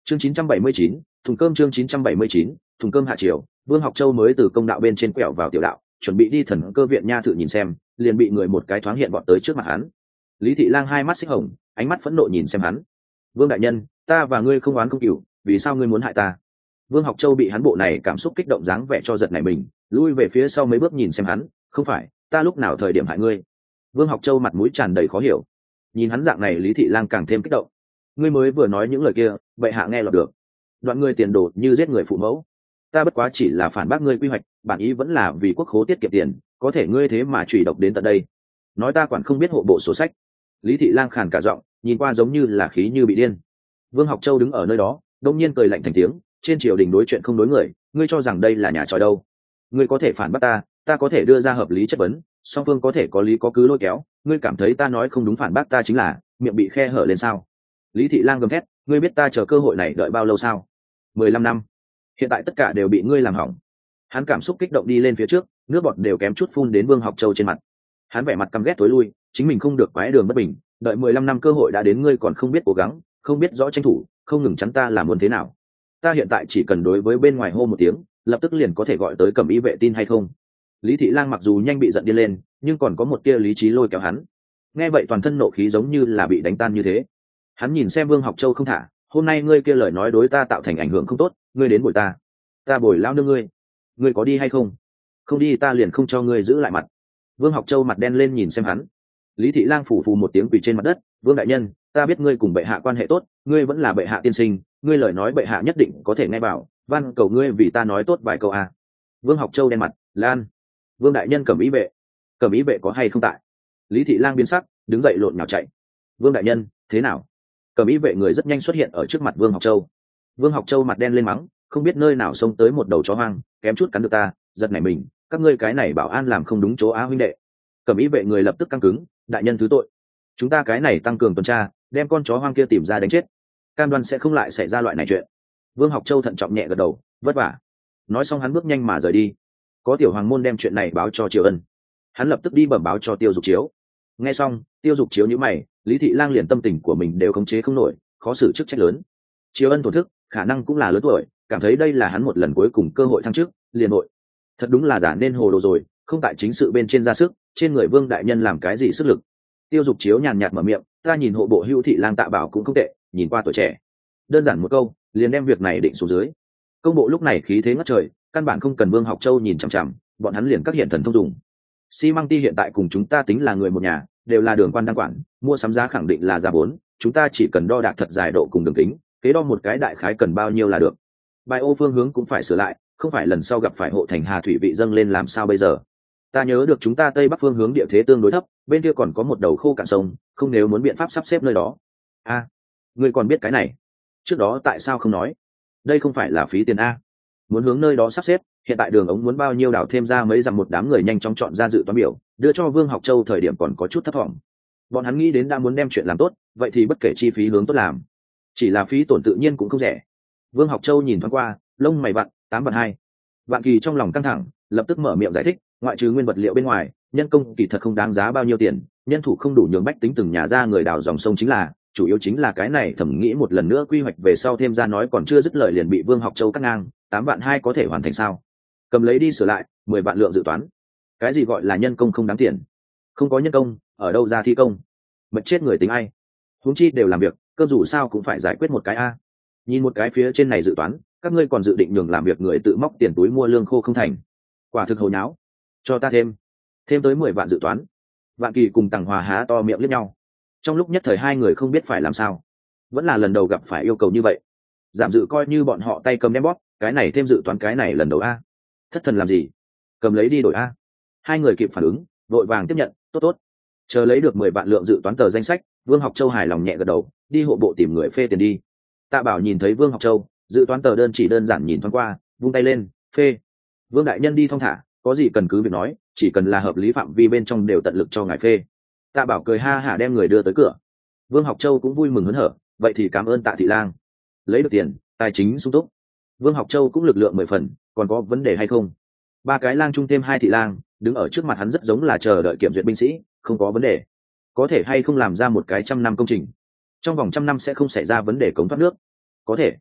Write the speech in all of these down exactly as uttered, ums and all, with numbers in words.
chương chín trăm bảy mươi chín, thùng cơm chương chín trăm bảy mươi chín, thùng cơm hạ triều. Vương Học Châu mới từ công đạo bên trên quẹo vào tiểu đạo, chuẩn bị đi thần cơ viện nha thử nhìn xem, liền bị người một cái thoáng hiện vọt tới trước mặt hắn. Lý Thị Lang hai mắt xích hồng, ánh mắt phẫn nộ nhìn xem hắn. Vương đại nhân, ta và ngươi không oán không cừu, vì sao ngươi muốn hại ta? Vương Học Châu bị hắn bộ này cảm xúc kích động dáng vẻ cho giật nảy mình, lui về phía sau mấy bước nhìn xem hắn. Không phải, ta lúc nào thời điểm hại ngươi? Vương Học Châu mặt mũi tràn đầy khó hiểu. Nhìn hắn dạng này, Lý Thị Lang càng thêm kích động. Ngươi mới vừa nói những lời kia, vậy hạ nghe lọt được. Đoạn ngươi tiền đồ như giết người phụ mẫu, ta bất quá chỉ là phản bác ngươi quy hoạch, bản ý vẫn là vì quốc khố tiết kiệm tiền, có thể ngươi thế mà chửi độc đến tận đây, nói ta quản không biết hộ bộ sổ sách. Lý Thị Lang khàn cả giọng, nhìn qua giống như là khí như bị điên. Vương Học Châu đứng ở nơi đó, đông nhiên cười lạnh thành tiếng, trên triều đình đối chuyện không đối người, ngươi cho rằng đây là nhà tròi đâu? Ngươi có thể phản bác ta, ta có thể đưa ra hợp lý chất vấn, song phương có thể có lý có cứ lôi kéo, ngươi cảm thấy ta nói không đúng phản bác ta chính là miệng bị khe hở lên sao? Lý Thị Lang gầm thét, ngươi biết ta chờ cơ hội này đợi bao lâu sao? mười lăm năm. Hiện tại tất cả đều bị ngươi làm hỏng. Hắn cảm xúc kích động đi lên phía trước, nước bọt đều kém chút phun đến Vương Học Châu trên mặt. Hắn vẻ mặt căm ghét tối lui, chính mình không được quái đường bất bình, đợi mười lăm năm cơ hội đã đến, ngươi còn không biết cố gắng, không biết rõ tranh thủ, không ngừng chắn ta làm muốn thế nào? Ta hiện tại chỉ cần đối với bên ngoài hô một tiếng, lập tức liền có thể gọi tới Cẩm Y vệ tin hay không? Lý Thị Lang mặc dù nhanh bị giận điên lên, nhưng còn có một tia lý trí lôi kéo hắn. Nghe vậy toàn thân nộ khí giống như là bị đánh tan như thế. Hắn nhìn xem Vương Học Châu không thả, hôm nay ngươi kia lời nói đối ta tạo thành ảnh hưởng không tốt, ngươi đến bồi ta, ta bồi lao nương ngươi, ngươi có đi hay không? Không đi ta liền không cho ngươi giữ lại mặt. Vương Học Châu mặt đen lên nhìn xem hắn. Lý Thị Lang phủ phù một tiếng quỳ trên mặt đất, Vương đại nhân, ta biết ngươi cùng bệ hạ quan hệ tốt, ngươi vẫn là bệ hạ tiên sinh, ngươi lời nói bệ hạ nhất định có thể nghe vào, van cầu ngươi vì ta nói tốt vài câu à. Vương Học Châu đen mặt, Lan, Vương đại nhân Cẩm Y vệ, Cẩm Y vệ có hay không tại? Lý Thị Lang biến sắc, đứng dậy lộn nhào chạy. Vương đại nhân, thế nào? Cẩm Y vệ người rất nhanh xuất hiện ở trước mặt Vương Học Châu. Vương Học Châu mặt đen lên mắng, không biết nơi nào xông tới một đầu chó hoang, kém chút cắn được ta, giật nảy mình, các ngươi cái này bảo an làm không đúng chỗ á huynh đệ. Cẩm Y vệ người lập tức căng cứng, đại nhân thứ tội, chúng ta cái này tăng cường tuần tra, đem con chó hoang kia tìm ra đánh chết, cam đoan sẽ không lại xảy ra loại này chuyện. Vương Học Châu thận trọng nhẹ gật đầu, vất vả. Nói xong hắn bước nhanh mà rời đi. Có tiểu hoàng môn đem chuyện này báo cho Triều Ân, hắn lập tức đi bẩm báo cho Tiêu Dục Chiếu. Nghe xong, Tiêu Dục Chiếu nhíu mày, Lý Thị Lang liền tâm tình của mình đều khống chế không nổi, khó xử chức trách lớn. Triều Ân thổn thức, khả năng cũng là lớn tuổi, cảm thấy đây là hắn một lần cuối cùng cơ hội thăng chức, liền hội. Thật đúng là giả nên hồ đồ rồi, không tại chính sự bên trên ra sức, trên người Vương đại nhân làm cái gì sức lực? Tiêu Dục Chiếu nhàn nhạt mở miệng, ta nhìn hộ bộ Hữu Thị Lang Tạ Bảo cũng không tệ, nhìn qua tuổi trẻ. Đơn giản một câu, liền đem việc này định xuống dưới. Công bộ lúc này khí thế ngất trời, căn bản không cần Vương Học Châu nhìn chằm chằm, bọn hắn liền các hiện thần thông dùng. Xi Măng Ti hiện tại cùng chúng ta tính là người một nhà, đều là đường quan đang quản, mua sắm giá khẳng định là giá vốn, chúng ta chỉ cần đo đạc thật dài độ cùng đường kính, kế đo một cái đại khái cần bao nhiêu là được. Bài ô phương hướng cũng phải sửa lại, không phải lần sau gặp phải hộ thành Hà thủy vị dâng lên làm sao bây giờ? Ta nhớ được chúng ta tây bắc phương hướng địa thế tương đối thấp, bên kia còn có một đầu khô cạn sông, không nếu muốn biện pháp sắp xếp nơi đó. A, à, ngươi còn biết cái này? Trước đó tại sao không nói? Đây không phải là phí tiền a? Muốn hướng nơi đó sắp xếp, hiện tại đường ống muốn bao nhiêu đảo thêm ra mấy dặm, một đám người nhanh chóng chọn ra dự toán biểu, đưa cho Vương Học Châu thời điểm còn có chút thấp thỏm. Bọn hắn nghĩ đến đã muốn đem chuyện làm tốt, vậy thì bất kể chi phí hướng tốt làm. Chỉ là phí tổn tự nhiên cũng không rẻ. Vương Học Châu nhìn thoáng qua, lông mày vặn, tám vạn hai. Vạn Kỳ trong lòng căng thẳng, lập tức mở miệng giải thích, ngoại trừ nguyên vật liệu bên ngoài, nhân công kỳ thật không đáng giá bao nhiêu tiền, nhân thủ không đủ nhường bách tính từng nhà ra người đào dòng sông chính là, chủ yếu chính là cái này thẩm nghĩ một lần nữa quy hoạch về sau thêm ra nói còn chưa dứt lời liền bị Vương Học Châu cắt ngang, tám vạn hai có thể hoàn thành sao? Cầm lấy đi sửa lại, mười vạn lượng dự toán. Cái gì gọi là nhân công không đáng tiền? Không có nhân công, ở đâu ra thi công? Mệt chết người tính ai? Huống chi đều làm việc, cơ dù sao cũng phải giải quyết một cái a. Nhìn một cái phía trên này dự toán, các ngươi còn dự định nhường làm việc người tự móc tiền túi mua lương khô không thành? Quả thực hồi nháo. Cho ta thêm, thêm tới mười vạn dự toán. Vạn Kỳ cùng Tằng Hòa há to miệng liếc nhau. Trong lúc nhất thời hai người không biết phải làm sao, vẫn là lần đầu gặp phải yêu cầu như vậy. Giảm dự coi như bọn họ tay cầm đem bóp, cái này thêm dự toán cái này lần đầu a. Thất thần làm gì? Cầm lấy đi đổi a. Hai người kịp phản ứng, vội vàng tiếp nhận, tốt tốt. Chờ lấy được mười vạn lượng dự toán tờ danh sách, Vương Học Châu hài lòng nhẹ gật đầu, đi hộ bộ tìm người phê tiền đi. Tạ Bảo nhìn thấy Vương Học Châu, dự toán tờ đơn chỉ đơn giản nhìn thoáng qua, vung tay lên, phê. Vương đại nhân đi thong thả, có gì cần cứ việc nói, chỉ cần là hợp lý phạm vi bên trong đều tận lực cho ngài phê. Tạ Bảo cười ha hả đem người đưa tới cửa. Vương Học Châu cũng vui mừng hớn hở, vậy thì cảm ơn Tạ thị lang. Lấy được tiền, tài chính sung túc. Vương Học Châu cũng lực lượng mười phần, còn có vấn đề hay không? Ba cái lang trung thêm hai thị lang, đứng ở trước mặt hắn rất giống là chờ đợi kiểm duyệt binh sĩ, không có vấn đề. Có thể hay không làm ra một cái trăm năm công trình? Trong vòng trăm năm sẽ không xảy ra vấn đề cống thoát nước? Có thể.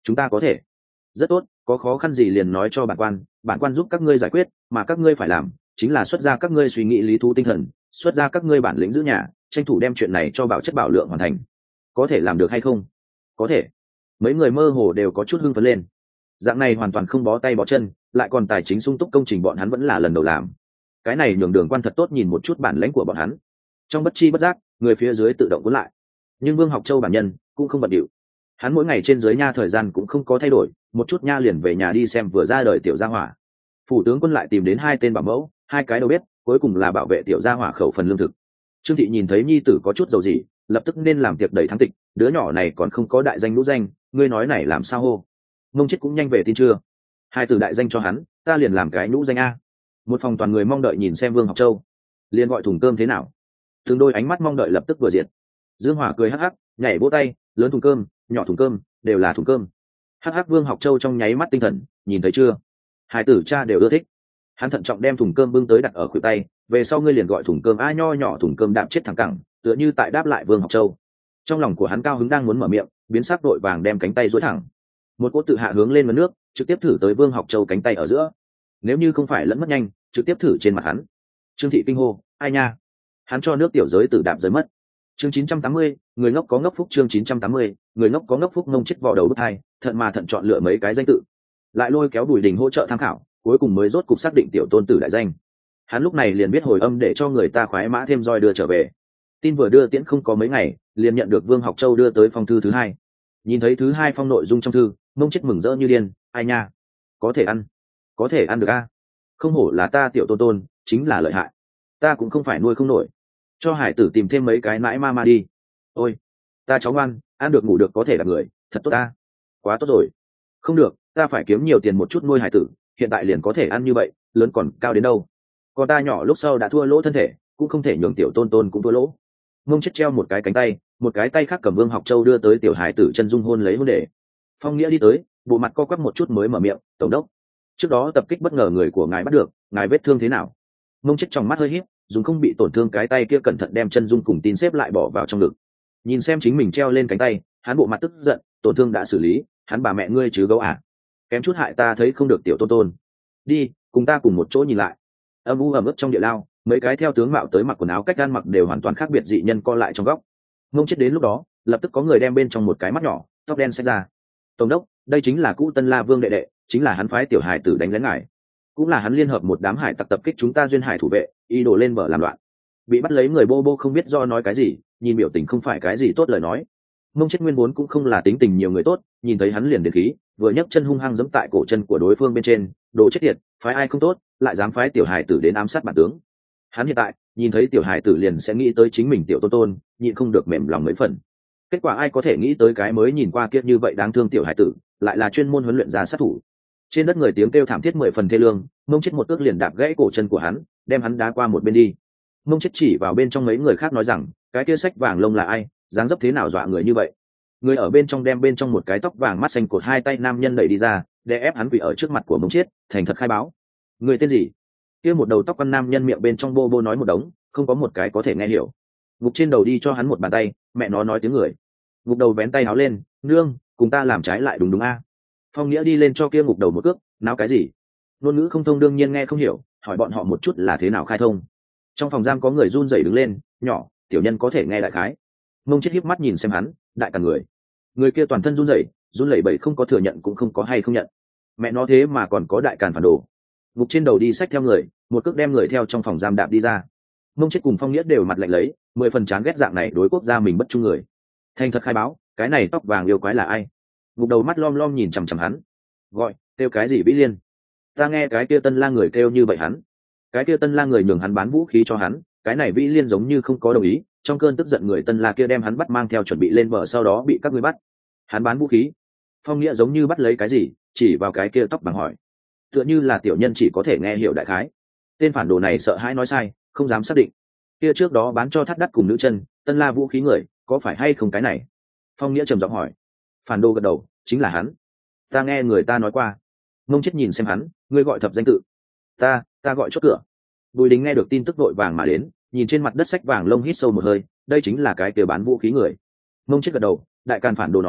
chúng ta có thể. Rất tốt, có khó khăn gì liền nói cho bản quan, bản quan giúp các ngươi giải quyết, mà các ngươi phải làm chính là xuất ra các ngươi suy nghĩ lý thú tinh thần, xuất ra các ngươi bản lĩnh giữ nhà, tranh thủ đem chuyện này cho bảo chất bảo lượng hoàn thành. Có thể làm được hay không? Có thể. Mấy người mơ hồ đều có chút hưng phấn lên. Dạng này hoàn toàn không bó tay bó chân, lại còn tài chính sung túc, công trình bọn hắn vẫn là lần đầu làm. Cái này nhường Đường Quan thật tốt nhìn một chút bản lĩnh của bọn hắn. Trong bất chi bất giác, người phía dưới tự động cuốn lại. Nhưng Vương Học Châu bản nhân cũng không bận điệu. Hắn mỗi ngày trên dưới nha thời gian cũng không có thay đổi, một chút nha liền về nhà đi xem vừa ra đời tiểu gia hỏa. Phủ tướng quân lại tìm đến hai tên bảo mẫu, hai cái đầu bếp, cuối cùng là bảo vệ tiểu gia hỏa khẩu phần lương thực. Trương thị nhìn thấy nhi tử có chút dầu gì, lập tức nên làm tiệc đầy thắng tịch, đứa nhỏ này còn không có đại danh lũ danh, ngươi nói này làm sao hô? Mông Chết cũng nhanh về tin chưa? Hai từ đại danh cho hắn, ta liền làm cái nhũ danh a. Một phòng toàn người mong đợi nhìn xem Vương Học Châu, liền gọi thùng cơm thế nào. Từng đôi ánh mắt mong đợi lập tức vừa diệt. Dương Hỏa cười hắc hắc, nhảy vỗ tay, lớn thùng cơm, nhỏ thùng cơm, đều là thùng cơm. Hắc hắc. Vương Học Châu trong nháy mắt tinh thần, nhìn thấy chưa? Hai tử cha đều ưa thích. Hắn thận trọng đem thùng cơm bưng tới đặt ở khuỷu tay, về sau ngươi liền gọi thùng cơm a, nho nhỏ thùng cơm đạm chết thẳng cẳng, tựa như tại đáp lại Vương Học Châu. Trong lòng của hắn cao hứng đang muốn mở miệng, biến sắc đội vàng đem cánh tay duỗi thẳng. Một cỗ tự hạ hướng lên mớ nước, trực tiếp thử tới Vương Học Châu cánh tay ở giữa. Nếu như không phải lẫn mất nhanh, trực tiếp thử trên mặt hắn. Trương thị kinh hô, ai nha? Hắn cho nước tiểu giới tử đạp rơi mất. Chương chín trăm tám mươi, người ngốc có ngốc phúc. Chương chín trăm tám mươi, người ngốc có ngốc phúc. Mông Chết vò đầu bứt hai, thận mà thận chọn lựa mấy cái danh tự, lại lôi kéo Bùi Đình hỗ trợ tham khảo, cuối cùng mới rốt cục xác định tiểu tôn tử đại danh. Hắn lúc này liền biết hồi âm để cho người ta khoái mã thêm roi đưa trở về. Tin vừa đưa tiễn không có mấy ngày, liền nhận được Vương Học Châu đưa tới phong thư thứ hai. Nhìn thấy thứ hai phong nội dung trong thư, Mông Chết mừng rỡ như điên, ai nha, có thể ăn, có thể ăn được a. Không hổ là ta tiểu tôn tôn, chính là lợi hại. Ta cũng không phải nuôi không nổi, cho hải tử tìm thêm mấy cái mãi ma ma đi. Ôi, ta cháu ngoan, ăn được ngủ được có thể là người, thật tốt ta. Quá tốt rồi. Không được, ta phải kiếm nhiều tiền một chút nuôi hải tử, hiện tại liền có thể ăn như vậy, lớn còn cao đến đâu. Còn ta nhỏ lúc sau đã thua lỗ thân thể, cũng không thể nhường tiểu tôn tôn cũng thua lỗ. Mông Chết treo một cái cánh tay, một cái tay khác cầm Vương Học Châu đưa tới tiểu hải tử chân dung hôn lấy hôn để. Phong Nghĩa đi tới, bộ mặt co quắp một chút mới mở miệng, tổng đốc, trước đó tập kích bất ngờ người của ngài bắt được, ngài vết thương thế nào? Mông Chết trong mắt hơi híp, dùng không bị tổn thương cái tay kia cẩn thận đem chân dung cùng tin xếp lại bỏ vào trong ngực. Nhìn xem chính mình treo lên cánh tay, hắn bộ mặt tức giận, tổn thương đã xử lý, hắn bà mẹ ngươi chứ gấu à? Kém chút hại ta thấy không được tiểu tôn tôn. Đi, cùng ta cùng một chỗ nhìn lại. Âm u ẩm ướt trong địa lao, mấy cái theo tướng mạo tới mặc quần áo cách ăn mặc đều hoàn toàn khác biệt dị nhân co lại trong góc. Mông Chết đến lúc đó, lập tức có người đem bên trong một cái mắt nhỏ, tóc đen xách ra. Tổng đốc, đây chính là cũ Tân La Vương đệ đệ, chính là hắn phái tiểu hải tử đánh lén ngài, cũng là hắn liên hợp một đám hải tặc tập kích chúng ta duyên hải thủ vệ, ý đồ lên bờ làm loạn. Bị bắt lấy người bô bô không biết do nói cái gì, nhìn biểu tình không phải cái gì tốt lời nói. Mông Chết nguyên vốn cũng không là tính tình nhiều người tốt, nhìn thấy hắn liền đến khí, vừa nhấc chân hung hăng giẫm tại cổ chân của đối phương bên trên, đồ chết tiệt, phái ai không tốt, lại dám phái tiểu hải tử đến ám sát bản tướng. Hắn hiện tại nhìn thấy tiểu hải tử liền sẽ nghĩ tới chính mình tiểu tôn tôn, nhịn không được mềm lòng mấy phần. Kết quả ai có thể nghĩ tới cái mới nhìn qua kia như vậy đáng thương tiểu hải tử, lại là chuyên môn huấn luyện ra sát thủ. Trên đất người tiếng kêu thảm thiết mười phần thê lương, Mông Chết một cước liền đạp gãy cổ chân của hắn, đem hắn đá qua một bên đi. Mông Chết chỉ vào bên trong mấy người khác nói rằng, cái kia sách vàng lông là ai, dáng dấp thế nào dọa người như vậy. Người ở bên trong đem bên trong một cái tóc vàng mắt xanh cột hai tay nam nhân đẩy đi ra, để ép hắn quỳ ở trước mặt của Mông Chết, thành thật khai báo. Người tên gì? Kia một đầu tóc con nam nhân miệng bên trong bô bô nói một đống, không có một cái có thể nghe hiểu. Ngục trên đầu đi cho hắn một bàn tay, mẹ nó nói tiếng người. Ngục đầu vén tay áo lên, nương, cùng ta làm trái lại đúng đúng a. Phong Nghĩa đi lên cho kia ngục đầu một cước, náo cái gì? Ngôn ngữ không thông đương nhiên nghe không hiểu, hỏi bọn họ một chút là thế nào khai thông. Trong phòng giam có người run rẩy đứng lên, nhỏ, tiểu nhân có thể nghe đại khái. Mông Chết híp mắt nhìn xem hắn, đại cả người. Người kia toàn thân run rẩy, run lẩy bẩy không có thừa nhận cũng không có hay không nhận. Mẹ nó thế mà còn có đại càn phản đồ. Ngục trên đầu đi xách theo người, một cước đem người theo trong phòng giam đạp đi ra. Mông Chết cùng Phong Nghĩa đều mặt lạnh lấy, mười phần chán ghét dạng này đối quốc gia mình bất trung người. Thành thật khai báo, cái này tóc vàng yêu quái là ai? Ngục đầu mắt lom lom nhìn chằm chằm hắn, gọi, kêu cái gì Vĩ Liên? Ta nghe cái kia Tân La người kêu như vậy hắn. Cái kia Tân La người nhường hắn bán vũ khí cho hắn, cái này Vĩ Liên giống như không có đồng ý, trong cơn tức giận người Tân La kia đem hắn bắt mang theo chuẩn bị lên bờ, sau đó bị các ngươi bắt. Hắn bán vũ khí? Phong Nghĩa giống như bắt lấy cái gì, chỉ vào cái kia tóc vàng hỏi. Tựa như là tiểu nhân chỉ có thể nghe hiểu đại khái. Tên phản đồ này sợ hãi nói sai, không dám xác định. Kia trước đó bán cho thắt đắt cùng nữ chân, Tân La vũ khí người, có phải hay không cái này? Phong Nghĩa trầm giọng hỏi. Phản đồ gật đầu, chính là hắn. Ta nghe người ta nói qua. Mông Chết nhìn xem hắn, ngươi gọi thập danh tự. Ta, ta gọi chốt cửa. Bùi Đình nghe được tin tức vội vàng mà đến, nhìn trên mặt đất sách vàng lông hít sâu một hơi, đây chính là cái kia bán vũ khí người. Mông Chết gật đầu, đại càn phản đồ nói,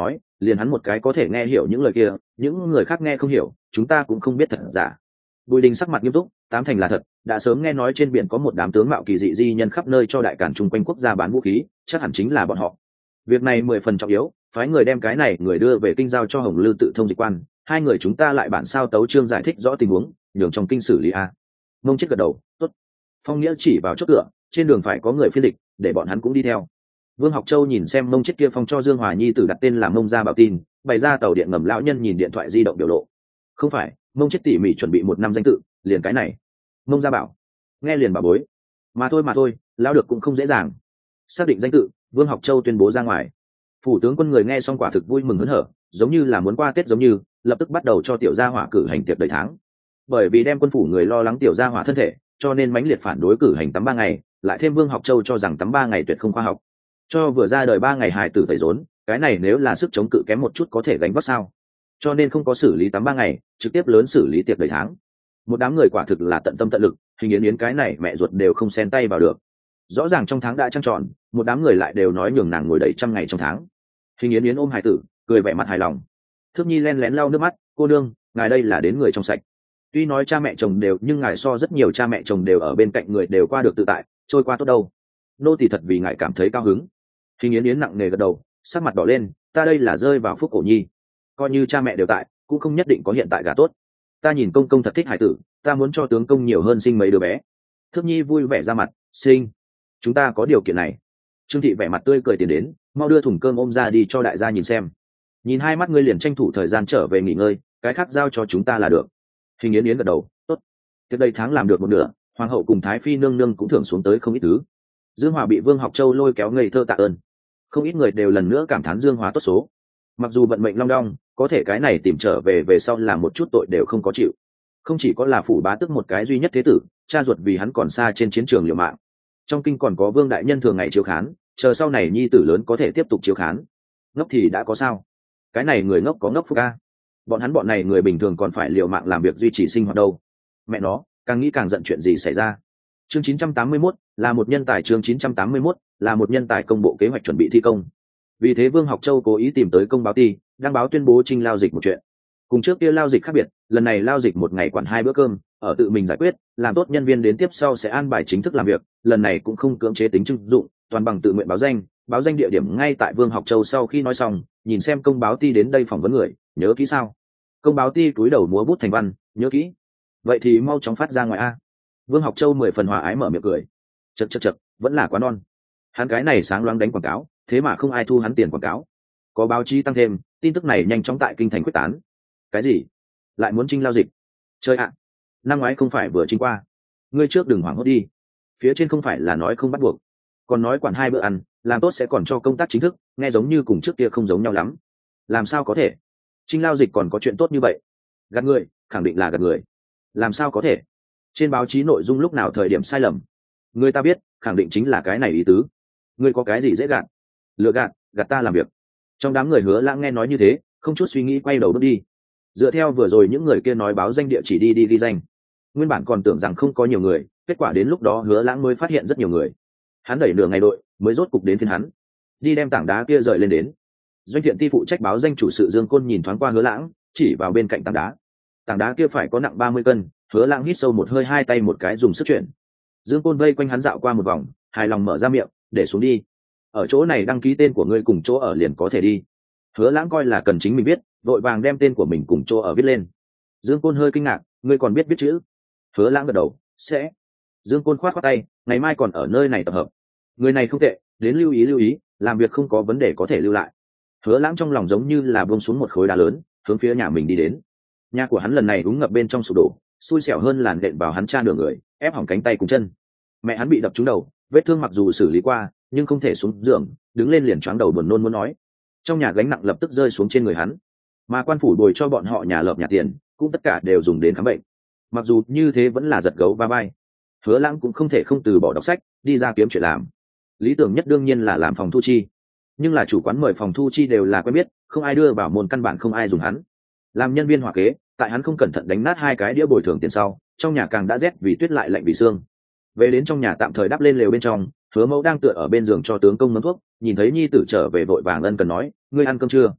liền hắn một cái có thể nghe hiểu những lời kia, những người khác nghe không hiểu, chúng ta cũng không biết thật giả. Bùi Đình sắc mặt nghiêm túc, tám thành là thật, đã sớm nghe nói trên biển có một đám tướng mạo kỳ dị di nhân khắp nơi cho đại cản chung quanh quốc gia bán vũ khí, chắc hẳn chính là bọn họ. Việc này mười phần trọng yếu, phái người đem cái này người đưa về kinh giao cho Hồng Lư tự thông dịch quan, hai người chúng ta lại bản sao tấu chương giải thích rõ tình huống, nhường trong kinh xử lý a. Mông Chết gật đầu, tốt. Phong Nghĩa chỉ vào chốt cửa, trên đường phải có người phiên dịch, để bọn hắn cũng đi theo. Vương Học Châu nhìn xem Mông Chết kia phong cho Dương Hòa Nhi tử đặt tên là Mông Gia Bảo tin, bày ra tàu điện ngầm lão nhân nhìn điện thoại di động biểu lộ. Không phải, Mông Chết tỉ mỉ chuẩn bị một năm danh tự, liền cái này. Mông Gia Bảo. Nghe liền bà bối. Mà thôi mà thôi, lão được cũng không dễ dàng. Xác định danh tự, Vương Học Châu tuyên bố ra ngoài. Phủ tướng quân người nghe xong quả thực vui mừng hớn hở, giống như là muốn qua Tết giống như, lập tức bắt đầu cho tiểu gia hỏa cử hành tiệc đầy tháng. Bởi vì đem quân phủ người lo lắng tiểu gia hỏa thân thể, cho nên mãnh liệt phản đối cử hành tắm ba ngày, lại thêm Vương Học Châu cho rằng tắm ba ngày tuyệt không khoa học. Cho vừa ra đời ba ngày hài tử tẩy rốn, cái này nếu là sức chống cự kém một chút có thể gánh vác sao? Cho nên không có xử lý tắm ba ngày, trực tiếp lớn xử lý tiệc đầy tháng. Một đám người quả thực là tận tâm tận lực, hình yến yến cái này mẹ ruột đều không xen tay vào được. Rõ ràng trong tháng đã trăng tròn, một đám người lại đều nói nhường nàng ngồi đầy trăm ngày trong tháng. Hình yến yến ôm hài tử, cười vẻ mặt hài lòng. Thước Nhi len lén lau nước mắt, cô đương, ngài đây là đến người trong sạch. Tuy nói cha mẹ chồng đều, nhưng ngài so rất nhiều cha mẹ chồng đều ở bên cạnh người đều qua được tự tại, trôi qua tốt đâu. Nô thì thật vì ngài cảm thấy cao hứng. Hình yến yến nặng nề gật đầu, sắc mặt đỏ lên, ta đây là rơi vào phúc cổ nhi. Coi như cha mẹ đều tại, cũng không nhất định có hiện tại gà tốt. Ta nhìn công công thật thích hải tử, ta muốn cho tướng công nhiều hơn sinh mấy đứa bé. Thước Nhi vui vẻ ra mặt, sinh. Chúng ta có điều kiện này. Trương Thị vẻ mặt tươi cười tiến đến, mau đưa thùng cơm ôm ra đi cho đại gia nhìn xem. Nhìn hai mắt ngươi liền tranh thủ thời gian trở về nghỉ ngơi, cái khác giao cho chúng ta là được. Hình yến yến gật đầu, tốt. Tiếp đây tháng làm được một nửa, hoàng hậu cùng thái phi nương nương cũng thưởng xuống tới không ít thứ. Dương Hòa bị Vương Học Châu lôi kéo ngây thơ tạ ơn. Không ít người đều lần nữa cảm thán Dương Hòa tốt số. Mặc dù vận mệnh long đong, có thể cái này tìm trở về về sau làm một chút tội đều không có chịu. Không chỉ có là phủ bá tước một cái duy nhất thế tử, cha ruột vì hắn còn xa trên chiến trường liều mạng. Trong kinh còn có Vương đại nhân thường ngày chiếu khán, chờ sau này nhi tử lớn có thể tiếp tục chiếu khán. Ngốc thì đã có sao? Cái này người ngốc có ngốc phúc a. Bọn hắn bọn này người bình thường còn phải liều mạng làm việc duy trì sinh hoạt đâu. Mẹ nó, càng nghĩ càng giận chuyện gì xảy ra. Chương chín trăm tám mươi mốt là một nhân tài chương chín trăm tám mươi mốt là một nhân tài công bộ kế hoạch chuẩn bị thi công. Vì thế Vương Học Châu cố ý tìm tới công báo ty, đăng báo tuyên bố trinh lao dịch một chuyện. Cùng trước kia lao dịch khác biệt, lần này lao dịch một ngày quản hai bữa cơm, ở tự mình giải quyết, làm tốt nhân viên đến tiếp sau sẽ an bài chính thức làm việc, lần này cũng không cưỡng chế tính trưng dụng, toàn bằng tự nguyện báo danh, báo danh địa điểm ngay tại Vương Học Châu sau khi nói xong, nhìn xem công báo ty đến đây phỏng vấn người, nhớ kỹ sao? Công báo ty cúi đầu múa bút thành văn, nhớ kỹ. Vậy thì mau chóng phát ra ngoài a. Vương Học Châu mười phần hòa ái mở miệng cười. Chậc chậc chậc, vẫn là quá non. Hắn cái này sáng loáng đánh quảng cáo, thế mà không ai thu hắn tiền quảng cáo. Có báo chí tăng thêm, tin tức này nhanh chóng tại kinh thành quyết tán. Cái gì? Lại muốn trinh lao dịch? Chơi ạ. Năm ngoái không phải vừa trinh qua. Ngươi trước đừng hoảng hốt đi. Phía trên không phải là nói không bắt buộc, còn nói quản hai bữa ăn, làm tốt sẽ còn cho công tác chính thức, nghe giống như cùng trước kia không giống nhau lắm. Làm sao có thể? Trinh lao dịch còn có chuyện tốt như vậy? Gạt người, khẳng định là gạt người. Làm sao có thể? Trên báo chí nội dung lúc nào thời điểm sai lầm, người ta biết, khẳng định chính là cái này ý tứ. Ngươi có cái gì dễ gạt? Lừa gạt, gạt ta làm việc. Trong đám người Hứa Lãng nghe nói như thế, không chút suy nghĩ quay đầu bước đi. Dựa theo vừa rồi những người kia nói báo danh địa chỉ đi đi ghi danh. Nguyên bản còn tưởng rằng không có nhiều người, kết quả đến lúc đó Hứa Lãng mới phát hiện rất nhiều người. Hắn đẩy nửa ngày đội, mới rốt cục đến phiên hắn. Đi đem tảng đá kia rời lên đến. Doanh Thiện Ti phụ trách báo danh chủ sự Dương Côn nhìn thoáng qua Hứa Lãng, chỉ vào bên cạnh tảng đá. Tảng đá kia phải có nặng ba mươi cân. Hứa Lãng hít sâu một hơi, hai tay một cái dùng sức chuyển. Dương Côn vây quanh hắn dạo qua một vòng, hài lòng mở ra miệng, để xuống đi. Ở chỗ này đăng ký tên của ngươi cùng chỗ ở liền có thể đi. Hứa Lãng coi là cần chính mình biết, vội vàng đem tên của mình cùng chỗ ở viết lên. Dương Côn hơi kinh ngạc, ngươi còn biết viết chữ? Hứa Lãng gật đầu, sẽ. Dương Côn khoát khoát tay, ngày mai còn ở nơi này tập hợp. Người này không tệ, đến lưu ý lưu ý, làm việc không có vấn đề có thể lưu lại. Hứa Lãng trong lòng giống như là buông xuống một khối đá lớn, hướng phía nhà mình đi đến. Nhà của hắn lần này đúng ngập bên trong sụp đổ, xui xẻo hơn làn đện vào hắn cha nửa người, ép hỏng cánh tay cùng chân. Mẹ hắn bị đập trúng đầu, vết thương mặc dù xử lý qua, nhưng không thể xuống giường, đứng lên liền choáng đầu buồn nôn muốn nói. Trong nhà gánh nặng lập tức rơi xuống trên người hắn, mà quan phủ bồi cho bọn họ nhà lợp nhà tiền, cũng tất cả đều dùng đến khám bệnh. Mặc dù như thế vẫn là giật gấu va vai. Hứa Lãng cũng không thể không từ bỏ đọc sách, đi ra kiếm chuyện làm. Lý tưởng nhất đương nhiên là làm phòng thu chi, nhưng là chủ quán mời phòng thu chi đều là quen biết, không ai đưa vào môn, căn bản không ai dùng hắn. Làm nhân viên hỏa kế, tại hắn không cẩn thận đánh nát hai cái đĩa bồi thường tiền sau, trong nhà càng đã rét vì tuyết lại lạnh vì xương. Về đến trong nhà tạm thời đắp lên lều bên trong, Hứa Mẫu đang tựa ở bên giường cho tướng công mớm thuốc, nhìn thấy nhi tử trở về vội vàng ân cần nói, ngươi ăn cơm chưa?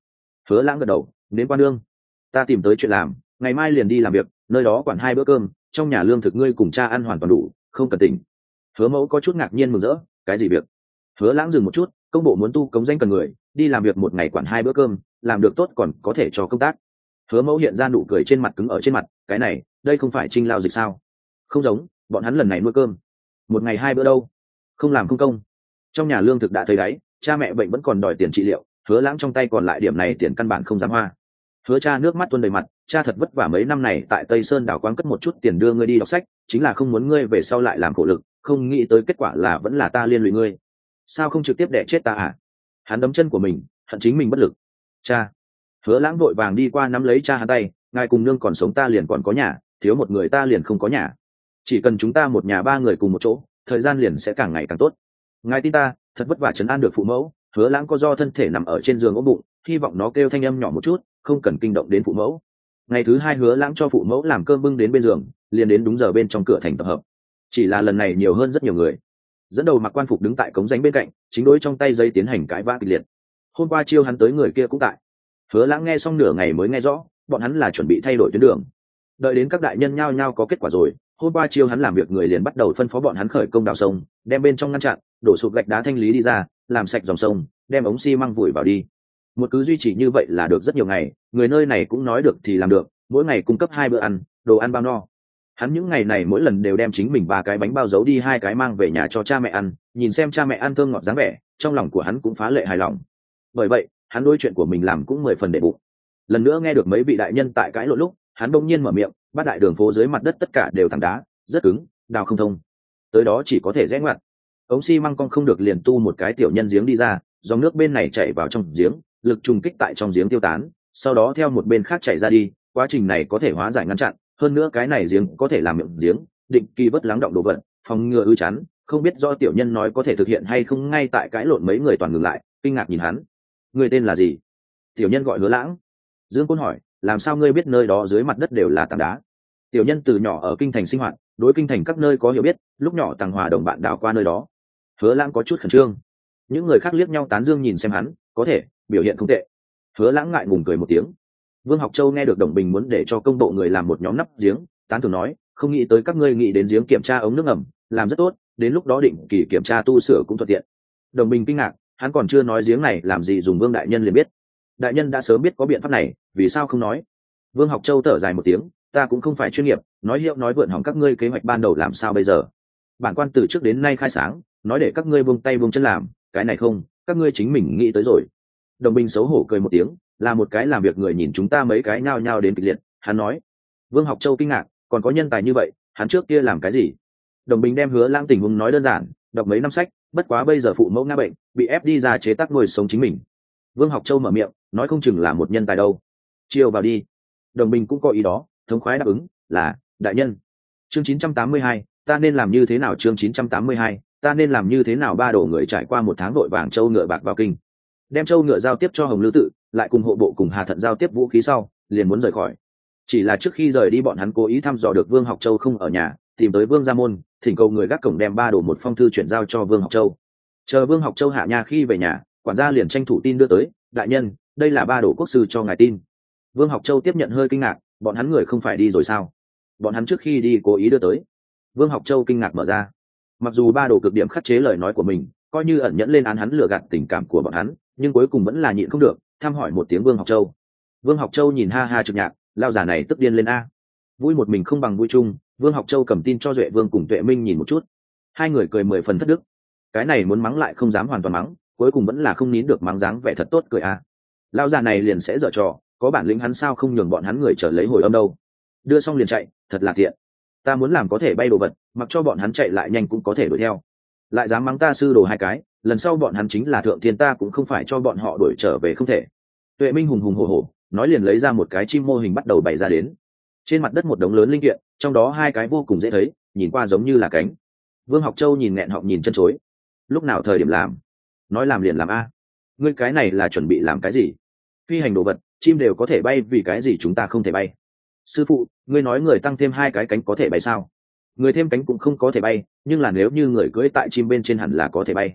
Hứa Lãng gật đầu, đến quan đương, ta tìm tới chuyện làm, ngày mai liền đi làm việc, nơi đó quản hai bữa cơm, trong nhà lương thực ngươi cùng cha ăn hoàn toàn đủ, không cần tỉnh. Hứa Mẫu có chút ngạc nhiên mừng rỡ, cái gì việc? Hứa Lãng dừng một chút, công bộ muốn tu cống danh cần người, đi làm việc một ngày quản hai bữa cơm, làm được tốt còn có thể cho công tác. Hứa Mẫu hiện ra nụ cười trên mặt cứng ở trên mặt, cái này, đây không phải trinh lao dịch sao? Không giống, bọn hắn lần này nuôi cơm, một ngày hai bữa đâu, không làm không công. Trong nhà lương thực đã thấy đáy, cha mẹ bệnh vẫn còn đòi tiền trị liệu, Hứa Lãng trong tay còn lại điểm này tiền căn bản không dám hoa. Hứa cha nước mắt tuôn đầy mặt, cha thật vất vả mấy năm này tại Tây Sơn đảo quán cất một chút tiền đưa ngươi đi đọc sách, chính là không muốn ngươi về sau lại làm khổ lực, không nghĩ tới kết quả là vẫn là ta liên lụy ngươi. Sao không trực tiếp đẻ chết ta à? Hắn đấm chân của mình, hận chính mình bất lực. Cha. Hứa Lãng vội vàng đi qua nắm lấy cha hắn tay, ngài cùng nương còn sống ta liền còn có nhà, thiếu một người ta liền không có nhà. Chỉ cần chúng ta một nhà ba người cùng một chỗ, thời gian liền sẽ càng ngày càng tốt. Ngài tin ta, thật vất vả trấn an được phụ mẫu. Hứa Lãng có do thân thể nằm ở trên giường ôm bụng, hy vọng nó kêu thanh âm nhỏ một chút, không cần kinh động đến phụ mẫu. Ngày thứ hai Hứa Lãng cho phụ mẫu làm cơm bưng đến bên giường, liền đến đúng giờ bên trong cửa thành tập hợp. Chỉ là lần này nhiều hơn rất nhiều người. Dẫn đầu mặc quan phục đứng tại cống rãnh bên cạnh, chính đối trong tay giấy tiến hành cãi vã kịch liệt. Hôm qua chiêu hắn tới người kia cũng tại. Hứa Lãng nghe xong nửa ngày mới nghe rõ, bọn hắn là chuẩn bị thay đổi tuyến đường. Đợi đến các đại nhân nhao nhao có kết quả rồi, hôm qua chiêu hắn làm việc người liền bắt đầu phân phó bọn hắn khởi công đào sông, đem bên trong ngăn chặn, đổ sụp gạch đá thanh lý đi ra, làm sạch dòng sông, đem ống xi măng vùi vào đi. Một cứ duy trì như vậy là được rất nhiều ngày, người nơi này cũng nói được thì làm được, mỗi ngày cung cấp hai bữa ăn, đồ ăn bao no. Hắn những ngày này mỗi lần đều đem chính mình ba cái bánh bao giấu đi hai cái mang về nhà cho cha mẹ ăn, nhìn xem cha mẹ ăn thơm ngọt dáng vẻ, trong lòng của hắn cũng phá lệ hài lòng. Bởi vậy, hắn đối chuyện của mình làm cũng mười phần để bụng. Lần nữa nghe được mấy vị đại nhân tại cãi lộn lúc, hắn đông nhiên mở miệng, bát đại đường phố dưới mặt đất tất cả đều thẳng đá, rất cứng, đào không thông. Tới đó chỉ có thể rẽ ngoặt. Ống xi măng cong không được liền tu một cái tiểu nhân giếng đi ra, dòng nước bên này chảy vào trong giếng, lực trùng kích tại trong giếng tiêu tán, sau đó theo một bên khác chảy ra đi, quá trình này có thể hóa giải ngăn chặn, hơn nữa cái này giếng có thể làm miệng giếng, định kỳ vớt lắng động đồ vật, phòng ngừa ư chắn, không biết do tiểu nhân nói có thể thực hiện hay không. Ngay tại cãi lộn mấy người toàn ngừng lại, kinh ngạc nhìn hắn. Người tên là gì? Tiểu nhân gọi Hứa Lãng. Dương Côn hỏi, làm sao ngươi biết nơi đó dưới mặt đất đều là tảng đá? Tiểu nhân từ nhỏ ở kinh thành sinh hoạt, đối kinh thành các nơi có hiểu biết, lúc nhỏ Tàng Hòa đồng bạn đào qua nơi đó. Hứa Lãng có chút khẩn trương. Những người khác liếc nhau tán dương nhìn xem hắn, có thể, biểu hiện không tệ. Hứa Lãng ngại ngùng cười một tiếng. Vương Học Châu nghe được Đồng Bình muốn để cho công bộ người làm một nhóm nắp giếng, tán thưởng nói, không nghĩ tới các ngươi nghĩ đến giếng kiểm tra ống nước ngầm, làm rất tốt, đến lúc đó định kỳ kiểm tra tu sửa cũng thuận tiện. Đồng Bình kinh ngạc, hắn còn chưa nói giếng này làm gì dùng Vương đại nhân liền biết. Đại nhân đã sớm biết có biện pháp này, vì sao không nói? Vương Học Châu thở dài một tiếng, ta cũng không phải chuyên nghiệp, nói hiệu nói vượn hỏng các ngươi kế hoạch ban đầu làm sao bây giờ? Bản quan từ trước đến nay khai sáng, nói để các ngươi buông tay buông chân làm, cái này không, các ngươi chính mình nghĩ tới rồi. Đồng Bình xấu hổ cười một tiếng, là một cái làm việc người nhìn chúng ta mấy cái nhao nhao đến kịch liệt. Hắn nói. Vương Học Châu kinh ngạc, còn có nhân tài như vậy, hắn trước kia làm cái gì? Đồng Bình đem Hứa Lãng tình huống nói đơn giản, đọc mấy năm sách, bất quá bây giờ phụ mẫu ngã bệnh, bị ép đi ra chế tác nuôi sống chính mình. Vương Học Châu mở miệng, nói không chừng là một nhân tài đâu. Chiều vào đi. Đồng Bình cũng có ý đó, thống khoái đáp ứng, là đại nhân. Chương chín trăm tám mươi hai, ta nên làm như thế nào? Chương chín trăm tám mươi hai, ta nên làm như thế nào? Ba đổ người trải qua một tháng vội vàng châu ngựa bạc vào kinh, đem châu ngựa giao tiếp cho Hồng Lư Tự, lại cùng hộ bộ cùng Hà Thận giao tiếp vũ khí sau, liền muốn rời khỏi. Chỉ là trước khi rời đi bọn hắn cố ý thăm dò được Vương Học Châu không ở nhà, tìm tới Vương Gia Môn, thỉnh cầu người gác cổng đem ba đổ một phong thư chuyển giao cho Vương Học Châu. Chờ Vương Học Châu hạ nhà khi về nhà, quản gia liền tranh thủ tin đưa tới, đại nhân, đây là ba đổ quốc sư cho ngài tin. Vương Học Châu tiếp nhận hơi kinh ngạc, bọn hắn người không phải đi rồi sao? Bọn hắn trước khi đi cố ý đưa tới. Vương Học Châu kinh ngạc mở ra. Mặc dù ba đồ cực điểm khắc chế lời nói của mình, coi như ẩn nhẫn lên án hắn lừa gạt tình cảm của bọn hắn, nhưng cuối cùng vẫn là nhịn không được, thăm hỏi một tiếng Vương Học Châu. Vương Học Châu nhìn ha ha trực nhạc, lao giả này tức điên lên a. Vui một mình không bằng vui chung. Vương Học Châu cầm tin cho Duệ Vương cùng Tuệ Minh nhìn một chút, hai người cười mười phần thất đức. Cái này muốn mắng lại không dám hoàn toàn mắng, cuối cùng vẫn là không nín được mắng dáng vẻ thật tốt cười a. Lao giả này liền sẽ dở trò, có bản lĩnh hắn sao không nhường bọn hắn người trở lấy hồi âm đâu. Đưa xong liền chạy, thật là tiện. Ta muốn làm có thể bay đồ vật, mặc cho bọn hắn chạy lại nhanh cũng có thể đuổi theo. Lại dám mắng ta sư đồ hai cái, lần sau bọn hắn chính là thượng thiên, ta cũng không phải cho bọn họ đuổi trở về không thể. Tuệ Minh hùng hùng hổ hổ nói, liền lấy ra một cái chim mô hình bắt đầu bày ra đến. Trên mặt đất một đống lớn linh kiện, trong đó hai cái vô cùng dễ thấy, nhìn qua giống như là cánh. Vương Học Châu nhìn nghẹn họng nhìn chân chối. Lúc nào thời điểm làm? Nói làm liền làm a. Ngươi cái này là chuẩn bị làm cái gì? Phi hành đồ vật, chim đều có thể bay, vì cái gì chúng ta không thể bay? Sư phụ, ngươi nói người tăng thêm hai cái cánh có thể bay sao? Người thêm cánh cũng không có thể bay, nhưng là nếu như người cưỡi tại chim bên trên hẳn là có thể bay.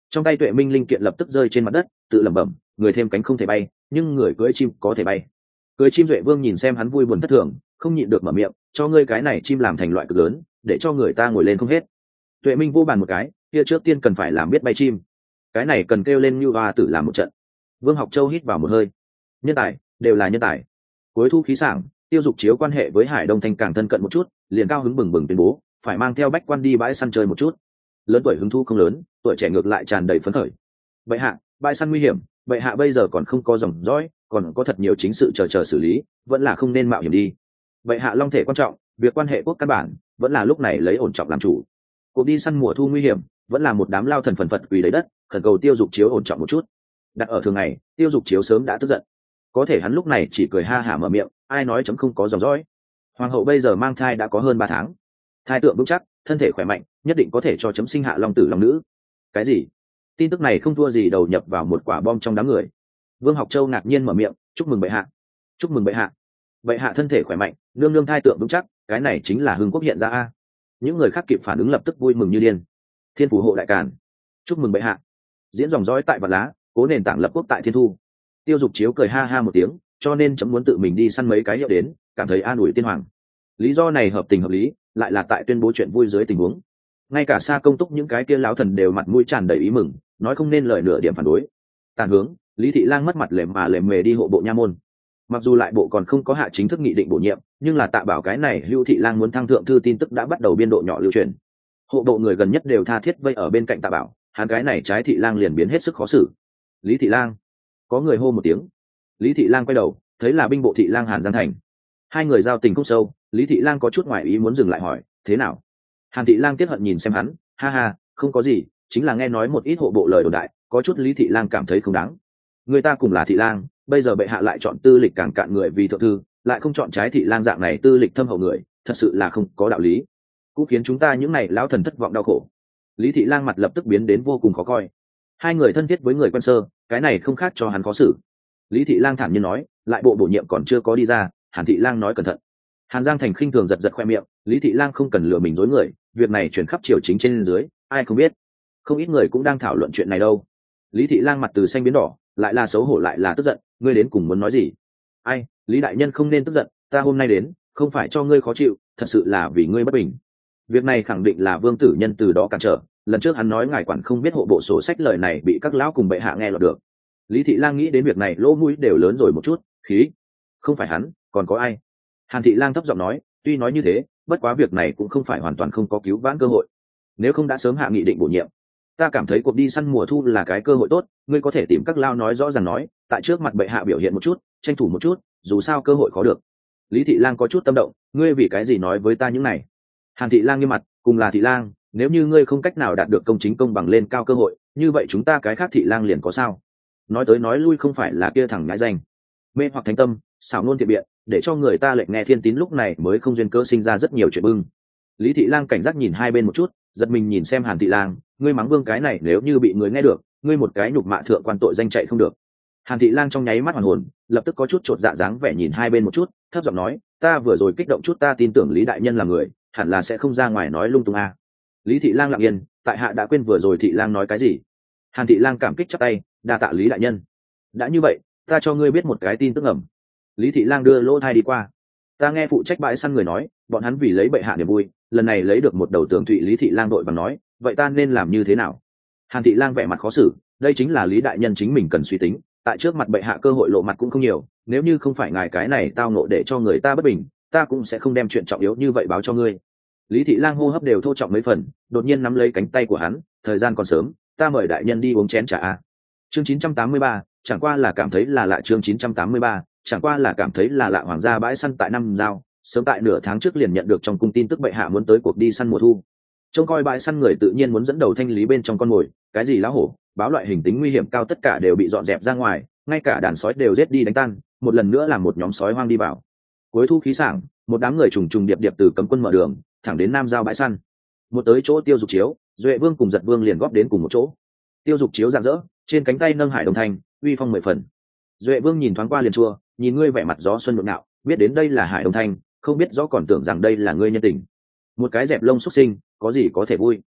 Trong tay Tuệ Minh linh kiện lập tức rơi trên mặt đất, tự lẩm bẩm, người thêm cánh không thể bay, nhưng người cưỡi chim có thể bay. Cưỡi chim Duệ Vương nhìn xem hắn vui buồn thất thường, không nhịn được mở miệng, cho ngươi cái này chim làm thành loại cực lớn, để cho người ta ngồi lên không hết. Tuệ Minh vô bàn một cái, kia trước tiên cần phải làm biết bay chim, cái này cần kêu lên như hoa tử làm một trận. Vương Học Châu hít vào một hơi, nhân tài đều là nhân tài. Cuối thu khí sảng, Tiêu Dục Chiếu quan hệ với Hải Đông Thanh càng thân cận một chút, liền cao hứng bừng bừng tuyên bố phải mang theo bách quan đi bãi săn chơi một chút. Lớn tuổi hứng thu không lớn, tuổi trẻ ngược lại tràn đầy phấn khởi. Bệ hạ, bãi săn nguy hiểm, bệ hạ bây giờ còn không có dòng dõi, còn có thật nhiều chính sự chờ chờ xử lý, vẫn là không nên mạo hiểm đi. Bệ hạ long thể quan trọng, việc quan hệ quốc căn bản vẫn là lúc này lấy ổn trọng làm chủ. Cuộc đi săn mùa thu nguy hiểm, vẫn là một đám lao thần phần phật quỳ lấy đất, khẩn cầu Tiêu Dục Chiếu ổn trọng một chút. Đặt ở thường ngày, Tiêu Dục Chiếu sớm đã tức giận, có thể hắn lúc này chỉ cười ha hả mở miệng, ai nói chấm không có dòng dõi. Hoàng hậu bây giờ mang thai đã có hơn ba tháng, thai tượng vững chắc, thân thể khỏe mạnh, nhất định có thể cho chấm sinh hạ long tử long nữ. Cái gì? Tin tức này không thua gì đầu nhập vào một quả bom trong đám người. Vương Học Châu ngạc nhiên mở miệng, chúc mừng bệ hạ, chúc mừng bệ hạ. Bệ hạ thân thể khỏe mạnh, nương nương thai tượng vững chắc, cái này chính là hưng quốc hiện ra a. Những người khác kịp phản ứng lập tức vui mừng như điên. Thiên phù hộ đại càn, chúc mừng bệ hạ. Diễn dòng dõi tại Vạn Lá, cố nền tảng lập quốc tại Thiên Thu. Tiêu Dục Chiếu cười ha ha một tiếng, cho nên chấm muốn tự mình đi săn mấy cái hiệu đến, cảm thấy an ủi tiên hoàng. Lý do này hợp tình hợp lý, lại là tại tuyên bố chuyện vui dưới tình huống. Ngay cả Sa Công Túc những cái kia láo thần đều mặt mũi tràn đầy ý mừng, nói không nên lời nửa điểm phản đối. Tàn hướng, Lý Thị Lang mất mặt lềm mà lềm mề đi hộ bộ nha môn. Mặc dù lại bộ còn không có hạ chính thức nghị định bổ nhiệm, nhưng là Tạ Bảo cái này Hưu Thị Lang muốn thăng thượng thư tin tức đã bắt đầu biên độ nhỏ lưu truyền. Hộ bộ người gần nhất đều tha thiết vây ở bên cạnh Tạ Bảo, hắn cái này trái Thị Lang liền biến hết sức khó xử. Lý Thị Lang, có người hô một tiếng. Lý Thị Lang quay đầu, thấy là binh bộ Thị Lang Hàn Giang Thành. Hai người giao tình không sâu, Lý Thị Lang có chút ngoài ý muốn dừng lại hỏi, thế nào? Hàn Thị Lang tiếc hận nhìn xem hắn, ha ha, không có gì, chính là nghe nói một ít hộ bộ lời đồn đại, có chút Lý Thị Lang cảm thấy không đáng. Người ta cùng là Thị Lang, bây giờ bệ hạ lại chọn tư lịch càng cạn người vì thượng thư, lại không chọn trái Thị Lang dạng này tư lịch thâm hậu người, thật sự là không có đạo lý, cũng khiến chúng ta những này lão thần thất vọng đau khổ. Lý Thị Lang mặt lập tức biến đến vô cùng khó coi. Hai người thân thiết với người quen sơ, cái này không khác cho hắn khó xử. Lý Thị Lang thản nhiên nói, lại bộ bổ nhiệm còn chưa có đi ra. Hàn Thị Lang nói cẩn thận. Hàn Giang Thành khinh thường giật giật khoe miệng, Lý Thị Lang không cần lừa mình dối người, việc này chuyển khắp triều chính trên dưới, ai không biết. Không ít người cũng đang thảo luận chuyện này đâu. Lý Thị Lang mặt từ xanh biến đỏ, lại là xấu hổ lại là tức giận, ngươi đến cùng muốn nói gì? Ai, Lý đại nhân không nên tức giận, ta hôm nay đến, không phải cho ngươi khó chịu, thật sự là vì ngươi bất bình. Việc này khẳng định là Vương tử nhân từ đó cản trở, lần trước hắn nói ngài quản không biết hộ bộ sổ sách lời này bị các lão cùng bệ hạ nghe lọt được. Lý Thị Lang nghĩ đến việc này lỗ mũi đều lớn rồi một chút, khí. Không phải hắn, còn có ai? Hàn Thị Lang thấp giọng nói, tuy nói như thế, bất quá việc này cũng không phải hoàn toàn không có cứu vãn cơ hội. Nếu không đã sớm hạ nghị định bổ nhiệm, ta cảm thấy cuộc đi săn mùa thu là cái cơ hội tốt, ngươi có thể tìm các lao nói rõ ràng nói, tại trước mặt bệ hạ biểu hiện một chút, tranh thủ một chút, dù sao cơ hội khó được. Lý Thị Lang có chút tâm động, ngươi vì cái gì nói với ta những này? Hàn Thị Lang nghiêm mặt, cùng là Thị Lang, nếu như ngươi không cách nào đạt được công chính công bằng lên cao cơ hội, như vậy chúng ta cái khác Thị Lang liền có sao? Nói tới nói lui không phải là kia thằng ngãi danh, mê hoặc thánh tâm, xảo ngôn thiện biện, để cho người ta lệnh nghe thiên tín, lúc này mới không duyên cơ sinh ra rất nhiều chuyện bưng. Lý Thị Lang cảnh giác nhìn hai bên một chút, giật mình nhìn xem Hàn Thị Lang, ngươi mắng Vương cái này nếu như bị người nghe được, ngươi một cái nhục mạ thượng quan tội danh chạy không được. Hàn Thị Lang trong nháy mắt hoàn hồn, lập tức có chút chột dạ dáng vẻ nhìn hai bên một chút, thấp giọng nói, ta vừa rồi kích động chút, ta tin tưởng Lý đại nhân là người, hẳn là sẽ không ra ngoài nói lung tung a. À. Lý Thị Lang lặng yên, tại hạ đã quên vừa rồi Thị Lang nói cái gì. Hàn Thị Lang cảm kích chắp tay, đa tạ Lý đại nhân. Đã như vậy, ta cho ngươi biết một cái tin tức ẩm. Lý Thị Lang đưa lỗ thai đi qua, ta nghe phụ trách bãi săn người nói, bọn hắn vì lấy bệ hạ niềm vui, lần này lấy được một đầu tường thụy. Lý Thị Lang đội bằng nói, vậy ta nên làm như thế nào? Hàn Thị Lang vẻ mặt khó xử, đây chính là Lý đại nhân chính mình cần suy tính, tại trước mặt bệ hạ cơ hội lộ mặt cũng không nhiều, nếu như không phải ngài cái này tao nộ để cho người ta bất bình, ta cũng sẽ không đem chuyện trọng yếu như vậy báo cho ngươi. Lý Thị Lang hô hấp đều thô trọng mấy phần, đột nhiên nắm lấy cánh tay của hắn, thời gian còn sớm, ta mời đại nhân đi uống chén trà a. Chương chín trăm tám mươi ba, chẳng qua là cảm thấy là lạ. Chương chín trăm tám mươi ba, chẳng qua là cảm thấy là lạ. Hoàng gia bãi săn tại năm giao, sớm tại nửa tháng trước liền nhận được trong cung tin tức bệ hạ muốn tới cuộc đi săn mùa thu. Trông coi bãi săn người tự nhiên muốn dẫn đầu thanh lý bên trong con mồi, cái gì lá hổ, báo loại hình tính nguy hiểm cao tất cả đều bị dọn dẹp ra ngoài, ngay cả đàn sói đều giết đi đánh tan, một lần nữa làm một nhóm sói hoang đi vào. Cuối thu khí sảng, một đám người trùng trùng điệp điệp từ cấm quân mở đường, thẳng đến nam giao bãi săn. Một tới chỗ Tiêu Dục Chiếu, Duệ Vương cùng Giật Vương liền góp đến cùng một chỗ. Tiêu Dục Chiếu rạng rỡ, trên cánh tay nâng Hải Đông Thanh, uy phong mười phần. Duệ Vương nhìn thoáng qua liền chua, nhìn ngươi vẻ mặt gió xuân nhộn nhạo, biết đến đây là Hải Đông Thanh, không biết rõ còn tưởng rằng đây là ngươi nhân tình. Một cái dẹp lông xuất sinh, có gì có thể vui.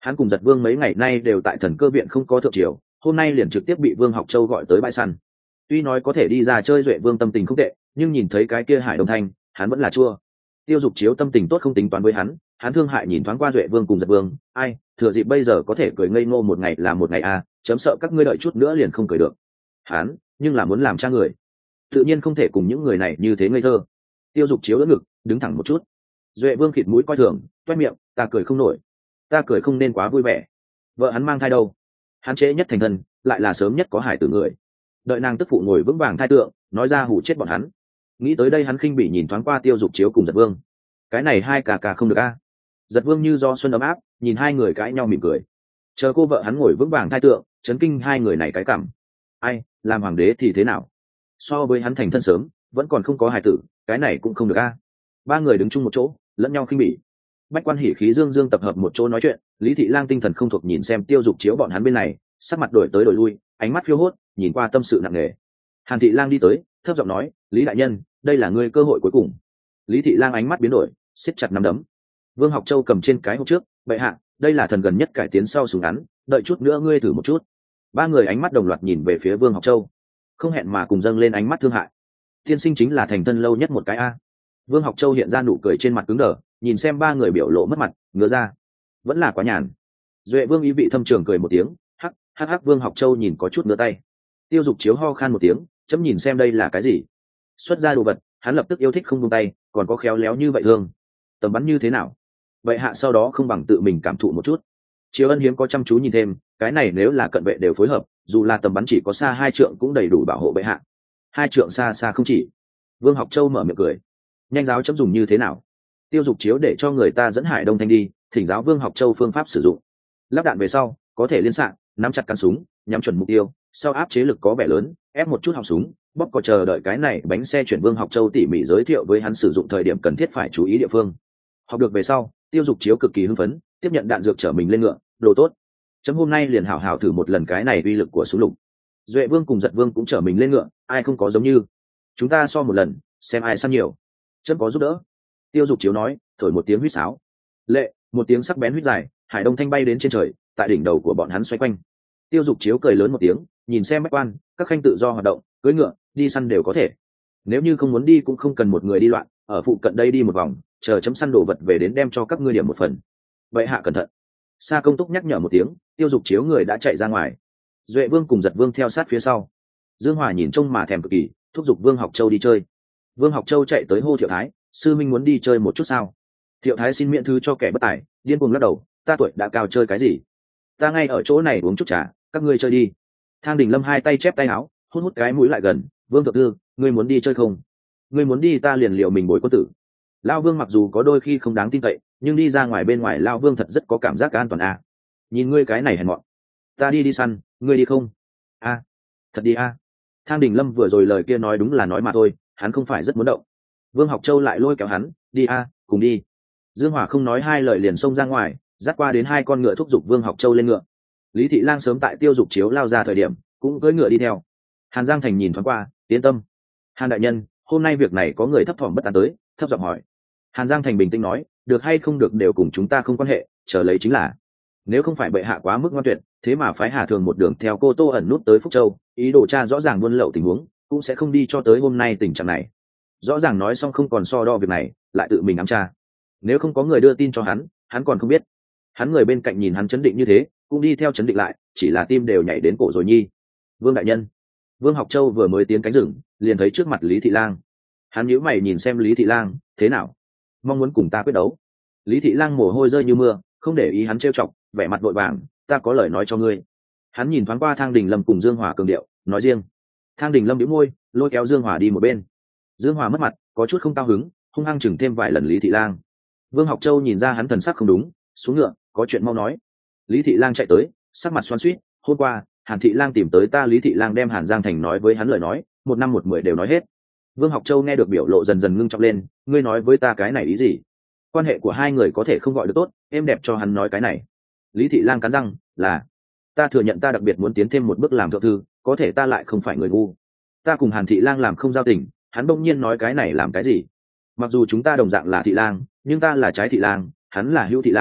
hắn cùng Giật Vương mấy ngày nay đều tại Thần Cơ viện không có thượng triều, hôm nay liền trực tiếp bị Vương Học Châu gọi tới bãi săn. Tuy nói có thể đi ra chơi, Duệ Vương tâm tình không tệ, nhưng nhìn thấy cái kia Hải Đông Thanh, hắn vẫn là chua. Tiêu Dục Chiếu tâm tình tốt không tính toán với hắn, hắn thương hại nhìn thoáng qua Duệ Vương cùng Giật Vương, ai, thừa dịp bây giờ có thể cười ngây ngô một ngày là một ngày à, chấm sợ các ngươi đợi chút nữa liền không cười được. Hắn, nhưng là muốn làm cha người, tự nhiên không thể cùng những người này như thế ngây thơ. Tiêu Dục Chiếu đỡ ngực, đứng thẳng một chút. Duệ Vương khịt mũi coi thường, toét miệng, ta cười không nổi, ta cười không nên quá vui vẻ. Vợ hắn mang thai đâu? Hắn trễ nhất thành thân, lại là sớm nhất có hải tử người. Đợi nàng tức phụ ngồi vững vàng thai tượng, nói ra hủ chết bọn hắn. Nghĩ tới đây hắn khinh bỉ nhìn thoáng qua Tiêu Dục Chiếu cùng Giật Vương. Cái này hai cà cà không được a. À. Giật Vương như do xuân ấm áp, nhìn hai người cãi nhau mỉm cười. Chờ cô vợ hắn ngồi vững vàng thai tượng, chấn kinh hai người này cái cảm. Ai, làm hoàng đế thì thế nào? So với hắn thành thân sớm, vẫn còn không có hài tử, cái này cũng không được a. À. Ba người đứng chung một chỗ, lẫn nhau khinh bỉ. Bách Quan hỉ khí dương dương tập hợp một chỗ nói chuyện, Lý Thị Lang tinh thần không thuộc nhìn xem Tiêu Dục Chiếu bọn hắn bên này, sắc mặt đổi tới đổi lui, ánh mắt phiêu hốt, nhìn qua tâm sự nặng nề. Hàn Thị Lang đi tới, thấp giọng nói, Lý đại nhân, đây là ngươi cơ hội cuối cùng. Lý Thị Lang ánh mắt biến đổi, siết chặt nắm đấm. Vương Học Châu cầm trên cái hộp trước, bệ hạ, đây là thần gần nhất cải tiến sau súng ngắn, đợi chút nữa ngươi thử một chút. Ba người ánh mắt đồng loạt nhìn về phía Vương Học Châu, không hẹn mà cùng dâng lên ánh mắt thương hại. Tiên sinh chính là thành thân lâu nhất một cái a. Vương Học Châu hiện ra nụ cười trên mặt cứng đờ, nhìn xem ba người biểu lộ mất mặt, ngứa ra, vẫn là quá nhàn. Duệ Vương ý vị thâm trường cười một tiếng, hắc hắc hắc. Vương Học Châu nhìn có chút ngứa tay. Tiêu Dục Chiếu ho khan một tiếng, chấm nhìn xem đây là cái gì. Xuất ra đồ vật, hắn lập tức yêu thích không buông tay, còn có khéo léo như vậy thương. Tầm bắn như thế nào? Vậy hạ sau đó không bằng tự mình cảm thụ một chút. Chiếu Ân hiếm có chăm chú nhìn thêm, cái này nếu là cận vệ đều phối hợp, dù là tầm bắn chỉ có xa hai trượng cũng đầy đủ bảo hộ bệ hạ. Hai trượng xa xa không chỉ. Vương Học Châu mở miệng cười. Nhanh giáo chấm dùng như thế nào? Tiêu Dục Chiếu để cho người ta dẫn Hải Đông Thanh đi, thỉnh giáo Vương Học Châu phương pháp sử dụng. Lắp đạn về sau, có thể liên xạ, nắm chặt cán súng, nhắm chuẩn mục tiêu, sau áp chế lực có vẻ lớn, ép một chút họng súng, bóp có chờ đợi cái này bánh xe chuyển. Vương Học Châu tỉ mỉ giới thiệu với hắn sử dụng thời điểm cần thiết phải chú ý địa phương. Học được về sau, Tiêu Dục Chiếu cực kỳ hưng phấn, tiếp nhận đạn dược chở mình lên ngựa, đồ tốt. Chấm hôm nay liền hảo hảo thử một lần cái này uy lực của súng lục. Duệ Vương cùng Giật Vương cũng chở mình lên ngựa, ai không có giống như. Chúng ta so một lần, xem ai săn nhiều. Chấm có giúp đỡ. Tiêu Dục Chiếu nói, thổi một tiếng huýt sáo. Lệ, một tiếng sắc bén huýt dài, Hải Đông Thanh bay đến trên trời, tại đỉnh đầu của bọn hắn xoay quanh. Tiêu Dục Chiếu cười lớn một tiếng, nhìn xem Bách Quan, các khanh tự do hoạt động, cưỡi ngựa, đi săn đều có thể. Nếu như không muốn đi cũng không cần một người đi loạn, ở phụ cận đây đi một vòng, chờ chấm săn đồ vật về đến đem cho các ngươi điểm một phần. Vậy hạ cẩn thận. Sa Công Túc nhắc nhở một tiếng, Tiêu Dục Chiếu người đã chạy ra ngoài. Duệ Vương cùng Giật Vương theo sát phía sau. Dương Hòa nhìn trông mà thèm cực kỳ, thúc giục Vương Học Châu đi chơi. Vương Học Châu chạy tới hô Thiệu Thái, sư minh muốn đi chơi một chút sao? Thiệu Thái xin miễn thư cho kẻ bất tài, điên cuồng lắc đầu, ta tuổi đã cao chơi cái gì? Ta ngay ở chỗ này uống chút trà, các ngươi chơi đi. Thang Đình Lâm hai tay chép tay áo, hút hút cái mũi lại gần, Vương thượng thư, ngươi muốn đi chơi không? Ngươi muốn đi ta liền liệu mình bồi quân tử. Lao Vương mặc dù có đôi khi không đáng tin cậy, nhưng đi ra ngoài bên ngoài Lao Vương thật rất có cảm giác an toàn à. Nhìn ngươi cái này hèn mọn. Ta đi đi săn, ngươi đi không? A, à, thật đi a. À. Thang Đình Lâm vừa rồi lời kia nói đúng là nói mà thôi, hắn không phải rất muốn động. Vương Học Châu lại lôi kéo hắn, đi a, à, cùng đi. Dương Hỏa không nói hai lời liền xông ra ngoài, dắt qua đến hai con ngựa thúc giục Vương Học Châu lên ngựa. Lý Thị Lang sớm tại Tiêu Dục Chiếu lao ra thời điểm, cũng cưỡi ngựa đi theo. Hàn Giang Thành nhìn thoáng qua, yên tâm. Hàn đại nhân, hôm nay việc này có người thấp thỏm bất an tới, thấp giọng hỏi. Hàn Giang Thành bình tĩnh nói, được hay không được đều cùng chúng ta không quan hệ, chờ lấy chính là. Nếu không phải bệ hạ quá mức ngoan tuyệt, thế mà phái Hà Thường một đường theo Cô Tô ẩn nút tới Phúc Châu, ý đồ tra rõ ràng buôn lậu tình huống, cũng sẽ không đi cho tới hôm nay tình trạng này. Rõ ràng nói xong không còn so đo việc này, lại tự mình ám tra. Nếu không có người đưa tin cho hắn, hắn còn không biết. Hắn người bên cạnh nhìn hắn chấn định như thế, cũng đi theo chấn định lại, chỉ là tim đều nhảy đến cổ rồi nhi. Vương đại nhân. Vương Học Châu vừa mới tiến cánh rừng, liền thấy trước mặt Lý Thị Lang. Hắn nhíu mày nhìn xem Lý Thị Lang, thế nào? Mong muốn cùng ta quyết đấu? Lý Thị Lang mồ hôi rơi như mưa, không để ý hắn trêu chọc, vẻ mặt vội vàng, ta có lời nói cho ngươi. Hắn nhìn thoáng qua Thang Đình Lâm cùng Dương Hòa cường điệu, nói riêng. Thang Đình Lâm bĩu môi, lôi kéo Dương Hòa đi một bên. Dương Hòa mất mặt, có chút không cao hứng, hung hăng chừng thêm vài lần Lý Thị Lang. Vương Học Châu nhìn ra hắn thần sắc không đúng, xuống ngựa, có chuyện mau nói. Lý Thị Lang chạy tới, sắc mặt xoắn xuýt, hôm qua Hàn Thị Lang tìm tới ta. Lý Thị Lang đem Hàn Giang Thành nói với hắn lời nói, một năm một mười đều nói hết. Vương Học Châu nghe được biểu lộ dần dần ngưng trọng lên, ngươi nói với ta cái này ý gì? Quan hệ của hai người có thể không gọi được tốt, em đẹp cho hắn nói cái này. Lý Thị Lang cắn răng, là ta thừa nhận ta đặc biệt muốn tiến thêm một bước làm thượng thư, có thể ta lại không phải người ngu. Ta cùng Hàn Thị Lang làm không giao tình, hắn bỗng nhiên nói cái này làm cái gì? Mặc dù chúng ta đồng dạng là Thị Lang, nhưng ta là trái Thị Lang, hắn là hữu Thị Lang,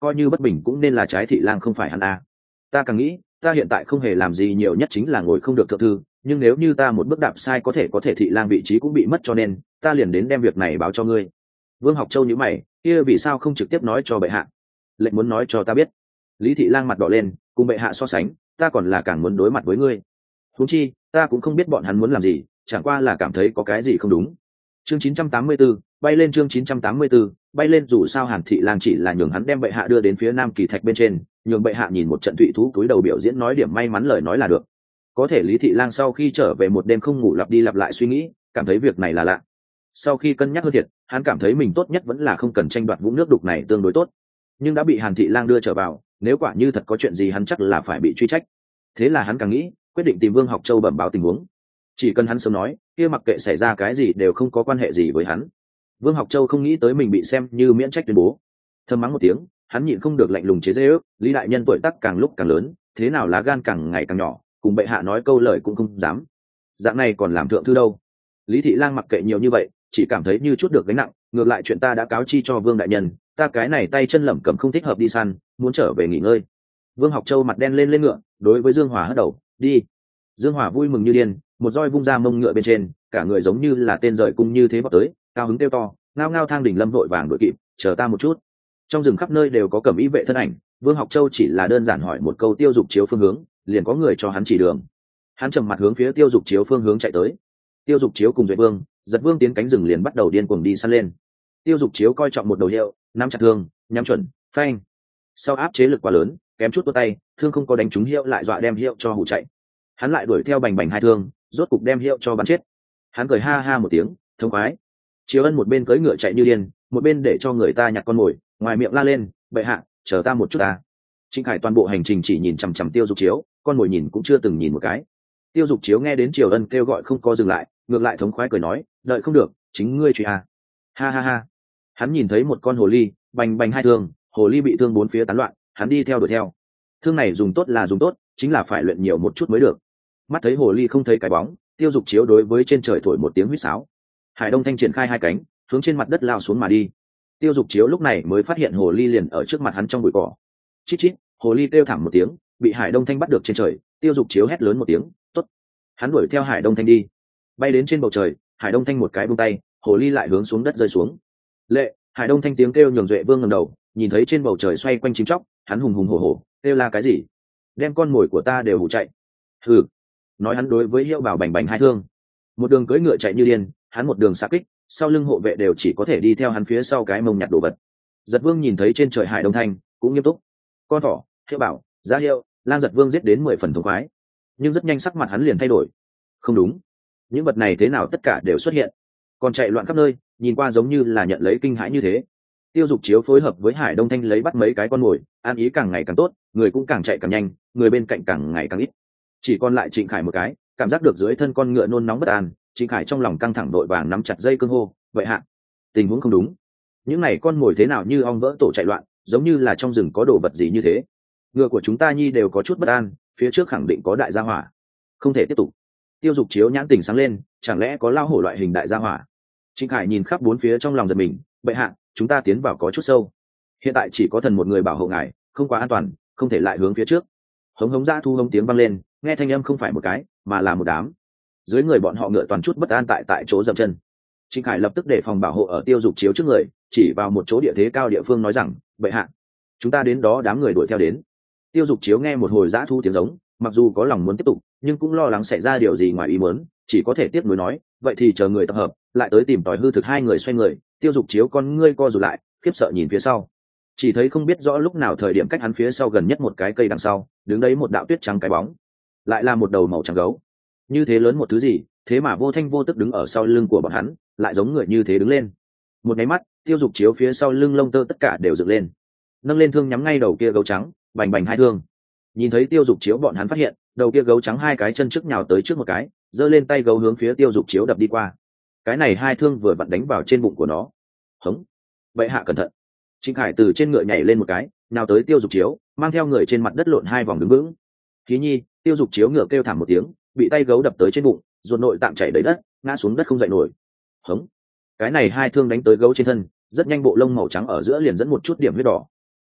coi như bất bình cũng nên là trái thị lang không phải hắn a. Ta càng nghĩ ta hiện tại không hề làm gì nhiều nhất chính là ngồi không được thượng thư, nhưng nếu như ta một bước đạp sai có thể có thể thị lang vị trí cũng bị mất, cho nên ta liền đến đem việc này báo cho ngươi. Vương Học Châu nhíu mày, kia vì sao không trực tiếp nói cho bệ hạ? Lệnh muốn nói cho ta biết. Lý thị lang mặt đỏ lên, cùng bệ hạ so sánh, ta còn là càng muốn đối mặt với ngươi. Huống chi, ta cũng không biết bọn hắn muốn làm gì, chẳng qua là cảm thấy có cái gì không đúng. Chương chín trăm tám mươi tư, bay lên chương chín trăm tám mươi tư, bay lên. Dù sao Hàn thị lang chỉ là nhường hắn đem bệ hạ đưa đến phía Nam Kỳ Thạch bên trên, nhường bệ hạ nhìn một trận thụy thú túi đầu biểu diễn nói điểm may mắn lời nói là được. Có thể Lý thị lang sau khi trở về một đêm không ngủ lặp đi lặp lại suy nghĩ, cảm thấy việc này là lạ. Sau khi cân nhắc hơn thiệt, hắn cảm thấy mình tốt nhất vẫn là không cần tranh đoạt vũng nước đục này tương đối tốt. Nhưng đã bị Hàn thị lang đưa trở vào, nếu quả như thật có chuyện gì hắn chắc là phải bị truy trách. Thế là hắn càng nghĩ, quyết định tìm Vương Học Châu bẩm báo tình huống. Chỉ cần hắn sớm nói, kia mặc kệ xảy ra cái gì đều không có quan hệ gì với hắn. Vương Học Châu không nghĩ tới mình bị xem như miễn trách tuyên bố, thầm mắng một tiếng, hắn nhịn không được lạnh lùng chế giễu, Lý đại nhân tuổi tác càng lúc càng lớn, thế nào lá gan càng ngày càng nhỏ, cùng bệ hạ nói câu lời cũng không dám. Dạng này còn làm thượng thư đâu? Lý thị lang mặc kệ nhiều như vậy, chỉ cảm thấy như chút được gánh nặng, ngược lại chuyện ta đã cáo chi cho Vương đại nhân, ta cái này tay chân lẩm cẩm không thích hợp đi săn, muốn trở về nghỉ ngơi. Vương Học Châu mặt đen lên lên ngựa, đối với Dương Hòa hất đầu, đi. Dương Hòa vui mừng như điên, một roi vung ra mông ngựa bên trên, cả người giống như là tên rời cung như thế vọt tới, cao hứng kêu to, ngao ngao Thang Đỉnh Lâm vội vàng đuổi kịp, chờ ta một chút. Trong rừng khắp nơi đều có cẩm y vệ thân ảnh, Vương Học Châu chỉ là đơn giản hỏi một câu Tiêu Dục Chiếu phương hướng, liền có người cho hắn chỉ đường. Hắn trầm mặt hướng phía Tiêu Dục Chiếu phương hướng chạy tới. Tiêu Dục Chiếu cùng Duệ Vương, Giật Vương tiến cánh rừng liền bắt đầu điên cuồng đi săn lên. Tiêu Dục Chiếu coi trọng một đầu hiệu, nắm chặt thương, nhắm chuẩn, phanh. Sau áp chế lực quá lớn, kém chút tuốt tay, thương không có đánh trúng hiệu lại dọa đem hiệu cho hù chạy. Hắn lại đuổi theo bành bành hai thương, rốt cục đem hiệu cho bắn chết. Hắn cười ha ha một tiếng, thông khoái. Chiếu Ân một bên cưỡi ngựa chạy như điên, một bên để cho người ta nhặt con mồi, ngoài miệng la lên, bệ hạ, chờ ta một chút ta. Trịnh Khải toàn bộ hành trình chỉ nhìn chằm chằm Tiêu Dục Chiếu, con mồi nhìn cũng chưa từng nhìn một cái. Tiêu Dục Chiếu nghe đến Triều Ân kêu gọi không có dừng lại, ngược lại thống khoái cười nói, đợi không được, chính ngươi truy à. Ha ha ha. Hắn nhìn thấy một con hồ ly, bành bành hai thương, hồ ly bị thương bốn phía tán loạn, hắn đi theo đuổi theo. Thương này dùng tốt là dùng tốt, chính là phải luyện nhiều một chút mới được. Mắt thấy hồ ly không thấy cái bóng, Tiêu Dục Chiếu đối với trên trời thổi một tiếng huýt sáo. Hải Đông Thanh triển khai hai cánh, hướng trên mặt đất lao xuống mà đi. Tiêu Dục Chiếu lúc này mới phát hiện hồ ly liền ở trước mặt hắn trong bụi cỏ. Chít chít, hồ ly kêu thảm một tiếng, bị Hải Đông Thanh bắt được trên trời. Tiêu Dục Chiếu hét lớn một tiếng, tốt. Hắn đuổi theo Hải Đông Thanh đi, bay đến trên bầu trời. Hải Đông Thanh một cái buông tay, hồ ly lại hướng xuống đất rơi xuống. Lệ, Hải Đông Thanh tiếng kêu nhường Duệ Vương ngẩng đầu, nhìn thấy trên bầu trời xoay quanh chim chóc, hắn hùng hùng hổ hổ, kêu là cái gì? Đem con mồi của ta đều hù chạy. Hừ. Nói hắn đối với Hiệu Bảo bành bành hai thương, một đường cưỡi ngựa chạy như điên, hắn một đường xạ kích, sau lưng hộ vệ đều chỉ có thể đi theo hắn phía sau cái mông nhặt đồ vật. Giật Vương nhìn thấy trên trời Hải Đông Thanh, cũng nghiêm túc. Con thỏ, Hiệu Bảo, Giá Hiệu, Lang Giật Vương giết đến mười phần thống khoái, nhưng rất nhanh sắc mặt hắn liền thay đổi. Không đúng, những vật này thế nào tất cả đều xuất hiện, còn chạy loạn khắp nơi, nhìn qua giống như là nhận lấy kinh hãi như thế. Tiêu Dục Chiếu phối hợp với Hải Đông Thanh lấy bắt mấy cái con mồi, an ý càng ngày càng tốt, người cũng càng chạy càng nhanh, người bên cạnh càng ngày càng ít. Chỉ còn lại Trịnh Khải một cái, cảm giác được dưới thân con ngựa nôn nóng bất an, Trịnh Khải trong lòng căng thẳng đội vàng nắm chặt dây cương hô, vậy hạ, tình huống không đúng, những này con mồi thế nào như ong vỡ tổ chạy loạn, giống như là trong rừng có đồ vật gì như thế. Ngựa của chúng ta nhi đều có chút bất an, phía trước khẳng định có đại gia hỏa, không thể tiếp tục. Tiêu Dục Chiếu nhãn tỉnh sáng lên, chẳng lẽ có lao hổ loại hình đại gia hỏa? Trịnh Khải nhìn khắp bốn phía trong lòng giật mình, bệ hạ, chúng ta tiến vào có chút sâu, hiện tại chỉ có thần một người bảo hộ ngài, không quá an toàn, không thể lại hướng phía trước. Hống hống dã thu hống tiếng vang lên, nghe thanh âm không phải một cái mà là một đám. Dưới người bọn họ ngựa toàn chút bất an tại tại chỗ dậm chân. Trịnh Khải lập tức để phòng bảo hộ ở Tiêu Dục Chiếu trước người, chỉ vào một chỗ địa thế cao địa phương nói rằng, bệ hạ, chúng ta đến đó đám người đuổi theo đến. Tiêu Dục Chiếu nghe một hồi dã thu tiếng giống, mặc dù có lòng muốn tiếp tục, nhưng cũng lo lắng xảy ra điều gì ngoài ý muốn, chỉ có thể tiếp nối nói, vậy thì chờ người tập hợp, lại tới tìm tòi hư thực. Hai người xoay người, Tiêu Dục Chiếu con ngươi co rụt lại, khiếp sợ nhìn phía sau, chỉ thấy không biết rõ lúc nào thời điểm cách hắn phía sau gần nhất một cái cây đằng sau, đứng đấy một đạo tuyết trắng cái bóng, lại là một đầu màu trắng gấu. Như thế lớn một thứ gì, thế mà vô thanh vô tức đứng ở sau lưng của bọn hắn, lại giống người như thế đứng lên. Một cái mắt, Tiêu Dục Chiếu phía sau lưng lông tơ tất cả đều dựng lên, nâng lên thương nhắm ngay đầu kia gấu trắng, bành bành hai thương. Nhìn thấy Tiêu Dục Chiếu bọn hắn phát hiện, đầu kia gấu trắng hai cái chân trước nhào tới trước một cái, giơ lên tay gấu hướng phía Tiêu Dục Chiếu đập đi qua. Cái này hai thương vừa vặn đánh vào trên bụng của nó. Hống, vậy hạ cẩn thận. Trịnh Khải từ trên ngựa nhảy lên một cái, nào tới Tiêu Dục Chiếu, mang theo người trên mặt đất lộn hai vòng đứng vững. Khí nhi, Tiêu Dục Chiếu ngựa kêu thảm một tiếng, bị tay gấu đập tới trên bụng, ruột nội tạng chảy đầy đất, ngã xuống đất không dậy nổi. Hống, cái này hai thương đánh tới gấu trên thân, rất nhanh bộ lông màu trắng ở giữa liền dẫn một chút điểm huyết đỏ.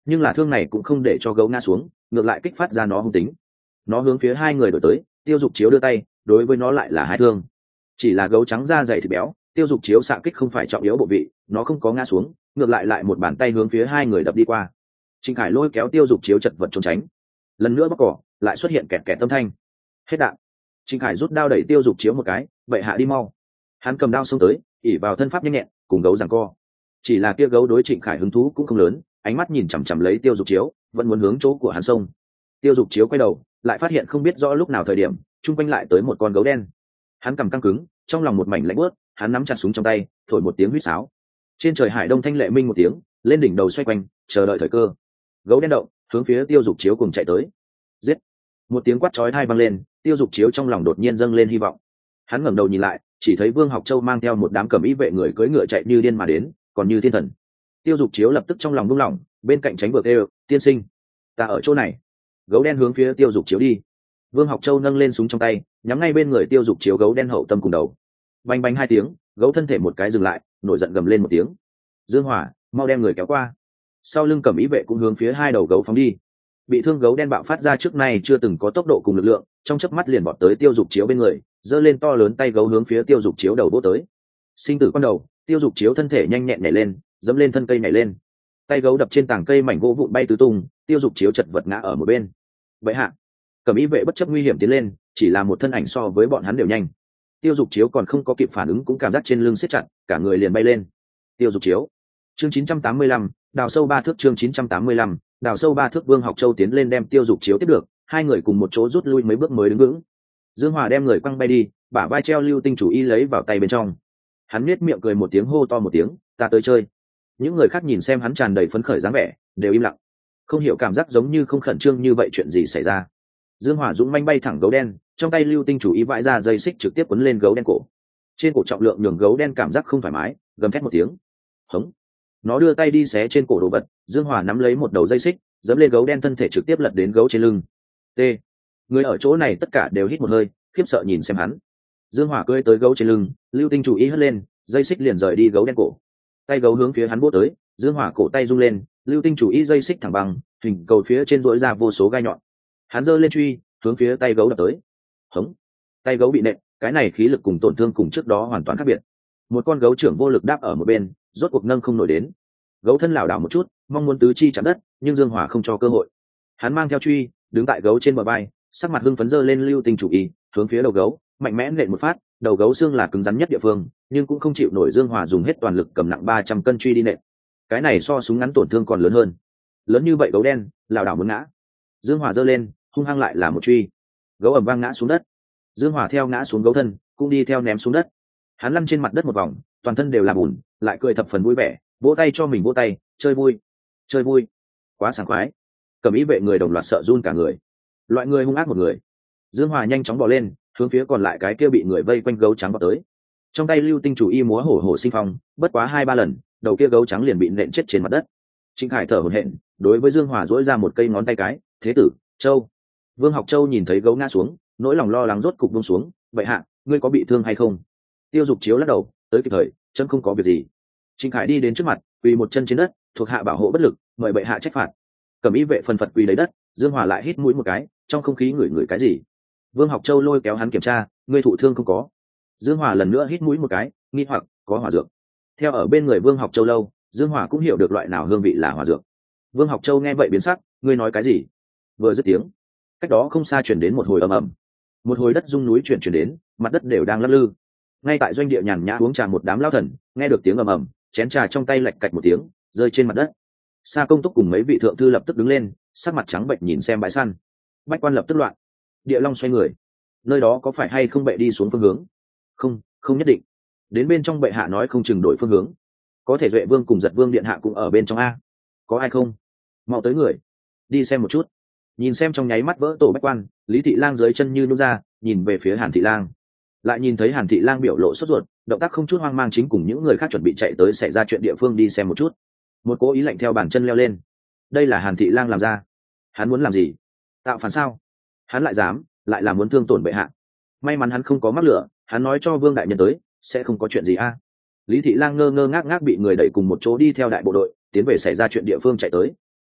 nhưng là thương này cũng không để cho gấu ngã xuống, ngược lại kích phát ra nó hung tính. Nó hướng phía hai người đổi tới, Tiêu Dục Chiếu đưa tay đối với nó lại là hai thương. Chỉ là gấu trắng da dày thịt béo, Tiêu Dục Chiếu xạ kích không phải trọng yếu bộ vị, nó không có ngã xuống, ngược lại lại một bàn tay hướng phía hai người đập đi qua. Trịnh Khải lôi kéo Tiêu Dục Chiếu chật vật trốn tránh, lần nữa bóc cỏ lại xuất hiện kẹt kẹt âm thanh. Hết đạn. Trịnh Khải rút đao đẩy Tiêu Dục Chiếu một cái, bệ hạ đi mau. Hắn cầm đao xông tới, ỉ vào thân pháp nhanh nhẹn cùng gấu giằng co. Chỉ là kia gấu đối Trịnh Khải hứng thú cũng không lớn, ánh mắt nhìn chằm chằm lấy Tiêu Dục Chiếu, vẫn muốn hướng chỗ của hắn xông. Tiêu Dục Chiếu quay đầu, lại phát hiện không biết rõ lúc nào thời điểm chung quanh lại tới một con gấu đen. Hắn cầm căng cứng, trong lòng một mảnh lạnh buốt, hắn nắm chặt súng trong tay, thổi một tiếng huýt sáo. Trên trời hải đông thanh lệ minh một tiếng, lên đỉnh đầu xoay quanh, chờ đợi thời cơ. Gấu đen động, hướng phía Tiêu Dục Chiếu cùng chạy tới. Giết! Một tiếng quát chói tai vang lên, Tiêu Dục Chiếu trong lòng đột nhiên dâng lên hy vọng. Hắn ngẩng đầu nhìn lại, chỉ thấy Vương Học Châu mang theo một đám cẩm y vệ người cưỡi ngựa chạy như điên mà đến, còn như thiên thần. Tiêu Dục Chiếu lập tức trong lòng rung lòng, bên cạnh tránh vừa kêu, tiên sinh, ta ở chỗ này. Gấu đen hướng phía Tiêu Dục Chiếu đi. Vương Học Châu nâng lên súng trong tay, nhắm ngay bên người Tiêu Dục Chiếu gấu đen hậu tâm cùng đầu. Bành bành hai tiếng, gấu thân thể một cái dừng lại, nổi giận gầm lên một tiếng. Dương Hỏa, mau đem người kéo qua. Sau lưng cẩm y vệ cũng hướng phía hai đầu gấu phóng đi. Bị thương gấu đen bạo phát ra trước nay chưa từng có tốc độ cùng lực lượng, trong chớp mắt liền bọt tới Tiêu Dục Chiếu bên người, giơ lên to lớn tay gấu hướng phía Tiêu Dục Chiếu đầu vỗ tới. Sinh tử quan đầu, Tiêu Dục Chiếu thân thể nhanh nhẹn nhảy lên, dẫm lên thân cây nhảy lên. Tay gấu đập trên tảng cây, mảnh gỗ vụn bay tứ tung, Tiêu Dục Chiếu chật vật ngã ở một bên. Vậy hạ, cẩm y vệ bất chấp nguy hiểm tiến lên, chỉ là một thân ảnh so với bọn hắn đều nhanh. Tiêu Dục Chiếu còn không có kịp phản ứng cũng cảm giác trên lưng siết chặt, cả người liền bay lên. Tiêu Dục Chiếu. Chương chín trăm tám mươi lăm, đào sâu ba thước. Chương chín trăm tám mươi lăm, đào sâu ba thước. Vương Học Châu tiến lên đem Tiêu Dục Chiếu tiếp được, hai người cùng một chỗ rút lui mấy bước mới đứng vững. Dương Hòa đem người quăng bay đi, bả vai treo Lưu Tinh chủ y lấy vào tay bên trong. Hắn nhếch miệng cười một tiếng, hô to một tiếng, ta tới chơi. Những người khác nhìn xem hắn tràn đầy phấn khởi dáng vẻ, đều im lặng, không hiểu cảm giác giống như không khẩn trương như vậy, chuyện gì xảy ra. Dương Hỏa dũng manh bay thẳng gấu đen, trong tay Lưu Tinh chủ ý vãi ra dây xích trực tiếp quấn lên gấu đen cổ. Trên cổ trọng lượng nhường gấu đen cảm giác không thoải mái, gầm thét một tiếng. Hống! Nó đưa tay đi xé trên cổ đồ vật, Dương Hỏa nắm lấy một đầu dây xích, giẫm lên gấu đen thân thể trực tiếp lật đến gấu trên lưng. T. Người ở chỗ này tất cả đều hít một hơi, khiếp sợ nhìn xem hắn. Dương Hỏa cưỡi tới gấu trên lưng, Lưu Tinh chủ ý hất lên, dây xích liền rời đi gấu đen cổ. Tay gấu hướng phía hắn bổ tới, Dương Hỏa cổ tay rung lên, Lưu Tinh chủ ý dây xích thẳng bằng, hình cầu phía trên rỗi ra vô số gai nhọn. Hắn giơ lên truy, hướng phía tay gấu đập tới. Hống! Tay gấu bị nện, cái này khí lực cùng tổn thương cùng trước đó hoàn toàn khác biệt. Một con gấu trưởng vô lực đáp ở một bên, rốt cuộc nâng không nổi đến. Gấu thân lảo đảo một chút, mong muốn tứ chi chạm đất, nhưng Dương Hỏa không cho cơ hội. Hắn mang theo truy, đứng tại gấu trên bờ vai, sắc mặt hưng phấn giơ lên Lưu Tinh chủ ý, hướng phía đầu gấu, mạnh mẽ nện một phát. Đầu gấu xương là cứng rắn nhất địa phương, nhưng cũng không chịu nổi Dương Hỏa dùng hết toàn lực cầm nặng ba trăm cân truy đi nện. Cái này so súng ngắn tổn thương còn lớn hơn. Lớn như vậy gấu đen, lảo đảo muốn ngã. Dương Hỏa giơ lên, hung hăng lại là một truy. Gấu ầm vang ngã xuống đất. Dương Hỏa theo ngã xuống gấu thân, cũng đi theo ném xuống đất. Hắn lăn trên mặt đất một vòng, toàn thân đều là bùn, lại cười thập phần vui vẻ, vỗ tay cho mình vỗ tay, chơi vui, chơi vui, quá sảng khoái. Cẩm y vệ người đồng loạt sợ run cả người. Loại người hung ác một người. Dương Hỏa nhanh chóng bò lên, hướng phía còn lại cái kia bị người vây quanh gấu trắng vọt tới. Trong tay Lưu Tinh chủ y múa hổ hổ sinh phong, bất quá hai ba lần, đầu kia gấu trắng liền bị nện chết trên mặt đất. Trịnh Khải thở hổn hển, đối với Dương Hỏa duỗi ra một cây ngón tay cái, thế tử, Châu. Vương Học Châu nhìn thấy gấu ngã xuống, nỗi lòng lo lắng rốt cục buông xuống, vậy hạ, ngươi có bị thương hay không? Tiêu Dục Chiếu lắc đầu, tới kịp thời, chân không có việc gì. Trịnh Khải đi đến trước mặt, quỳ một chân trên đất, thuộc hạ bảo hộ bất lực, mời bệ hạ trách phạt. Cẩm y vệ phần phật quỳ lấy đất, Dương Hỏa lại hít mũi một cái, trong không khí ngửi ngửi cái gì. Vương Học Châu lôi kéo hắn kiểm tra, ngươi thụ thương không có? Dương Hỏa lần nữa hít mũi một cái, nghi hoặc, có hỏa dược. Theo ở bên người Vương Học Châu lâu, Dương Hỏa cũng hiểu được loại nào hương vị là hỏa dược. Vương Học Châu nghe vậy biến sắc, ngươi nói cái gì? Vừa dứt tiếng, cách đó không xa chuyển đến một hồi ầm ầm, một hồi đất rung núi chuyển chuyển đến, mặt đất đều đang lắc lư. Ngay tại doanh địa nhàn nhã uống trà một đám lao thần, nghe được tiếng ầm ầm, chén trà trong tay lạch cạch một tiếng, rơi trên mặt đất. Sa Công Túc cùng mấy vị thượng thư lập tức đứng lên, sắc mặt trắng bệch nhìn xem bãi săn. Bách quan lập tức loạn. Địa Long xoay người, nơi đó có phải hay không bệ đi xuống phương hướng? Không, không nhất định. Đến bên trong bệ hạ nói không chừng đổi phương hướng. Có thể Duệ Vương cùng Giật Vương điện hạ cũng ở bên trong a. Có ai không? Mau tới người, đi xem một chút. Nhìn xem trong nháy mắt vỡ tổ bách quan, Lý Thị Lang dưới chân như nhún ra, nhìn về phía Hàn Thị Lang. Lại nhìn thấy Hàn Thị Lang biểu lộ sốt ruột, động tác không chút hoang mang, chính cùng những người khác chuẩn bị chạy tới xảy ra chuyện địa phương đi xem một chút. Một cố ý lạnh theo bàn chân leo lên. Đây là Hàn Thị Lang làm ra. Hắn muốn làm gì? Tạo phản sao? Hắn lại dám, lại là muốn thương tổn bệ hạ. May mắn hắn không có mắc lửa, hắn nói cho Vương đại nhân tới, sẽ không có chuyện gì a. Lý Thị Lang ngơ ngơ ngác ngác bị người đẩy cùng một chỗ đi theo đại bộ đội, tiến về xảy ra chuyện địa phương chạy tới.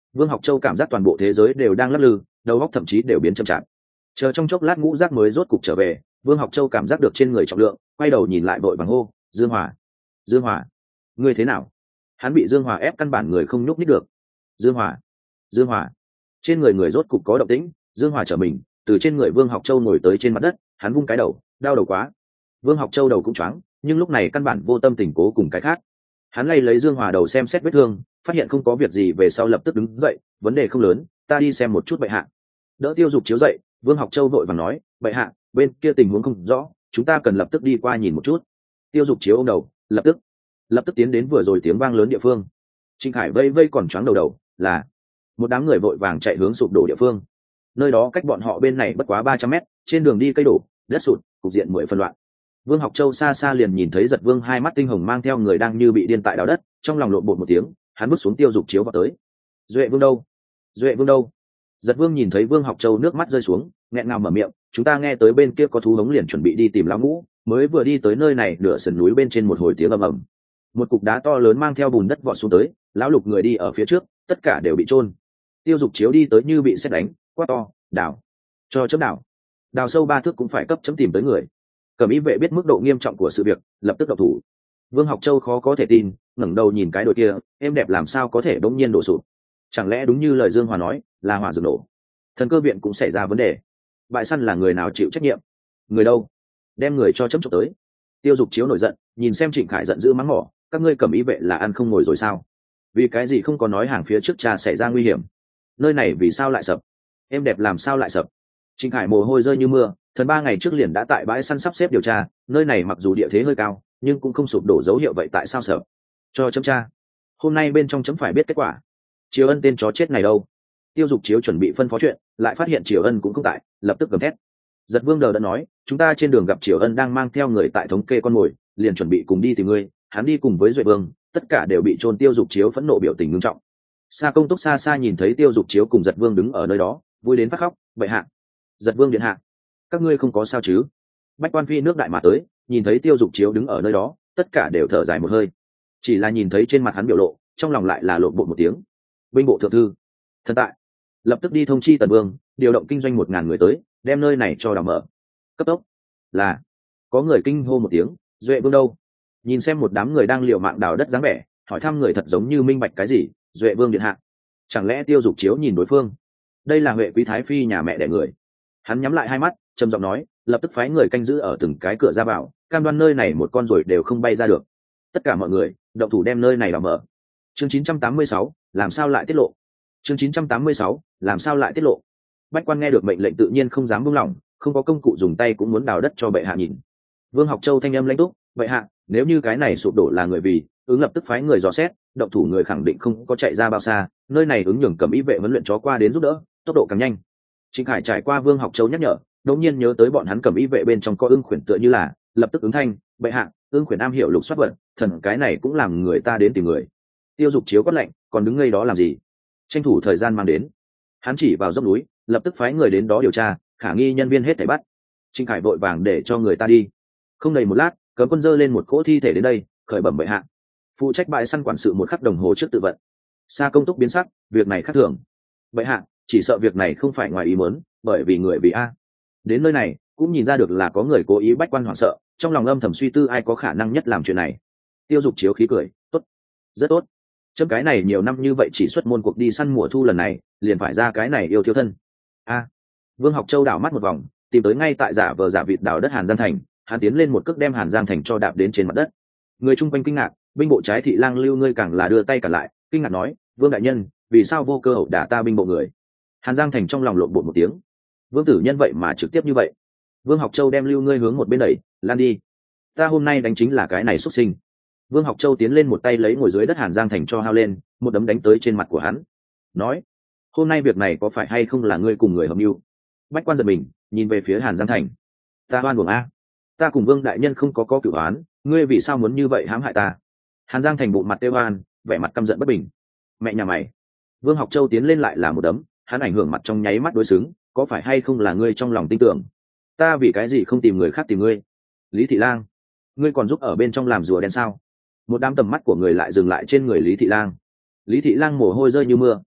Vương Học Châu cảm giác toàn bộ thế giới đều đang lắc lư, đầu óc thậm chí đều biến chậm chạp. Chờ trong chốc lát ngũ giác mới rốt cục trở về, Vương Học Châu cảm giác được trên người trọng lượng, quay đầu nhìn lại vội vàng hô, Dương Hòa, Dương Hòa, ngươi thế nào? Hắn bị Dương Hòa ép căn bản người không nhúc nhích được. Dương Hòa, Dương Hòa, trên người người rốt cục có động tĩnh. Dương Hòa trở mình, từ trên người Vương Học Châu ngồi tới trên mặt đất, hắn vung cái đầu, đau đầu quá. Vương Học Châu đầu cũng choáng, nhưng lúc này căn bản vô tâm tình cố cùng cái khác. Hắn lay lấy Dương Hòa đầu xem xét vết thương, phát hiện không có việc gì về sau lập tức đứng dậy, vấn đề không lớn, ta đi xem một chút bệ hạ. Đỡ Tiêu Dục chiếu dậy, Vương Học Châu vội vàng nói, bệ hạ, bên kia tình huống không rõ, chúng ta cần lập tức đi qua nhìn một chút. Tiêu Dục chiếu ôm đầu, lập tức lập tức tiến đến vừa rồi tiếng vang lớn địa phương. Trịnh Khải vây vây còn choáng đầu đầu, là một đám người vội vàng chạy hướng sụp đổ địa phương. Nơi đó cách bọn họ bên này bất quá ba trăm mét, trên đường đi cây đổ, đất sụt, cục diện mười phân loạn. Vương Học Châu xa xa liền nhìn thấy Giật Vương hai mắt tinh hồng mang theo người đang như bị điên tại đào đất, trong lòng lộn bột một tiếng, hắn bước xuống Tiêu Dục chiếu vào tới. Duệ Vương đâu? Duệ Vương đâu? Giật Vương nhìn thấy Vương Học Châu nước mắt rơi xuống, nghẹn ngào mở miệng, chúng ta nghe tới bên kia có thú hống liền chuẩn bị đi tìm lão ngũ, mới vừa đi tới nơi này nửa sườn núi bên trên một hồi tiếng ầm ầm. Một cục đá to lớn mang theo bùn đất vọt xuống tới, lão lục người đi ở phía trước, tất cả đều bị chôn. Tiêu Dục chiếu đi tới như bị sét đánh, quát to, đào, cho chấm đào, đào sâu ba thước cũng phải cấp chấm tìm tới người. Cẩm Y vệ biết mức độ nghiêm trọng của sự việc, lập tức động thủ. Vương Học Châu khó có thể tin, ngẩng đầu nhìn cái đội kia, em đẹp làm sao có thể bỗng nhiên đổ sụp? Chẳng lẽ đúng như lời Dương Hòa nói, là hỏa dược nổ? Thần cơ viện cũng xảy ra vấn đề. Bại săn là người nào chịu trách nhiệm? Người đâu? Đem người cho chấm chụp tới. Tiêu Dục chiếu nổi giận, nhìn xem Trịnh Khải giận dữ mắng mỏ, các ngươi Cẩm Y vệ là ăn không ngồi rồi sao? Vì cái gì không có nói hàng phía trước cha xảy ra nguy hiểm? Nơi này vì sao lại sập? Em đẹp làm sao lại sập? Trịnh Khải mồ hôi rơi như mưa, thần ba ngày trước liền đã tại bãi săn sắp xếp điều tra, nơi này mặc dù địa thế hơi cao, nhưng cũng không sụp đổ dấu hiệu, vậy tại sao sập? Cho chấm tra. Hôm nay bên trong chấm phải biết kết quả. Triều Ân tên chó chết này đâu? Tiêu Dục chiếu chuẩn bị phân phó chuyện, lại phát hiện Triều Ân cũng không tại, lập tức gầm thét. Giật Vương đờ đã nói, chúng ta trên đường gặp Triều Ân đang mang theo người tại thống kê con mồi, liền chuẩn bị cùng đi tìm ngươi. Hắn đi cùng với Duệ Vương, tất cả đều bị trôn. Tiêu Dục chiếu phẫn nộ biểu tình nghiêm trọng. Sa Công Túc xa xa nhìn thấy Tiêu Dục chiếu cùng Giật Vương đứng ở nơi đó, vui đến phát khóc. Bệ hạ, Giật Vương điện hạ, các ngươi không có sao chứ? Bách quan phi nước đại mà tới, nhìn thấy Tiêu Dục chiếu đứng ở nơi đó, tất cả đều thở dài một hơi. Chỉ là nhìn thấy trên mặt hắn biểu lộ, trong lòng lại là lộn bộ một tiếng. Binh bộ thượng thư, thần tại, lập tức đi thông chi Tần Vương, điều động kinh doanh một ngàn người tới, đem nơi này cho đào mở. Cấp tốc. Là. Có người kinh hô một tiếng, Duệ Vương đâu? Nhìn xem một đám người đang liều mạng đào đất dáng vẻ, hỏi thăm người thật giống như minh bạch cái gì. Duệ Vương điện hạ. Chẳng lẽ Tiêu Dục chiếu nhìn đối phương? Đây là Huệ quý thái phi nhà mẹ đẻ người. Hắn nhắm lại hai mắt, trầm giọng nói, lập tức phái người canh giữ ở từng cái cửa ra vào, cam đoan nơi này một con ruồi đều không bay ra được. Tất cả mọi người động thủ đem nơi này đào mở. Chương chín trăm tám mươi sáu, làm sao lại tiết lộ? Chương chín trăm tám mươi sáu, làm sao lại tiết lộ? Bách quan nghe được mệnh lệnh tự nhiên không dám buông lỏng, không có công cụ dùng tay cũng muốn đào đất cho bệ hạ nhìn. Vương Học Châu thanh âm lãnh túc, bệ hạ, nếu như cái này sụp đổ là người vì, ứng lập tức phái người dò xét, động thủ người khẳng định không có chạy ra bao xa, nơi này ứng nhường Cẩm Y vệ huấn luyện chó qua đến giúp đỡ, tốc độ càng nhanh. Trịnh Khải trải qua Vương Học Châu nhắc nhở, đột nhiên nhớ tới bọn hắn Cẩm Y vệ bên trong có ưng khuyển tựa như là, lập tức ứng thanh, bệ hạ, ưng khuyển am hiểu lục soát vật, thần cái này cũng làm người ta đến tìm người. Tiêu Dục chiếu quát lệnh, còn đứng ngây đó làm gì? Tranh thủ thời gian mang đến. Hắn chỉ vào dốc núi, lập tức phái người đến đó điều tra, khả nghi nhân viên hết thảy bắt. Trịnh Khải vội vàng để cho người ta đi. Không đầy một lát, cấm quân dơ lên một cỗ thi thể đến đây, khởi bẩm bệ hạ. Phụ trách bãi săn quản sự một khắc đồng hồ trước tự vận. Sa Công Túc biến sắc, việc này khác thường. Bệ hạ, chỉ sợ việc này không phải ngoài ý muốn, bởi vì người vì a. Đến nơi này, cũng nhìn ra được là có người cố ý bách quan hoảng sợ, trong lòng âm thầm suy tư ai có khả năng nhất làm chuyện này. Tiêu Dục chiếu khí cười, tốt, rất tốt. Chấm cái này nhiều năm như vậy chỉ xuất môn cuộc đi săn mùa thu lần này, liền phải ra cái này yêu thiếu thân. A. Vương Học Châu đảo mắt một vòng, tìm tới ngay tại giả vờ giả vịt đảo đất Hàn Giang Thành, hắn tiến lên một cước đem Hàn Giang Thành cho đạp đến trên mặt đất. Người chung quanh kinh ngạc, binh bộ trái thị lang lưu ngươi càng là đưa tay cả lại, kinh ngạc nói, Vương đại nhân, vì sao vô cơ hậu đả ta binh bộ người? Hàn Giang Thành trong lòng lộn bột một tiếng. Vương tử nhân vậy mà trực tiếp như vậy. Vương Học Châu đem lưu ngươi hướng một bên đẩy, lan đi. Ta hôm nay đánh chính là cái này xuất sinh. Vương Học Châu tiến lên một tay lấy ngồi dưới đất Hàn Giang Thành cho hao lên, một đấm đánh tới trên mặt của hắn. Nói, hôm nay việc này có phải hay không là ngươi cùng người hợp mưu? Bách quan giật mình, nhìn về phía Hàn Giang Thành. Ta oan uổng a, ta cùng Vương đại nhân không có có cửu oán, ngươi vì sao muốn như vậy hãm hại ta? Hàn Giang Thành bụng mặt tê oan, vẻ mặt căm giận bất bình. Mẹ nhà mày! Vương Học Châu tiến lên lại là một đấm, hắn ảnh hưởng mặt trong nháy mắt đối xứng, có phải hay không là ngươi trong lòng tin tưởng? Ta vì cái gì không tìm người khác tìm ngươi? Lý Thị Lang, ngươi còn giúp ở bên trong làm rùa đen sao? Một đám tầm mắt của người lại dừng lại trên người Lý Thị Lang. Lý Thị Lang mồ hôi rơi như mưa,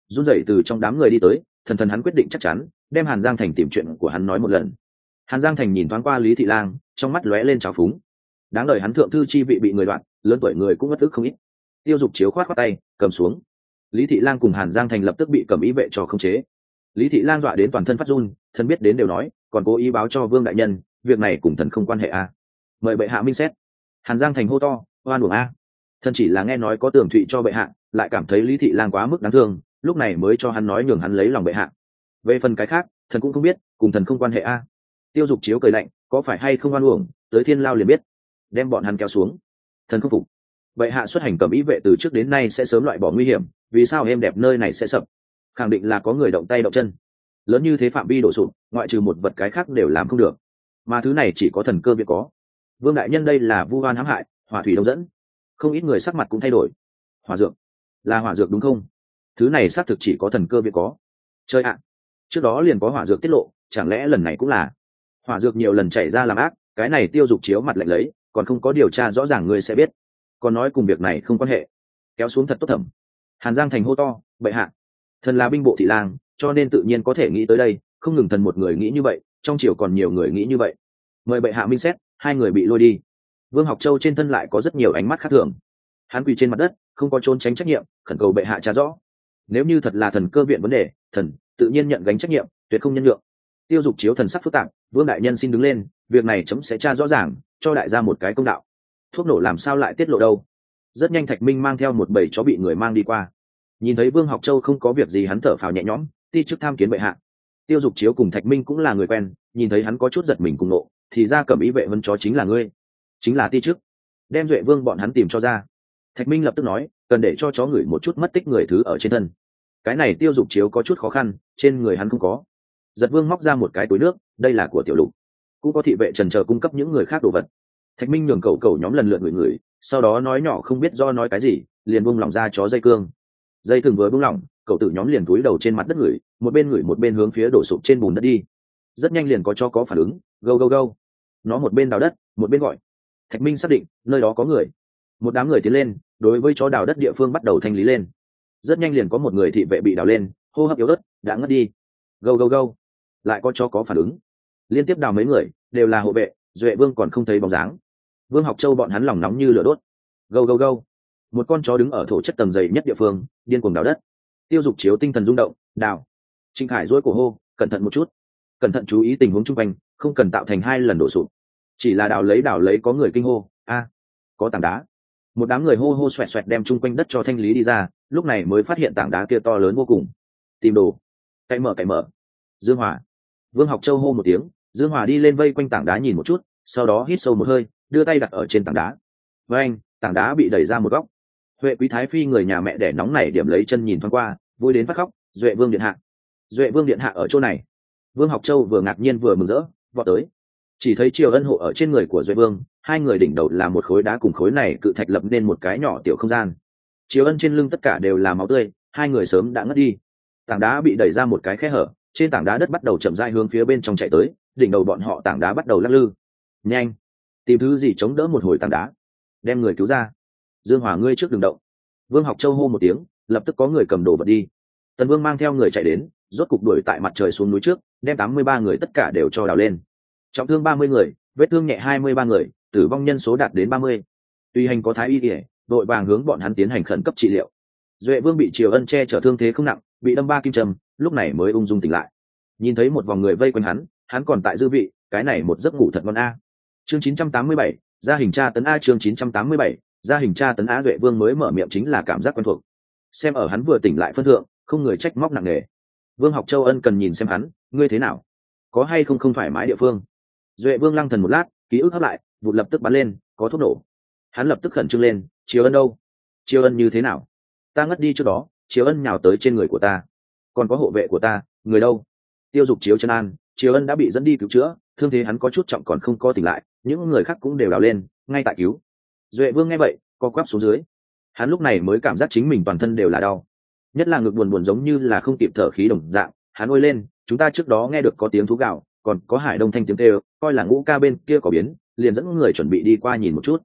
run rẩy từ trong đám người đi tới. Thần thần hắn quyết định chắc chắn đem Hàn Giang Thành tìm chuyện của hắn nói một lần. Hàn Giang Thành nhìn thoáng qua Lý Thị Lang, trong mắt lóe lên trào phúng. Đáng đời hắn thượng thư chi vị bị người đoạn, lớn tuổi người cũng mất tức không ít. Tiêu Dục Chiếu khoát khoát tay, cầm xuống. Lý Thị Lang cùng Hàn Giang Thành lập tức bị cầm ý vệ cho khống chế. Lý Thị Lang dọa đến toàn thân phát run, thân biết đến đều nói, còn cố ý báo cho Vương đại nhân, việc này cùng thần không quan hệ a. À. Mời bệ hạ minh xét. Hàn Giang Thành hô to, oan uổng a. À. Thần chỉ là nghe nói có tường thụy cho bệ hạ, lại cảm thấy Lý Thị Lang quá mức đáng thương, lúc này mới cho hắn nói nhường hắn lấy lòng bệ hạ. Về phần cái khác, thần cũng không biết, cùng thần không quan hệ a. À. Tiêu Dục Chiếu cười lạnh, có phải hay không oan uổng, tới thiên lao liền biết. Đem bọn hắn kéo xuống. Thần không phục. Bệ hạ xuất hành cầm ý vệ từ trước đến nay sẽ sớm loại bỏ nguy hiểm, vì sao êm đẹp nơi này sẽ sập? Khẳng định là có người động tay động chân. Lớn như thế phạm vi đổ sụp, ngoại trừ một vật cái khác đều làm không được. Mà thứ này chỉ có thần cơ viện có. Vương đại nhân đây là vu oan hãm hại, hỏa thủy đông dẫn. Không ít người sắc mặt cũng thay đổi. Hỏa dược, là hỏa dược đúng không? Thứ này xác thực chỉ có thần cơ viện có. Chơi ạ, trước đó liền có hỏa dược tiết lộ, chẳng lẽ lần này cũng là? Hỏa dược nhiều lần chảy ra làm ác, cái này Tiêu Dục Chiếu mặt lạnh lấy, còn không có điều tra rõ ràng người sẽ biết. Còn nói cùng việc này không quan hệ, kéo xuống thật tốt thẩm. Hàn Giang Thành hô to, bệ hạ, thần là binh bộ thị lang, cho nên tự nhiên có thể nghĩ tới đây, không ngừng thần một người nghĩ như vậy, trong triều còn nhiều người nghĩ như vậy. Mời bệ hạ minh xét. Hai người bị lôi đi. Vương Học Châu trên thân lại có rất nhiều ánh mắt khác thường. Hắn quỳ trên mặt đất, không có trốn tránh trách nhiệm, khẩn cầu bệ hạ tra rõ. Nếu như thật là thần cơ viện vấn đề, thần tự nhiên nhận gánh trách nhiệm, tuyệt không nhân nhượng. Tiêu Dục Chiếu thần sắc phức tạp, Vương đại nhân xin đứng lên, việc này chấm sẽ tra rõ ràng, cho đại gia một cái công đạo. Thuốc nổ làm sao lại tiết lộ đâu? Rất nhanh Thạch Minh mang theo một bầy chó bị người mang đi qua. Nhìn thấy Vương Học Châu không có việc gì, hắn thở phào nhẹ nhõm, ti chức tham kiến bệ hạ. Tiêu Dục Chiếu cùng Thạch Minh cũng là người quen, nhìn thấy hắn có chút giật mình cùng nộ, thì ra cầm ý vệ vân chó chính là ngươi, chính là ti chức. Đem Duệ Vương bọn hắn tìm cho ra. Thạch Minh lập tức nói, cần để cho chó ngửi một chút mất tích người thứ ở trên thân. Cái này Tiêu Dục Chiếu có chút khó khăn, trên người hắn không có. Giật Vương móc ra một cái túi nước, đây là của Tiểu Lục. Cũng có thị vệ trần chờ cung cấp những người khác đồ vật. Thạch Minh nhường cậu cậu nhóm lần lượt ngửi ngửi, sau đó nói nhỏ không biết do nói cái gì, liền buông lỏng ra chó dây cương. Dây thừng vừa buông lỏng, cậu tử nhóm liền cúi đầu trên mặt đất ngửi, một bên ngửi một bên hướng phía đổ sụp trên bùn đất đi. Rất nhanh liền có chó có phản ứng, gâu gâu gâu. Nó một bên đào đất, một bên gọi. Thạch Minh xác định nơi đó có người. Một đám người tiến lên, đối với chó đào đất địa phương bắt đầu thanh lý lên. Rất nhanh liền có một người thị vệ bị đào lên, hô hấp yếu ớt, đã ngất đi. Gâu gâu gâu. Lại có chó có phản ứng. Liên tiếp đào mấy người, đều là hộ vệ, Duệ Vương còn không thấy bóng dáng. Vương Học Châu bọn hắn lòng nóng như lửa đốt. Gâu gâu gâu. Một con chó đứng ở thổ chất tầng dày nhất địa phương, điên cuồng đào đất. Tiêu Dục Chiếu tinh thần rung động, đào. Trịnh Khải duỗi cổ hô, cẩn thận một chút, cẩn thận chú ý tình huống chung quanh, không cần tạo thành hai lần đổ sụp. Chỉ là đào lấy đào lấy có người kinh hô, a, có tảng đá. Một đám người hô hô xoẹt xoẹt đem chung quanh đất cho thanh lý đi ra, lúc này mới phát hiện tảng đá kia to lớn vô cùng. Tìm đồ. Cậy mở cậy mở. Dương Hòa. Vương Học Châu hô một tiếng, Dương Hòa đi lên vây quanh tảng đá nhìn một chút, sau đó hít sâu một hơi, đưa tay đặt ở trên tảng đá. Với anh, tảng đá bị đẩy ra một góc. Huệ Quý Thái Phi người nhà mẹ đẻ nóng nảy điểm lấy chân nhìn thoáng qua, vui đến phát khóc, Duệ Vương điện hạ. Duệ Vương điện hạ ở chỗ này. Vương Học Châu vừa ngạc nhiên vừa mừng rỡ, vọt tới. Chỉ thấy Triều Ân hộ ở trên người của Duệ Vương, hai người đỉnh đầu là một khối đá cùng khối này cự thạch lập nên một cái nhỏ tiểu không gian. Triều Ân trên lưng tất cả đều là máu tươi, hai người sớm đã ngất đi. Tảng đá bị đẩy ra một cái khe hở, trên tảng đá đất bắt đầu chậm rãi hướng phía bên trong chạy tới, đỉnh đầu bọn họ tảng đá bắt đầu lắc lư. Nhanh, tìm thứ gì chống đỡ một hồi tảng đá, đem người cứu ra. Dương Hòa ngươi trước đừng động. Vương Học Châu hô một tiếng, lập tức có người cầm đồ vật đi. Tần Vương mang theo người chạy đến, rốt cục đuổi tại mặt trời xuống núi trước, đem tám mươi ba người tất cả đều cho đào lên. Trọng thương ba mươi người, vết thương nhẹ hai mươi ba người, tử vong nhân số đạt đến ba mươi. Tuy hành có thái y y, đội vàng hướng bọn hắn tiến hành khẩn cấp trị liệu. Duệ Vương bị Triều Ân che chở thương thế không nặng, bị đâm ba kim châm, lúc này mới ung dung tỉnh lại. Nhìn thấy một vòng người vây quanh hắn, hắn còn tại dư vị, cái này một giấc ngủ thật ngon a. Chương chín trăm tám mươi bảy, gia hình tra tấn a chương chín trăm tám mươi bảy, gia hình tra tấn a. Duệ Vương mới mở miệng chính là cảm giác quen thuộc. Xem ở hắn vừa tỉnh lại phân thượng, không người trách móc nặng nề. Vương Học Châu ân cần nhìn xem hắn, ngươi thế nào, có hay không không thoải mái địa phương. Duệ Vương lăng thần một lát, ký ức hấp lại, vụt lập tức bắn lên, có thuốc nổ. Hắn lập tức khẩn trương lên, Triều Ân đâu? Triều Ân như thế nào? Ta ngất đi trước đó, Triều Ân nhào tới trên người của ta, còn có hộ vệ của ta, người đâu? Tiêu Dục Chiếu chân an, Triều Ân đã bị dẫn đi cứu chữa, thương thế hắn có chút trọng còn không có tỉnh lại, những người khác cũng đều đào lên, ngay tại cứu. Duệ Vương nghe vậy, co quắp xuống dưới. Hắn lúc này mới cảm giác chính mình toàn thân đều là đau, nhất là ngực buồn buồn giống như là không kịp thở khí đồng dạng. Hắn ôi lên, chúng ta trước đó nghe được có tiếng thú gạo, còn có Hải Đông Thanh tiếng kêu, coi là Ngũ ca bên kia có biến, liền dẫn người chuẩn bị đi qua nhìn một chút.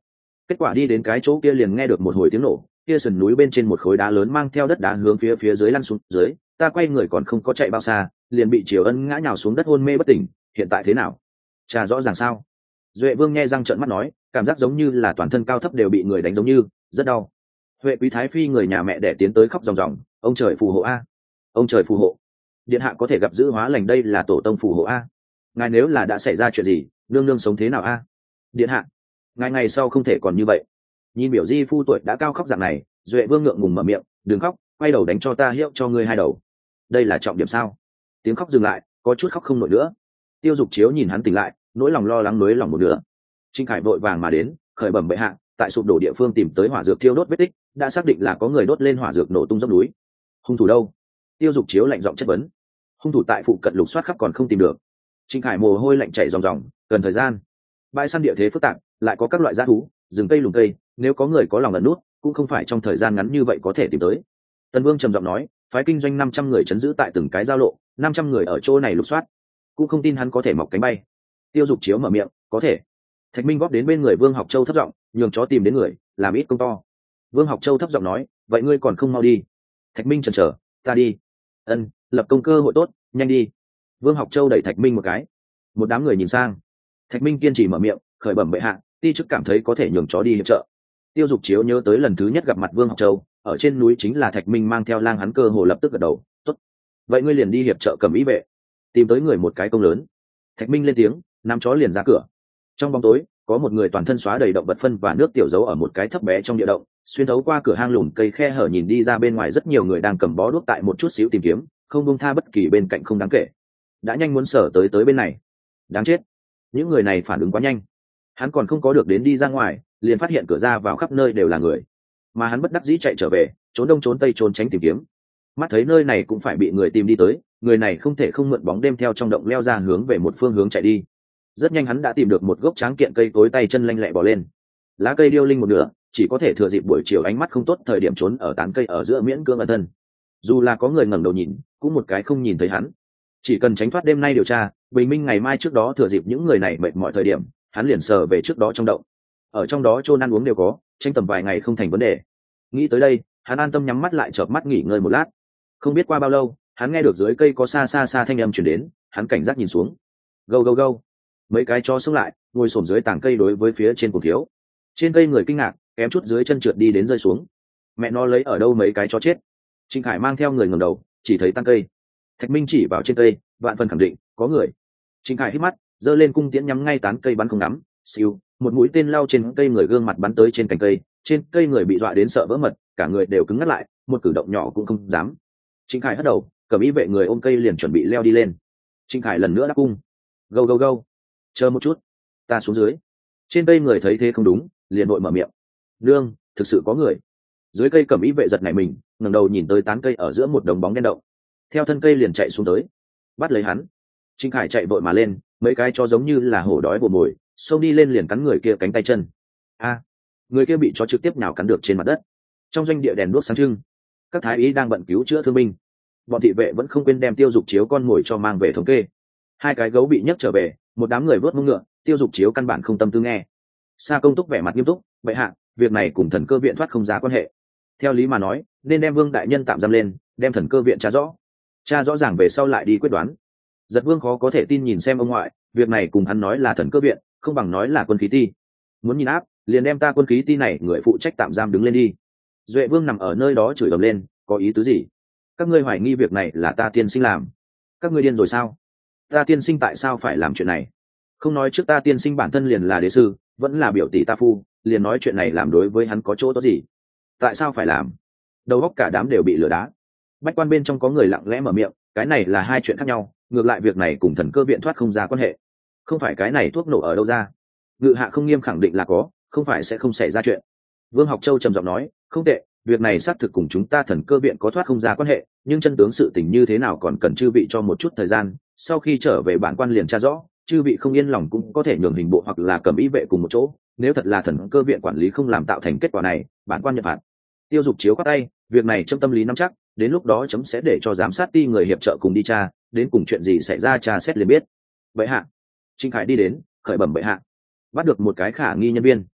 Kết quả đi đến cái chỗ kia liền nghe được một hồi tiếng nổ, kia sườn núi bên trên một khối đá lớn mang theo đất đá hướng phía phía dưới lăn xuống dưới, ta quay người còn không có chạy bao xa liền bị Triều Ân ngã nhào xuống đất hôn mê bất tỉnh. Hiện tại thế nào? Chả rõ ràng sao? Duệ Vương nghe răng trợn mắt nói, cảm giác giống như là toàn thân cao thấp đều bị người đánh giống như, rất đau. Huệ Quý Thái Phi người nhà mẹ đẻ tiến tới khóc ròng ròng, ông trời phù hộ a, ông trời phù hộ, điện hạ có thể gặp giữ hóa lành, đây là tổ tông phù hộ a. Ngài nếu là đã xảy ra chuyện gì, nương nương sống thế nào a? Điện hạ, ngài ngày sau không thể còn như vậy. Nhìn biểu di phu tuổi đã cao khóc dạng này, Duệ Vương ngượng ngùng mở miệng, đừng khóc, quay đầu đánh cho ta hiệu cho ngươi hai đầu. Đây là trọng điểm sao? Tiếng khóc dừng lại, có chút khóc không nổi nữa. Tiêu Dục Chiếu nhìn hắn tỉnh lại, nỗi lòng lo lắng nới lòng một nửa. Trinh Khải vội vàng mà đến, khởi bẩm bệ hạ, tại sụp đổ địa phương tìm tới hỏa dược thiêu đốt vết tích, đã xác định là có người đốt lên hỏa dược nổ tung dốc núi. Hung thủ đâu? Tiêu Dục Chiếu lạnh giọng chất vấn. Hung thủ tại phụ cận lục soát khắp còn không tìm được. Trinh Khải mồ hôi lạnh chảy ròng ròng, cần thời gian. Bãi săn địa thế phức tạp, lại có các loại dã thú, rừng cây lùm cây, nếu có người có lòng ẩn nút, cũng không phải trong thời gian ngắn như vậy có thể tìm tới. Tần Vương trầm giọng nói, phái kinh doanh năm trăm người chấn giữ tại từng cái giao lộ, năm trăm người ở chỗ này lục soát, cũng không tin hắn có thể mọc cánh bay. Tiêu Dục Chiếu mở miệng, có thể. Thạch Minh góp đến bên người Vương Học Châu thấp giọng, nhường chó tìm đến người, làm ít công to. Vương Học Châu thấp giọng nói, vậy ngươi còn không mau đi? Thạch Minh chần chờ, ta đi. Ân, lập công cơ hội tốt, nhanh đi. Vương Học Châu đẩy Thạch Minh một cái. Một đám người nhìn sang. Thạch Minh kiên trì mở miệng, khởi bẩm bệ hạ, ti chức cảm thấy có thể nhường chó đi hiệp trợ. Tiêu Dục Chiếu nhớ tới lần thứ nhất gặp mặt Vương Học Châu, ở trên núi chính là Thạch Minh mang theo lang, hắn cơ hồ lập tức gật đầu, tốt. Vậy ngươi liền đi hiệp trợ cầm ý vệ, tìm tới người một cái công lớn. Thạch Minh lên tiếng, nắm chó liền ra cửa. Trong bóng tối, có một người toàn thân xóa đầy động vật phân và nước tiểu giấu ở một cái thấp bé trong địa động, xuyên thấu qua cửa hang lùn cây khe hở nhìn đi ra bên ngoài, rất nhiều người đang cầm bó đuốc tại một chút xíu tìm kiếm, không buông tha bất kỳ bên cạnh không đáng kể. Đã nhanh muốn sở tới tới bên này. Đáng chết, những người này phản ứng quá nhanh. Hắn còn không có được đến đi ra ngoài, liền phát hiện cửa ra vào khắp nơi đều là người, mà hắn bất đắc dĩ chạy trở về, trốn đông trốn tây trốn tránh tìm kiếm. Mắt thấy nơi này cũng phải bị người tìm đi tới, người này không thể không mượn bóng đêm theo trong động leo ra hướng về một phương hướng chạy đi. Rất nhanh hắn đã tìm được một gốc tráng kiện cây cối, tay chân lanh lẹ bò lên. Lá cây điêu linh một nửa, chỉ có thể thừa dịp buổi chiều ánh mắt không tốt thời điểm trốn ở tán cây ở giữa miễn cưỡng ẩn thân. Dù là có người ngẩng đầu nhìn, cũng một cái không nhìn thấy hắn. Chỉ cần tránh thoát đêm nay điều tra, bình minh ngày mai trước đó thừa dịp những người này mệt mỏi thời điểm, hắn liền sờ về trước đó trong động. Ở trong đó chôn ăn uống đều có, tranh tầm vài ngày không thành vấn đề. Nghĩ tới đây, hắn an tâm nhắm mắt lại, chợp mắt nghỉ ngơi một lát. Không biết qua bao lâu, hắn nghe được dưới cây có xa xa xa thanh âm truyền đến, hắn cảnh giác nhìn xuống. Gâu gâu gâu. Mấy cái chó xông lại, ngồi xổm dưới tảng cây đối với phía trên cổ thiếu. Trên cây người kinh ngạc, kém chút dưới chân trượt đi đến rơi xuống. Mẹ nó lấy ở đâu mấy cái chó chết? Trinh Khải mang theo người ngẩng đầu, chỉ thấy tăng cây. Thạch Minh chỉ vào trên cây, vạn phần khẳng định, có người. Trinh Khải hít mắt, giơ lên cung tiễn nhắm ngay tán cây bắn không ngắm, siêu, một mũi tên lao trên cây người, gương mặt bắn tới trên cành cây, trên cây người bị dọa đến sợ vỡ mật, cả người đều cứng ngắt lại, một cử động nhỏ cũng không dám. Trinh Khải hất đầu, cầm ý vệ người ôm cây liền chuẩn bị leo đi lên. Trinh Khải lần nữa đáp cung. Gâu gâu gâu. Chờ một chút, ta xuống dưới. Trên cây người thấy thế không đúng, liền vội mở miệng. Nương, thực sự có người. Dưới cây cầm ý vệ giật nảy mình, ngẩng đầu nhìn tới tán cây ở giữa một đống bóng đen động. Theo thân cây liền chạy xuống tới, bắt lấy hắn. Trinh Khải chạy vội mà lên, mấy cái chó giống như là hổ đói bồ mồi, xông đi lên liền cắn người kia cánh tay chân. A, người kia bị chó trực tiếp nhào cắn được trên mặt đất. Trong doanh địa đèn đuốc sáng trưng, các thái y đang bận cứu chữa thương binh, bọn thị vệ vẫn không quên đem Tiêu Dục Chiếu con mồi cho mang về thống kê. Hai cái gấu bị nhấc trở về, một đám người vớt mông ngựa, Tiêu Dục Chiếu căn bản không tâm tư nghe. Sa Công Túc vẻ mặt nghiêm túc, bệ hạ, việc này cùng thần cơ viện thoát không ra quan hệ. Theo lý mà nói, nên đem Vương đại nhân tạm giam lên, đem thần cơ viện tra rõ, tra rõ ràng về sau lại đi quyết đoán. Giật Vương khó có thể tin nhìn xem ông ngoại, việc này cùng hắn nói là thần cơ viện, không bằng nói là quân khí ti. Muốn nhìn áp, liền đem ta quân khí ti này người phụ trách tạm giam đứng lên đi. Duệ Vương nằm ở nơi đó chửi ầm lên, có ý tứ gì? Các ngươi hoài nghi việc này là ta tiên sinh làm? Các ngươi điên rồi sao? Ta tiên sinh tại sao phải làm chuyện này? Không nói trước ta tiên sinh bản thân liền là đế sư, vẫn là biểu tỷ ta phu, liền nói chuyện này làm đối với hắn có chỗ tốt gì? Tại sao phải làm? Đầu óc cả đám đều bị lửa đá. Bách quan bên trong có người lặng lẽ mở miệng, cái này là hai chuyện khác nhau, ngược lại việc này cùng thần cơ viện thoát không ra quan hệ. Không phải cái này thuốc nổ ở đâu ra? Ngự hạ không nghiêm khẳng định là có, không phải sẽ không xảy ra chuyện. Vương Học Châu trầm giọng nói, không tệ, việc này xác thực cùng chúng ta thần cơ viện có thoát không ra quan hệ, nhưng chân tướng sự tình như thế nào còn cần chư vị cho một chút thời gian, sau khi trở về bản quan liền tra rõ, chư vị không yên lòng cũng có thể nhường hình bộ hoặc là cầm ý vệ cùng một chỗ, nếu thật là thần cơ viện quản lý không làm tạo thành kết quả này, bản quan nhận phạt. Tiêu Dục Chiếu quát tay, việc này trong tâm lý nắm chắc, đến lúc đó chấm sẽ để cho giám sát ti người hiệp trợ cùng đi tra, đến cùng chuyện gì xảy ra tra xét liền biết. Bệ hạ. Trinh Khải đi đến, khởi bẩm bệ hạ, bắt được một cái khả nghi nhân viên.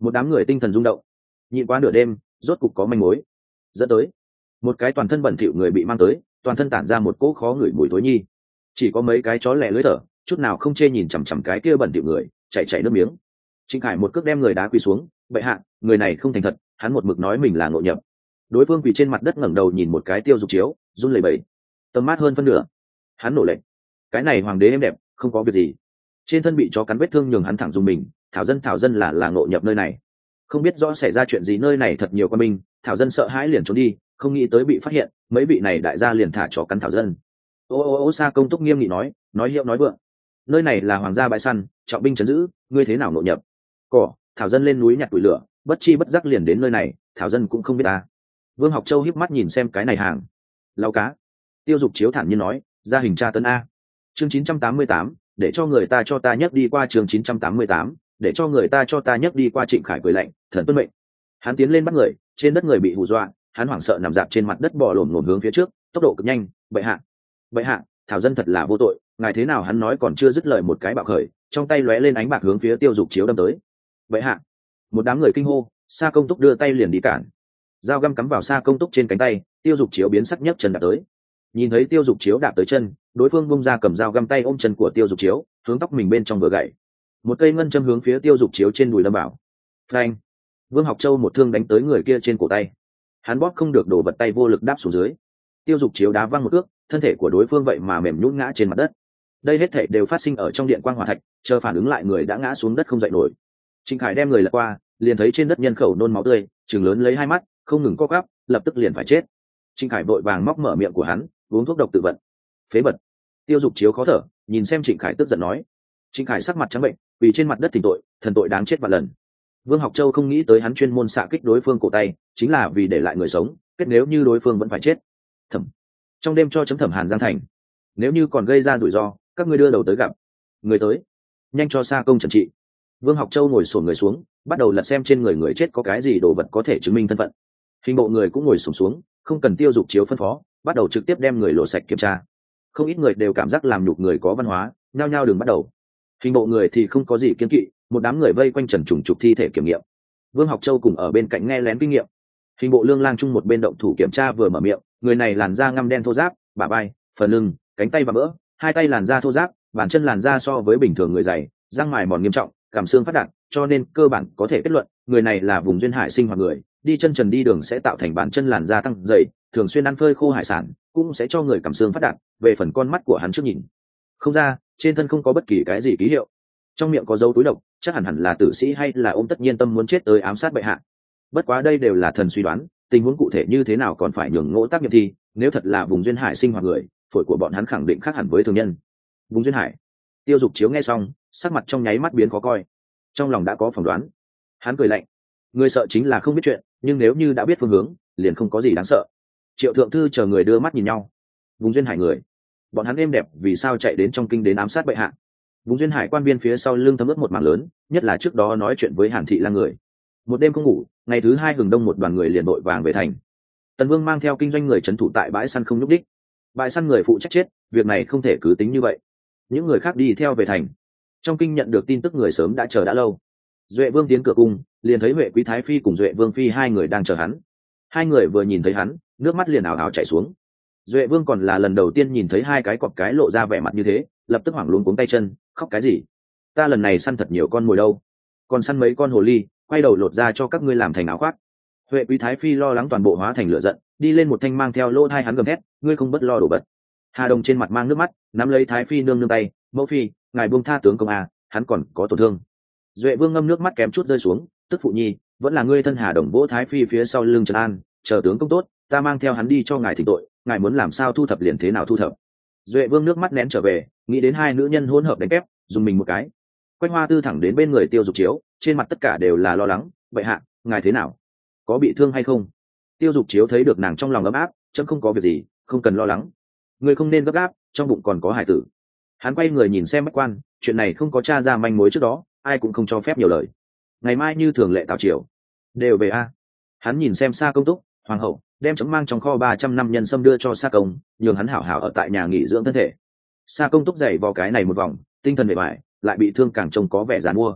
một đám người tinh thần rung động, nhịn qua nửa đêm rốt cục có manh mối dẫn tới một cái toàn thân bẩn thỉu người bị mang tới, toàn thân tản ra một cỗ khó ngửi mùi thối nhi, chỉ có mấy cái chó lẻ lưỡi thở, chút nào không chê nhìn chằm chằm cái kia bẩn thỉu người, chạy chạy nước miếng. Trịnh Khải một cước đem người đá quỳ xuống, bệ hạ, người này không thành thật, hắn một mực nói mình là ngộ nhập. Đối phương quỳ trên mặt đất ngẩng đầu nhìn một cái Tiêu Dục Chiếu, run lẩy bẩy, tầm mắt hơn phân nửa. Hắn nổ lệnh, cái này hoàng đế êm đẹp, không có việc gì. Trên thân bị chó cắn vết thương nhường hắn thẳng dùng mình, thảo dân thảo dân là là ngộ nhập nơi này, không biết rõ xảy ra chuyện gì, nơi này thật nhiều quan binh, thảo dân sợ hãi liền trốn đi, không nghĩ tới bị phát hiện, mấy vị này đại gia liền thả chó cắn thảo dân. Ô ô ô Sa Công Túc nghiêm nghị nói, nói hiệu nói vượng, nơi này là hoàng gia bãi săn, trọng binh trấn giữ, ngươi thế nào ngộ nhập? Cỏ, thảo dân lên núi nhặt củi lửa, bất chi bất giác liền đến nơi này, thảo dân cũng không biết ta. Vương Học Châu híp mắt nhìn xem cái này hàng lau cá. Tiêu Dục Chiếu thản nhiên nói, ra hình tra tấn a. Chương chín trăm tám mươi tám, để cho người ta cho ta nhấc đi qua. Chương chín trăm tám mươi tám, để cho người ta cho ta nhấc đi qua. Trịnh Khải cười lạnh, thần tuân mệnh. Hắn tiến lên bắt người, trên đất người bị hù dọa, hắn hoảng sợ nằm dạp trên mặt đất bò lổm lổm hướng phía trước, tốc độ cực nhanh. Bệ hạ, bệ hạ, thảo dân thật là vô tội, ngài thế nào? Hắn nói còn chưa dứt lời, một cái bạo khởi, trong tay lóe lên ánh bạc hướng phía Tiêu Dục Chiếu đâm tới. Bệ hạ! Một đám người kinh hô, Sa Công Túc đưa tay liền đi cản, dao găm cắm vào Sa Công Túc trên cánh tay. Tiêu Dục Chiếu biến sắc nhấc chân đạp tới, nhìn thấy Tiêu Dục Chiếu đạp tới chân, đối phương bung ra cầm dao găm tay ôm chân của Tiêu Dục Chiếu, hướng tóc mình bên trong vừa gãy, một cây ngân châm hướng phía Tiêu Dục Chiếu trên đùi đâm vào. Phanh! Vương Học Châu một thương đánh tới người kia trên cổ tay, hắn bóp không được, đổ vật tay vô lực đáp xuống dưới. Tiêu Dục Chiếu đá văng một cước, thân thể của đối phương vậy mà mềm nhũn ngã trên mặt đất. Đây hết thảy đều phát sinh ở trong điện quang hỏa thạch, chờ phản ứng lại người đã ngã xuống đất không dậy nổi. Trịnh Khải đem người lật qua, liền thấy trên đất nhân khẩu nôn máu tươi, trừng lớn lấy hai mắt, không ngừng co quắp, lập tức liền phải chết. Trịnh Khải vội vàng móc mở miệng của hắn, uống thuốc độc tự vận. Phế vật! Tiêu Dục Chiếu khó thở, nhìn xem Trịnh Khải tức giận nói. Trịnh Khải sắc mặt trắng bệnh, vì trên mặt đất thỉnh tội, thần tội đáng chết vạn lần. Vương Học Châu không nghĩ tới hắn chuyên môn xạ kích đối phương cổ tay, chính là vì để lại người sống, kết nếu như đối phương vẫn phải chết. Thẩm, trong đêm cho chấm thẩm Hàn Giang Thành, nếu như còn gây ra rủi ro, các ngươi đưa đầu tới gặp. Người tới, nhanh cho Sa Công trần trị. Vương Học Châu ngồi xổm người xuống, bắt đầu lật xem trên người người chết có cái gì đồ vật có thể chứng minh thân phận. Hình bộ người cũng ngồi xổm xuống, không cần Tiêu Dục Chiếu phân phó, bắt đầu trực tiếp đem người lộ sạch kiểm tra. Không ít người đều cảm giác làm nhục người có văn hóa, nhao nhao đừng bắt đầu. Hình bộ người thì không có gì kiêng kỵ, một đám người vây quanh trần trùng trục thi thể kiểm nghiệm. Vương Học Châu cùng ở bên cạnh nghe lén kinh nghiệm. Hình bộ Lương Lang Trung một bên động thủ kiểm tra vừa mở miệng, người này làn da ngăm đen thô ráp, bả vai, phần lưng, cánh tay và bỡ, hai tay làn da thô ráp, bàn chân làn da so với bình thường người dày, răng mài mòn nghiêm trọng, cảm xương phát đạt, cho nên cơ bản có thể kết luận người này là vùng duyên hải sinh hoạt người, đi chân trần đi đường sẽ tạo thành bàn chân làn da tăng dày, thường xuyên ăn phơi khô hải sản cũng sẽ cho người cảm xương phát đạt. Về phần con mắt của hắn trước nhìn không ra, trên thân không có bất kỳ cái gì ký hiệu, trong miệng có dấu túi độc, chắc hẳn hẳn là tử sĩ hay là ôm tất nhiên tâm muốn chết tới ám sát bệ hạ. Bất quá đây đều là thần suy đoán, tình huống cụ thể như thế nào còn phải nhường Ngỗ Tác nghiệm thi. Nếu thật là vùng duyên hải sinh hoạt người, phổi của bọn hắn khẳng định khác hẳn với thường nhân. Vùng duyên hải. Tiêu Dục Chiếu nghe xong, sắc mặt trong nháy mắt biến khó coi, trong lòng đã có phỏng đoán. Hắn cười lạnh, người sợ chính là không biết chuyện, nhưng nếu như đã biết phương hướng, liền không có gì đáng sợ. Triệu thượng thư chờ người đưa mắt nhìn nhau. Vùng duyên hải người, bọn hắn êm đẹp vì sao chạy đến trong kinh đến ám sát bệ hạ? Vùng duyên hải quan viên phía sau lưng thấm ướt một mảng lớn, nhất là trước đó nói chuyện với Hàn Thị Lang người. Một đêm không ngủ, ngày thứ hai hừng đông một đoàn người liền đội vàng về thành. Tần Vương mang theo kinh doanh người trấn thủ tại bãi săn không nhúc đích. Bãi săn người phụ trách chết, việc này không thể cứ tính như vậy. Những người khác đi theo về thành. Trong kinh nhận được tin tức người sớm đã chờ đã lâu. Duệ Vương tiến cửa cung, liền thấy Huệ Quý Thái Phi cùng Duệ Vương Phi hai người đang chờ hắn. Hai người vừa nhìn thấy hắn, nước mắt liền ảo ảo chảy xuống. Duệ Vương còn là lần đầu tiên nhìn thấy hai cái cọp cái lộ ra vẻ mặt như thế, lập tức hoảng luống cuống tay chân, khóc cái gì? Ta lần này săn thật nhiều con mồi đâu, còn săn mấy con hồ ly, quay đầu lột ra cho các ngươi làm thành áo khoác. Huệ Quý Thái Phi lo lắng toàn bộ hóa thành lửa giận, đi lên một thanh mang theo lỗ hai hắn gầm thét, ngươi không bất lo đổ vật. Hà Đồng trên mặt mang nước mắt, nắm lấy Thái Phi nương nương tay, mẫu phi, ngài buông tha tướng công à, hắn còn có tổn thương. Duệ Vương ngâm nước mắt kém chút rơi xuống, tức phụ nhi, vẫn là ngươi thân Hà Đồng vỗ Thái Phi phía sau lưng trấn an, chờ tướng công tốt, ta mang theo hắn đi cho ngài thỉnh tội, ngài muốn làm sao thu thập liền thế nào thu thập. Duệ Vương nước mắt nén trở về, nghĩ đến hai nữ nhân hỗn hợp đánh kép, dùng mình một cái. Quách Hoa Tư thẳng đến bên người Tiêu Dục Chiếu, trên mặt tất cả đều là lo lắng, vậy hạ, ngài thế nào, có bị thương hay không? Tiêu Dục Chiếu thấy được nàng trong lòng ấm áp, chấm không có việc gì, không cần lo lắng. Ngươi không nên gấp gáp, trong bụng còn có hải tử. Hắn quay người nhìn xem Bách Quan, chuyện này không có tra ra manh mối trước đó, ai cũng không cho phép nhiều lời. Ngày mai như thường lệ tào triều, đều về a. Hắn nhìn xem Sa Công Túc, hoàng hậu, đem chấm mang trong kho ba trăm năm nhân sâm đưa cho Sa Công, nhường hắn hảo hảo ở tại nhà nghỉ dưỡng thân thể. Sa Công Túc giày vào cái này một vòng, tinh thần bề bại, lại bị thương càng trông có vẻ giàn mua.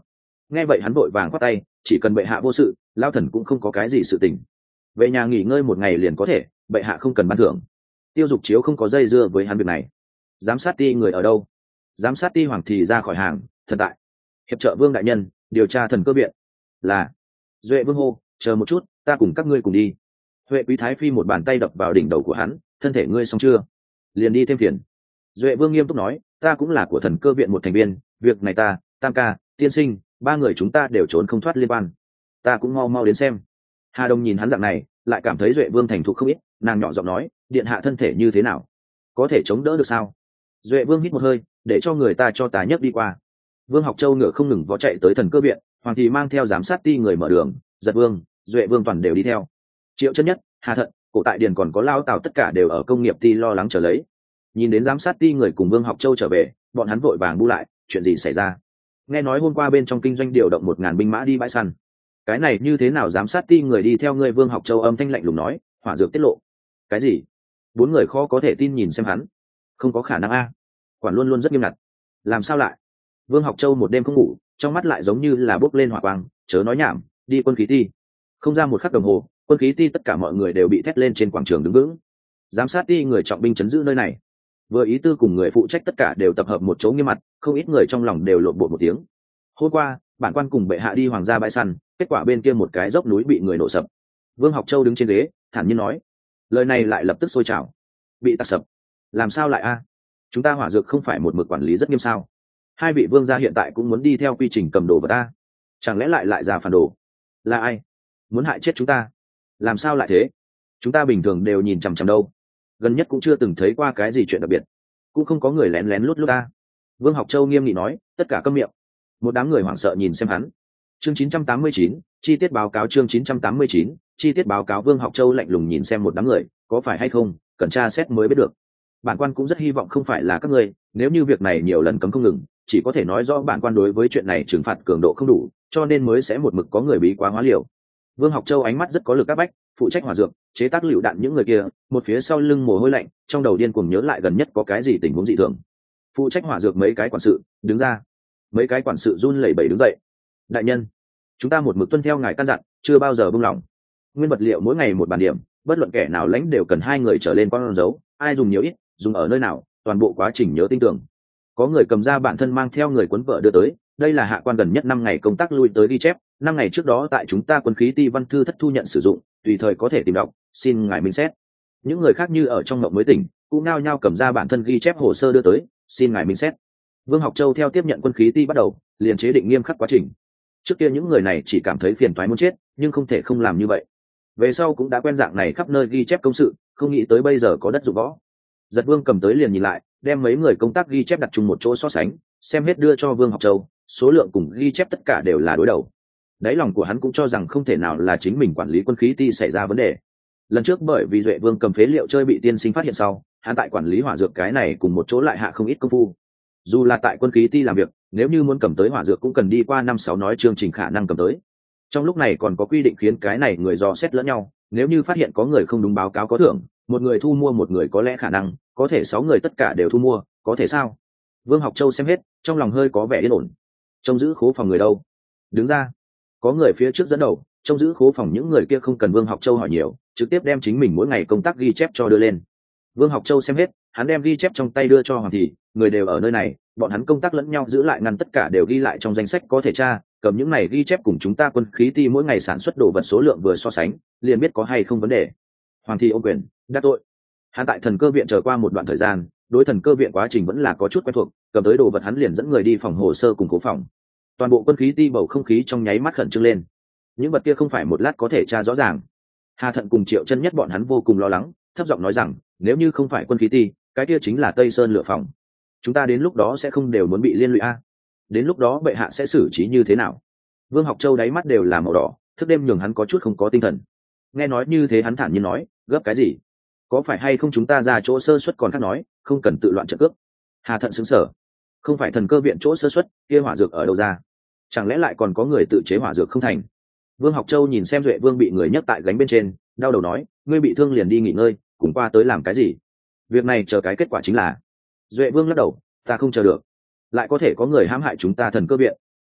nghe vậy hắn vội vàng khoát tay, chỉ cần bệ hạ vô sự, lao thần cũng không có cái gì sự tình, về nhà nghỉ ngơi một ngày liền có thể, bệ hạ không cần ban thưởng. Tiêu Dục Chiếu không có dây dưa với hắn việc này. Giám sát ti người ở đâu? Giám sát ti hoàng thì ra khỏi hàng, thần tại. Hiệp trợ Vương đại nhân, điều tra thần cơ viện. Là. Duệ Vương hô, chờ một chút, ta cùng các ngươi cùng đi. Huệ Quý Thái Phi một bàn tay đập vào đỉnh đầu của hắn, thân thể ngươi xong chưa? Liền đi thêm phiền. Duệ Vương nghiêm túc nói, ta cũng là của thần cơ viện một thành viên, việc này ta, Tam ca, tiên sinh, ba người chúng ta đều trốn không thoát liên quan. Ta cũng mau mau đến xem. Hà Đông nhìn hắn dạng này, lại cảm thấy Duệ Vương thành thục không ít, nàng nhỏ giọng nói, điện hạ thân thể như thế nào? Có thể chống đỡ được sao? Duệ Vương hít một hơi, để cho người ta cho tá nhấc đi qua. Vương Học Châu ngựa không ngừng vó chạy tới thần cơ viện, hoàng thì mang theo giám sát ti người mở đường, Giật Vương, Duệ Vương toàn đều đi theo. Triệu Chân Nhất, Hà Thận, Cổ Tại Điền còn có Lao Tào tất cả đều ở công nghiệp ti lo lắng chờ lấy. Nhìn đến giám sát ti người cùng Vương Học Châu trở về, bọn hắn vội vàng bu lại, chuyện gì xảy ra? Nghe nói hôm qua bên trong kinh doanh điều động một ngàn binh mã đi bãi săn. Cái này như thế nào? Giám sát ti người đi theo người. Vương Học Châu âm thanh lạnh lùng nói, hỏa dược tiết lộ. Cái gì? Bốn người khó có thể tin nhìn xem hắn. Không có khả năng a. Quản luôn luôn rất nghiêm ngặt. Làm sao lại? Vương Học Châu một đêm không ngủ, trong mắt lại giống như là bốc lên hỏa quang, chớ nói nhảm, đi quân khí ti. Không ra một khắc đồng hồ, quân khí ti tất cả mọi người đều bị thét lên trên quảng trường đứng vững. Giám sát ti người trọng binh chấn giữ nơi này. Vừa ý tư cùng người phụ trách tất cả đều tập hợp một chỗ nghiêm mặt, không ít người trong lòng đều lộn bột một tiếng. Hôm qua, bản quan cùng bệ hạ đi hoàng gia bãi săn, kết quả bên kia một cái dốc núi bị người nổ sập. Vương Học Châu đứng trên ghế, thản nhiên nói. Lời này lại lập tức sôi trào. Bị tạc sập? Làm sao lại a? Chúng ta hỏa dược không phải một mực quản lý rất nghiêm sao? Hai vị vương gia hiện tại cũng muốn đi theo quy trình cầm đồ vào ta, chẳng lẽ lại lại ra phản đồ? Là ai? Muốn hại chết chúng ta? Làm sao lại thế? Chúng ta bình thường đều nhìn chằm chằm đâu, gần nhất cũng chưa từng thấy qua cái gì chuyện đặc biệt, cũng không có người lén lén lút lút ta. Vương Học Châu nghiêm nghị nói, tất cả câm miệng. Một đám người hoảng sợ nhìn xem hắn. Chương chín trăm tám mươi chín, chi tiết báo cáo. Chương chín trăm tám mươi chín, chi tiết báo cáo. Vương Học Châu lạnh lùng nhìn xem một đám người, có phải hay không, cần tra xét mới biết được. Bản quan cũng rất hy vọng không phải là các ngươi, nếu như việc này nhiều lần cấm không ngừng, chỉ có thể nói rõ bản quan đối với chuyện này trừng phạt cường độ không đủ, cho nên mới sẽ một mực có người bí quá hóa liều. Vương Học Châu ánh mắt rất có lực áp bách, phụ trách hỏa dược, chế tác lựu đạn những người kia, một phía sau lưng mồ hôi lạnh, trong đầu điên cuồng nhớ lại gần nhất có cái gì tình huống dị thường. Phụ trách hỏa dược mấy cái quản sự, đứng ra. Mấy cái quản sự run lẩy bẩy đứng dậy. Đại nhân, chúng ta một mực tuân theo ngài căn dặn, chưa bao giờ buông lỏng. Nguyên vật liệu mỗi ngày một bản điểm, bất luận kẻ nào lãnh đều cần hai người trở lên con dấu, ai dùng nhiều ít, dùng ở nơi nào, toàn bộ quá trình nhớ tinh tường. Có người cầm ra bản thân mang theo người cuốn vợ đưa tới, đây là hạ quan gần nhất năm ngày công tác lui tới ghi chép, năm ngày trước đó tại chúng ta quân khí ti văn thư thất thu nhận sử dụng, tùy thời có thể tìm đọc, xin ngài minh xét. Những người khác như ở trong mộng mới tỉnh, cũng nao nhao cầm ra bản thân ghi chép hồ sơ đưa tới, xin ngài minh xét. Vương Học Châu theo tiếp nhận quân khí ti bắt đầu, liền chế định nghiêm khắc quá trình. Trước kia những người này chỉ cảm thấy phiền toái muốn chết, nhưng không thể không làm như vậy. Về sau cũng đã quen dạng này khắp nơi ghi chép công sự, không nghĩ tới bây giờ có đất dụng võ. Giật Vương cầm tới liền nhìn lại, đem mấy người công tác ghi chép đặt chung một chỗ so sánh, xem hết đưa cho Vương Học Châu, số lượng cùng ghi chép tất cả đều là đối đầu. Đáy lòng của hắn cũng cho rằng không thể nào là chính mình quản lý quân khí ti xảy ra vấn đề. Lần trước bởi vì Duệ Vương cầm phế liệu chơi bị tiên sinh phát hiện sau, hắn tại quản lý hỏa dược cái này cùng một chỗ lại hạ không ít công phu. Dù là tại quân khí ti làm việc, nếu như muốn cầm tới hỏa dược cũng cần đi qua năm sáu nói chương trình khả năng cầm tới. Trong lúc này còn có quy định khiến cái này người dò xét lẫn nhau, nếu như phát hiện có người không đúng báo cáo có thưởng, một người thu mua một người có lẽ khả năng, có thể sáu người tất cả đều thu mua, có thể sao? Vương Học Châu xem hết, trong lòng hơi có vẻ yên ổn. Trông giữ khố phòng người đâu? Đứng ra. Có người phía trước dẫn đầu, trông giữ khố phòng những người kia không cần Vương Học Châu hỏi nhiều, trực tiếp đem chính mình mỗi ngày công tác ghi chép cho đưa lên. Vương Học Châu xem hết, hắn đem ghi chép trong tay đưa cho Hoàng Thị, người đều ở nơi này, bọn hắn công tác lẫn nhau giữ lại ngăn tất cả đều ghi lại trong danh sách có thể tra, cầm những này ghi chép cùng chúng ta quân khí ti mỗi ngày sản xuất đồ vật số lượng vừa so sánh, liền biết có hay không vấn đề. Hoàng Thị ôm quyền, đắc tội. Hắn tại thần cơ viện chờ qua một đoạn thời gian, đối thần cơ viện quá trình vẫn là có chút quen thuộc, cầm tới đồ vật hắn liền dẫn người đi phòng hồ sơ cùng cố phòng. Toàn bộ quân khí ti bầu không khí trong nháy mắt khẩn trương lên. Những vật kia không phải một lát có thể tra rõ ràng. Hà Thận cùng Triệu Chân Nhất bọn hắn vô cùng lo lắng, thấp giọng nói rằng, nếu như không phải quân khí ti, cái kia chính là Tây Sơn lựa phòng. Chúng ta đến lúc đó sẽ không đều muốn bị liên lụy a? Đến lúc đó bệ hạ sẽ xử trí như thế nào? Vương Học Châu đáy mắt đều là màu đỏ, thức đêm nhường hắn có chút không có tinh thần. Nghe nói như thế hắn thản nhiên nói, gấp cái gì? Có phải hay không chúng ta ra chỗ sơ suất còn khác nói, không cần tự loạn trợ cước. Hà Thận sững sờ, không phải thần cơ viện chỗ sơ suất, kia hỏa dược ở đâu ra? Chẳng lẽ lại còn có người tự chế hỏa dược không thành? Vương Học Châu nhìn xem Duệ Vương bị người nhấc tại gánh bên trên, đau đầu nói, ngươi bị thương liền đi nghỉ ngơi, cùng qua tới làm cái gì? Việc này chờ cái kết quả chính là. Duệ Vương lắc đầu, ta không chờ được, lại có thể có người hãm hại chúng ta thần cơ viện.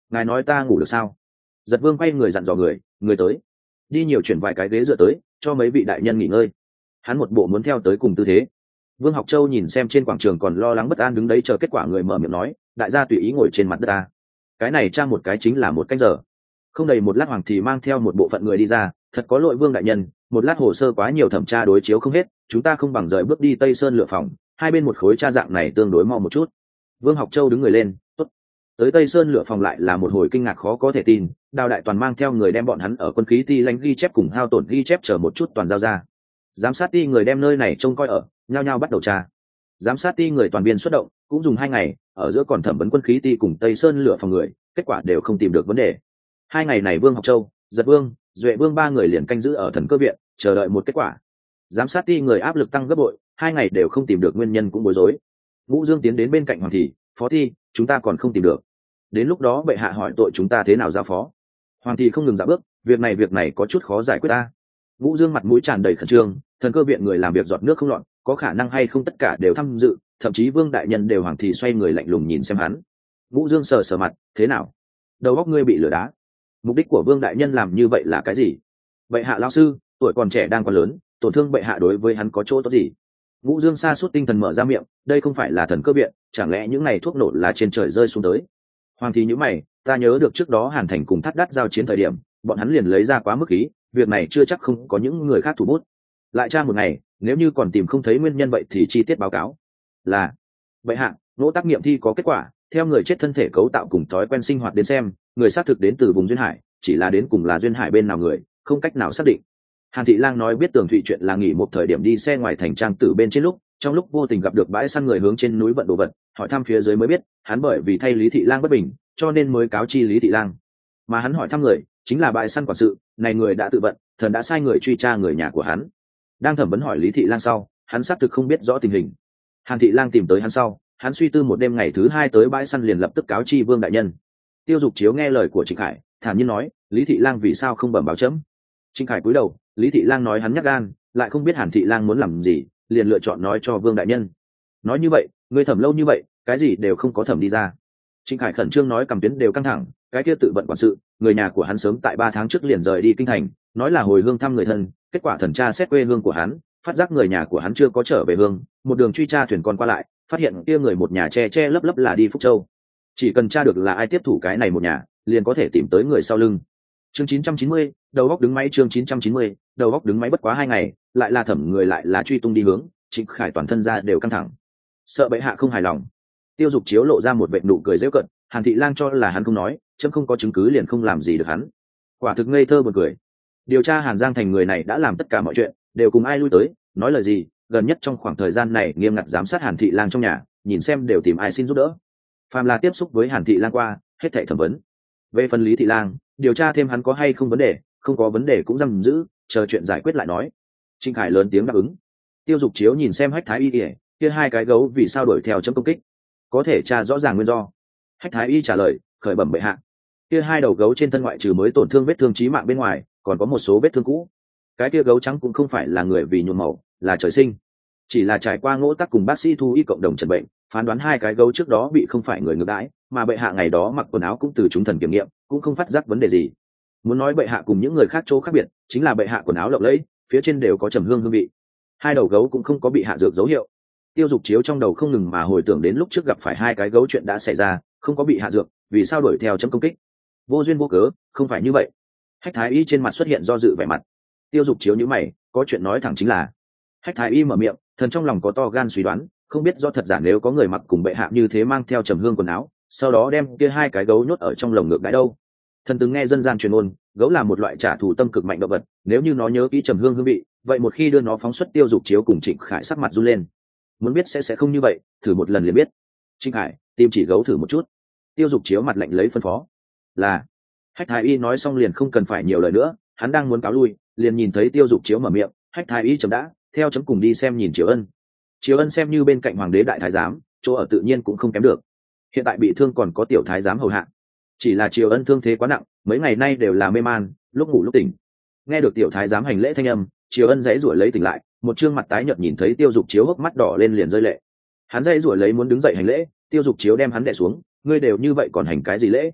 ngài nói ta ngủ được sao? Giật Vương quay người dặn dò người, người tới, đi nhiều chuyển vài cái ghế dựa tới, cho mấy vị đại nhân nghỉ ngơi. Hắn một bộ muốn theo tới cùng tư thế. Vương Học Châu nhìn xem trên quảng trường còn lo lắng bất an đứng đấy chờ kết quả, người mở miệng nói, đại gia tùy ý ngồi trên mặt đất ta. Cái này trang một cái chính là một canh giờ. Không đầy một lát Hoàng thì mang theo một bộ phận người đi ra, thật có lỗi Vương đại nhân, một lát hồ sơ quá nhiều thẩm tra đối chiếu không hết, chúng ta không bằng rời bước đi Tây Sơn lựa phòng, hai bên một khối tra dạng này tương đối mau một chút. Vương Học Châu đứng người lên, tốt. Tới Tây Sơn lựa phòng lại là một hồi kinh ngạc khó có thể tin, Đào Đại Toàn mang theo người đem bọn hắn ở quân khí ti lãnh ghi chép cùng hao tổn ghi chép chờ một chút toàn giao ra. Giám sát ti người đem nơi này trông coi ở, nhao nhao bắt đầu tra. Giám sát ti người toàn viên xuất động, cũng dùng hai ngày, ở giữa còn thẩm vấn quân khí ti cùng Tây Sơn lựa phòng người, kết quả đều không tìm được vấn đề. Hai ngày này Vương Học Châu, Giật Vương, Duệ Vương ba người liền canh giữ ở Thần Cơ viện, chờ đợi một kết quả. Giám sát ti người áp lực tăng gấp bội, hai ngày đều không tìm được nguyên nhân cũng bối rối. Vũ Dương tiến đến bên cạnh Hoàng thị, phó thi, chúng ta còn không tìm được. Đến lúc đó bệ hạ hỏi tội chúng ta thế nào giao phó? Hoàng thị không ngừng dạo bước, việc này việc này có chút khó giải quyết ta. Vũ Dương mặt mũi tràn đầy khẩn trương, Thần Cơ viện người làm việc giọt nước không lọt, có khả năng hay không tất cả đều tham dự, thậm chí Vương đại nhân đều Hoàng thị xoay người lạnh lùng nhìn xem hắn. Vũ Dương sờ sờ mặt, thế nào? Đầu óc ngươi bị lửa đá. Mục đích của Vương đại nhân làm như vậy là cái gì? Bệ hạ lão sư, tuổi còn trẻ đang còn lớn, tổn thương bệ hạ đối với hắn có chỗ tốt gì? Vũ Dương sa sút tinh thần mở ra miệng, đây không phải là Thần Cơ viện, chẳng lẽ những ngày thuốc nổ là trên trời rơi xuống tới? Hoàng thị nhíu mày, ta nhớ được trước đó Hàn Thành cùng Thắt Đắt giao chiến thời điểm, bọn hắn liền lấy ra quá mức khí, việc này chưa chắc không có những người khác thủ bút. Lại tra một ngày, nếu như còn tìm không thấy nguyên nhân vậy thì chi tiết báo cáo. Là, bệ hạ, nỗ tác nghiệm thi có kết quả, theo người chết thân thể cấu tạo cùng thói quen sinh hoạt đến xem, người xác thực đến từ vùng duyên hải, chỉ là đến cùng là duyên hải bên nào người, không cách nào xác định. Hàn Thị Lang nói biết Tường Thụy chuyện là nghỉ một thời điểm đi xe ngoài thành trang tử bên trên lúc, trong lúc vô tình gặp được bãi săn người hướng trên núi vận đồ vật, hỏi thăm phía dưới mới biết, hắn bởi vì thay Lý Thị Lang bất bình, cho nên mới cáo chi Lý Thị Lang. Mà hắn hỏi thăm người, chính là bãi săn quản sự, này người đã tự vận, thần đã sai người truy tra người nhà của hắn. Đang thẩm vấn hỏi Lý Thị Lang sau, hắn xác thực không biết rõ tình hình. Hàn Thị Lang tìm tới hắn sau, hắn suy tư một đêm, ngày thứ hai tới bãi săn liền lập tức cáo chi Vương đại nhân. Tiêu Dục Chiếu nghe lời của Trịnh Khải, thản nhiên nói, Lý Thị Lang vì sao không bẩm báo chấm? Trịnh Khải cúi đầu, Lý Thị Lang nói hắn nhắc gan, lại không biết Hàn Thị Lang muốn làm gì, liền lựa chọn nói cho Vương đại nhân. Nói như vậy, ngươi thẩm lâu như vậy, cái gì đều không có thẩm đi ra. Trịnh Khải khẩn trương nói, cầm tuyến đều căng thẳng, cái kia tự vận quản sự, người nhà của hắn sớm tại ba tháng trước liền rời đi kinh thành, nói là hồi hương thăm người thân, kết quả thần tra xét quê hương của hắn, phát giác người nhà của hắn chưa có trở về hương, một đường truy tra thuyền con qua lại, phát hiện kia người một nhà che che lấp lấp là đi Phúc Châu. Chỉ cần tra được là ai tiếp thủ cái này một nhà, liền có thể tìm tới người sau lưng. Chương chín trăm chín mươi, đầu góc đứng máy. Chương chín trăm chín mươi, đầu góc đứng máy. Bất quá hai ngày, lại là thẩm người lại là truy tung đi hướng, Trịnh Khải toàn thân ra đều căng thẳng, sợ bệ hạ không hài lòng. Tiêu Dục Chiếu lộ ra một vệt nụ cười giễu cợt, Hàn Thị Lang cho là hắn không nói, chấm không có chứng cứ liền không làm gì được hắn. Quả thực ngây thơ buồn cười. Điều tra Hàn Giang thành người này đã làm tất cả mọi chuyện, đều cùng ai lui tới, nói lời gì, gần nhất trong khoảng thời gian này nghiêm ngặt giám sát Hàn Thị Lang trong nhà, nhìn xem đều tìm ai xin giúp đỡ. Phàm là tiếp xúc với Hàn Thị Lang qua, hết thảy thẩm vấn. Về phần Lý Thị Lang, điều tra thêm hắn có hay không vấn đề, không có vấn đề cũng giam giữ, chờ chuyện giải quyết lại nói. Trịnh Khải lớn tiếng đáp ứng. Tiêu Dục Chiếu nhìn xem Hách Thái Y ỉa, kia hai cái gấu vì sao đuổi theo chấm công kích, có thể tra rõ ràng nguyên do. Hách Thái Y trả lời, khởi bẩm bệ hạ, kia hai đầu gấu trên thân ngoại trừ mới tổn thương vết thương chí mạng bên ngoài, còn có một số vết thương cũ. Cái kia gấu trắng cũng không phải là người vì nhuộm màu, là trời sinh, chỉ là trải qua ngỗ tác cùng bác sĩ thu y cộng đồng chẩn bệnh, phán đoán hai cái gấu trước đó bị không phải người ngược đãi, mà bệ hạ ngày đó mặc quần áo cũng từ chúng thần kiểm nghiệm, cũng không phát giác vấn đề gì. Muốn nói bệ hạ cùng những người khác chỗ khác biệt, chính là bệ hạ quần áo lộng lẫy, phía trên đều có trầm hương hương vị. Hai đầu gấu cũng không có bị hạ dược dấu hiệu. Tiêu Dục Chiếu trong đầu không ngừng mà hồi tưởng đến lúc trước gặp phải hai cái gấu chuyện đã xảy ra, không có bị hạ dược, vì sao đuổi theo chấm công kích? Vô duyên vô cớ, không phải như vậy. Hách Thái Y trên mặt xuất hiện do dự vẻ mặt. Tiêu Dục Chiếu nhíu mày, có chuyện nói thẳng chính là. Hách Thái Y mở miệng, thần trong lòng có to gan suy đoán, không biết do thật giả nếu có người mặc cùng bệ hạ như thế mang theo trầm hương quần áo, sau đó đem kia hai cái gấu nhốt ở trong lồng ngược đãi đâu. Thần từng nghe dân gian truyền ngôn, gấu là một loại trả thù tâm cực mạnh động vật, nếu như nó nhớ kỹ trầm hương hương vị, vậy một khi đưa nó phóng xuất. Tiêu Dục Chiếu cùng Trịnh Khải sắc mặt run lên. Muốn biết sẽ sẽ không như vậy, thử một lần liền biết. Trịnh Khải, tìm chỉ gấu thử một chút. Tiêu Dục Chiếu mặt lạnh lấy phân phó. Là. Hách Thái Y nói xong liền không cần phải nhiều lời nữa, hắn đang muốn cáo lui, liền nhìn thấy Tiêu Dục Chiếu mở miệng, Hách Thái Y chấm đã, theo chấm cùng đi xem nhìn Triều Ân. Triều Ân xem như bên cạnh hoàng đế đại thái giám, chỗ ở tự nhiên cũng không kém được. Hiện tại bị thương còn có tiểu thái giám hầu hạ. Chỉ là Triều Ân thương thế quá nặng, mấy ngày nay đều là mê man, lúc ngủ lúc tỉnh. Nghe được tiểu thái giám hành lễ thanh âm, Triều Ân dãy rủa lấy tỉnh lại, một trương mặt tái nhợt nhìn thấy Tiêu Dục Chiếu hốc mắt đỏ lên liền rơi lệ. Hắn dãy rủa lấy muốn đứng dậy hành lễ, Tiêu Dục Chiếu đem hắn đè xuống, ngươi đều như vậy còn hành cái gì lễ?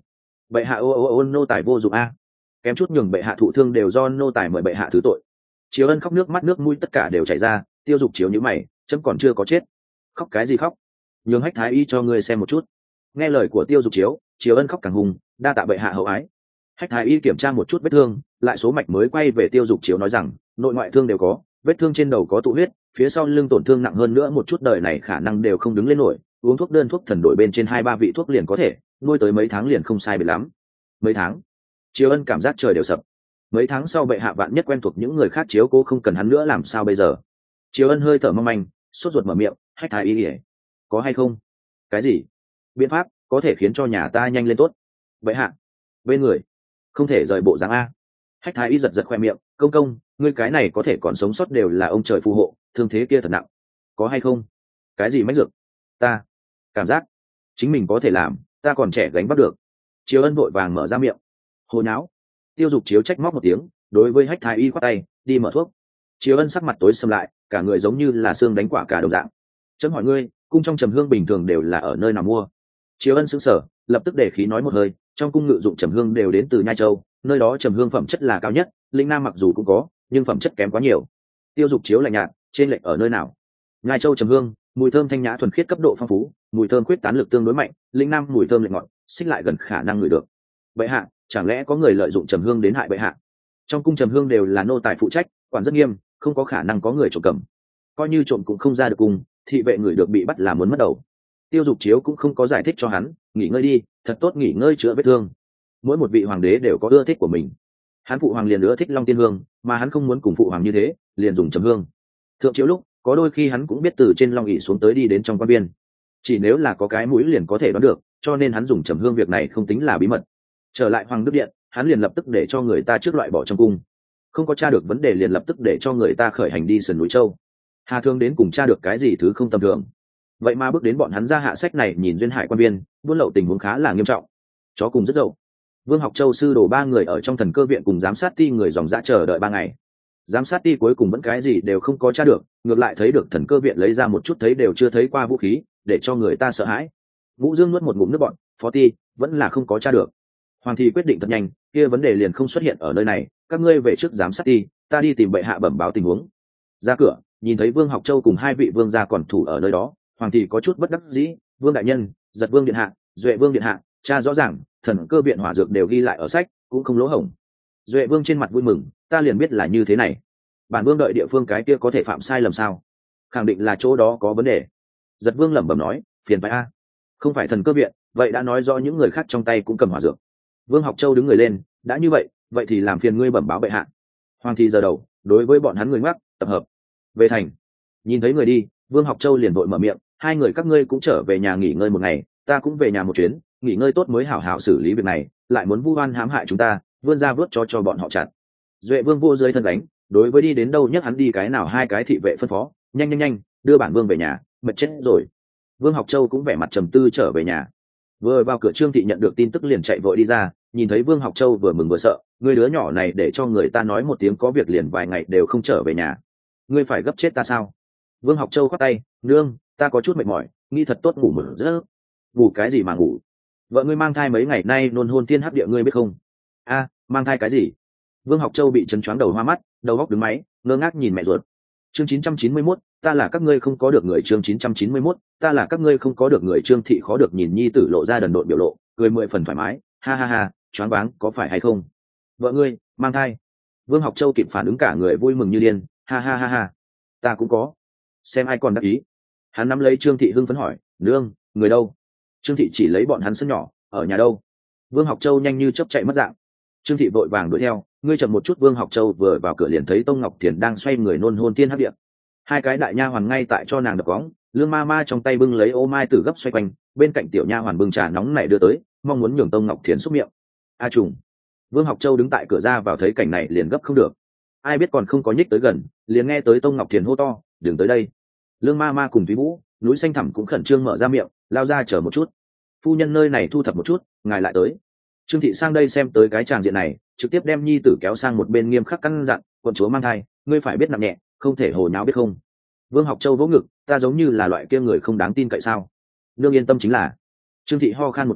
bệ hạ ô ô ô nô tài vô dụng a, kém chút nhường bệ hạ thụ thương đều do nô tài mời bệ hạ thứ tội. Chiếu Ân khóc nước mắt nước mũi tất cả đều chảy ra. Tiêu Dục chiếu nhíu mày, chấm còn chưa có chết. Khóc cái gì khóc? Nhường Hách Thái Y cho ngươi xem một chút. Nghe lời của Tiêu Dục chiếu, Chiếu Ân khóc càng hùng, đa tạ bệ hạ hậu ái. Hách Thái Y kiểm tra một chút vết thương, lại số mạch mới quay về Tiêu Dục chiếu nói rằng nội ngoại thương đều có, vết thương trên đầu có tụ huyết, phía sau lưng tổn thương nặng hơn nữa một chút đời này khả năng đều không đứng lên nổi, uống thuốc đơn thuốc thần đổi bên trên hai ba vị thuốc liền có thể, nuôi tới mấy tháng liền không sai biệt lắm. Mấy tháng? Chiếu Ân cảm giác trời đều sập. Mấy tháng sau bệ hạ vạn nhất quen thuộc những người khác chiếu cố không cần hắn nữa làm sao bây giờ? Chiếu Ân hơi thở mong manh, sốt ruột mở miệng, Hách Thái Y, có hay không? Cái gì? Biện pháp có thể khiến cho nhà ta nhanh lên tốt. Bệ hạ, bên người không thể rời bộ dáng a. Hách Thái Y giật giật khoe miệng, công công, ngươi cái này có thể còn sống sót đều là ông trời phù hộ, thương thế kia thật nặng, có hay không? Cái gì mách dược? Ta cảm giác chính mình có thể làm, ta còn trẻ gánh bắt được. Chiếu Ân vội vàng mở ra miệng. Hồ nháo. Tiêu Dục chiếu trách móc một tiếng, đối với Hách Thái Y khoát tay, đi mở thuốc. Chiếu Ân sắc mặt tối sầm lại, cả người giống như là xương đánh quả cả đồng dạng. Chấm hỏi ngươi, cung trong trầm hương bình thường đều là ở nơi nào mua? Chiếu Ân sững sờ, lập tức để khí nói một hơi, trong cung ngự dụng trầm hương đều đến từ Nhai Châu, nơi đó trầm hương phẩm chất là cao nhất, Lĩnh Nam mặc dù cũng có, nhưng phẩm chất kém quá nhiều. Tiêu Dục chiếu lạnh nhạt, trên lệch ở nơi nào? Nhai Châu trầm hương, mùi thơm thanh nhã thuần khiết cấp độ phong phú, mùi thơm quyết tán lực tương đối mạnh, Lĩnh Nam mùi thơm lạnh ngọt, xích lại gần khả năng ngửi được. Bệ hạ, chẳng lẽ có người lợi dụng trầm hương đến hại bệ hạ? Trong cung trầm hương đều là nô tài phụ trách, quản rất nghiêm, không có khả năng có người trộm cầm. Coi như trộm cũng không ra được cung, thị vệ người được bị bắt là muốn mất đầu. Tiêu Dục chiếu cũng không có giải thích cho hắn, nghỉ ngơi đi, thật tốt nghỉ ngơi chữa vết thương. Mỗi một vị hoàng đế đều có ưa thích của mình. Hắn phụ hoàng liền ưa thích Long Tiên Hương, mà hắn không muốn cùng phụ hoàng như thế, liền dùng trầm hương. Thượng chiếu lúc, có đôi khi hắn cũng biết từ trên long ỷ xuống tới đi đến trong quan biên. Chỉ nếu là có cái mũi liền có thể đoán được, cho nên hắn dùng trầm hương việc này không tính là bí mật. Trở lại Hoàng Đức Điện, hắn liền lập tức để cho người ta trước loại bỏ trong cung. Không có tra được vấn đề liền lập tức để cho người ta khởi hành đi sườn núi Châu. Hà Thương đến cùng tra được cái gì thứ không tầm thường. Vậy mà bước đến bọn hắn ra hạ sách này, nhìn duyên hải quan biên, buôn lậu tình huống khá là nghiêm trọng. Chó cùng rất dậu. Vương Học Châu sư đồ ba người ở trong thần cơ viện cùng giám sát ti người dòng dã chờ đợi ba ngày. Giám sát ti cuối cùng vẫn cái gì đều không có tra được, ngược lại thấy được thần cơ viện lấy ra một chút thấy đều chưa thấy qua vũ khí, để cho người ta sợ hãi. Vũ Dương nuốt một ngụm nước bọt, phó ti vẫn là không có tra được. Hoàng thị quyết định thật nhanh, kia vấn đề liền không xuất hiện ở nơi này, các ngươi về trước giám sát ti, ta đi tìm bệ hạ bẩm báo tình huống. Ra cửa, nhìn thấy Vương Học Châu cùng hai vị vương gia còn thủ ở nơi đó, Hoàng thị có chút bất đắc dĩ, Vương đại nhân, Giật Vương điện hạ, Duệ Vương điện hạ, cha rõ ràng, thần cơ viện hỏa dược đều ghi lại ở sách, cũng không lỗ hổng. Duệ Vương trên mặt vui mừng, ta liền biết là như thế này. Bản Vương đợi địa phương cái kia có thể phạm sai lầm sao? Khẳng định là chỗ đó có vấn đề. Giật Vương lẩm bẩm nói, phiền phải a, không phải thần cơ viện, vậy đã nói rõ những người khác trong tay cũng cầm hỏa dược. Vương Học Châu đứng người lên, đã như vậy, vậy thì làm phiền ngươi bẩm báo bệ hạ. Hoàng thị giờ đầu, đối với bọn hắn người ngoắc, tập hợp về thành. Nhìn thấy người đi, Vương Học Châu liền vội mở miệng, hai người các ngươi cũng trở về nhà nghỉ ngơi một ngày, ta cũng về nhà một chuyến, nghỉ ngơi tốt mới hảo hảo xử lý việc này, lại muốn vu oan hãm hại chúng ta, vươn ra vớt cho cho bọn họ chặt. Duệ Vương vô dưới thân đánh, đối với đi đến đâu nhất hắn đi cái nào hai cái thị vệ phân phó, nhanh nhanh nhanh, đưa bản Vương về nhà, mệt chết rồi. Vương Học Châu cũng vẻ mặt trầm tư trở về nhà. Vừa vào cửa, Trương thị nhận được tin tức liền chạy vội đi ra, nhìn thấy Vương Học Châu vừa mừng vừa sợ, người đứa nhỏ này để cho người ta nói một tiếng có việc liền vài ngày đều không trở về nhà, ngươi phải gấp chết ta sao? Vương Học Châu khoát tay, nương, ta có chút mệt mỏi, nghĩ thật tốt ngủ một giấc. Ngủ cái gì mà ngủ? Vợ ngươi mang thai mấy ngày nay nôn hôn thiên hấp địa ngươi biết không? A, mang thai cái gì? Vương Học Châu bị chấn choáng đầu hoa mắt, đầu óc đứng máy, ngơ ngác nhìn mẹ ruột. Chương chín trăm chín mươi mốt, ta là các ngươi không có được người. Chương chín trăm chín mươi mốt, ta là các ngươi không có được người. Trương thị khó được nhìn nhi tử lộ ra đần độn biểu lộ, cười mười phần thoải mái, ha ha ha, choáng váng, có phải hay không? Vợ ngươi mang thai? Vương Học Châu kịp phản ứng, cả người vui mừng như điên, ha ha ha ha, ta cũng có. Xem ai còn đắc ý. Hắn nắm lấy Trương thị hưng phấn hỏi, nương, người đâu? Trương thị chỉ lấy bọn hắn sân nhỏ, ở nhà đâu? Vương Học Châu nhanh như chớp chạy mất dạng. Trương thị vội vàng đuổi theo, ngươi chậm một chút. Vương Học Châu vừa vào cửa liền thấy Tông Ngọc Thiền đang xoay người nôn hôn thiên hấp địa. Hai cái đại nha hoàn ngay tại cho nàng đập bóng, Lương ma ma trong tay bưng lấy ô mai tử gấp xoay quanh, bên cạnh tiểu nha hoàn bưng trà nóng này đưa tới, mong muốn nhường Tông Ngọc Thiền xúc miệng. A trùng. Vương Học Châu đứng tại cửa ra vào thấy cảnh này liền gấp không được. Ai biết còn không có nhích tới gần, liền nghe tới Tông Ngọc Thiền hô to, đừng tới đây. Lương ma ma cùng Thúy Vũ, núi xanh thẳm cũng khẩn trương mở ra miệng, lao ra chờ một chút. Phu nhân nơi này thu thập một chút, ngài lại tới. Trương thị sang đây xem tới cái tràng diện này, trực tiếp đem nhi tử kéo sang một bên, nghiêm khắc căn dặn, quận chúa mang thai, ngươi phải biết nặng nhẹ, không thể hồ nháo biết không? Vương Học Châu vỗ ngực, ta giống như là loại kia người không đáng tin cậy sao? Nương yên tâm chính là. Trương thị ho khan một tiếng,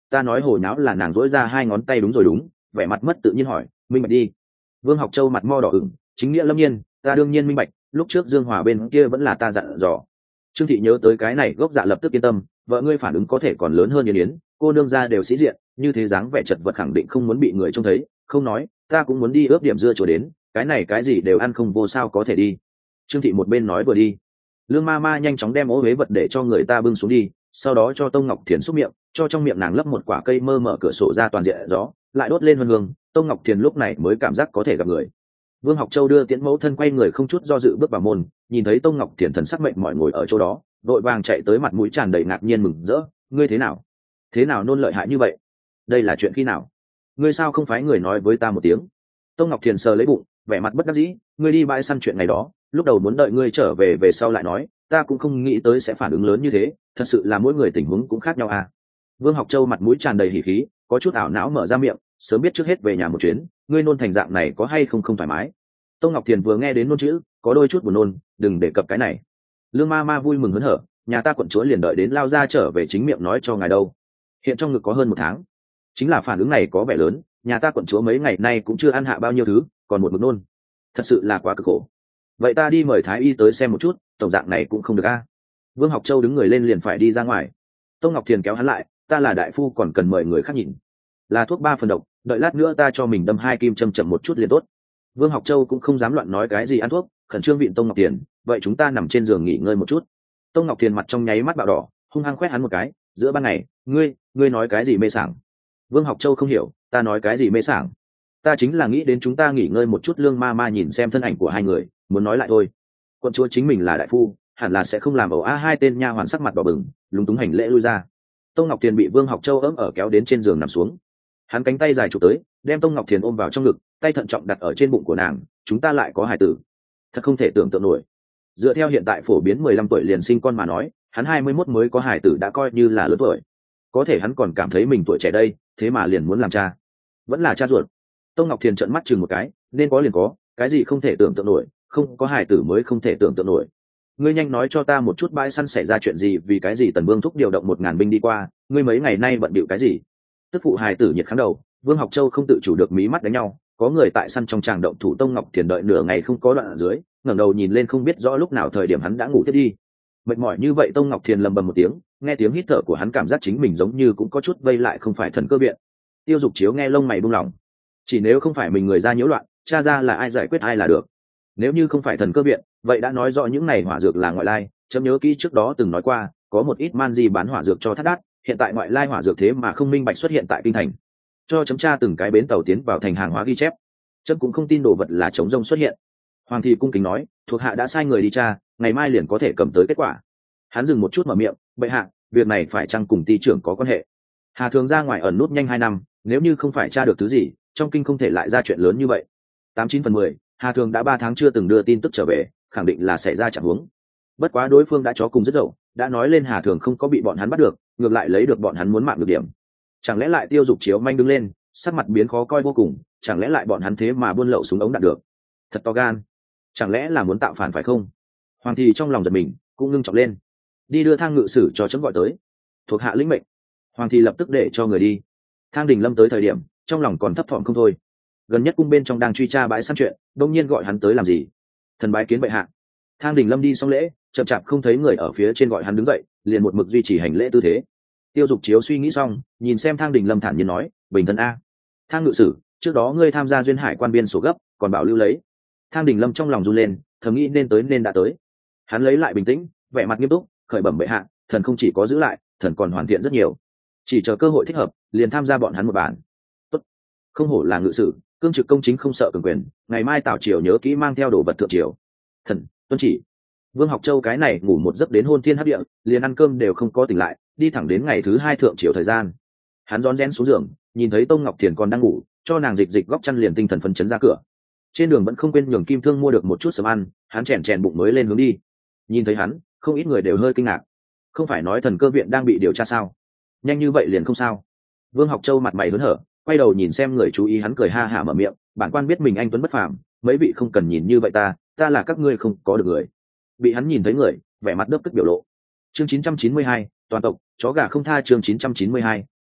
ta nói hồ nháo là nàng dỗi ra hai ngón tay. Đúng rồi đúng, vẻ mặt mất tự nhiên hỏi, minh bạch đi. Vương Học Châu mặt mo đỏ ửng, chính nghĩa lâm nhiên, ta đương nhiên minh bạch, lúc trước Dương Hòa bên kia vẫn là ta dặn dò. Trương Thị nhớ tới cái này gốc dạ lập tức yên tâm, vợ ngươi phản ứng có thể còn lớn hơn Yến Yến, cô nương ra đều sĩ diện, như thế dáng vẻ chật vật khẳng định không muốn bị người trông thấy, không nói, ta cũng muốn đi ướp điểm dưa chùa đến, cái này cái gì đều ăn không vô sao có thể đi. Trương Thị một bên nói vừa đi. Lương ma ma nhanh chóng đem ố huế vật để cho người ta bưng xuống đi, sau đó cho Tông Ngọc Thiền xúc miệng, cho trong miệng nàng lấp một quả cây mơ, mở cửa sổ ra toàn diện gió, lại đốt lên hương hương. Tông Ngọc Thiền lúc này mới cảm giác có thể gặp người. Vương Học Châu đưa Tiễn mẫu thân quay người không chút do dự bước vào môn, nhìn thấy Tông Ngọc Thiền thần sắc mệnh mọi ngồi ở chỗ đó, đội vàng chạy tới, mặt mũi tràn đầy ngạc nhiên mừng rỡ, ngươi thế nào thế nào nôn lợi hại như vậy, đây là chuyện khi nào, ngươi sao không phái người nói với ta một tiếng. Tông Ngọc Thiền sờ lấy bụng, vẻ mặt bất đắc dĩ, ngươi đi bãi săn chuyện ngày đó, lúc đầu muốn đợi ngươi trở về về sau lại nói, ta cũng không nghĩ tới sẽ phản ứng lớn như thế, thật sự là mỗi người tình huống cũng khác nhau à. Vương Học Châu mặt mũi tràn đầy hỉ khí, có chút ảo não mở ra miệng, sớm biết trước hết về nhà một chuyến, ngươi nôn thành dạng này có hay không không thoải mái. Tông Ngọc Thiền vừa nghe đến nôn chữ, có đôi chút buồn nôn, đừng đề cập cái này. Lương ma ma vui mừng hớn hở, nhà ta quận chúa liền đợi đến lao ra trở về chính miệng nói cho ngài đâu. Hiện trong ngực có hơn một tháng, chính là phản ứng này có vẻ lớn, nhà ta quận chúa mấy ngày nay cũng chưa ăn hạ bao nhiêu thứ, còn một mực nôn, thật sự là quá cực khổ. Vậy ta đi mời thái y tới xem một chút, tổng dạng này cũng không được a. Vương Học Châu đứng người lên liền phải đi ra ngoài. Tông Ngọc Thiền kéo hắn lại, ta là đại phu còn cần mời người khác nhìn, là thuốc ba phần độc, đợi lát nữa ta cho mình đâm hai kim châm chậm một chút liền tốt. Vương Học Châu cũng không dám loạn nói cái gì ăn thuốc, khẩn trương vịn Tông Ngọc Thiền, vậy chúng ta nằm trên giường nghỉ ngơi một chút. Tông Ngọc Thiền mặt trong nháy mắt bạo đỏ, hung hăng quét hắn một cái, giữa ban ngày, ngươi, ngươi nói cái gì mê sảng? Vương Học Châu không hiểu, ta nói cái gì mê sảng? Ta chính là nghĩ đến chúng ta nghỉ ngơi một chút. Lương ma ma nhìn xem thân ảnh của hai người, muốn nói lại thôi. Quận chúa chính mình là đại phu, hẳn là sẽ không làm ẩu a. Hai tên nha hoàn sắc mặt đỏ bừng, lúng túng hành lễ lui ra. Tông Ngọc Thiền bị Vương Học Châu ấm ở kéo đến trên giường nằm xuống, hắn cánh tay dài chụp tới, đem Tông Ngọc Thiền ôm vào trong ngực, tay thận trọng đặt ở trên bụng của nàng, chúng ta lại có hài tử, thật không thể tưởng tượng nổi. Dựa theo hiện tại phổ biến mười lăm tuổi liền sinh con mà nói, hắn hai mươi mốt mới có hài tử đã coi như là lớn tuổi, có thể hắn còn cảm thấy mình tuổi trẻ đây, thế mà liền muốn làm cha, vẫn là cha ruột. Tông Ngọc Thiền trợn mắt chừng một cái, nên có liền có, cái gì không thể tưởng tượng nổi, không có hài tử mới không thể tưởng tượng nổi. Ngươi nhanh nói cho ta một chút, bãi săn xảy ra chuyện gì, vì cái gì Tần Vương thúc điều động một ngàn binh đi qua, ngươi mấy ngày nay bận bịu cái gì? Tức phụ hài tử nhiệt kháng đầu, Vương Học Châu không tự chủ được mí mắt đánh nhau, có người tại săn trong tràng động thủ. Tông Ngọc Thiền đợi nửa ngày không có đoạn ở dưới, ngẩng đầu nhìn lên không biết rõ lúc nào thời điểm hắn đã ngủ tiếp đi. Mệt mỏi như vậy, Tông Ngọc Thiền lầm bầm một tiếng, nghe tiếng hít thở của hắn cảm giác chính mình giống như cũng có chút vây lại không phải thần cơ viện. Tiêu Dục Chiếu nghe lông mày buông lỏng, chỉ nếu không phải mình người ra nhiễu loạn, cha ra là ai giải quyết ai là được. Nếu như không phải thần cơ viện, vậy đã nói rõ những này hỏa dược là ngoại lai. Chấm nhớ kỹ trước đó từng nói qua, có một ít man di bán hỏa dược cho thắt đát, hiện tại ngoại lai hỏa dược thế mà không minh bạch xuất hiện tại kinh thành, cho chấm tra từng cái bến tàu tiến vào thành hàng hóa ghi chép, chấm cũng không tin đồ vật là chống rông xuất hiện. Hoàng thị cung kính nói, thuộc hạ đã sai người đi tra, ngày mai liền có thể cầm tới kết quả. Hắn dừng một chút mở miệng, bệ hạ, việc này phải chăng cùng ty trưởng có quan hệ? Hà Thường ra ngoài ẩn nút nhanh hai năm, nếu như không phải tra được thứ gì, trong kinh không thể lại ra chuyện lớn như vậy. Tám chín phần mười, Hà Thường đã ba tháng chưa từng đưa tin tức trở về, khẳng định là xảy ra trạng huống. Bất quá đối phương đã chó cùng rất dậu, đã nói lên Hà Thường không có bị bọn hắn bắt được, ngược lại lấy được bọn hắn muốn mạng được điểm. Chẳng lẽ lại Tiêu Dục Chiếu manh đứng lên, sắc mặt biến khó coi vô cùng, chẳng lẽ lại bọn hắn thế mà buôn lậu súng ống đạn được? Thật to gan, chẳng lẽ là muốn tạo phản phải không? Hoàng thị trong lòng giật mình, cũng ngưng trọng lên, đi đưa Thang ngự sử cho chấm gọi tới. Thuộc hạ lĩnh mệnh. Hoàng thị lập tức để cho người đi. Thang Đình Lâm tới thời điểm, trong lòng còn thấp thỏm không thôi. Gần nhất cung bên trong đang truy tra bãi săn chuyện, đông nhiên gọi hắn tới làm gì? Thần bái kiến bệ hạ. Thang Đình Lâm đi xong lễ, chậm chạp không thấy người ở phía trên gọi hắn đứng dậy, liền một mực duy trì hành lễ tư thế. Tiêu Dục Chiếu suy nghĩ xong, nhìn xem Thang Đình Lâm thản nhiên nói, bình thân a. Thang ngự sử, trước đó ngươi tham gia duyên hải quan biên sổ gấp, còn bảo lưu lấy. Thang Đình Lâm trong lòng run lên, thầm nghĩ nên tới nên đã tới. Hắn lấy lại bình tĩnh, vẻ mặt nghiêm túc, khởi bẩm bệ hạ, thần không chỉ có giữ lại, thần còn hoàn thiện rất nhiều, chỉ chờ cơ hội thích hợp liền tham gia bọn hắn một bản. Tốt, không hổ là ngự sử, cương trực công chính không sợ cường quyền, ngày mai Tào triều nhớ kỹ mang theo đồ vật thượng triều. Thần tuân chỉ. Vương Học Châu cái này ngủ một giấc đến hôn thiên hấp địa, liền ăn cơm đều không có tỉnh lại, đi thẳng đến ngày thứ hai thượng triều thời gian. Hắn rón rén xuống giường, nhìn thấy Tông Ngọc Thiền còn đang ngủ, cho nàng dịch dịch góc chăn, liền tinh thần phấn chấn ra cửa. Trên đường vẫn không quên nhường Kim Thương mua được một chút sớm ăn, hắn chèn chèn bụng mới lên hướng đi. Nhìn thấy hắn, không ít người đều hơi kinh ngạc. Không phải nói thần cơ viện đang bị điều tra sao? Nhanh như vậy liền không sao? Vương Học Châu mặt mày hớn hở, quay đầu nhìn xem người chú ý, hắn cười ha hả mở miệng, bản quan biết mình anh tuấn bất phàm, mấy vị không cần nhìn như vậy ta, ta là các ngươi không có được người. Bị hắn nhìn thấy người, vẻ mặt đớp cất biểu lộ. Chương chín trăm chín mươi hai, toàn tộc chó gà không tha. Chương chín trăm chín mươi hai,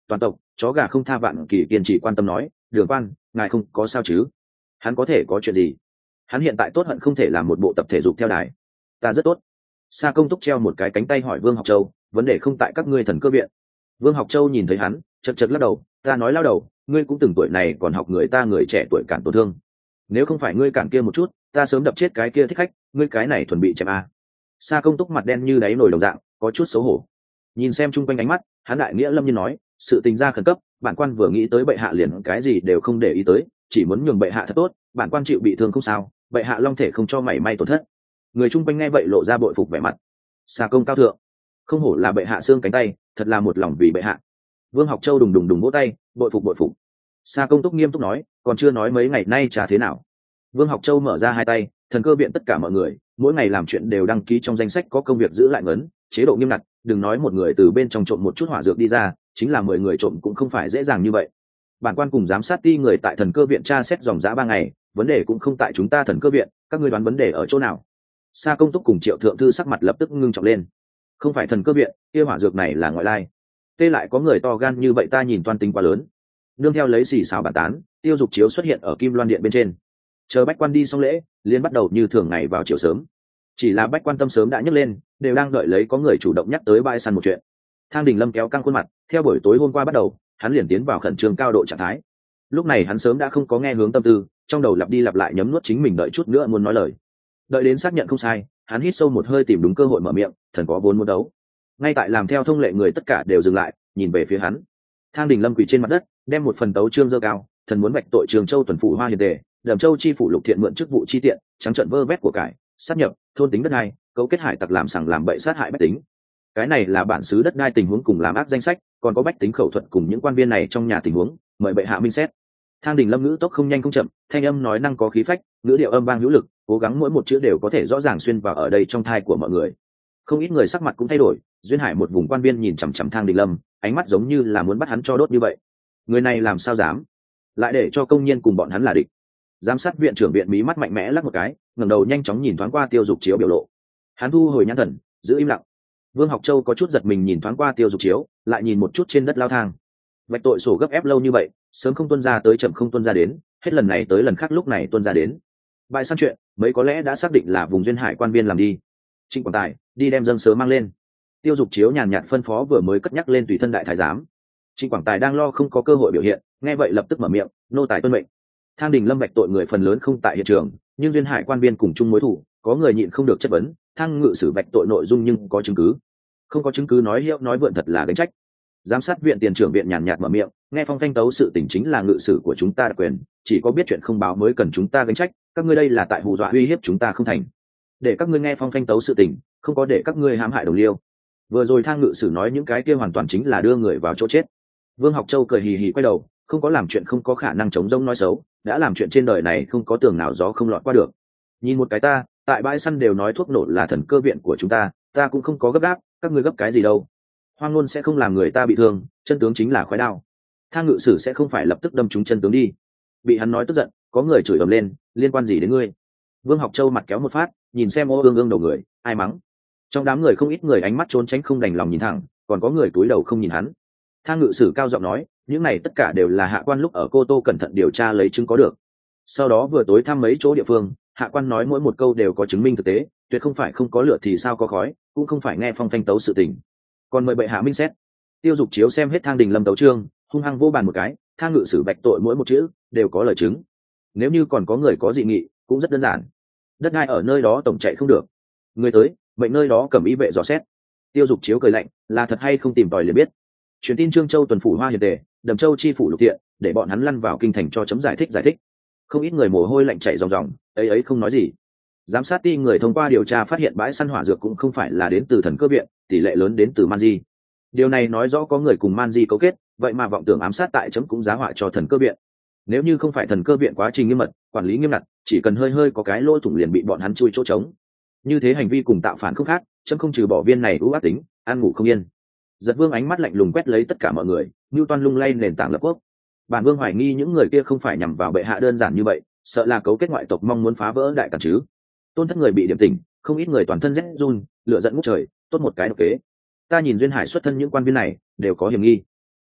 toàn tộc chó gà không tha vạn kỳ kiên trì quan tâm nói, đường quan, ngài không có sao chứ? Hắn có thể có chuyện gì? Hắn hiện tại tốt hận không thể làm một bộ tập thể dục theo đài. Ta rất tốt. Sa Công Túc treo một cái cánh tay hỏi Vương Học Châu, vấn đề không tại các ngươi thần cơ viện. Vương Học Châu nhìn thấy hắn, chật chật lắc đầu, ta nói lao đầu, ngươi cũng từng tuổi này còn học người ta người trẻ tuổi cản tổn thương. Nếu không phải ngươi cản kia một chút, ta sớm đập chết cái kia thích khách, ngươi cái này thuần bị chém a. Sa Công Túc mặt đen như đáy nồi đồng dạng, có chút xấu hổ. Nhìn xem chung quanh ánh mắt, hắn đại nghĩa lâm nhiên nói, sự tình ra khẩn cấp, bản quan vừa nghĩ tới bệ hạ liền cái gì đều không để ý tới, chỉ muốn nhường bệ hạ thật tốt, bản quan chịu bị thương không sao, bệ hạ long thể không cho mảy may tổn thất. Người chung quanh nghe vậy lộ ra bội phục vẻ mặt. Sa công cao thượng, không hổ là bệ hạ xương cánh tay, thật là một lòng vì bệ hạ. Vương Học Châu đùng đùng đùng vỗ tay, bội phục bội phục. Sa Công Túc nghiêm túc nói, còn chưa nói mấy ngày nay trà thế nào. Vương Học Châu mở ra hai tay, thần cơ viện tất cả mọi người, mỗi ngày làm chuyện đều đăng ký trong danh sách có công việc giữ lại ngấn, chế độ nghiêm ngặt, đừng nói một người từ bên trong trộm một chút hỏa dược đi ra, chính là mười người trộm cũng không phải dễ dàng như vậy. Bản quan cùng giám sát ti người tại thần cơ viện tra xét dòng dã ba ngày, vấn đề cũng không tại chúng ta thần cơ viện, các ngươi đoán vấn đề ở chỗ nào? Sa Công Túc cùng Triệu Thượng Thư sắc mặt lập tức ngưng trọng lên. Không phải thần cơ viện, kia hỏa dược này là ngoại lai. Tê lại có người to gan như vậy, ta nhìn toan tính quá lớn. Nương theo lấy xì xào bàn tán, Tiêu Dục Chiếu xuất hiện ở Kim Loan Điện bên trên. Chờ bách quan đi xong lễ, liên bắt đầu như thường ngày vào chiều sớm. Chỉ là bách quan tâm sớm đã nhấc lên, đều đang đợi lấy có người chủ động nhắc tới bãi săn một chuyện. Thang Đình Lâm kéo căng khuôn mặt, theo buổi tối hôm qua bắt đầu, hắn liền tiến vào khẩn trương cao độ trạng thái. Lúc này hắn sớm đã không có nghe hướng tâm tư, trong đầu lặp đi lặp lại nhấm nuốt chính mình đợi chút nữa muốn nói lời. Đợi đến xác nhận không sai, hắn hít sâu một hơi tìm đúng cơ hội mở miệng, thần có vốn muốn đấu. Ngay tại làm theo thông lệ người tất cả đều dừng lại, nhìn về phía hắn. Thang Đình Lâm quỳ trên mặt đất, đem một phần tấu chương giơ cao, thần muốn vạch tội Trường Châu tuần phụ Hoa Hiền Tề, Đầm Châu chi phủ Lục Thiện mượn chức vụ chi tiện, trắng trợn vơ vét của cải, sát nhập, thôn tính đất đai, cấu kết hải tặc làm sằng làm bậy sát hại bách tính. Cái này là bản xứ đất đai tình huống cùng làm ác danh sách, còn có bách tính khẩu thuận cùng những quan viên này trong nhà tình huống, mời bệ hạ minh xét. Thang Đình Lâm ngữ tốc không nhanh không chậm, thanh âm nói năng có khí phách, ngữ điệu âm vang hữu lực, cố gắng mỗi một chữ đều có thể rõ ràng xuyên vào ở đây trong thai của mọi người. Không ít người sắc mặt cũng thay đổi, duyên hải một vùng quan viên nhìn chằm chằm Thang Đình Lâm, ánh mắt giống như là muốn bắt hắn cho đốt như vậy. Người này làm sao dám, lại để cho công nhân cùng bọn hắn là địch. Giám sát viện trưởng viện mí mắt mạnh mẽ lắc một cái, ngẩng đầu nhanh chóng nhìn thoáng qua Tiêu Dục Chiếu biểu lộ. Hắn thu hồi nhãn thần, giữ im lặng. Vương Học Châu có chút giật mình nhìn thoáng qua Tiêu Dục Chiếu, lại nhìn một chút trên đất lao thang. Vạch tội sổ gấp ép lâu như vậy, sớm không tuân ra tới chậm không tuân ra đến, hết lần này tới lần khác lúc này tuân ra đến. Bại săn chuyện, mấy có lẽ đã xác định là vùng duyên hải quan viên làm đi. Trịnh Quảng Tài, đi đem dâng sớm mang lên. Tiêu Dục Chiếu nhàn nhạt phân phó vừa mới cất nhắc lên tùy thân đại thái giám. Trịnh Quảng Tài đang lo không có cơ hội biểu hiện, nghe vậy lập tức mở miệng, nô tài tuân mệnh. Thang Đình Lâm vạch tội người phần lớn không tại hiện trường, nhưng duyên hải quan viên cùng chung mối thù, có người nhịn không được chất vấn, Thang ngự sử vạch tội nội dung nhưng có chứng cứ. Không có chứng cứ nói hiệu nói vượn thật là gánh trách. Giám sát viện tiền trưởng viện nhàn nhạt mở miệng, nghe phong phanh tấu sự tình chính là ngự sử của chúng ta đặc quyền, chỉ có biết chuyện không báo mới cần chúng ta gánh trách, các ngươi đây là tại hù dọa uy hiếp chúng ta không thành. Để các ngươi nghe phong phanh tấu sự tình, không có để các ngươi hãm hại đồng liêu. Vừa rồi Thang ngự sử nói những cái kia hoàn toàn chính là đưa người vào chỗ chết. Vương Học Châu cười hì hì quay đầu, không có làm chuyện không có khả năng chống rông nói xấu, đã làm chuyện trên đời này không có tường nào gió không lọt qua được. Nhìn một cái ta, tại bãi săn đều nói thuốc nổ là thần cơ viện của chúng ta, ta cũng không có gấp đáp, các ngươi gấp cái gì đâu. Hoang ngôn sẽ không làm người ta bị thương, chân tướng chính là khói đao. Thang ngự sử sẽ không phải lập tức đâm trúng chân tướng đi. Bị hắn nói tức giận, có người chửi ầm lên, liên quan gì đến ngươi? Vương Học Châu mặt kéo một phát, nhìn xem ô ương ương đầu người, ai mắng? Trong đám người không ít người ánh mắt trốn tránh không đành lòng nhìn thẳng, còn có người cúi đầu không nhìn hắn. Thang ngự sử cao giọng nói, những này tất cả đều là hạ quan lúc ở Cô Tô cẩn thận điều tra lấy chứng có được. Sau đó vừa tối thăm mấy chỗ địa phương, hạ quan nói mỗi một câu đều có chứng minh thực tế, tuyệt không phải không có lửa thì sao có khói, cũng không phải nghe phong phanh tấu sự tình. Còn mời bệ hạ minh xét. Tiêu Dục Chiếu xem hết Thang Đình Lâm tấu chương, hung hăng vô bàn một cái, Thang ngự sử bạch tội mỗi một chữ đều có lời chứng. Nếu như còn có người có dị nghị, cũng rất đơn giản. Đất đai ở nơi đó tổng chạy không được, người tới, mệnh nơi đó cầm ý vệ dò xét. Tiêu Dục Chiếu cười lạnh, là thật hay không tìm tòi liền biết. Truyền tin Trương Châu tuần phủ Hoa Hiền Tề, Đầm Châu chi phủ Lục Thiện, để bọn hắn lăn vào kinh thành cho chấm giải thích giải thích. Không ít người mồ hôi lạnh chảy ròng ròng, ấy ấy không nói gì. Giám sát ti người thông qua điều tra phát hiện bãi săn hỏa dược cũng không phải là đến từ thần cơ viện, tỷ lệ lớn đến từ man di. Điều này nói rõ có người cùng man di cấu kết, vậy mà vọng tưởng ám sát tại chấm cũng giá họa cho thần cơ viện. Nếu như không phải thần cơ viện quá trình nghiêm mật, quản lý nghiêm ngặt, chỉ cần hơi hơi có cái lỗ thủng liền bị bọn hắn chui chỗ trống. Như thế hành vi cùng tạo phản không khác, chấm không trừ bỏ viên này ưu ác tính, ăn ngủ không yên. Giật Vương ánh mắt lạnh lùng quét lấy tất cả mọi người, Nưu Toan lung lay nền tảng lập quốc. Bản Vương hoài nghi những người kia không phải nhằm vào bệ hạ đơn giản như vậy, sợ là cấu kết ngoại tộc mong muốn phá vỡ đại cản chứ. Tôn thất người bị điểm tỉnh, không ít người toàn thân rét run, lửa giận ngút trời, tốt một cái độc kế. Ta nhìn duyên hải xuất thân những quan viên này đều có hiểm nghi.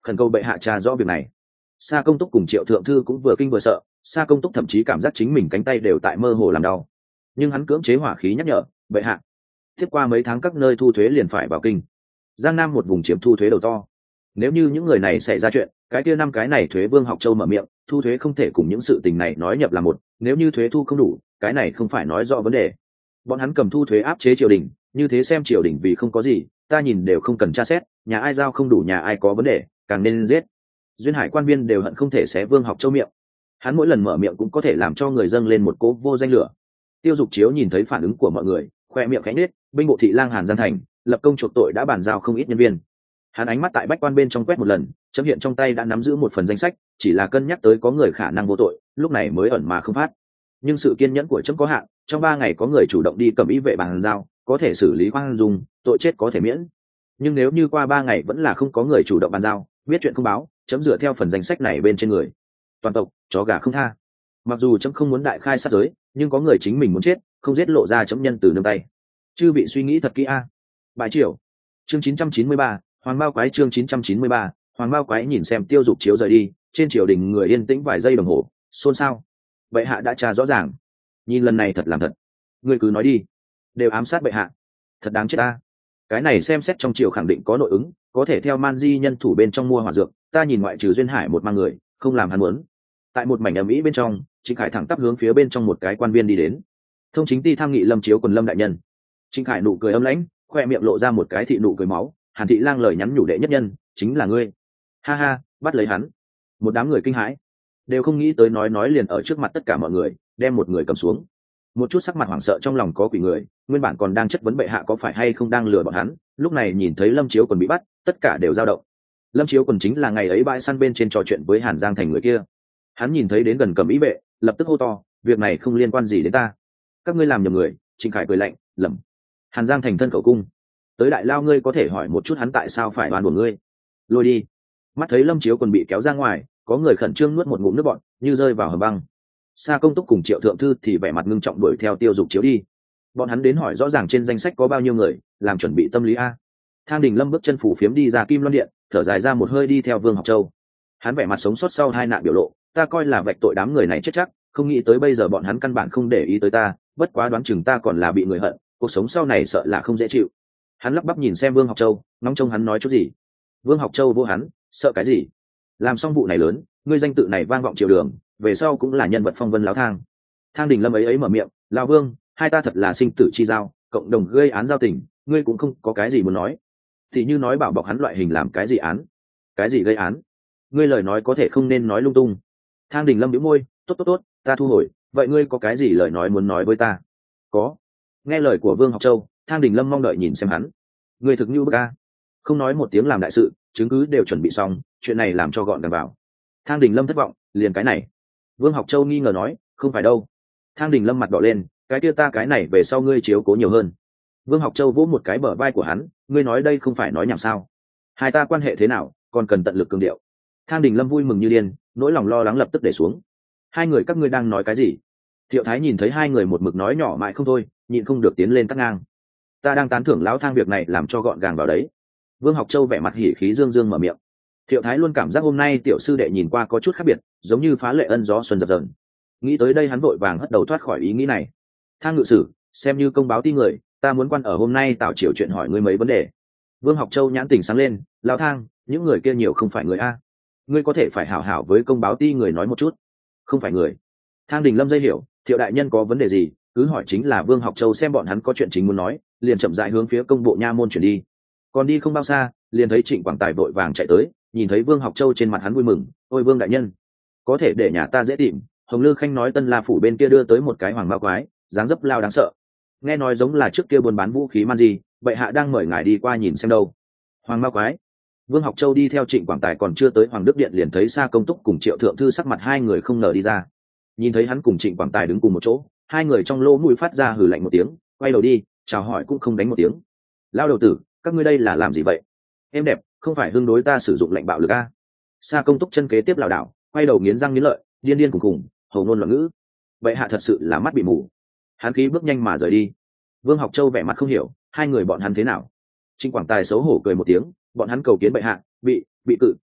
khẩn cầu bệ hạ tra rõ việc này. Sa Công Túc cùng Triệu Thượng Thư cũng vừa kinh vừa sợ. Sa Công Túc thậm chí cảm giác chính mình cánh tay đều tại mơ hồ làm đau, nhưng hắn cưỡng chế hỏa khí nhắc nhở bệ hạ, tiếp qua mấy tháng các nơi thu thuế liền phải vào kinh, Giang Nam một vùng chiếm thu thuế đầu to. Nếu như những người này xảy ra chuyện, cái kia năm cái này thuế Vương Học Châu mở miệng, thu thuế không thể cùng những sự tình này nói nhập là một. Nếu như thuế thu không đủ, cái này không phải nói rõ vấn đề. Bọn hắn cầm thu thuế áp chế triều đình, như thế xem triều đình vì không có gì, ta nhìn đều không cần tra xét, nhà ai giao không đủ nhà ai có vấn đề, càng nên giết. Duyên Hải quan viên đều hận không thể xé Vương Học Châu miệng. Hắn mỗi lần mở miệng cũng có thể làm cho người dâng lên một cỗ vô danh lửa. Tiêu Dục Chiếu nhìn thấy phản ứng của mọi người, khoe miệng khẽ nhếch, binh bộ thị lang Hàn Giang Thành, lập công chuộc tội đã bàn giao không ít nhân viên. Hắn ánh mắt tại bách quan bên trong quét một lần, chấm hiện trong tay đã nắm giữ một phần danh sách, chỉ là cân nhắc tới có người khả năng vô tội, lúc này mới ẩn mà không phát. Nhưng sự kiên nhẫn của chấm có hạn, trong ba ngày có người chủ động đi cầm ý vệ bàn giao, có thể xử lý khoan dung, tội chết có thể miễn. Nhưng nếu như qua ba ngày vẫn là không có người chủ động bàn giao, biết chuyện không báo, chấm dựa theo phần danh sách này bên trên người. Toàn tộc, chó gà không tha. Mặc dù chấm không muốn đại khai sát giới, nhưng có người chính mình muốn chết, không giết lộ ra chấm nhân từ nương tay. Chư vị suy nghĩ thật kỹ a. Bại triều. Chương chín trăm chín mươi ba, Hoàng Mao Quái chương chín trăm chín mươi ba, Hoàng Mao Quái nhìn xem Tiêu Dục Chiếu rời đi, trên triều đình người yên tĩnh vài giây đồng hồ, xôn xao. Bệ hạ đã tra rõ ràng. Nhìn lần này thật làm thật. Ngươi cứ nói đi. Đều ám sát bệ hạ. Thật đáng chết ta. Cái này xem xét trong triều khẳng định có nội ứng, có thể theo man di nhân thủ bên trong mua hỏa dược, ta nhìn ngoại trừ Duyên Hải một mang người, không làm hắn muốn. Tại một mảnh ầm ĩ bên trong, Trịnh Khải thẳng tắp hướng phía bên trong một cái quan viên đi đến. Thông chính ti tham nghị Lâm Chiếu Quần Lâm đại nhân. Trịnh Khải nụ cười âm lãnh, khoe miệng lộ ra một cái thị nụ cười máu. Hàn Thị Lang lời nhắn nhủ đệ nhất nhân chính là ngươi. Ha ha, bắt lấy hắn. Một đám người kinh hãi, đều không nghĩ tới nói nói liền ở trước mặt tất cả mọi người, đem một người cầm xuống. Một chút sắc mặt hoảng sợ trong lòng có quỷ người, nguyên bản còn đang chất vấn bệ hạ có phải hay không đang lừa bọn hắn, lúc này nhìn thấy Lâm Chiếu Quần bị bắt, tất cả đều dao động. Lâm Chiếu Quần chính là ngày ấy bãi săn bên trên trò chuyện với Hàn Giang Thành người kia. Hắn nhìn thấy đến gần cầm ý vệ, lập tức hô to, việc này không liên quan gì đến ta. Các ngươi làm nhầm người. Trịnh Khải cười lạnh, lẩm. Hàn Giang Thành thân khẩu cung, tới đại lao ngươi có thể hỏi một chút hắn tại sao phải đoán của ngươi. Lôi đi. Mắt thấy Lâm Chiếu Quần bị kéo ra ngoài, có người khẩn trương nuốt một ngụm nước bọt, như rơi vào hầm băng. Sa Công Túc cùng Triệu Thượng Thư thì vẻ mặt ngưng trọng đuổi theo Tiêu Dục Chiếu đi. Bọn hắn đến hỏi rõ ràng trên danh sách có bao nhiêu người, làm chuẩn bị tâm lý a. Thang Đình Lâm bước chân phủ phiếm đi ra Kim Loan Điện, thở dài ra một hơi đi theo Vương Học Châu. Hắn vẻ mặt sống sót sau hai nạn biểu lộ, ta coi là vạch tội đám người này chết chắc, không nghĩ tới bây giờ bọn hắn căn bản không để ý tới ta, bất quá đoán chừng ta còn là bị người hận, cuộc sống sau này sợ là không dễ chịu. Hắn lắp bắp nhìn xem Vương Học Châu, ngóng trông hắn nói chút gì. Vương Học Châu vô hắn, sợ cái gì? Làm xong vụ này lớn, ngươi danh tự này vang vọng triều đường, về sau cũng là nhân vật phong vân láo thang. Thang Đình Lâm ấy ấy mở miệng, lão Vương, hai ta thật là sinh tử chi giao, cộng đồng gây án giao tình, ngươi cũng không có cái gì muốn nói. Thì như nói bảo bọc hắn loại hình làm cái gì án, cái gì gây án, ngươi lời nói có thể không nên nói lung tung. Thang Đình Lâm bĩu môi, tốt tốt tốt, ta thu hồi. Vậy ngươi có cái gì lời nói muốn nói với ta? Có. Nghe lời của Vương Học Châu, Thang Đình Lâm mong đợi nhìn xem hắn. Ngươi thực như bức a. Không nói một tiếng làm đại sự, chứng cứ đều chuẩn bị xong, chuyện này làm cho gọn gàng vào. Thang Đình Lâm thất vọng, liền cái này. Vương Học Châu nghi ngờ nói, không phải đâu. Thang Đình Lâm mặt đỏ lên, cái kia ta cái này về sau ngươi chiếu cố nhiều hơn. Vương Học Châu vỗ một cái bờ vai của hắn, ngươi nói đây không phải nói nhảm sao? Hai ta quan hệ thế nào, còn cần tận lực cường điệu. Thang Đình Lâm vui mừng như điên, nỗi lòng lo lắng lập tức để xuống. Hai người các ngươi đang nói cái gì? Thiệu Thái nhìn thấy hai người một mực nói nhỏ mãi không thôi, nhịn không được tiến lên cắt ngang. Ta đang tán thưởng lão Thang việc này làm cho gọn gàng vào đấy. Vương Học Châu vẻ mặt hỉ khí dương dương mở miệng. Thiệu Thái luôn cảm giác hôm nay tiểu sư đệ nhìn qua có chút khác biệt, giống như phá lệ ân gió xuân dập dờn. Nghĩ tới đây hắn vội vàng hất đầu thoát khỏi ý nghĩ này. Thang ngự sử, xem như công báo ti người, ta muốn quan ở hôm nay tạo chiều chuyện hỏi ngươi mấy vấn đề. Vương Học Châu nhãn tỉnh sáng lên, lão Thang, những người kia nhiều không phải người a, ngươi có thể phải hảo hảo với công báo ti người nói một chút. Không phải người. Thang Đình Lâm dây hiểu, Thiệu đại nhân có vấn đề gì, cứ hỏi chính là Vương Học Châu xem bọn hắn có chuyện chính muốn nói, liền chậm rãi hướng phía công bộ nha môn chuyển đi. Còn đi không bao xa, liền thấy Trịnh Quảng Tài vội vàng chạy tới, nhìn thấy Vương Học Châu trên mặt hắn vui mừng, ôi Vương đại nhân, có thể để nhà ta dễ tìm. Hồng Lư Khanh nói Tân La phủ bên kia đưa tới một cái hoàng mao quái, dáng dấp lao đáng sợ, nghe nói giống là trước kia buôn bán vũ khí man gì, bệ hạ đang mời ngài đi qua nhìn xem đâu. Hoàng mao quái. Vương Học Châu đi theo Trịnh Quảng Tài còn chưa tới Hoàng Đức Điện liền thấy Sa Công Túc cùng Triệu Thượng Thư sắc mặt hai người không ngờ đi ra. Nhìn thấy hắn cùng Trịnh Quảng Tài đứng cùng một chỗ, hai người trong lỗ mũi phát ra hừ lạnh một tiếng, quay đầu đi, chào hỏi cũng không đánh một tiếng. Lao đầu tử, các ngươi đây là làm gì vậy? Em đẹp, không phải hương đối ta sử dụng lệnh bạo lực a. Sa Công Túc chân kế tiếp lảo đảo, quay đầu nghiến răng nghiến lợi, điên điên cùng cùng, hầu ngôn loạn ngữ. Bệ hạ thật sự là mắt bị mù. Hắn khí bước nhanh mà rời đi. Vương Học Châu vẻ mặt không hiểu, hai người bọn hắn thế nào? Trịnh Quảng Tài xấu hổ cười một tiếng, bọn hắn cầu kiến bệ hạ, bị bị cự,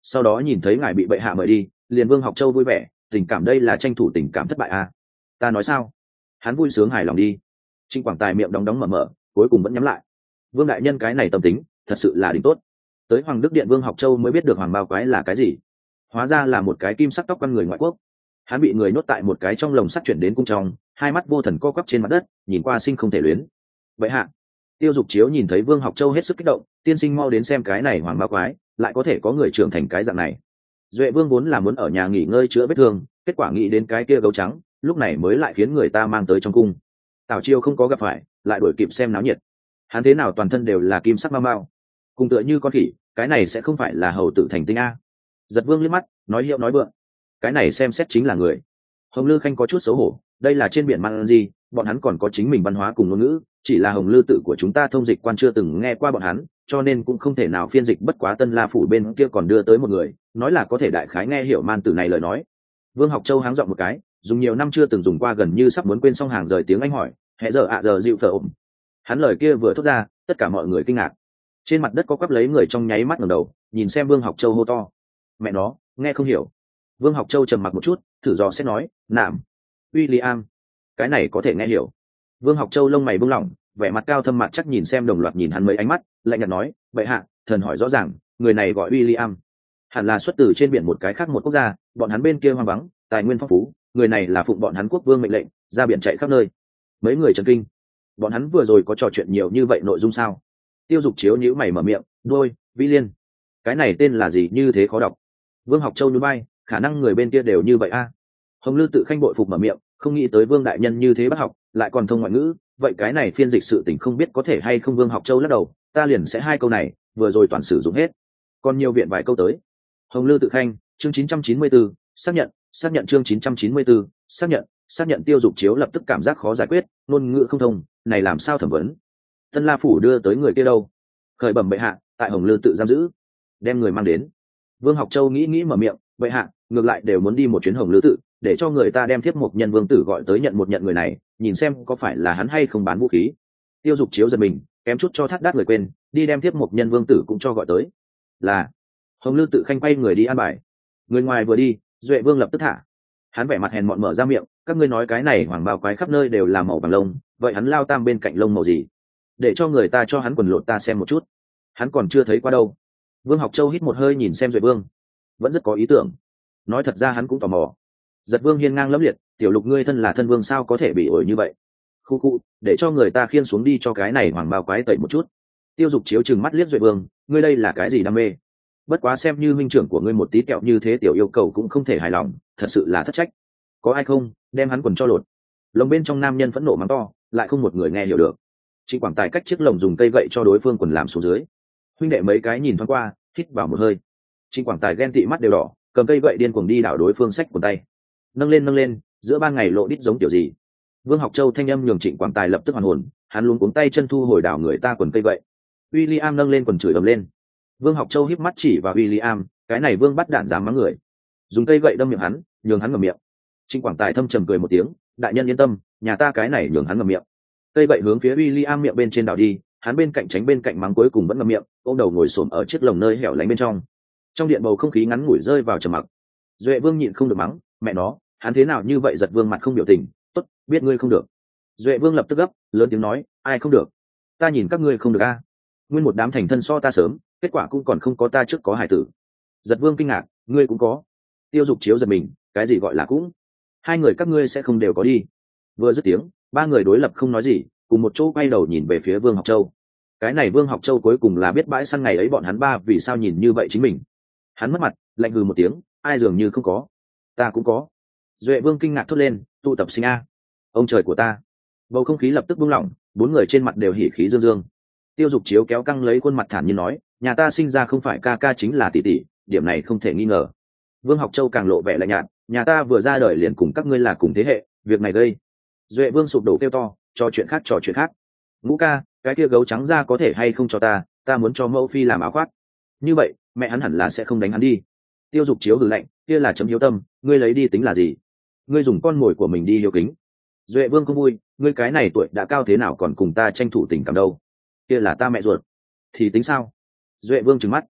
sau đó nhìn thấy ngài bị bệ hạ mời đi, liền Vương Học Châu vui vẻ, tình cảm đây là tranh thủ tình cảm thất bại à? Ta nói sao? Hắn vui sướng hài lòng đi. Trịnh Quảng Tài miệng đóng đóng mở mở, cuối cùng vẫn nhắm lại. Vương đại nhân cái này tâm tính, thật sự là đỉnh tốt. Tới Hoàng Đức Điện Vương Học Châu mới biết được hoàng bao quái là cái gì. Hóa ra là một cái kim sắc tóc con người ngoại quốc. Hắn bị người nhốt tại một cái trong lồng sắt chuyển đến cung trong, hai mắt vô thần co quắp trên mặt đất, nhìn qua sinh không thể luyến. Bệ hạ. Tiêu Dục Chiếu nhìn thấy Vương Học Châu hết sức kích động, tiên sinh mau đến xem cái này hoàng bao quái, lại có thể có người trưởng thành cái dạng này. Duệ Vương vốn là muốn ở nhà nghỉ ngơi chữa vết thương, kết quả nghĩ đến cái kia gấu trắng, lúc này mới lại khiến người ta mang tới trong cung. Tào Chiêu không có gặp phải, lại đuổi kịp xem náo nhiệt. Hắn thế nào toàn thân đều là kim sắc mau mau, cùng tựa như con khỉ, cái này sẽ không phải là hầu tử thành tinh a? Giật Vương liếc mắt, nói hiệu nói vượng, cái này xem xét chính là người. Hồng Lư Khanh có chút xấu hổ, đây là trên biển mang gì, bọn hắn còn có chính mình văn hóa cùng ngôn ngữ, chỉ là Hồng Lư tự của chúng ta thông dịch quan chưa từng nghe qua bọn hắn, cho nên cũng không thể nào phiên dịch, bất quá Tân La phủ bên kia còn đưa tới một người, nói là có thể đại khái nghe hiểu man tử này lời nói. Vương Học Châu háng giọng một cái, dùng nhiều năm chưa từng dùng qua, gần như sắp muốn quên xong hàng rời tiếng Anh hỏi, "Hẹ giờ ạ à giờ dịu phở ổn." Hắn lời kia vừa thốt ra, tất cả mọi người kinh ngạc. Trên mặt đất có quắp lấy người trong nháy mắt ngẩng đầu, nhìn xem Vương Học Châu hô to, "Mẹ nó, nghe không hiểu." Vương Học Châu trầm mặc một chút, thử dò xét nói, "Nạm, William, cái này có thể nghe hiểu." Vương Học Châu lông mày buông lỏng, vẻ mặt cao thâm mặt chắc nhìn xem đồng loạt nhìn hắn mấy ánh mắt, lạnh nhạt nói, "Bệ hạ, thần hỏi rõ ràng, người này gọi William, hẳn là xuất từ trên biển một cái khác một quốc gia, bọn hắn bên kia hoang vắng, tài nguyên phong phú, người này là phụng bọn hắn quốc vương mệnh lệnh, ra biển chạy khắp nơi." Mấy người chấn kinh. Bọn hắn vừa rồi có trò chuyện nhiều như vậy nội dung sao? Tiêu Dục Chiếu nhíu mày mở miệng, "Đôi, Vĩ Liên, cái này tên là gì như thế khó đọc?" Vương Học Châu nhún vai, khả năng người bên kia đều như vậy a. Hồng Lư tự khanh bội phục mở miệng, không nghĩ tới Vương đại nhân như thế bác học, lại còn thông ngoại ngữ, vậy cái này phiên dịch sự tình không biết có thể hay không. Vương Học Châu lắc đầu, ta liền sẽ hai câu này, vừa rồi toàn sử dụng hết, còn nhiều viện vài câu tới. Hồng Lư tự khanh, chương chín trăm chín mươi tư, xác nhận, xác nhận chương chín trăm chín mươi tư, xác nhận, xác nhận. Tiêu Dục Chiếu lập tức cảm giác khó giải quyết, ngôn ngữ không thông, này làm sao thẩm vấn? Tân La phủ đưa tới người kia đâu? Khởi bẩm bệ hạ, tại Hồng Lư tự giam giữ. Đem người mang đến. Vương Học Châu nghĩ nghĩ mở miệng, bệ hạ, ngược lại đều muốn đi một chuyến Hồng Lư tự, để cho người ta đem Thiếp Mộc Nhân Vương tử gọi tới nhận một nhận người này, nhìn xem có phải là hắn hay không bán vũ khí. Tiêu Dục Chiếu giật mình, kém chút cho thắt đát lời quên, đi đem Thiếp Mộc Nhân Vương tử cũng cho gọi tới. Là. Hồng Lư tự khanh quay người đi an bài. Người ngoài vừa đi, Duệ Vương lập tức thả. Hắn vẻ mặt hèn mọn mở ra miệng, các ngươi nói cái này hoàng bào quái khắp nơi đều là màu vàng lông, vậy hắn lao tam bên cạnh lông màu gì? Để cho người ta cho hắn quần lột ta xem một chút. Hắn còn chưa thấy qua đâu. Vương Học Châu hít một hơi nhìn xem Duệ Vương, vẫn rất có ý tưởng. Nói thật ra hắn cũng tò mò. Giật Vương hiên ngang lẫm liệt, tiểu lục ngươi thân là thân vương sao có thể bị ổi như vậy? Khu khu, để cho người ta khiêng xuống đi cho cái này hoàng bao quái tẩy một chút. Tiêu Dục Chiếu trừng mắt liếc Duệ Vương, ngươi đây là cái gì đam mê? Bất quá xem như minh trưởng của ngươi một tí kẹo như thế tiểu yêu cầu cũng không thể hài lòng, thật sự là thất trách. Có ai không, đem hắn quần cho lột. Lồng bên trong nam nhân phẫn nộ mắng to, lại không một người nghe hiểu được. Trịnh Quảng Tài cách chiếc lồng dùng cây gậy cho đối phương quần làm xuống dưới. Huynh đệ mấy cái nhìn thoáng qua, hít vào một hơi. Trịnh Quảng Tài ghen tị mắt đều đỏ, cầm cây gậy điên cuồng đi đảo đối phương sách quần tay. Nâng lên nâng lên, giữa ban ngày lộ đít giống kiểu gì? Vương Học Châu thanh âm nhường Trịnh Quảng Tài lập tức hoàn hồn, hắn luống cuống tay chân thu hồi đảo người ta quần cây gậy. William nâng lên quần chửi ầm lên. Vương Học Châu híp mắt chỉ vào William, cái này Vương bắt đạn dám mắng người, dùng cây gậy đâm miệng hắn, nhường hắn ngậm miệng. Trịnh Quảng Tài thâm trầm cười một tiếng, đại nhân yên tâm, nhà ta cái này nhường hắn ngậm miệng. Cây gậy hướng phía William miệng bên trên đảo đi, hắn bên cạnh tránh bên cạnh mắng, cuối cùng vẫn ngậm miệng, ôm đầu ngồi xổm ở chiếc lồng nơi hẻo lánh bên trong. Trong điện bầu không khí ngắn ngủi rơi vào trầm mặc. Duệ Vương nhịn không được mắng, mẹ nó, hắn thế nào như vậy? Giật Vương mặt không biểu tình, tốt, biết ngươi không được. Duệ Vương lập tức gấp, lớn tiếng nói, ai không được? Ta nhìn các ngươi không được a. Nguyên một đám thành thân so ta sớm, kết quả cũng còn không có ta trước có hải tử. Giật Vương kinh ngạc, ngươi cũng có? Tiêu Dục Chiếu giật mình, cái gì gọi là cũng? Hai người các ngươi sẽ không đều có đi? Vừa dứt tiếng, ba người đối lập không nói gì, cùng một chỗ quay đầu nhìn về phía Vương Học Châu. Cái này Vương Học Châu cuối cùng là biết bãi săn ngày ấy bọn hắn ba vì sao nhìn như vậy chính mình. Hắn mất mặt, lạnh hừ một tiếng, ai dường như không có? Ta cũng có. Duệ Vương kinh ngạc thốt lên, tụ tập sinh a. Ông trời của ta. Bầu không khí lập tức buông lỏng, bốn người trên mặt đều hỉ khí dương dương. Tiêu Dục Chiếu kéo căng lấy khuôn mặt thản nhiên nói, nhà ta sinh ra không phải ca ca chính là tỷ tỷ, điểm này không thể nghi ngờ. Vương Học Châu càng lộ vẻ lạnh nhạt, nhà ta vừa ra đời liền cùng các ngươi là cùng thế hệ, việc này gây. Duệ Vương sụp đổ kêu to, trò chuyện khác trò chuyện khác. Ngũ ca, cái kia gấu trắng ra có thể hay không cho ta, ta muốn cho mẫu phi làm áo khoác. Như vậy mẹ hắn hẳn là sẽ không đánh hắn đi. Tiêu Dục Chiếu hừ lạnh, kia là chấm hiếu tâm, ngươi lấy đi tính là gì? Ngươi dùng con mồi của mình đi hiếu kính. Duệ Vương không vui, ngươi cái này tuổi đã cao thế nào còn cùng ta tranh thủ tình cảm đâu? Kia là ta mẹ ruột thì tính sao? Duệ Vương trừng mắt.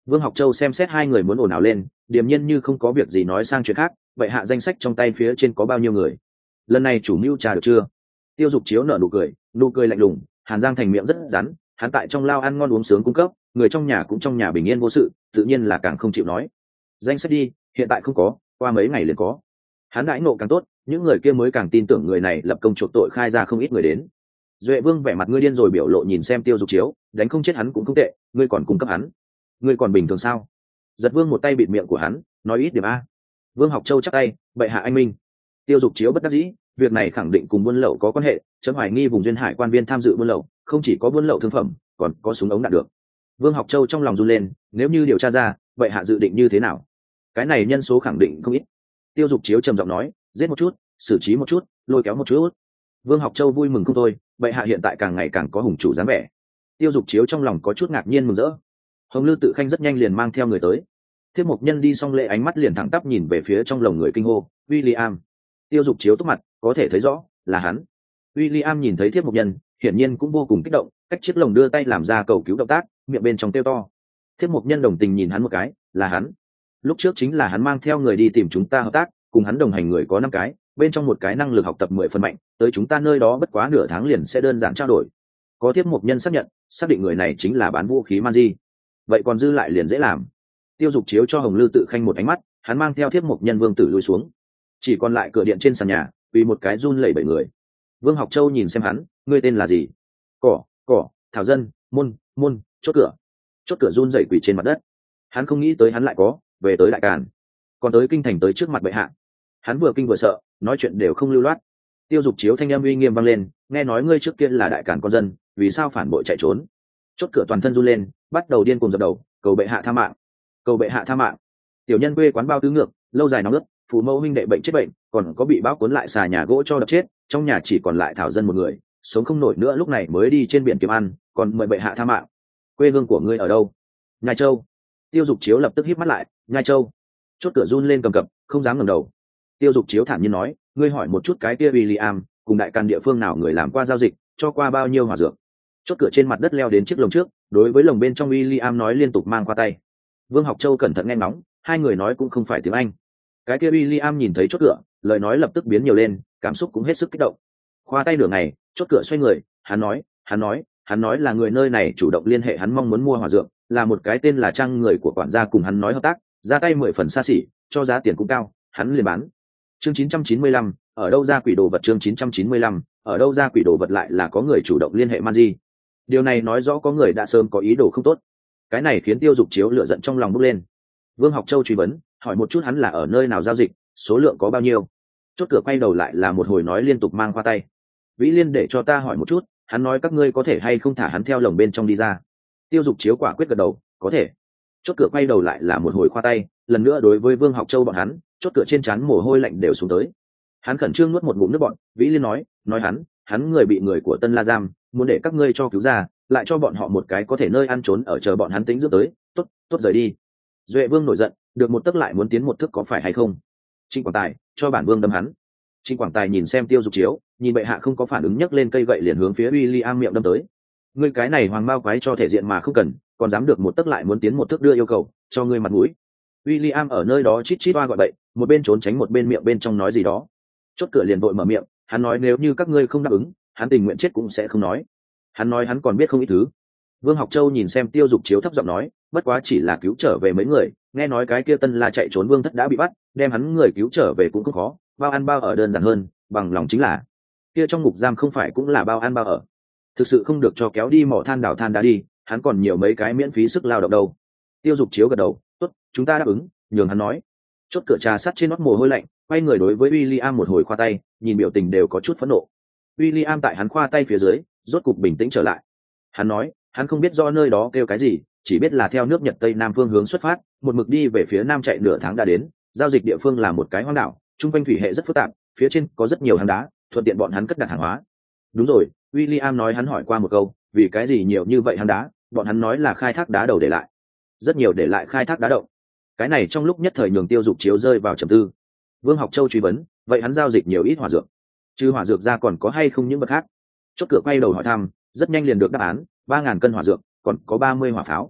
Vương Học Châu xem xét hai người muốn ồn ào lên, điềm nhiên như không có việc gì nói sang chuyện khác. Vậy hạ danh sách trong tay phía trên có bao nhiêu người? Lần này chủ mưu trà được chưa? Tiêu Dục Chiếu nở nụ cười, nụ cười lạnh lùng. Hàn Giang Thành miệng rất rắn, hắn tại trong lao ăn ngon uống sướng cung cấp, người trong nhà cũng trong nhà bình yên vô sự, tự nhiên là càng không chịu nói. Danh sách đi, hiện tại không có, qua mấy ngày liền có. Hắn đãi nộ càng tốt, những người kia mới càng tin tưởng người này lập công chuộc tội, khai ra không ít người đến. Duệ Vương vẻ mặt ngươi điên rồi biểu lộ nhìn xem Tiêu Dục Chiếu, đánh không chết hắn cũng không tệ, ngươi còn cung cấp hắn, ngươi còn bình thường sao? Giật Vương một tay bịt miệng của hắn, nói ít điểm a. Vương Học Châu chắc tay, bệ hạ anh minh. Tiêu Dục Chiếu bất đắc dĩ, việc này khẳng định cùng buôn lậu có quan hệ, chấm hoài nghi vùng duyên hải quan viên tham dự buôn lậu, không chỉ có buôn lậu thương phẩm, còn có súng ống đạn được. Vương Học Châu trong lòng run lên, nếu như điều tra ra, bệ hạ dự định như thế nào? Cái này nhân số khẳng định không ít. Tiêu Dục Chiếu trầm giọng nói, giết một chút, xử trí một chút, lôi kéo một chút. Vương Học Châu vui mừng không thôi, bệ hạ hiện tại càng ngày càng có hùng chủ dáng vẻ. Tiêu Dục Chiếu trong lòng có chút ngạc nhiên mừng rỡ. Hồng Lư Tự Khanh rất nhanh liền mang theo người tới. Thiết Mộc Nhân đi xong lễ ánh mắt liền thẳng tắp nhìn về phía trong lồng người kinh hô, William. Tiêu Dục Chiếu túc mặt, có thể thấy rõ là hắn. William nhìn thấy Thiết Mộc Nhân, hiển nhiên cũng vô cùng kích động, cách chiếc lồng đưa tay làm ra cầu cứu động tác, miệng bên trong tiêu to. Thiết Mộc Nhân đồng tình nhìn hắn một cái, là hắn. Lúc trước chính là hắn mang theo người đi tìm chúng ta hợp tác, cùng hắn đồng hành người có năm cái, bên trong một cái năng lực học tập mười phần mạnh, tới chúng ta nơi đó bất quá nửa tháng liền sẽ đơn giản trao đổi. Có Thiết Mộc Nhân xác nhận, xác định người này chính là bán vũ khí man di. Vậy còn dư lại liền dễ làm. Tiêu Dục Chiếu cho Hồng Lư Tự Khanh một ánh mắt, hắn mang theo Thiết Mộc Nhân Vương tử lui xuống, chỉ còn lại cửa điện trên sàn nhà, vì một cái run lẩy bẩy người. Vương Học Châu nhìn xem hắn, ngươi tên là gì? Cỏ, cỏ, Thảo Dân, môn, môn, chốt cửa. Chốt cửa run rẩy quỳ trên mặt đất. Hắn không nghĩ tới hắn lại có về tới Đại Càn, còn tới kinh thành tới trước mặt bệ hạ. Hắn vừa kinh vừa sợ, nói chuyện đều không lưu loát. Tiêu Dục Chiếu thanh âm uy nghiêm vang lên, nghe nói ngươi trước kia là Đại Càn con dân, vì sao phản bội chạy trốn? Chốt cửa toàn thân run lên, bắt đầu điên cuồng dập đầu, cầu bệ hạ tha mạng, cầu bệ hạ tha mạng. Tiểu nhân quê quán bao tứ ngược, lâu dài nóng ướt, phụ mẫu huynh đệ bệnh chết bệnh, còn có bị bão cuốn lại xà nhà gỗ cho đập chết, trong nhà chỉ còn lại Thảo Dân một người, sống không nổi nữa, lúc này mới đi trên biển kiếm ăn, còn mời bệ hạ tha mạng. Quê hương của ngươi ở đâu? Nhai Châu. Tiêu Dục Chiếu lập tức híp mắt lại, Nhai Châu. Chốt cửa run lên cầm cập, không dám ngẩng đầu. Tiêu Dục Chiếu thản nhiên nói, ngươi hỏi một chút cái kia William, cùng Đại Càn địa phương nào người làm qua giao dịch, cho qua bao nhiêu hỏa dược. Chốt cửa trên mặt đất leo đến chiếc lồng trước, đối với lồng bên trong William nói liên tục mang qua tay. Vương Học Châu cẩn thận nghe ngóng, hai người nói cũng không phải tiếng Anh. Cái kia William nhìn thấy chốt cửa, lời nói lập tức biến nhiều lên, cảm xúc cũng hết sức kích động. Khoa tay nửa ngày, chốt cửa xoay người, hắn nói, hắn nói, hắn nói là người nơi này chủ động liên hệ hắn mong muốn mua hỏa dược, là một cái tên là Trang người của quản gia cùng hắn nói hợp tác, ra tay mười phần xa xỉ, cho giá tiền cũng cao, hắn liền bán. Chương chín trăm chín mươi lăm, ở đâu ra quỷ đồ vật? Chương chín trăm chín mươi lăm, ở đâu ra quỷ đồ vật? Lại là có người chủ động liên hệ Manji. Điều này nói rõ có người đã sớm có ý đồ không tốt. Cái này khiến Tiêu Dục Chiếu lửa giận trong lòng bốc lên. Vương Học Châu truy vấn, hỏi một chút hắn là ở nơi nào giao dịch, số lượng có bao nhiêu. Chốt cửa quay đầu lại là một hồi nói liên tục mang qua tay. Vĩ Liên để cho ta hỏi một chút, hắn nói các ngươi có thể hay không thả hắn theo lồng bên trong đi ra. Tiêu Dục Chiếu quả quyết gật đầu, có thể. Chốt cửa quay đầu lại là một hồi khoa tay, lần nữa đối với Vương Học Châu bọn hắn, chốt cửa trên trán mồ hôi lạnh đều xuống tới. Hắn khẩn trương nuốt một ngụm nước bọn, Vĩ Liên nói, nói hắn, hắn người bị người của Tân La giam, muốn để các ngươi cho cứu ra, lại cho bọn họ một cái có thể nơi ăn trốn ở, chờ bọn hắn tính dưỡng tới, tốt, tốt rời đi. Duệ Vương nổi giận, được một tấc lại muốn tiến một thước, có phải hay không? Trịnh Quảng Tài, cho bản vương đâm hắn. Trịnh Quảng Tài nhìn xem Tiêu Dục Chiếu, nhìn bệ hạ không có phản ứng, nhấc lên cây gậy liền hướng phía William miệng đâm tới. Ngươi cái này hoàng mao quái cho thể diện mà không cần, còn dám được một tấc lại muốn tiến một thước đưa yêu cầu, cho ngươi mặt mũi. William ở nơi đó chít chít oa gọi bậy, một bên trốn tránh một bên miệng bên trong nói gì đó. Chốt cửa liền vội mở miệng, hắn nói nếu như các ngươi không đáp ứng, hắn tình nguyện chết cũng sẽ không nói. Hắn nói hắn còn biết không ít thứ. Vương Học Châu nhìn xem Tiêu Dục Chiếu thấp giọng nói, bất quá chỉ là cứu trở về mấy người, nghe nói cái kia Tân La chạy trốn vương thất đã bị bắt, đem hắn người cứu trở về cũng không khó, bao ăn bao ở đơn giản hơn, bằng lòng chính là. Kia trong ngục giam không phải cũng là bao ăn bao ở. Thực sự không được cho kéo đi mỏ than đào than đá đi, hắn còn nhiều mấy cái miễn phí sức lao động đâu. Tiêu Dục Chiếu gật đầu, tốt, chúng ta đáp ứng, nhường hắn nói. Chốt cửa trà sắt trên nót mồ hôi lạnh, quay người đối với William một hồi khoa tay, nhìn biểu tình đều có chút phẫn nộ. William tại hắn khoa tay phía dưới, rốt cục bình tĩnh trở lại. Hắn nói, hắn không biết do nơi đó kêu cái gì, chỉ biết là theo nước Nhật Tây Nam phương hướng xuất phát, một mực đi về phía nam chạy nửa tháng đã đến, giao dịch địa phương là một cái hoang đảo, trung quanh thủy hệ rất phức tạp, phía trên có rất nhiều hang đá, thuận tiện bọn hắn cất đặt hàng hóa. Đúng rồi, William nói hắn hỏi qua một câu, vì cái gì nhiều như vậy hang đá, bọn hắn nói là khai thác đá đầu để lại. Rất nhiều để lại khai thác đá động. Cái này trong lúc nhất thời nhường Tiêu Dục Chiếu rơi vào trầm tư. Vương Học Châu truy vấn, vậy hắn giao dịch nhiều ít hỏa dược? Chứ hỏa dược ra còn có hay không những vật khác? Chốt cửa quay đầu hỏi thăm, rất nhanh liền được đáp án, ba ngàn cân hỏa dược, còn có ba mươi hỏa pháo.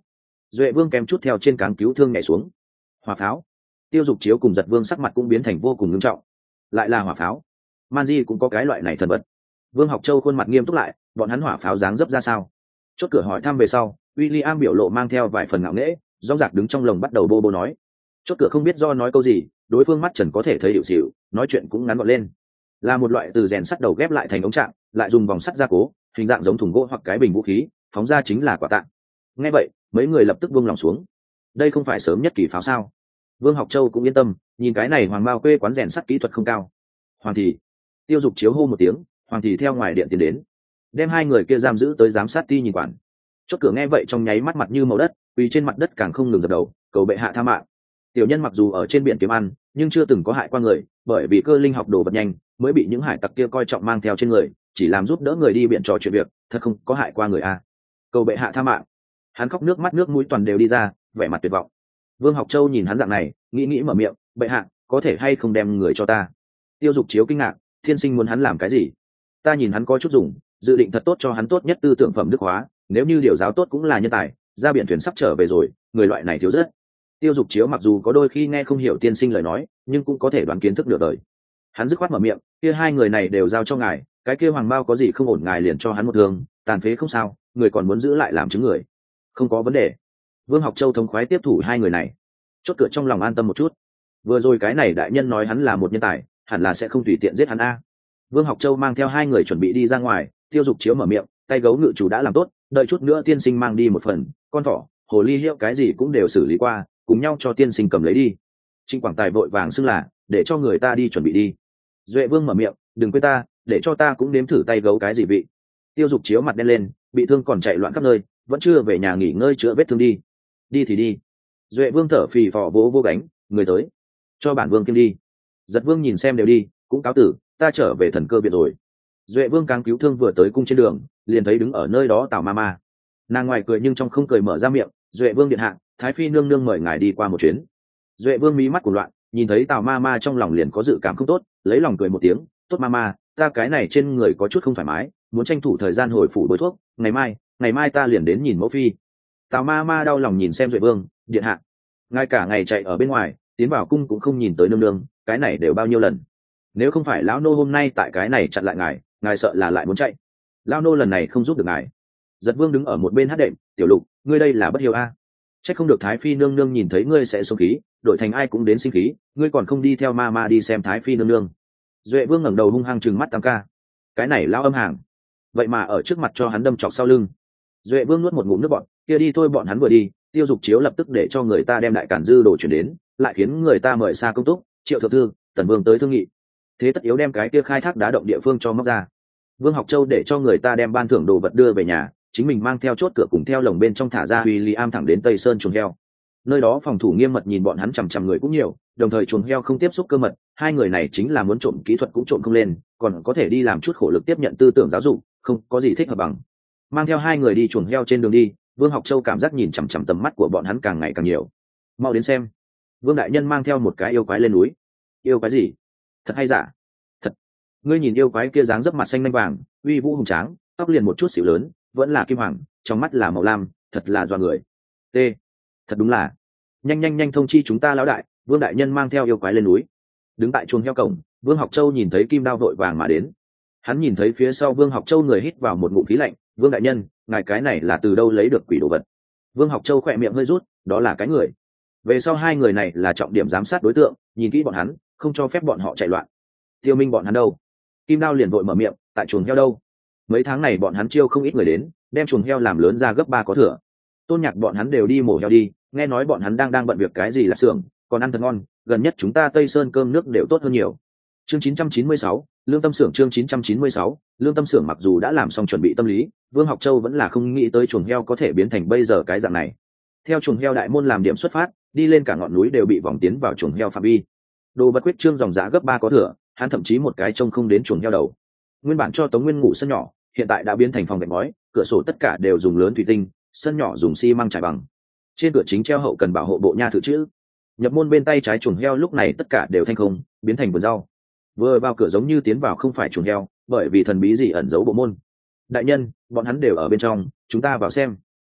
Duệ Vương kém chút theo trên cáng cứu thương nhảy xuống. Hỏa pháo. Tiêu Dục Chiếu cùng Giật Vương sắc mặt cũng biến thành vô cùng nghiêm trọng. Lại là hỏa pháo. Man Di cũng có cái loại này thần vật. Vương Học Châu khuôn mặt nghiêm túc lại, bọn hắn hỏa pháo dáng dấp ra sao? Chốt cửa hỏi thăm về sau, William biểu lộ mang theo vài phần ngạo nghễ, rong rạc đứng trong lồng bắt đầu bô bô nói. Chốt cửa không biết do nói câu gì, đối phương mắt trần có thể thấy hiệu xỉu, nói chuyện cũng ngắn gọn lên. Là một loại từ rèn sắt đầu ghép lại thành ống trạng, lại dùng vòng sắt gia cố, hình dạng giống thùng gỗ hoặc cái bình vũ khí, phóng ra chính là quả tạng. Nghe vậy, mấy người lập tức buông lòng xuống. Đây không phải sớm nhất kỳ pháo sao? Vương Học Châu cũng yên tâm, nhìn cái này hoàng bao quê quán rèn sắt kỹ thuật không cao. Hoàng thị. Tiêu Dục Chiếu hô một tiếng, Hoàng thị theo ngoài điện tiến đến, đem hai người kia giam giữ tới giám sát ti nhìn quản. Chốt cửa nghe vậy trong nháy mắt mặt như màu đất, vì trên mặt đất càng không ngừng dập đầu, cầu bệ hạ tha mạng. Tiểu nhân mặc dù ở trên biển kiếm ăn, nhưng chưa từng có hại qua người, bởi vì cơ linh học đồ vật nhanh, mới bị những hải tặc kia coi trọng mang theo trên người, chỉ làm giúp đỡ người đi biển trò chuyện việc, thật không có hại qua người a. Cầu bệ hạ tha mạng. Hắn khóc nước mắt nước mũi toàn đều đi ra, vẻ mặt tuyệt vọng. Vương Học Châu nhìn hắn dạng này, nghĩ nghĩ mở miệng, bệ hạ, có thể hay không đem người cho ta? Tiêu Dục Chiếu kinh ngạc, thiên sinh muốn hắn làm cái gì? Ta nhìn hắn có chút dùng, dự định thật tốt cho hắn tốt nhất tư tưởng phẩm đức hóa, nếu như điều giáo tốt cũng là nhân tài, ra biển thuyền sắp trở về rồi, người loại này thiếu rất. Tiêu Dục Chiếu mặc dù có đôi khi nghe không hiểu tiên sinh lời nói, nhưng cũng có thể đoán kiến thức được đời. Hắn dứt khoát mở miệng, kia hai người này đều giao cho ngài, cái kia hoàng bao có gì không ổn ngài liền cho hắn một thương, tàn phế không sao, người còn muốn giữ lại làm chứng người, không có vấn đề. Vương Học Châu thống khoái tiếp thủ hai người này, chốt cửa trong lòng an tâm một chút. Vừa rồi cái này đại nhân nói hắn là một nhân tài, hẳn là sẽ không tùy tiện giết hắn a. Vương Học Châu mang theo hai người chuẩn bị đi ra ngoài, Tiêu Dục Chiếu mở miệng, tay gấu ngự chủ đã làm tốt, đợi chút nữa tiên sinh mang đi một phần, con thỏ, hồ ly hiệu cái gì cũng đều xử lý qua, cùng nhau cho tiên sinh cầm lấy đi. Trịnh Quảng Tài vội vàng xưng là, để cho người ta đi chuẩn bị đi. Duệ Vương mở miệng, đừng quên ta, để cho ta cũng nếm thử tay gấu cái gì vị. Tiêu Dục Chiếu mặt đen lên, bị thương còn chạy loạn khắp nơi, vẫn chưa về nhà nghỉ ngơi chữa vết thương đi. Đi thì đi. Duệ Vương thở phì phò vỗ vô gánh, người tới, cho bản vương kiêm đi. Giật Vương nhìn xem đều đi, cũng cáo tử, ta trở về thần cơ viện rồi. Duệ Vương càng cứu thương vừa tới cung trên đường, liền thấy đứng ở nơi đó Tào Ma Ma. Nàng ngoài cười nhưng trong không cười mở ra miệng, Duệ Vương điện hạ, Thái phi nương nương mời ngài đi qua một chuyến. Duệ Vương mí mắt của loạn, nhìn thấy Tào Ma Ma trong lòng liền có dự cảm không tốt, lấy lòng cười một tiếng, tốt Ma Ma, ta cái này trên người có chút không thoải mái, muốn tranh thủ thời gian hồi phủ bôi thuốc, ngày mai, ngày mai ta liền đến nhìn mẫu phi. Tào Ma Ma đau lòng nhìn xem Duệ Vương, điện hạ, ngài cả ngày chạy ở bên ngoài, tiến vào cung cũng không nhìn tới nương nương, cái này đều bao nhiêu lần. Nếu không phải lão nô hôm nay tại cái này chặn lại ngài, ngài sợ là lại muốn chạy. Lão nô lần này không giúp được ngài. Giật Vương đứng ở một bên hát đệm, tiểu Lục, ngươi đây là bất hiếu a. Chắc không được Thái phi nương nương nhìn thấy ngươi sẽ xông khí, đổi thành ai cũng đến sinh khí, ngươi còn không đi theo ma ma đi xem Thái phi nương nương. Duệ Vương ngẩng đầu hung hăng trừng mắt Tam ca, cái này lão âm hàng, vậy mà ở trước mặt cho hắn đâm chọc sau lưng. Duệ Vương nuốt một ngụm nước bọt, kia đi thôi, bọn hắn vừa đi, Tiêu Dục Chiếu lập tức để cho người ta đem đại cản dư đồ chuyển đến, lại khiến người ta mời xa công túc, Triệu thượng thư, Tần Vương tới thương nghị. Thế tất yếu đem cái kia khai thác đá động địa phương cho móc ra. Vương Học Châu để cho người ta đem ban thưởng đồ vật đưa về nhà, chính mình mang theo chốt cửa cùng theo lồng bên trong thả ra William thẳng đến Tây Sơn chuồng heo. Nơi đó phòng thủ nghiêm mật nhìn bọn hắn chằm chằm người cũng nhiều, đồng thời chuồng heo không tiếp xúc cơ mật, hai người này chính là muốn trộm kỹ thuật cũng trộm không lên, còn có thể đi làm chút khổ lực tiếp nhận tư tưởng giáo dục, không có gì thích hợp bằng. Mang theo hai người đi chuồng heo trên đường đi, Vương Học Châu cảm giác nhìn chằm chằm tầm mắt của bọn hắn càng ngày càng nhiều. Mau đến xem. Vương đại nhân mang theo một cái yêu quái lên núi. Yêu quái gì? Thật hay giả? Thật. Ngươi nhìn yêu quái kia dáng dấp mặt xanh lanh vàng, uy vũ hùng tráng, tóc liền một chút xíu lớn, vẫn là kim hoàng, trong mắt là màu lam, thật là doa người. T. Thật đúng là. Nhanh nhanh nhanh thông chi chúng ta lão đại, Vương đại nhân mang theo yêu quái lên núi. Đứng tại chuồng heo cổng, Vương Học Châu nhìn thấy Kim Đao vội vàng mà đến. Hắn nhìn thấy phía sau Vương Học Châu người hít vào một ngụm khí lạnh, Vương đại nhân, ngài cái này là từ đâu lấy được quỷ đồ vật? Vương Học Châu khỏe miệng hơi rút, đó là cái người. Về sau hai người này là trọng điểm giám sát đối tượng, nhìn kỹ bọn hắn, không cho phép bọn họ chạy loạn. Tiêu Minh bọn hắn đâu? Kim Đao liền vội mở miệng, tại chuồng heo đâu? Mấy tháng này bọn hắn chiêu không ít người đến, đem chuồng heo làm lớn ra gấp ba có thừa. Tôn Nhạc bọn hắn đều đi mổ heo đi, nghe nói bọn hắn đang đang bận việc cái gì là xưởng, còn ăn thật ngon, gần nhất chúng ta Tây Sơn cơm nước đều tốt hơn nhiều. Chương chín trăm chín mươi sáu, Lương Tâm xưởng chương chín trăm chín mươi sáu, Lương Tâm xưởng mặc dù đã làm xong chuẩn bị tâm lý, Vương Học Châu vẫn là không nghĩ tới chuồng heo có thể biến thành bây giờ cái dạng này. Theo chuồng heo đại môn làm điểm xuất phát, đi lên cả ngọn núi đều bị vòng tiến vào chuồng heo phạm vi. Đồ vật quyết trương dòng giá gấp ba có thừa, hắn thậm chí một cái trông không đến chuồng heo đầu. Nguyên bản cho Tống Nguyên ngủ sân nhỏ, hiện tại đã biến thành phòng gạch ngói, cửa sổ tất cả đều dùng lớn thủy tinh, sân nhỏ dùng xi măng trải bằng. Trên cửa chính treo hậu cần bảo hộ bộ nha thự chữ. Nhập môn bên tay trái chuồng heo lúc này tất cả đều thanh không, biến thành vườn rau. Vừa vào cửa giống như tiến vào không phải chuồng heo, bởi vì thần bí gì ẩn giấu bộ môn. Đại nhân, bọn hắn đều ở bên trong, chúng ta vào xem.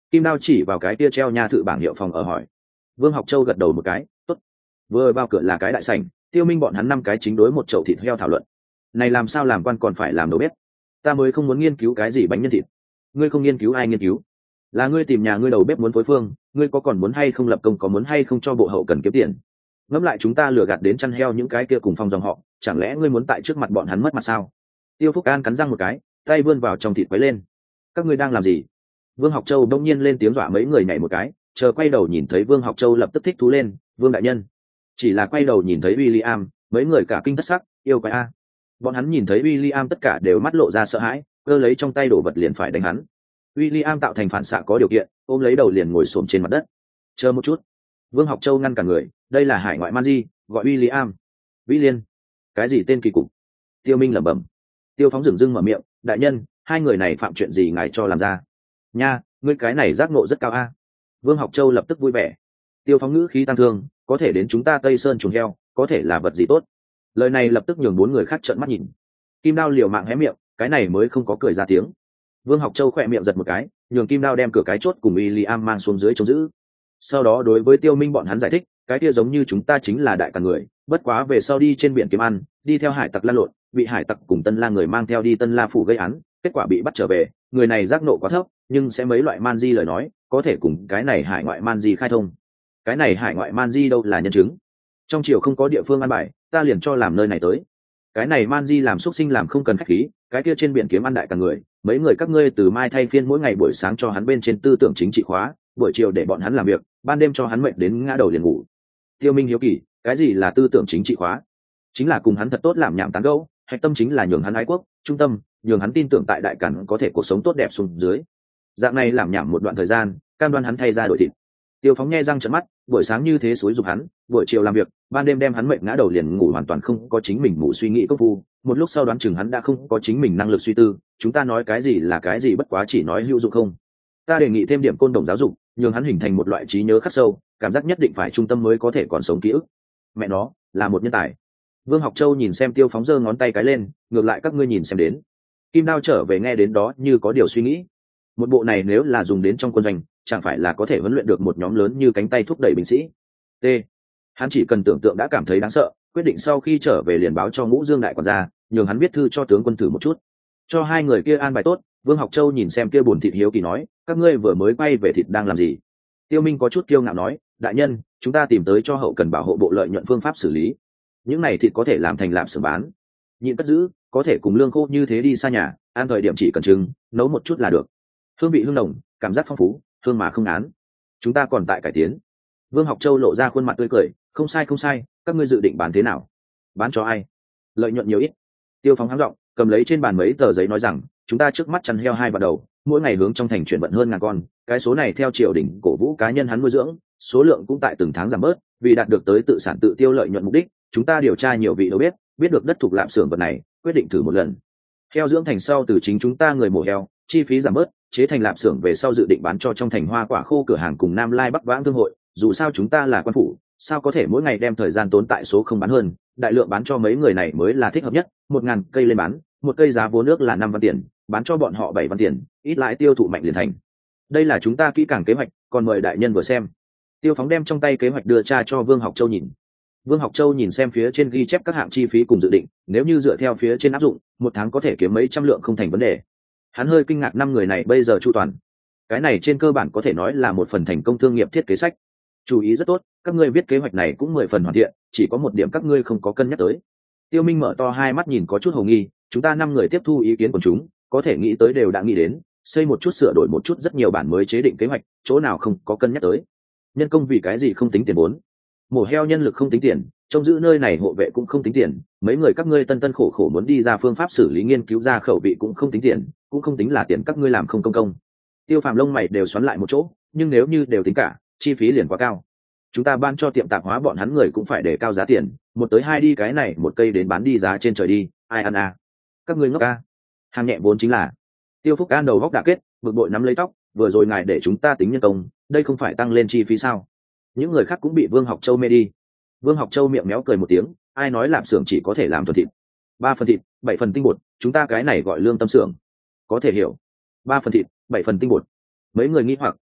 Kim Đao chỉ vào cái kia treo nha thự bảng hiệu phòng ở hỏi. Vương Học Châu gật đầu một cái, tốt. Vừa vào cửa là cái đại sảnh, Tiêu Minh bọn hắn năm cái chính đối một chậu thịt heo thảo luận. Này làm sao làm quan còn phải làm đầu bếp? Ta mới không muốn nghiên cứu cái gì bánh nhân thịt. Ngươi không nghiên cứu ai nghiên cứu? Là ngươi tìm nhà ngươi đầu bếp muốn phối phương, ngươi có còn muốn hay không lập công, có muốn hay không cho bộ hậu cần kiếm tiền? Ngẫm lại chúng ta lừa gạt đến chăn heo những cái kia cùng phong dòng họ, chẳng lẽ ngươi muốn tại trước mặt bọn hắn mất mặt sao? Tiêu Phúc An cắn răng một cái, tay vươn vào trong thịt quấy lên. Các ngươi đang làm gì? Vương Học Châu đông nhiên lên tiếng dọa mấy người nhảy một cái, chờ quay đầu nhìn thấy Vương Học Châu lập tức thích thú lên, Vương đại nhân. Chỉ là quay đầu nhìn thấy William, mấy người cả kinh thất sắc, yêu quái a. Bọn hắn nhìn thấy William tất cả đều mắt lộ ra sợ hãi, cơ lấy trong tay đổ vật liền phải đánh hắn. William tạo thành phản xạ có điều kiện, ôm lấy đầu liền ngồi xổm trên mặt đất. Chờ một chút. Vương Học Châu ngăn cả người, đây là hải ngoại man di, gọi William. William. Cái gì tên kỳ cục? Tiêu Minh lẩm bẩm. Tiêu Phóng dửng dưng mở miệng, đại nhân, hai người này phạm chuyện gì ngài cho làm ra? Nha, ngươi cái này giác ngộ rất cao a. Vương Học Châu lập tức vui vẻ. Tiêu Phóng ngữ khí tăng thương, có thể đến chúng ta Tây Sơn chuồng heo, có thể là vật gì tốt? Lời này lập tức nhường bốn người khác trợn mắt nhìn. Kim Đao liều mạng hé miệng, cái này mới không có cười ra tiếng. Vương Học Châu khỏe miệng giật một cái, nhường Kim Đao đem cửa cái chốt cùng William mang xuống dưới trông giữ. Sau đó đối với Tiêu Minh bọn hắn giải thích, cái kia giống như chúng ta chính là đại cả người, bất quá về sau đi trên biển kiếm ăn, đi theo hải tặc lăn lộn, bị hải tặc cùng Tân La người mang theo đi Tân La phủ gây án, kết quả bị bắt trở về. Người này giác nộ quá thấp, nhưng sẽ mấy loại man di lời nói, có thể cùng cái này hải ngoại man di khai thông. Cái này hải ngoại man di đâu là nhân chứng? Trong triều không có địa phương ăn bài, ta liền cho làm nơi này tới. Cái này man di làm xuất sinh làm không cần khách khí, cái kia trên biển kiếm ăn đại cả người, mấy người các ngươi từ mai thay phiên mỗi ngày buổi sáng cho hắn bên trên tư tưởng chính trị khóa, buổi chiều để bọn hắn làm việc, ban đêm cho hắn mệt đến ngã đầu liền ngủ. Tiêu Minh hiếu kỳ, cái gì là tư tưởng chính trị khóa? Chính là cùng hắn thật tốt làm nhảm tán gẫu, hạch tâm chính là nhường hắn ái quốc, trung tâm, nhường hắn tin tưởng tại đại cản có thể cuộc sống tốt đẹp xuống dưới. Dạng này làm nhảm một đoạn thời gian, cam đoan hắn thay ra đổi thịt. Tiêu Phóng nhe răng trợn mắt, buổi sáng như thế xúi giục hắn, buổi chiều làm việc, ban đêm đem hắn mệt ngã đầu liền ngủ, hoàn toàn không có chính mình ngủ suy nghĩ công phu. Một lúc sau đoán chừng hắn đã không có chính mình năng lực suy tư, chúng ta nói cái gì là cái gì, bất quá chỉ nói hữu dụng không. Ta đề nghị thêm điểm côn đồng giáo dục, nhường hắn hình thành một loại trí nhớ khắc sâu, cảm giác nhất định phải trung tâm mới có thể còn sống ký ức. Mẹ nó, là một nhân tài. Vương Học Châu nhìn xem Tiêu Phóng giơ ngón tay cái lên, ngược lại các ngươi nhìn xem đến. Kim Đao trở về nghe đến đó như có điều suy nghĩ. Một bộ này nếu là dùng đến trong quân doanh, chẳng phải là có thể huấn luyện được một nhóm lớn như cánh tay thúc đẩy binh sĩ. T. Hắn chỉ cần tưởng tượng đã cảm thấy đáng sợ, quyết định sau khi trở về liền báo cho Ngũ Dương đại quản gia, nhường hắn viết thư cho tướng quân thử một chút. Cho hai người kia an bài tốt, Vương Học Châu nhìn xem kia buồn thịt hiếu kỳ nói, các ngươi vừa mới quay về thịt đang làm gì? Tiêu Minh có chút kiêu ngạo nói, đại nhân, chúng ta tìm tới cho hậu cần bảo hộ bộ lợi nhuận phương pháp xử lý. Những này thịt có thể làm thành lạp xưởng bán, nhịn cất giữ, có thể cùng lương khô như thế đi xa nhà, ăn thời điểm chỉ cần trứng, nấu một chút là được. Hương vị hương nồng, cảm giác phong phú, hương mà không án. Chúng ta còn tại cải tiến. Vương Học Châu lộ ra khuôn mặt tươi cười, không sai không sai, các ngươi dự định bán thế nào? Bán cho ai? Lợi nhuận nhiều ít. Tiêu Phóng háng giọng, cầm lấy trên bàn mấy tờ giấy nói rằng, chúng ta trước mắt chăn heo hai vào đầu, mỗi ngày hướng trong thành chuyển vận hơn ngàn con, cái số này theo triều đình cổ vũ cá nhân hắn nuôi dưỡng, số lượng cũng tại từng tháng giảm bớt, vì đạt được tới tự sản tự tiêu lợi nhuận mục đích, chúng ta điều tra nhiều vị đâu biết, biết được đất thuộc lạp xưởng vật này, quyết định thử một lần. Heo dưỡng thành sau từ chính chúng ta người mổ heo, chi phí giảm bớt, chế thành lạp xưởng về sau dự định bán cho trong thành hoa quả khô cửa hàng cùng Nam Lai Bắc Vãng thương hội, dù sao chúng ta là quan phủ, sao có thể mỗi ngày đem thời gian tốn tại số không bán hơn, đại lượng bán cho mấy người này mới là thích hợp nhất, một ngàn cây lên bán, một cây giá vốn nước là năm văn tiền, bán cho bọn họ bảy văn tiền, ít lãi tiêu thụ mạnh liền thành. Đây là chúng ta kỹ càng kế hoạch, còn mời đại nhân vừa xem. Tiêu Phóng đem trong tay kế hoạch đưa tra cho Vương Học Châu nhìn. Vương Học Châu nhìn xem phía trên ghi chép các hạng chi phí cùng dự định, nếu như dựa theo phía trên áp dụng, một tháng có thể kiếm mấy trăm lượng không thành vấn đề. Hắn hơi kinh ngạc năm người này bây giờ chu toàn. Cái này trên cơ bản có thể nói là một phần thành công thương nghiệp thiết kế sách. Chú ý rất tốt, các ngươi viết kế hoạch này cũng mười phần hoàn thiện, chỉ có một điểm các ngươi không có cân nhắc tới. Tiêu Minh mở to hai mắt nhìn có chút hồ nghi, chúng ta năm người tiếp thu ý kiến của chúng, có thể nghĩ tới đều đã nghĩ đến, xây một chút sửa đổi một chút rất nhiều bản mới chế định kế hoạch, chỗ nào không có cân nhắc tới. Nhân công vì cái gì không tính tiền vốn? Mổ heo nhân lực không tính tiền, trông giữ nơi này hộ vệ cũng không tính tiền, mấy người các ngươi tân tân khổ khổ muốn đi ra phương pháp xử lý nghiên cứu ra khẩu vị cũng không tính tiền, cũng không tính là tiền các ngươi làm không công công. Tiêu Phàm lông mày đều xoắn lại một chỗ, nhưng nếu như đều tính cả, chi phí liền quá cao. Chúng ta ban cho tiệm tạp hóa bọn hắn người cũng phải để cao giá tiền, một tới hai đi cái này một cây đến bán đi giá trên trời đi, ai ăn à? Các ngươi ngốc à? Hàng nhẹ vốn chính là. Tiêu Phúc An đầu góc đả kết, bực bội nắm lấy tóc, vừa rồi ngài để chúng ta tính nhân công, đây không phải tăng lên chi phí sao? Những người khác cũng bị Vương Học Châu mê đi. Vương Học Châu miệng méo cười một tiếng, ai nói lạp xưởng chỉ có thể làm thuần thịt, ba phần thịt, bảy phần tinh bột, chúng ta cái này gọi lương tâm xưởng. Có thể hiểu. Ba phần thịt, bảy phần tinh bột. Mấy người nghi hoặc,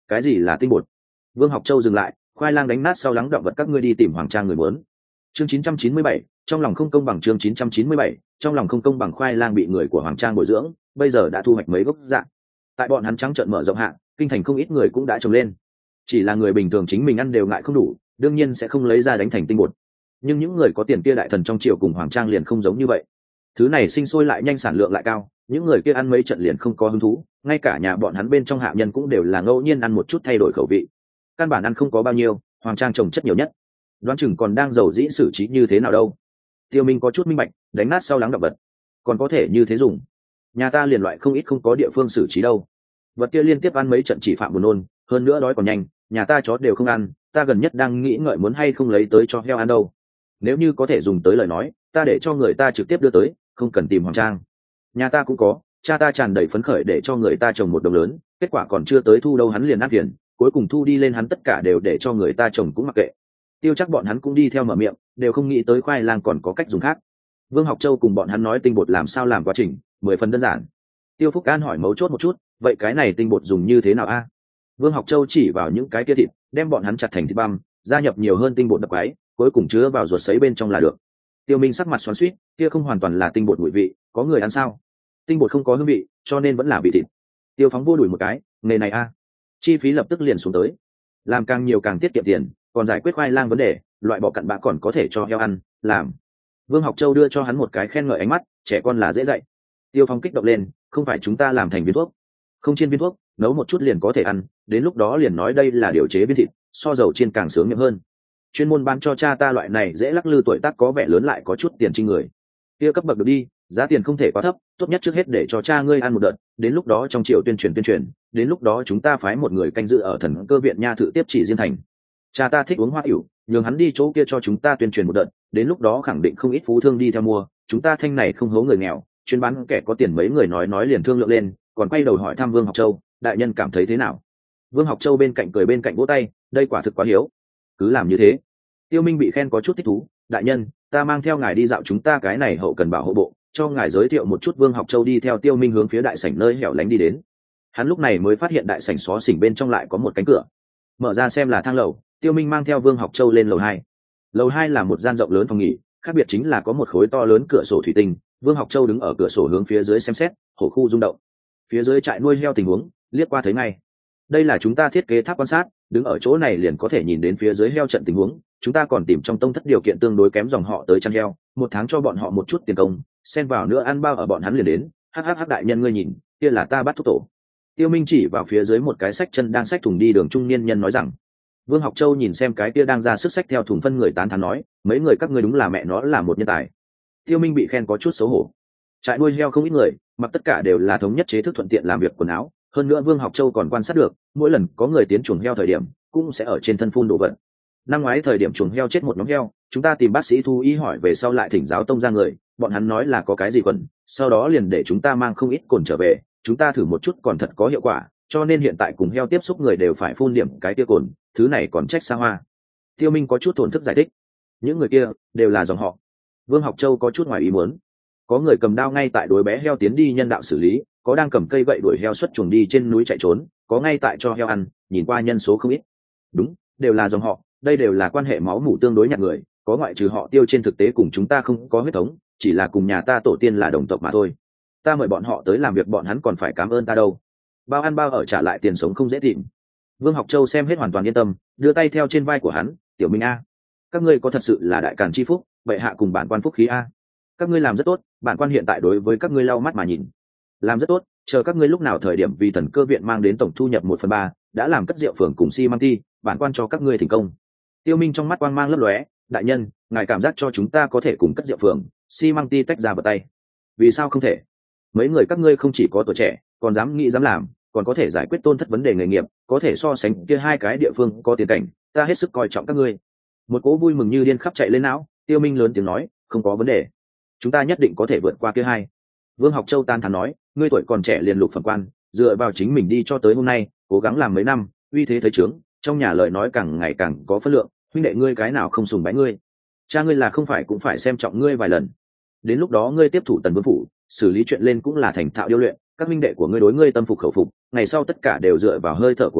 Cái gì là tinh bột? Vương Học Châu dừng lại, khoai lang đánh nát sau lắng động vật các ngươi đi tìm hoàng trang người muốn. Chương chín trăm chín mươi bảy, trong lòng không công bằng. Chương chín trăm chín mươi bảy, trong lòng không công bằng. Khoai lang bị người của hoàng trang bồi dưỡng, bây giờ đã thu hoạch mấy gốc dạng. Tại bọn hắn trắng trợn mở rộng hạ, kinh thành không ít người cũng đã trồng lên. Chỉ là người bình thường chính mình ăn đều ngại không đủ, đương nhiên sẽ không lấy ra đánh thành tinh bột. Nhưng những người có tiền kia đại thần trong triều cùng hoàng trang liền không giống như vậy. Thứ này sinh sôi lại nhanh, sản lượng lại cao, những người kia ăn mấy trận liền không có hứng thú, ngay cả nhà bọn hắn bên trong hạ nhân cũng đều là ngẫu nhiên ăn một chút thay đổi khẩu vị. Căn bản ăn không có bao nhiêu, hoàng trang trồng chất nhiều nhất, đoán chừng còn đang giàu dĩ xử trí như thế nào đâu. Tiêu Minh có chút minh bạch, đánh nát sau lắng đậm vật, còn có thể như thế dùng. Nhà ta liền loại không ít không có địa phương xử trí đâu. Vật kia liên tiếp ăn mấy trận chỉ phạm buồn nôn, hơn nữa đói còn nhanh, nhà ta chó đều không ăn, ta gần nhất đang nghĩ ngợi muốn hay không lấy tới cho heo ăn đâu. Nếu như có thể dùng tới lời nói, ta để cho người ta trực tiếp đưa tới, không cần tìm hoàng trang. Nhà ta cũng có, cha ta tràn đầy phấn khởi để cho người ta trồng một đồng lớn, kết quả còn chưa tới thu đâu hắn liền ăn phiền, cuối cùng thu đi lên hắn tất cả đều để cho người ta trồng cũng mặc kệ. Tiêu chắc bọn hắn cũng đi theo mở miệng, đều không nghĩ tới khoai lang còn có cách dùng khác. Vương Học Châu cùng bọn hắn nói tinh bột làm sao làm quá trình, mười phần đơn giản. Tiêu Phúc An hỏi mấu chốt một chút, vậy cái này tinh bột dùng như thế nào a? Vương Học Châu chỉ vào những cái kia thịt, đem bọn hắn chặt thành thịt băm, gia nhập nhiều hơn tinh bột đập quái, cuối cùng chứa vào ruột sấy bên trong là được. Tiêu Minh sắc mặt xoắn xuýt, kia không hoàn toàn là tinh bột mùi vị, có người ăn sao? Tinh bột không có hương vị, cho nên vẫn là vị thịt. Tiêu Phóng vô đuổi một cái, nghề này a, chi phí lập tức liền xuống tới, làm càng nhiều càng tiết kiệm tiền, còn giải quyết khoai lang vấn đề, loại bỏ cặn bã còn có thể cho heo ăn, làm. Vương Học Châu đưa cho hắn một cái khen ngợi ánh mắt, trẻ con là dễ dạy. Tiêu Phóng kích động lên, không phải chúng ta làm thành viên thuốc, không chiên viên thuốc, nấu một chút liền có thể ăn, đến lúc đó liền nói đây là điều chế viên thịt, so dầu chiên càng sướng miệng hơn. Chuyên môn bán cho cha ta loại này dễ lắc lư tuổi tác có vẻ lớn lại có chút tiền trên người. Kia cấp bậc được đi, giá tiền không thể quá thấp, tốt nhất trước hết để cho cha ngươi ăn một đợt, đến lúc đó trong triều tuyên truyền tuyên truyền, đến lúc đó chúng ta phái một người canh giữ ở thần cơ viện nha thự tiếp chỉ riêng thành. Cha ta thích uống hoa tiểu, nhường hắn đi chỗ kia cho chúng ta tuyên truyền một đợt, đến lúc đó khẳng định không ít phú thương đi theo mua, chúng ta thanh này không hố người nghèo, chuyên bán kẻ có tiền. Mấy người nói nói liền thương lượng lên, còn quay đầu hỏi thăm Vương Học Châu, đại nhân cảm thấy thế nào? Vương Học Châu bên cạnh cười bên cạnh vỗ tay, đây quả thực quá hiếu, cứ làm như thế. Tiêu Minh bị khen có chút thích thú, đại nhân, ta mang theo ngài đi dạo chúng ta cái này hậu cần bảo hộ bộ, cho ngài giới thiệu một chút. Vương Học Châu đi theo Tiêu Minh hướng phía đại sảnh nơi hẻo lánh đi đến. Hắn lúc này mới phát hiện đại sảnh xó xỉnh bên trong lại có một cánh cửa, mở ra xem là thang lầu. Tiêu Minh mang theo Vương Học Châu lên lầu hai. Lầu hai là một gian rộng lớn phòng nghỉ, khác biệt chính là có một khối to lớn cửa sổ thủy tinh. Vương Học Châu đứng ở cửa sổ hướng phía dưới xem xét, hổ khu rung động, phía dưới trại nuôi heo tình huống liếc qua thấy ngay. Đây là chúng ta thiết kế tháp quan sát, đứng ở chỗ này liền có thể nhìn đến phía dưới heo trận tình huống. Chúng ta còn tìm trong tông thất điều kiện tương đối kém dòng họ tới chăn heo, một tháng cho bọn họ một chút tiền công, xen vào nữa ăn bao ở bọn hắn liền đến. Hắc đại nhân ngươi nhìn, kia là ta bắt thuốc tổ. Tiêu Minh chỉ vào phía dưới một cái sách chân đang xách thùng đi đường trung niên nhân nói rằng. Vương Học Châu nhìn xem cái kia đang ra sức xách theo thùng phân người tán thán nói, mấy người các ngươi đúng là mẹ nó là một nhân tài. Tiêu Minh bị khen có chút xấu hổ. Trại nuôi heo không ít người, mặc tất cả đều là thống nhất chế thức thuận tiện làm việc quần áo. Hơn nữa Vương Học Châu còn quan sát được, mỗi lần có người tiến chuồng heo thời điểm, cũng sẽ ở trên thân phun đồ vật. Năm ngoái thời điểm chuồng heo chết một nhóm heo, chúng ta tìm bác sĩ thú y hỏi về sau lại thỉnh giáo tông ra người, bọn hắn nói là có cái gì quần, sau đó liền để chúng ta mang không ít cồn trở về, chúng ta thử một chút còn thật có hiệu quả, cho nên hiện tại cùng heo tiếp xúc người đều phải phun điểm cái kia cồn, thứ này còn trách xa hoa. Tiêu Minh có chút thổn thức giải thích, những người kia đều là dòng họ. Vương Học Châu có chút ngoài ý muốn, có người cầm đao ngay tại đối bé heo tiến đi nhân đạo xử lý, có đang cầm cây gậy đuổi heo xuất chuồng đi trên núi chạy trốn, có ngay tại cho heo ăn, nhìn qua nhân số không ít. Đúng, đều là dòng họ, đây đều là quan hệ máu mủ tương đối nhạt người, có ngoại trừ họ Tiêu trên thực tế cùng chúng ta không có huyết thống, chỉ là cùng nhà ta tổ tiên là đồng tộc mà thôi. Ta mời bọn họ tới làm việc bọn hắn còn phải cảm ơn ta đâu. Bao ăn bao ở trả lại tiền sống không dễ tìm. Vương Học Châu xem hết hoàn toàn yên tâm, đưa tay theo trên vai của hắn, tiểu Minh a, các ngươi có thật sự là đại càn chi phúc, bệ hạ cùng bản quan phúc khí a. Các ngươi làm rất tốt, bản quan hiện tại đối với các ngươi lau mắt mà nhìn. Làm rất tốt, chờ các ngươi lúc nào thời điểm vì thần cơ viện mang đến tổng thu nhập một phần ba, đã làm cất rượu phường cùng xi măng ti, bản quan cho các ngươi thành công. Tiêu Minh trong mắt quang mang lấp lóe, đại nhân, ngài cảm giác cho chúng ta có thể cùng cất rượu phường, xi măng ti tách ra vào tay. Vì sao không thể? Mấy người các ngươi không chỉ có tuổi trẻ, còn dám nghĩ dám làm, còn có thể giải quyết tôn thất vấn đề nghề nghiệp, có thể so sánh kia hai cái địa phương có tiền cảnh, ta hết sức coi trọng các ngươi. Một cỗ vui mừng như điên khắp chạy lên não, Tiêu Minh lớn tiếng nói, không có vấn đề, chúng ta nhất định có thể vượt qua kia hai. Vương Học Châu tan thán nói, ngươi tuổi còn trẻ liền lục phẩm quan, dựa vào chính mình đi cho tới hôm nay, cố gắng làm mấy năm, uy thế thấy trướng, trong nhà lời nói càng ngày càng có phân lượng, huynh đệ ngươi cái nào không sùng bái ngươi, cha ngươi là không phải cũng phải xem trọng ngươi vài lần. Đến lúc đó ngươi tiếp thủ Tần Vương phủ, xử lý chuyện lên cũng là thành thạo điêu luyện, các huynh đệ của ngươi đối ngươi tâm phục khẩu phục, ngày sau tất cả đều dựa vào hơi thở của ngươi,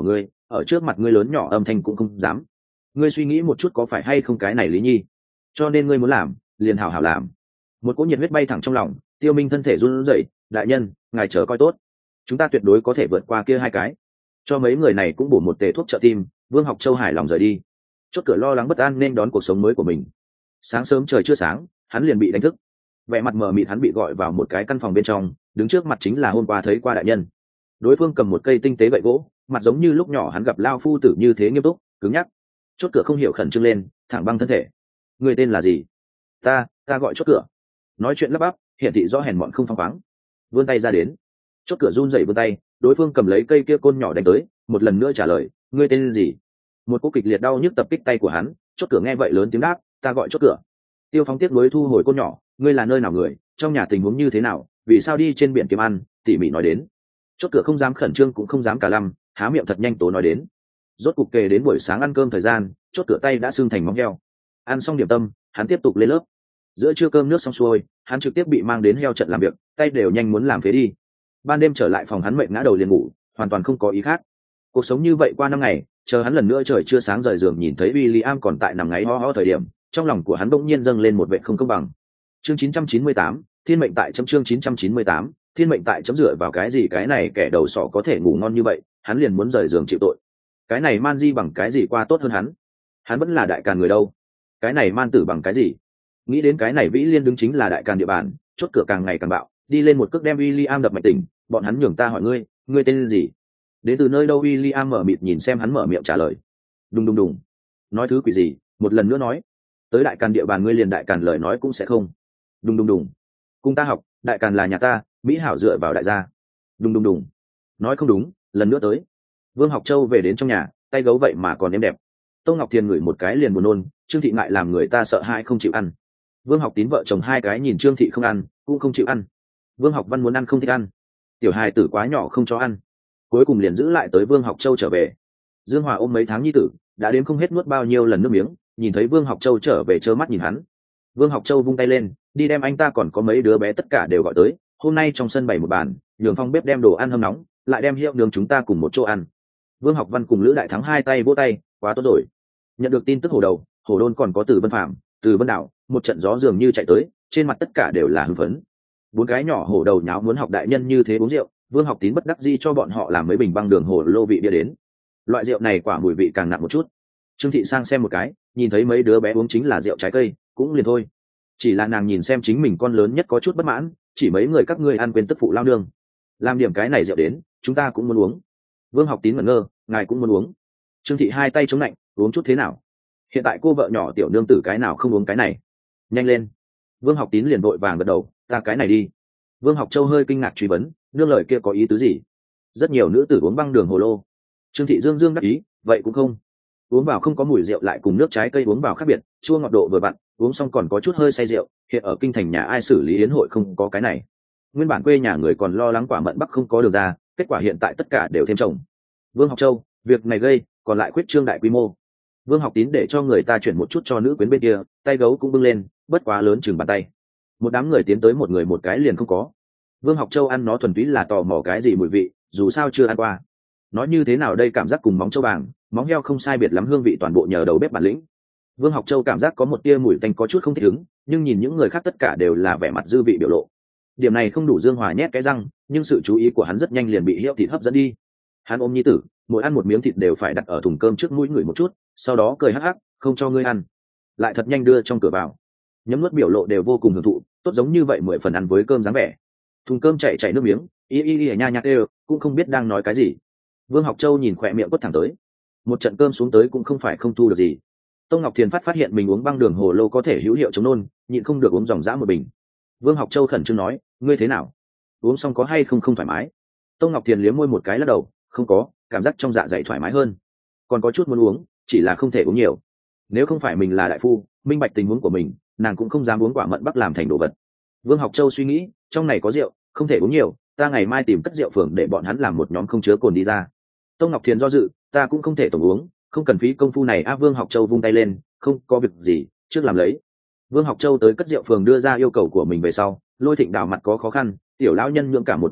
ở trước mặt ngươi lớn nhỏ âm thanh cũng không dám. Ngươi suy nghĩ một chút có phải hay không cái này Lý Nhi, cho nên ngươi muốn làm liền hảo hảo làm. Một cỗ nhiệt huyết bay thẳng trong lòng, Tiêu Minh thân thể run rẩy. Đại nhân, ngài chờ coi tốt, chúng ta tuyệt đối có thể vượt qua kia hai cái. Cho mấy người này cũng bổ một tề thuốc trợ tim. Vương Học Châu hài lòng rời đi, chốt cửa lo lắng bất an nên đón cuộc sống mới của mình. Sáng sớm trời chưa sáng, hắn liền bị đánh thức. Vẻ mặt mờ mịt hắn bị gọi vào một cái căn phòng bên trong, đứng trước mặt chính là hôm qua thấy qua đại nhân. Đối phương cầm một cây tinh tế gậy gỗ, mặt giống như lúc nhỏ hắn gặp lao phu tử như thế nghiêm túc cứng nhắc. Chốt cửa không hiểu khẩn trương lên, thẳng băng thân thể. Người tên là gì? Ta, ta gọi chốt cửa. Nói chuyện lắp bắp, hiển thị rõ hèn mọn không phăng khoáng. Vươn tay ra đến, chốt cửa run rẩy vươn tay, đối phương cầm lấy cây kia côn nhỏ đánh tới, một lần nữa trả lời, ngươi tên gì? Một cú kịch liệt đau nhức tập kích tay của hắn, chốt cửa nghe vậy lớn tiếng đáp, ta gọi chốt cửa. Tiêu Phong tiếp nối thu hồi côn nhỏ, ngươi là nơi nào người, trong nhà tình huống như thế nào, vì sao đi trên biển kiếm ăn, tỉ mỉ nói đến. Chốt cửa không dám khẩn trương cũng không dám cả lăm, há miệng thật nhanh tố nói đến. Rốt cục kề đến buổi sáng ăn cơm thời gian, chốt cửa tay đã sưng thành móng heo. Ăn xong điểm tâm, hắn tiếp tục lên lớp. Giữa trưa cơm nước xong xuôi, hắn trực tiếp bị mang đến heo trận làm việc, tay đều nhanh muốn làm phế đi. Ban đêm trở lại phòng hắn mệt ngã đầu liền ngủ, hoàn toàn không có ý khác. Cuộc sống như vậy qua năm ngày, chờ hắn lần nữa trời chưa sáng rời giường nhìn thấy William còn tại nằm ngáy ho ho thời điểm, trong lòng của hắn bỗng nhiên dâng lên một vệ không công bằng. Chương chín trăm chín mươi tám, thiên mệnh tại chấm chương chín trăm chín mươi tám, thiên mệnh tại chấm dựa vào cái gì cái này kẻ đầu sọ có thể ngủ ngon như vậy, hắn liền muốn rời giường chịu tội. Cái này man di bằng cái gì qua tốt hơn hắn? Hắn vẫn là đại càn người đâu. Cái này man tử bằng cái gì? Nghĩ đến cái này Vĩ Liên đứng chính là đại càn địa bàn, chốt cửa càng ngày càng bạo, đi lên một cước đem William đập mạch tỉnh, bọn hắn nhường ta hỏi ngươi, ngươi tên gì? Đến từ nơi đâu? William mở mịt nhìn xem hắn mở miệng trả lời. Đùng đùng đùng. Nói thứ quỷ gì, một lần nữa nói. Tới đại càn địa bàn ngươi liền đại càn lời nói cũng sẽ không. Đùng đùng đùng. Cùng ta học, đại càn là nhà ta, mỹ hảo dựa vào đại gia. Đùng đùng đùng. Nói không đúng, lần nữa tới. Vương Học Châu về đến trong nhà, tay gấu vậy mà còn êm đẹp. Tô Ngọc Thiền ngửi một cái liền buồn nôn, Trương Thị ngại làm người ta sợ hãi không chịu ăn. Vương Học Tín vợ chồng hai cái nhìn Trương Thị không ăn, cũng không chịu ăn. Vương Học Văn muốn ăn không thích ăn, tiểu hài tử quá nhỏ không cho ăn, cuối cùng liền giữ lại tới Vương Học Châu trở về. Dương Hòa ôm mấy tháng nhi tử, đã đến không hết nuốt bao nhiêu lần nước miếng, nhìn thấy Vương Học Châu trở về trơ mắt nhìn hắn. Vương Học Châu vung tay lên, đi đem anh ta còn có mấy đứa bé tất cả đều gọi tới, hôm nay trong sân bày một bàn, nhường phong bếp đem đồ ăn hâm nóng, lại đem hiệu nướng chúng ta cùng một chỗ ăn. Vương Học Văn cùng Lữ Đại Thắng hai tay vỗ tay, quá tốt rồi. Nhận được tin tức hồ đầu, hồ đôn còn có Từ Vân Phạm, Từ Vân Đạo, một trận gió dường như chạy tới, trên mặt tất cả đều là hưng phấn. Bốn cái nhỏ hổ đầu nháo muốn học đại nhân như thế uống rượu, Vương Học Tín bất đắc dĩ cho bọn họ làm mấy bình băng đường hồ lô vị bia đến. Loại rượu này quả mùi vị càng nặng một chút. Trương Thị sang xem một cái, nhìn thấy mấy đứa bé uống chính là rượu trái cây, cũng liền thôi. Chỉ là nàng nhìn xem chính mình con lớn nhất có chút bất mãn, chỉ mấy người các ngươi ăn quên tức phụ lao nương, làm điểm cái này rượu đến, chúng ta cũng muốn uống. Vương Học Tín ngẩn ngơ, ngài cũng muốn uống? Trương Thị hai tay chống lạnh, uống chút thế nào? Hiện tại cô vợ nhỏ tiểu nương tử cái nào không uống cái này? Nhanh lên. Vương Học Tín liền vội vàng gật đầu, ta cái này đi. Vương Học Châu hơi kinh ngạc truy vấn, nương lời kia có ý tứ gì? Rất nhiều nữ tử uống băng đường hồ lô. Trương Thị dương dương đắc ý, vậy cũng không. Uống vào không có mùi rượu lại cùng nước trái cây uống vào khác biệt, chua ngọt độ vừa vặn, uống xong còn có chút hơi say rượu. Hiện ở kinh thành nhà ai xử lý yến hội không có cái này. Nguyên bản quê nhà người còn lo lắng quả mận bắc không có đường ra, kết quả hiện tại tất cả đều thêm chồng. Vương Học Châu, việc này gây, còn lại quyết trương đại quy mô. Vương Học Tín để cho người ta chuyển một chút cho nữ quyến bên kia, tay gấu cũng bưng lên, bất quá lớn chừng bàn tay. Một đám người tiến tới một người một cái liền không có. Vương Học Châu ăn nó thuần túy là tò mò cái gì mùi vị, dù sao chưa ăn qua. Nói như thế nào đây, cảm giác cùng móng châu bàng, móng heo không sai biệt lắm, hương vị toàn bộ nhờ đầu bếp bản lĩnh. Vương Học Châu cảm giác có một tia mùi tanh có chút không thích ứng, nhưng nhìn những người khác tất cả đều là vẻ mặt dư vị biểu lộ. Điểm này không đủ Dương Hòa nhét cái răng, nhưng sự chú ý của hắn rất nhanh liền bị hiệu thịt hấp dẫn đi. Hắn ôm nhi tử, mỗi ăn một miếng thịt đều phải đặt ở thùng cơm trước mũi người một chút, sau đó cười hắc hắc, không cho ngươi ăn, lại thật nhanh đưa trong cửa vào. Nhấm nuốt biểu lộ đều vô cùng hưởng thụ, tốt giống như vậy mười phần ăn với cơm dáng vẻ. Thùng cơm chảy chảy nước miếng, y y y nha nha kêu, cũng không biết đang nói cái gì. Vương Học Châu nhìn khỏe miệng quất thẳng tới. Một trận cơm xuống tới cũng không phải không thu được gì. Tô Ngọc Thiền phát phát hiện mình uống băng đường hồ lô có thể hữu hiệu chống nôn, nhịn không được uống dòng dã một bình. Vương Học Châu khẩn trương nói, ngươi thế nào? Uống xong có hay không không thoải mái? Tô Ngọc Thiền liếm môi một cái lắc đầu, không có, cảm giác trong dạ dày thoải mái hơn. Còn có chút muốn uống, chỉ là không thể uống nhiều. Nếu không phải mình là đại phu, minh bạch tình huống của mình, nàng cũng không dám uống quả mận bắc làm thành đồ vật. Vương Học Châu suy nghĩ, trong này có rượu, không thể uống nhiều, ta ngày mai tìm cất rượu phường để bọn hắn làm một nhóm không chứa cồn đi ra. Tô Ngọc Thiền do dự, ta cũng không thể tổng uống, không cần phí công phu này. A Vương Học Châu vung tay lên, không có việc gì, trước làm lấy. Vương Học Châu tới cất rượu phường đưa ra yêu cầu của mình về sau, Lôi Thịnh Đào mặt có khó khăn, tiểu lão nhân nhượng cả một đời rượu,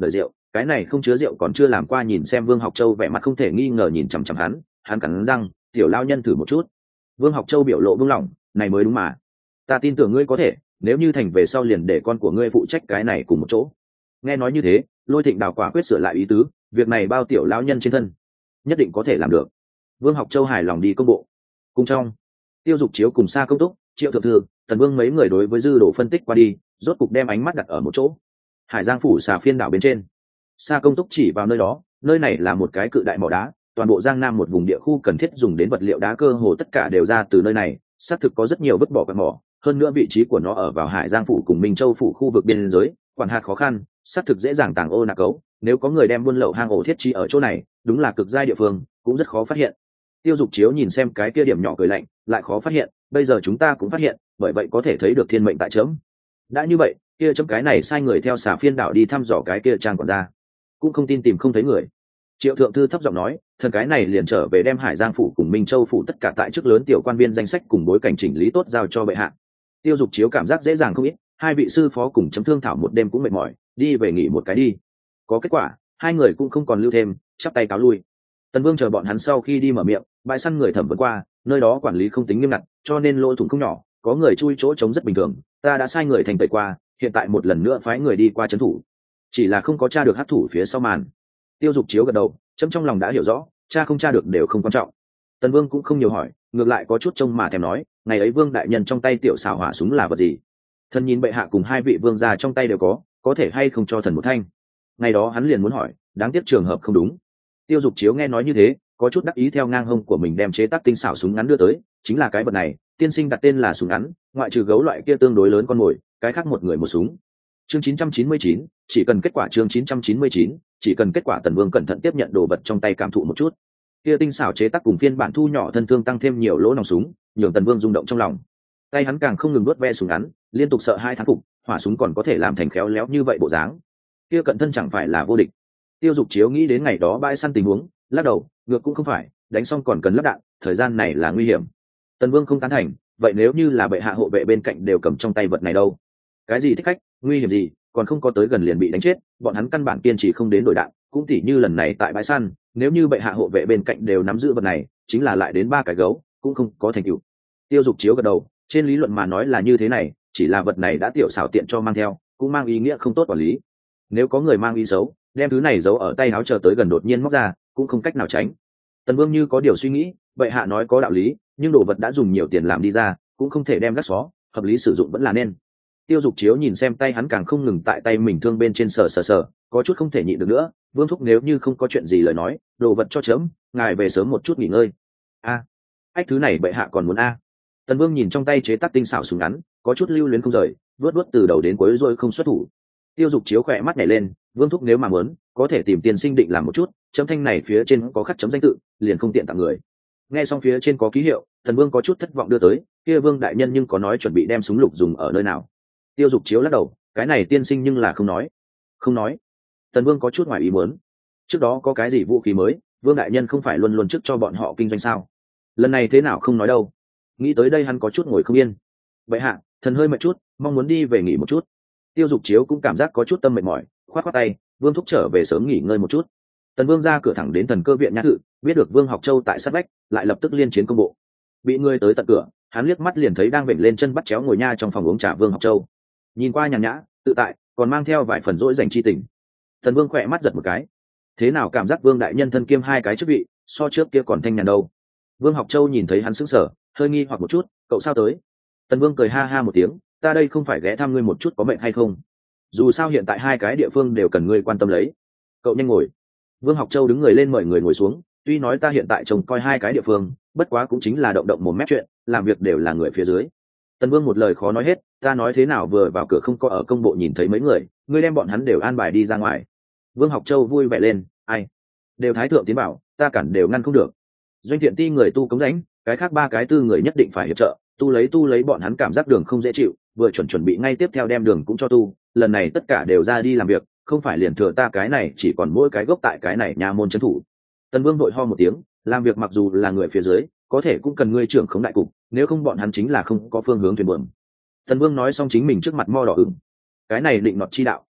cái này không chứa rượu còn chưa làm qua. Nhìn xem Vương Học Châu vẻ mặt không thể nghi ngờ nhìn chằm chằm hắn, hắn cắn răng, tiểu lao nhân thử một chút. Vương Học Châu biểu lộ buông lỏng, này mới đúng mà, ta tin tưởng ngươi có thể, nếu như thành về sau liền để con của ngươi phụ trách cái này cùng một chỗ. Nghe nói như thế, Lôi Thịnh Đào quả quyết sửa lại ý tứ, việc này bao tiểu lão nhân trên thân, nhất định có thể làm được. Vương Học Châu hài lòng đi công bộ. Cùng trong, Tiêu Dục Chiếu cùng Sa Công Túc, Triệu Thượng Thư, Tần Vương mấy người đối với dư đồ phân tích qua đi, rốt cục đem ánh mắt đặt ở một chỗ. Hải Giang phủ xà phiên đảo bên trên. Sa Công Túc chỉ vào nơi đó, nơi này là một cái cự đại mỏ đá, toàn bộ Giang Nam một vùng địa khu cần thiết dùng đến vật liệu đá cơ hồ tất cả đều ra từ nơi này, xác thực có rất nhiều vứt bỏ các mỏ, hơn nữa vị trí của nó ở vào Hải Giang phủ cùng Minh Châu phủ khu vực biên giới, quản hạt khó khăn, xác thực dễ dàng tàng ô nạc cấu, nếu có người đem buôn lậu hang ổ thiết trí ở chỗ này, đúng là cực giai địa phương, cũng rất khó phát hiện. Tiêu Dục Chiếu nhìn xem cái kia điểm nhỏ cười lạnh, lại khó phát hiện, bây giờ chúng ta cũng phát hiện, bởi vậy có thể thấy được thiên mệnh tại chấm. Đã như vậy, kia chấm cái này sai người theo xà phiên đảo đi thăm dò cái kia trang quản gia, cũng không tin tìm không thấy người. Triệu Thượng Thư thấp giọng nói, thần cái này liền trở về đem Hải Giang phủ cùng Minh Châu phủ tất cả tại chức lớn tiểu quan viên danh sách cùng bối cảnh chỉnh lý tốt giao cho bệ hạ. Tiêu Dục Chiếu cảm giác dễ dàng không ít, hai vị sư phó cùng chấm thương thảo một đêm cũng mệt mỏi, đi về nghỉ một cái đi. Có kết quả, hai người cũng không còn lưu thêm, chắp tay cáo lui. Tần Vương chờ bọn hắn sau khi đi mở miệng, bãi săn người thẩm vấn qua, nơi đó quản lý không tính nghiêm ngặt, cho nên lỗ thủng không nhỏ, có người chui chỗ trống rất bình thường. Ta đã sai người thành tẩy qua, hiện tại một lần nữa phái người đi qua trấn thủ, chỉ là không có tra được hắc thủ phía sau màn. Tiêu Dục Chiếu gật đầu, chấm trong lòng đã hiểu rõ, cha không tra được đều không quan trọng. Tần Vương cũng không nhiều hỏi, ngược lại có chút trông mà thèm nói, ngày ấy Vương đại nhân trong tay tiểu xảo hỏa súng là vật gì? Thần nhìn bệ hạ cùng hai vị vương gia trong tay đều có, có thể hay không cho thần một thanh? Ngày đó hắn liền muốn hỏi, đáng tiếc trường hợp không đúng. Tiêu Dục Chiếu nghe nói như thế, có chút đắc ý theo ngang hông của mình đem chế tác tinh xảo súng ngắn đưa tới, chính là cái vật này, tiên sinh đặt tên là súng ngắn, ngoại trừ gấu loại kia tương đối lớn con mồi, cái khác một người một súng. Chương chín trăm chín mươi chín, chỉ cần kết quả chương chín trăm chín mươi chín, chỉ cần kết quả. Tần Vương cẩn thận tiếp nhận đồ vật trong tay cảm thụ một chút. Kia tinh xảo chế tác cùng phiên bản thu nhỏ thân thương tăng thêm nhiều lỗ nòng súng, nhường Tần Vương rung động trong lòng. Tay hắn càng không ngừng nuốt ve súng ngắn, liên tục sợ hai thán phục, hỏa súng còn có thể làm thành khéo léo như vậy bộ dáng. Kia cận thân chẳng phải là vô địch. Tiêu Dục Chiếu nghĩ đến ngày đó bãi săn tình huống, lắc đầu, ngược cũng không phải, đánh xong còn cần lắp đạn, thời gian này là nguy hiểm. Tần Vương không tán thành, vậy nếu như là bệ hạ hộ vệ bên cạnh đều cầm trong tay vật này đâu? Cái gì thích khách, nguy hiểm gì, còn không có tới gần liền bị đánh chết, bọn hắn căn bản kiên trì không đến đổi đạn, cũng tỉ như lần này tại bãi săn, nếu như bệ hạ hộ vệ bên cạnh đều nắm giữ vật này, chính là lại đến ba cái gấu, cũng không có thành tựu. Tiêu Dục Chiếu gật đầu, trên lý luận mà nói là như thế này, chỉ là vật này đã tiểu xảo tiện cho mang theo, cũng mang ý nghĩa không tốt quản lý. Nếu có người mang ý xấu, đem thứ này giấu ở tay áo chờ tới gần đột nhiên móc ra, cũng không cách nào tránh. Tần Vương như có điều suy nghĩ, bệ hạ nói có đạo lý, nhưng đồ vật đã dùng nhiều tiền làm đi ra, cũng không thể đem gác xó, hợp lý sử dụng vẫn là nên. Tiêu Dục Chiếu nhìn xem tay hắn càng không ngừng tại tay mình thương bên trên sờ sờ sờ, có chút không thể nhịn được nữa. Vương thúc nếu như không có chuyện gì lời nói, đồ vật cho chấm, ngài về sớm một chút nghỉ ngơi. A, à, ách thứ này bệ hạ còn muốn a? À. Tần Vương nhìn trong tay chế tác tinh xảo súng ngắn, có chút lưu luyến không rời, vớt vớt từ đầu đến cuối rồi không xuất thủ. Tiêu Dục Chiếu khỏe mắt nhảy lên, Vương thúc nếu mà muốn, có thể tìm tiền sinh định làm một chút, chấm thanh này phía trên có khắc chấm danh tự, liền không tiện tặng người. Nghe xong phía trên có ký hiệu, Tần Vương có chút thất vọng đưa tới, kia Vương đại nhân nhưng có nói chuẩn bị đem súng lục dùng ở nơi nào? Tiêu Dục Chiếu lắc đầu, cái này tiên sinh nhưng là không nói. Không nói. Tần Vương có chút ngoài ý muốn. Trước đó có cái gì vũ khí mới, Vương đại nhân không phải luôn luôn trước cho bọn họ kinh doanh sao? Lần này thế nào không nói đâu? Nghĩ tới đây hắn có chút ngồi không yên. Vậy hạ, thần hơi mệt chút, mong muốn đi về nghỉ một chút. Tiêu Dục Chiếu cũng cảm giác có chút tâm mệt mỏi, khoát khoát tay, Vương thúc trở về sớm nghỉ ngơi một chút. Tần Vương ra cửa thẳng đến Thần Cơ viện nhã thự, biết được Vương Học Châu tại sát vách, lại lập tức liên chiến công bộ. Bị người tới tận cửa, hắn liếc mắt liền thấy đang vểnh lên chân bắt chéo ngồi nha trong phòng uống trà Vương Học Châu. Nhìn qua nhàn nhã, tự tại, còn mang theo vài phần dỗi dành chi tình. Tần Vương khỏe mắt giật một cái. Thế nào cảm giác Vương đại nhân thân kiêm hai cái chức vị, so trước kia còn thanh nhàn đâu? Vương Học Châu nhìn thấy hắn sững sờ, hơi nghi hoặc một chút, cậu sao tới? Tần Vương cười ha ha một tiếng, ta đây không phải ghé thăm ngươi một chút có mệnh hay không? Dù sao hiện tại hai cái địa phương đều cần ngươi quan tâm lấy. Cậu nhanh ngồi. Vương Học Châu đứng người lên mời người ngồi xuống, tuy nói ta hiện tại trông coi hai cái địa phương, bất quá cũng chính là động động một mép chuyện, làm việc đều là người phía dưới. Tần Vương một lời khó nói hết, ta nói thế nào vừa vào cửa không có ở công bộ nhìn thấy mấy người, ngươi đem bọn hắn đều an bài đi ra ngoài. Vương Học Châu vui vẻ lên, ai? Đều thái thượng tiến bảo, ta cản đều ngăn không được. Doanh Thiện Ti người tu cống rãnh, cái khác ba cái tư người nhất định phải hiệp trợ, tu lấy tu lấy bọn hắn cảm giác đường không dễ chịu, vừa chuẩn chuẩn bị ngay tiếp theo đem đường cũng cho tu, lần này tất cả đều ra đi làm việc, không phải liền thừa ta cái này chỉ còn mỗi cái gốc tại cái này nhà môn trấn thủ. Tần Vương vội ho một tiếng, làm việc mặc dù là người phía dưới, có thể cũng cần ngươi trưởng khống đại cục, nếu không bọn hắn chính là không có phương hướng thuyền buồm. Tần Vương nói xong chính mình trước mặt mo đỏ ửng, cái này định nọt chi đạo,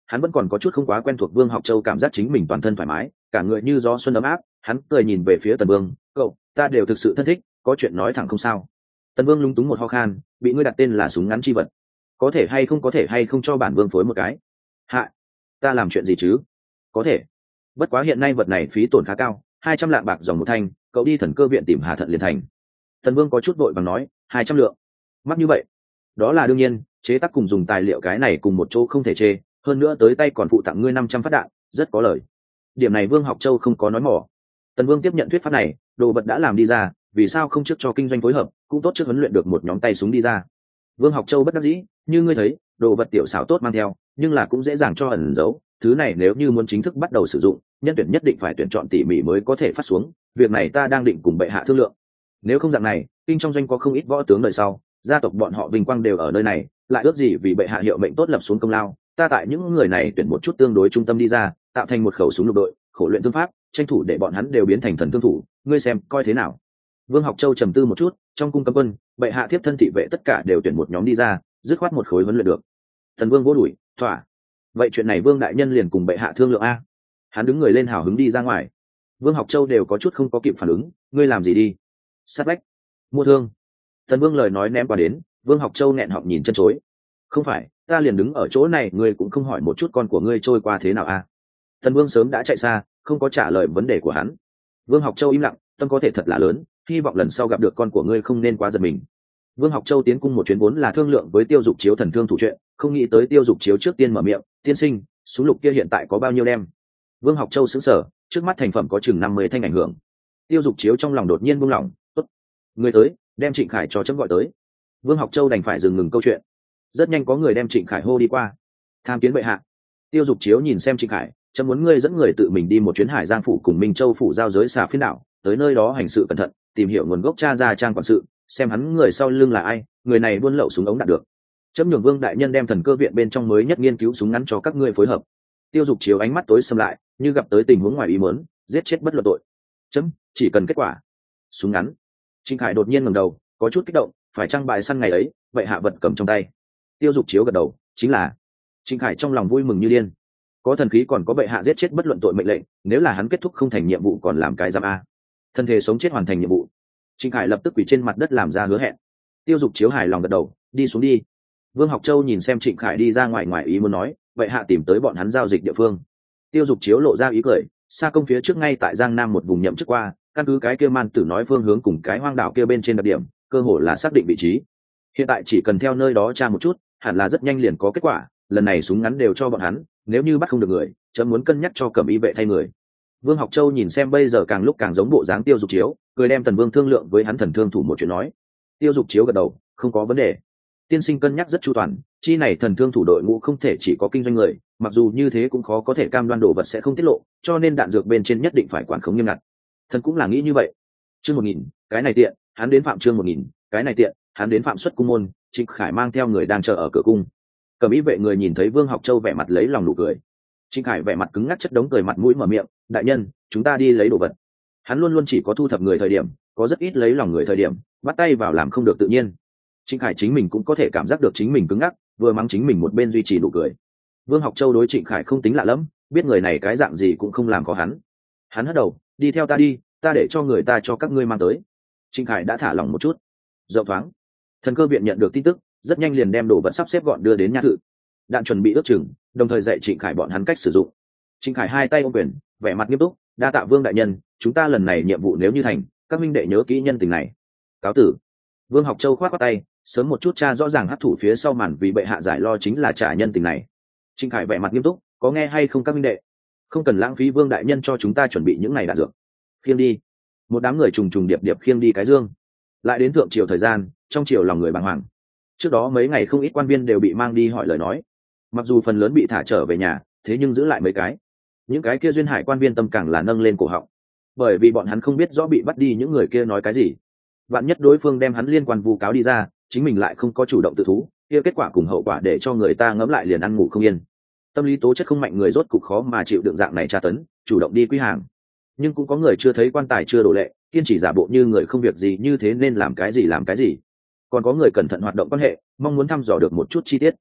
Hắn vẫn còn có chút không quá quen thuộc Vương Học Châu cảm giác chính mình toàn thân thoải mái, cả người như gió xuân ấm áp. Hắn cười nhìn về phía Tần Vương, cậu, ta đều thực sự thân thích, có chuyện nói thẳng không sao. Tần Vương lúng túng một ho khan, bị ngươi đặt tên là súng ngắn chi vật, có thể hay không có thể hay không cho bản vương phối một cái. Hạ, ta làm chuyện gì chứ? Có thể, bất quá hiện nay vật này phí tổn khá cao, hai trăm lạng bạc dòng một thanh, cậu đi thần cơ viện tìm Hà Thận liền thành. Tần Vương có chút vội vàng nói, hai trăm lượng, mắc như vậy? Đó là đương nhiên, chế tác cùng dùng tài liệu cái này cùng một chỗ không thể chê, hơn nữa tới tay còn phụ tặng ngươi năm trăm phát đạn, rất có lời. Điểm này Vương Học Châu không có nói mỏ. Tần Vương tiếp nhận thuyết pháp này, đồ vật đã làm đi ra, vì sao không trước cho kinh doanh phối hợp, cũng tốt trước huấn luyện được một nhóm tay súng đi ra. Vương Học Châu bất đắc dĩ, như ngươi thấy, đồ vật tiểu xảo tốt mang theo, nhưng là cũng dễ dàng cho ẩn giấu, thứ này nếu như muốn chính thức bắt đầu sử dụng, nhân tuyển nhất định phải tuyển chọn tỉ mỉ mới có thể phát xuống, việc này ta đang định cùng bệ hạ thương lượng. Nếu không dạng này, kinh trong doanh có không ít võ tướng đời sau, gia tộc bọn họ vinh quang đều ở nơi này, lại ước gì vì bệ hạ hiệu mệnh tốt lập xuống công lao, ta tại những người này tuyển một chút tương đối trung tâm đi ra, tạo thành một khẩu súng lục đội, khổ luyện thương pháp, tranh thủ để bọn hắn đều biến thành thần thương thủ, ngươi xem coi thế nào. Vương Học Châu trầm tư một chút, trong cung cấm quân, bệ hạ tiếp thân thị vệ tất cả đều tuyển một nhóm đi ra, dứt khoát một khối huấn luyện được. Thần Vương vỗ đùi, thỏa. Vậy chuyện này Vương đại nhân liền cùng bệ hạ thương lượng a. Hắn đứng người lên hào hứng đi ra ngoài. Vương Học Châu đều có chút không có kịp phản ứng, ngươi làm gì đi? Sát bách, mua thương. Thần Vương lời nói ném qua đến, Vương Học Châu nghẹn họng nhìn chân chối. Không phải, ta liền đứng ở chỗ này, ngươi cũng không hỏi một chút con của ngươi trôi qua thế nào a? Thần Vương sớm đã chạy xa, không có trả lời vấn đề của hắn. Vương Học Châu im lặng, tâm có thể thật là lớn, hy vọng lần sau gặp được con của ngươi không nên quá giật mình. Vương Học Châu tiến cung một chuyến vốn là thương lượng với Tiêu Dục Chiếu thần thương thủ chuyện, không nghĩ tới Tiêu Dục Chiếu trước tiên mở miệng, tiên sinh, súng lục kia hiện tại có bao nhiêu đem? Vương Học Châu sững sờ, trước mắt thành phẩm có chừng năm mươi thanh ảnh hưởng. Tiêu Dục Chiếu trong lòng đột nhiên buông lỏng, tốt, người tới, đem Trịnh Khải cho chấm gọi tới. Vương Học Châu đành phải dừng ngừng câu chuyện. Rất nhanh có người đem Trịnh Khải hô đi qua. Tham kiến bệ hạ. Tiêu Dục Chiếu nhìn xem Trịnh Khải, chấm muốn ngươi dẫn người tự mình đi một chuyến Hải Giang phủ cùng Minh Châu phủ giao giới xà phiên đảo, tới nơi đó hành sự cẩn thận, tìm hiểu nguồn gốc cha ra trang quản sự, xem hắn người sau lưng là ai, người này buôn lậu súng ống đạt được. Chấm nhường Vương đại nhân đem thần cơ viện bên trong mới nhất nghiên cứu súng ngắn cho các ngươi phối hợp. Tiêu Dục Chiếu ánh mắt tối sầm lại, như gặp tới tình huống ngoài ý muốn, giết chết bất luận tội. Chấm chỉ cần kết quả. Súng ngắn. Trịnh Khải đột nhiên ngẩng đầu, có chút kích động, phải trang bài săn ngày ấy, vậy hạ vật cầm trong tay. Tiêu Dục Chiếu gật đầu, chính là. Trịnh Khải trong lòng vui mừng như điên. Có thần khí còn có bệ hạ giết chết bất luận tội mệnh lệnh, nếu là hắn kết thúc không thành nhiệm vụ còn làm cái giam a. Thân thể sống chết hoàn thành nhiệm vụ. Trịnh Khải lập tức quỳ trên mặt đất làm ra hứa hẹn. Tiêu Dục Chiếu hài lòng gật đầu, đi xuống đi. Vương Học Châu nhìn xem Trịnh Khải đi ra ngoài, ngoài ý muốn nói, vậy hạ tìm tới bọn hắn giao dịch địa phương. Tiêu Dục Chiếu lộ ra ý cười, xa công phía trước ngay tại Giang Nam một vùng nhậm chức qua, căn cứ cái kia man tử nói phương hướng cùng cái hoang đảo kia bên trên đặc điểm, cơ hội là xác định vị trí. Hiện tại chỉ cần theo nơi đó tra một chút, hẳn là rất nhanh liền có kết quả. Lần này súng ngắn đều cho bọn hắn, nếu như bắt không được người, chấm muốn cân nhắc cho Cẩm Y vệ thay người. Vương Học Châu nhìn xem bây giờ càng lúc càng giống bộ dáng Tiêu Dục Chiếu, cười đem Tần Vương thương lượng với hắn thần thương thủ một chuyện nói. Tiêu Dục Chiếu gật đầu, không có vấn đề. Tiên sinh cân nhắc rất chu toàn, chi này thần thương thủ đội ngũ không thể chỉ có kinh doanh người, mặc dù như thế cũng khó có thể cam đoan đồ vật sẽ không tiết lộ, cho nên đạn dược bên trên nhất định phải quản khống nghiêm ngặt. Thần cũng là nghĩ như vậy. Chương một nghìn, cái này tiện, hắn đến phạm chương một nghìn, cái này tiện, hắn đến phạm xuất cung môn. Trịnh Khải mang theo người đang chờ ở cửa cung. Cẩm Y vệ người nhìn thấy Vương Học Châu vẻ mặt lấy lòng nụ cười. Trịnh Khải vẻ mặt cứng ngắc chất đống cười mặt mũi mở miệng, đại nhân, chúng ta đi lấy đồ vật. Hắn luôn luôn chỉ có thu thập người thời điểm, có rất ít lấy lòng người thời điểm, bắt tay vào làm không được tự nhiên. Trịnh Khải chính mình cũng có thể cảm giác được chính mình cứng ngắc, vừa mắng chính mình một bên duy trì nụ cười. Vương Học Châu đối Trịnh Khải không tính lạ lắm, biết người này cái dạng gì cũng không làm khó hắn. Hắn hất đầu, đi theo ta đi, ta để cho người ta cho các ngươi mang tới. Trịnh Khải đã thả lỏng một chút. Rộng thoáng. Thần cơ viện nhận được tin tức, rất nhanh liền đem đồ vật sắp xếp gọn đưa đến nha thự. Đạn chuẩn bị ước chừng, đồng thời dạy Trịnh Khải bọn hắn cách sử dụng. Trịnh Khải hai tay ôm quyền, vẻ mặt nghiêm túc, đa tạ Vương đại nhân, chúng ta lần này nhiệm vụ nếu như thành, các minh đệ nhớ kỹ nhân tình này. Cáo tử. Vương Học Châu khoát khoát tay, sớm một chút tra rõ ràng hấp thủ phía sau màn vì bệ hạ giải lo chính là trả nhân tình này. Trịnh Khải vẻ mặt nghiêm túc, có nghe hay không các minh đệ? Không cần lãng phí Vương đại nhân cho chúng ta chuẩn bị những ngày đạn dược. Khiêng đi. Một đám người trùng trùng điệp điệp khiêng đi cái dương. Lại đến thượng triều thời gian, trong triều lòng người bàng hoàng. Trước đó mấy ngày không ít quan viên đều bị mang đi hỏi lời nói, mặc dù phần lớn bị thả trở về nhà, thế nhưng giữ lại mấy cái. Những cái kia duyên hải quan viên tâm càng là nâng lên cổ họng, bởi vì bọn hắn không biết rõ bị bắt đi những người kia nói cái gì. Vạn nhất đối phương đem hắn liên quan vu cáo đi ra, chính mình lại không có chủ động tự thú, kia kết quả cùng hậu quả để cho người ta ngẫm lại liền ăn ngủ không yên. Tâm lý tố chất không mạnh người rốt cục khó mà chịu đựng dạng này tra tấn, chủ động đi quy hàng. Nhưng cũng có người chưa thấy quan tài chưa đổ lệ, kiên trì giả bộ như người không việc gì, như thế nên làm cái gì làm cái gì. Còn có người cẩn thận hoạt động quan hệ, mong muốn thăm dò được một chút chi tiết.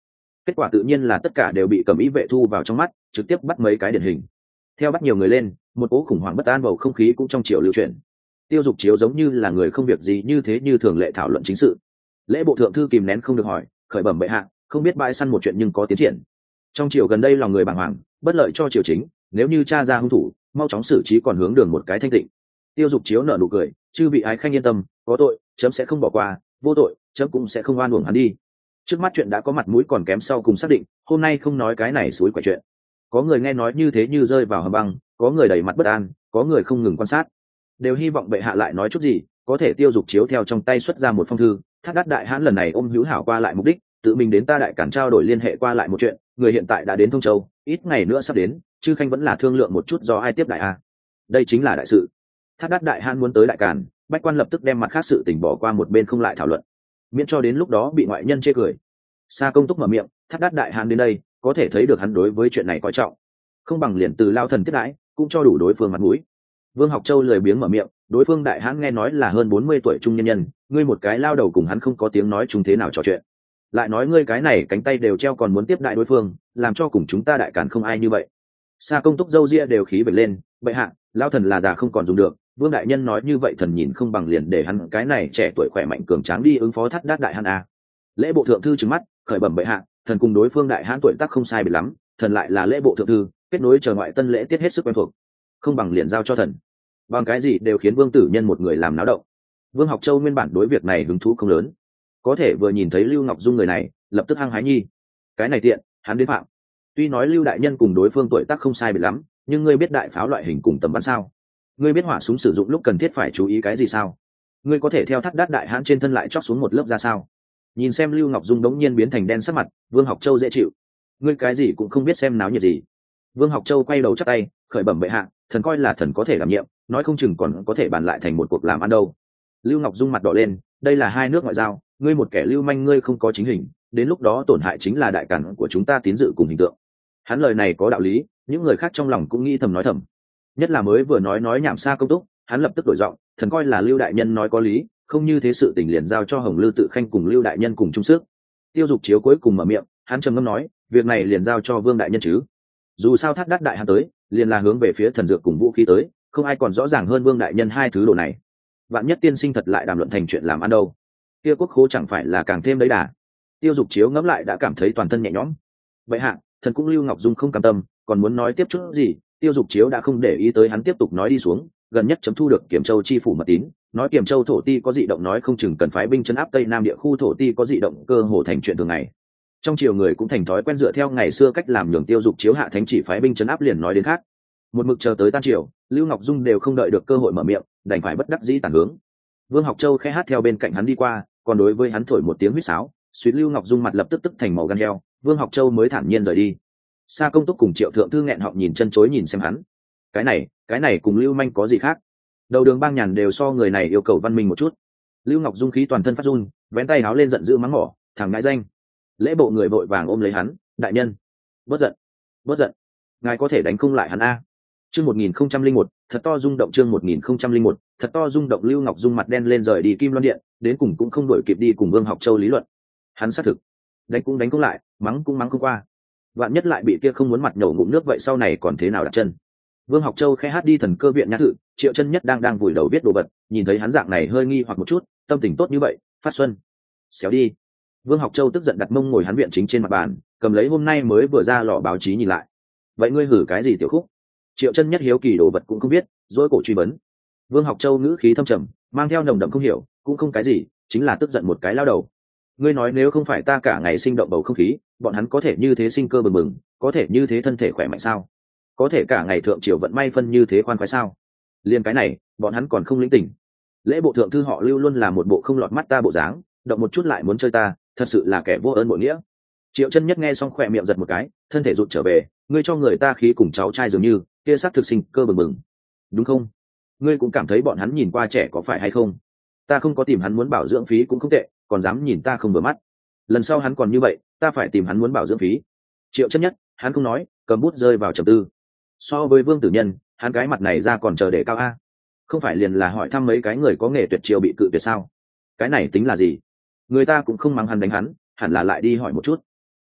Kết quả tự nhiên là tất cả đều bị Cẩm Ý vệ thu vào trong mắt, trực tiếp bắt mấy cái điển hình. Theo bắt nhiều người lên, một cỗ khủng hoảng bất an bầu không khí cũng trong chiều lưu chuyển. Tiêu Dục Chiếu giống như là người không việc gì như thế như thường lệ thảo luận chính sự. Lễ bộ thượng thư kìm nén không được hỏi, khởi bẩm bệ hạ, không biết bãi săn một chuyện nhưng có tiến triển. Trong triều gần đây lòng người bàng hoàng, bất lợi cho triều chính, nếu như tra ra hung thủ, mau chóng xử trí còn hướng đường một cái thanh tịnh. Tiêu Dục Chiếu nở nụ cười, chư vị ái khanh yên tâm, có tội chấm sẽ không bỏ qua, vô tội chấm cũng sẽ không oan uổng hắn đi. Trước mắt chuyện đã có mặt mũi còn kém sau cùng xác định, hôm nay không nói cái này suối quậy chuyện. Có người nghe nói như thế như rơi vào hầm băng, có người đầy mặt bất an, có người không ngừng quan sát, đều hy vọng bệ hạ lại nói chút gì. Có thể Tiêu Dục Chiếu theo trong tay xuất ra một phong thư, Thác Đát đại hãn lần này ôm hữu hảo qua lại mục đích, tự mình đến ta đại cản trao đổi liên hệ qua lại một chuyện, người hiện tại đã đến Thông Châu, ít ngày nữa sắp đến, chư khanh vẫn là thương lượng một chút do ai tiếp đại a. Đây chính là đại sự. Thác Đát đại hãn muốn tới đại cản, bách quan lập tức đem mặt khác sự tình bỏ qua một bên không lại thảo luận, miễn cho đến lúc đó bị ngoại nhân chê cười. Sa Công Túc mở miệng, Thác Đát đại hãn đến đây, có thể thấy được hắn đối với chuyện này coi trọng, không bằng liền từ lao thần tiếp đãi, cũng cho đủ đối phương mặt mũi. Vương Học Châu lười biếng mở miệng, đối phương đại hãn nghe nói là hơn bốn mươi tuổi trung nhân nhân, ngươi một cái lao đầu cùng hắn không có tiếng nói chung thế nào trò chuyện, lại nói ngươi cái này cánh tay đều treo còn muốn tiếp đại đối phương, làm cho cùng chúng ta đại cản không ai như vậy. Sa Công Túc râu ria đều khí vệt lên, bệ hạ, lao thần là già không còn dùng được, Vương đại nhân nói như vậy thần nhìn không bằng liền để hắn cái này trẻ tuổi khỏe mạnh cường tráng đi ứng phó Thác Đát đại hãn a. Lễ bộ thượng thư trừng mắt, khởi bẩm bệ hạ, thần cùng đối phương đại hãn tuổi tác không sai biệt lắm, thần lại là lễ bộ thượng thư, kết nối chờ ngoại tân lễ tiết hết sức quen thuộc, không bằng liền giao cho thần. Bằng cái gì đều khiến Vương tử nhân một người làm náo động. Vương Học Châu nguyên bản đối việc này hứng thú không lớn, có thể vừa nhìn thấy Lưu Ngọc Dung người này, lập tức hăng hái nhi. Cái này tiện, hắn đến phạm. Tuy nói Lưu đại nhân cùng đối phương tuổi tác không sai biệt lắm, nhưng ngươi biết đại pháo loại hình cùng tầm bắn sao? Ngươi biết hỏa súng sử dụng lúc cần thiết phải chú ý cái gì sao? Ngươi có thể theo Thác Đát đại hãn trên thân lại chóc xuống một lớp ra sao? Nhìn xem Lưu Ngọc Dung đống nhiên biến thành đen sắc mặt, Vương Học Châu dễ chịu. Ngươi cái gì cũng không biết xem náo nhiệt gì. Vương Học Châu quay đầu chắp tay, khởi bẩm bệ hạ, thần coi là thần có thể đảm nhiệm, nói không chừng còn có thể bàn lại thành một cuộc làm ăn đâu. Lưu Ngọc Dung mặt đỏ lên, đây là hai nước ngoại giao, ngươi một kẻ lưu manh ngươi không có chính hình, đến lúc đó tổn hại chính là đại cản của chúng ta tín dự cùng hình tượng. Hắn lời này có đạo lý, những người khác trong lòng cũng nghĩ thầm nói thầm. Nhất là mới vừa nói nói nhảm Sa Công Túc, hắn lập tức đổi giọng, thần coi là Lưu đại nhân nói có lý, không như thế sự tình liền giao cho Hồng Lư Tự Khanh cùng Lưu đại nhân cùng chung sức. Tiêu Dục Chiếu cuối cùng mở miệng, hắn trầm ngâm nói, việc này liền giao cho Vương đại nhân chứ. Dù sao Thác Đát đại hãn tới, liền là hướng về phía thần dược cùng vũ khí tới, không ai còn rõ ràng hơn Vương đại nhân hai thứ đồ này. Vạn nhất tiên sinh thật lại đàm luận thành chuyện làm ăn đâu, kia quốc khố chẳng phải là càng thêm đấy đà. Tiêu Dục Chiếu ngẫm lại đã cảm thấy toàn thân nhẹ nhõm. Vậy hạ, thần cũng Lưu Ngọc Dung không cam tâm, còn muốn nói tiếp chút gì, Tiêu Dục Chiếu đã không để ý tới hắn tiếp tục nói đi xuống, gần nhất chấm thu được Kiểm Châu chi phủ mật tín, nói Kiểm Châu thổ ti có dị động, nói không chừng cần phái binh trấn áp Tây Nam địa khu thổ ti có dị động, cơ hồ thành chuyện thường ngày. Trong triều người cũng thành thói quen dựa theo ngày xưa cách làm, nhường Tiêu Dục Chiếu hạ thánh chỉ phái binh trấn áp liền nói đến khác. Một mực chờ tới tan triều, Lưu Ngọc Dung đều không đợi được cơ hội mở miệng, đành phải bất đắc dĩ tản hướng. Vương Học Châu khẽ hát theo bên cạnh hắn đi qua, còn đối với hắn thổi một tiếng huýt sáo, suýt Lưu Ngọc Dung mặt lập tức tức thành màu gan heo, Vương Học Châu mới thản nhiên rời đi. Sa Công Túc cùng Triệu thượng thư nghẹn họng nhìn chân chối nhìn xem hắn. Cái này, cái này cùng Lưu manh có gì khác? Đầu đường bang nhàn đều so người này yêu cầu văn minh một chút. Lưu Ngọc Dung khí toàn thân phát run, vén tay áo lên giận dữ mắng mỏ, thằng ngãi danh. Lễ bộ người vội vàng ôm lấy hắn, đại nhân, bớt giận, bớt giận, ngài có thể đánh không lại hắn a. Chương một nghìn không trăm linh một, thật to rung động. Chương một nghìn không trăm linh một, thật to rung động. Lưu Ngọc Dung mặt đen lên rời đi Kim Loan Điện, đến cùng cũng không đuổi kịp đi cùng Vương Học Châu lý luận. Hắn xác thực, đánh cũng đánh cũng lại, mắng cũng mắng không qua. Vạn nhất lại bị kia không muốn mặt nhổ ngụm nước vậy sau này còn thế nào đặt chân. Vương Học Châu khẽ hát đi thần cơ viện nhã thự, Triệu Chân Nhất đang đang vùi đầu viết đồ vật, nhìn thấy hắn dạng này hơi nghi hoặc một chút, tâm tình tốt như vậy, phát xuân. Xéo đi. Vương Học Châu tức giận đặt mông ngồi hắn viện chính trên mặt bàn, cầm lấy hôm nay mới vừa ra lò báo chí nhìn lại. Vậy ngươi hử cái gì tiểu khúc? Triệu Chân Nhất hiếu kỳ đồ vật cũng không biết, dối cổ truy vấn. Vương Học Châu ngữ khí thâm trầm, mang theo nồng đậm không hiểu, cũng không cái gì, chính là tức giận một cái lao đầu. Ngươi nói nếu không phải ta cả ngày sinh động bầu không khí, bọn hắn có thể như thế sinh cơ bừng bừng, có thể như thế thân thể khỏe mạnh sao? Có thể cả ngày thượng triều vận may phân như thế khoan khoái sao? Liên cái này, bọn hắn còn không lĩnh tỉnh. Lễ bộ thượng thư họ Lưu luôn là một bộ không lọt mắt ta bộ dáng, động một chút lại muốn chơi ta, thật sự là kẻ vô ơn bội nghĩa. Triệu Chân Nhất nghe xong khỏe miệng giật một cái, thân thể rụt trở về, ngươi cho người ta khí cùng cháu trai dường như, kia sắc thực sinh cơ bừng bừng, đúng không? Ngươi cũng cảm thấy bọn hắn nhìn qua trẻ có phải hay không? Ta không có tìm hắn muốn bảo dưỡng phí cũng không tệ, còn dám nhìn ta không vừa mắt. Lần sau hắn còn như vậy, ta phải tìm hắn muốn bảo dưỡng phí. Triệu Chân Nhất, hắn không nói, cầm bút rơi vào trầm tư. So với Vương Tử Nhân, hắn cái mặt này ra còn chờ để cao a. Không phải liền là hỏi thăm mấy cái người có nghề tuyệt chiêu bị cự tuyệt sao? Cái này tính là gì? Người ta cũng không mắng hắn đánh hắn, hẳn là lại đi hỏi một chút.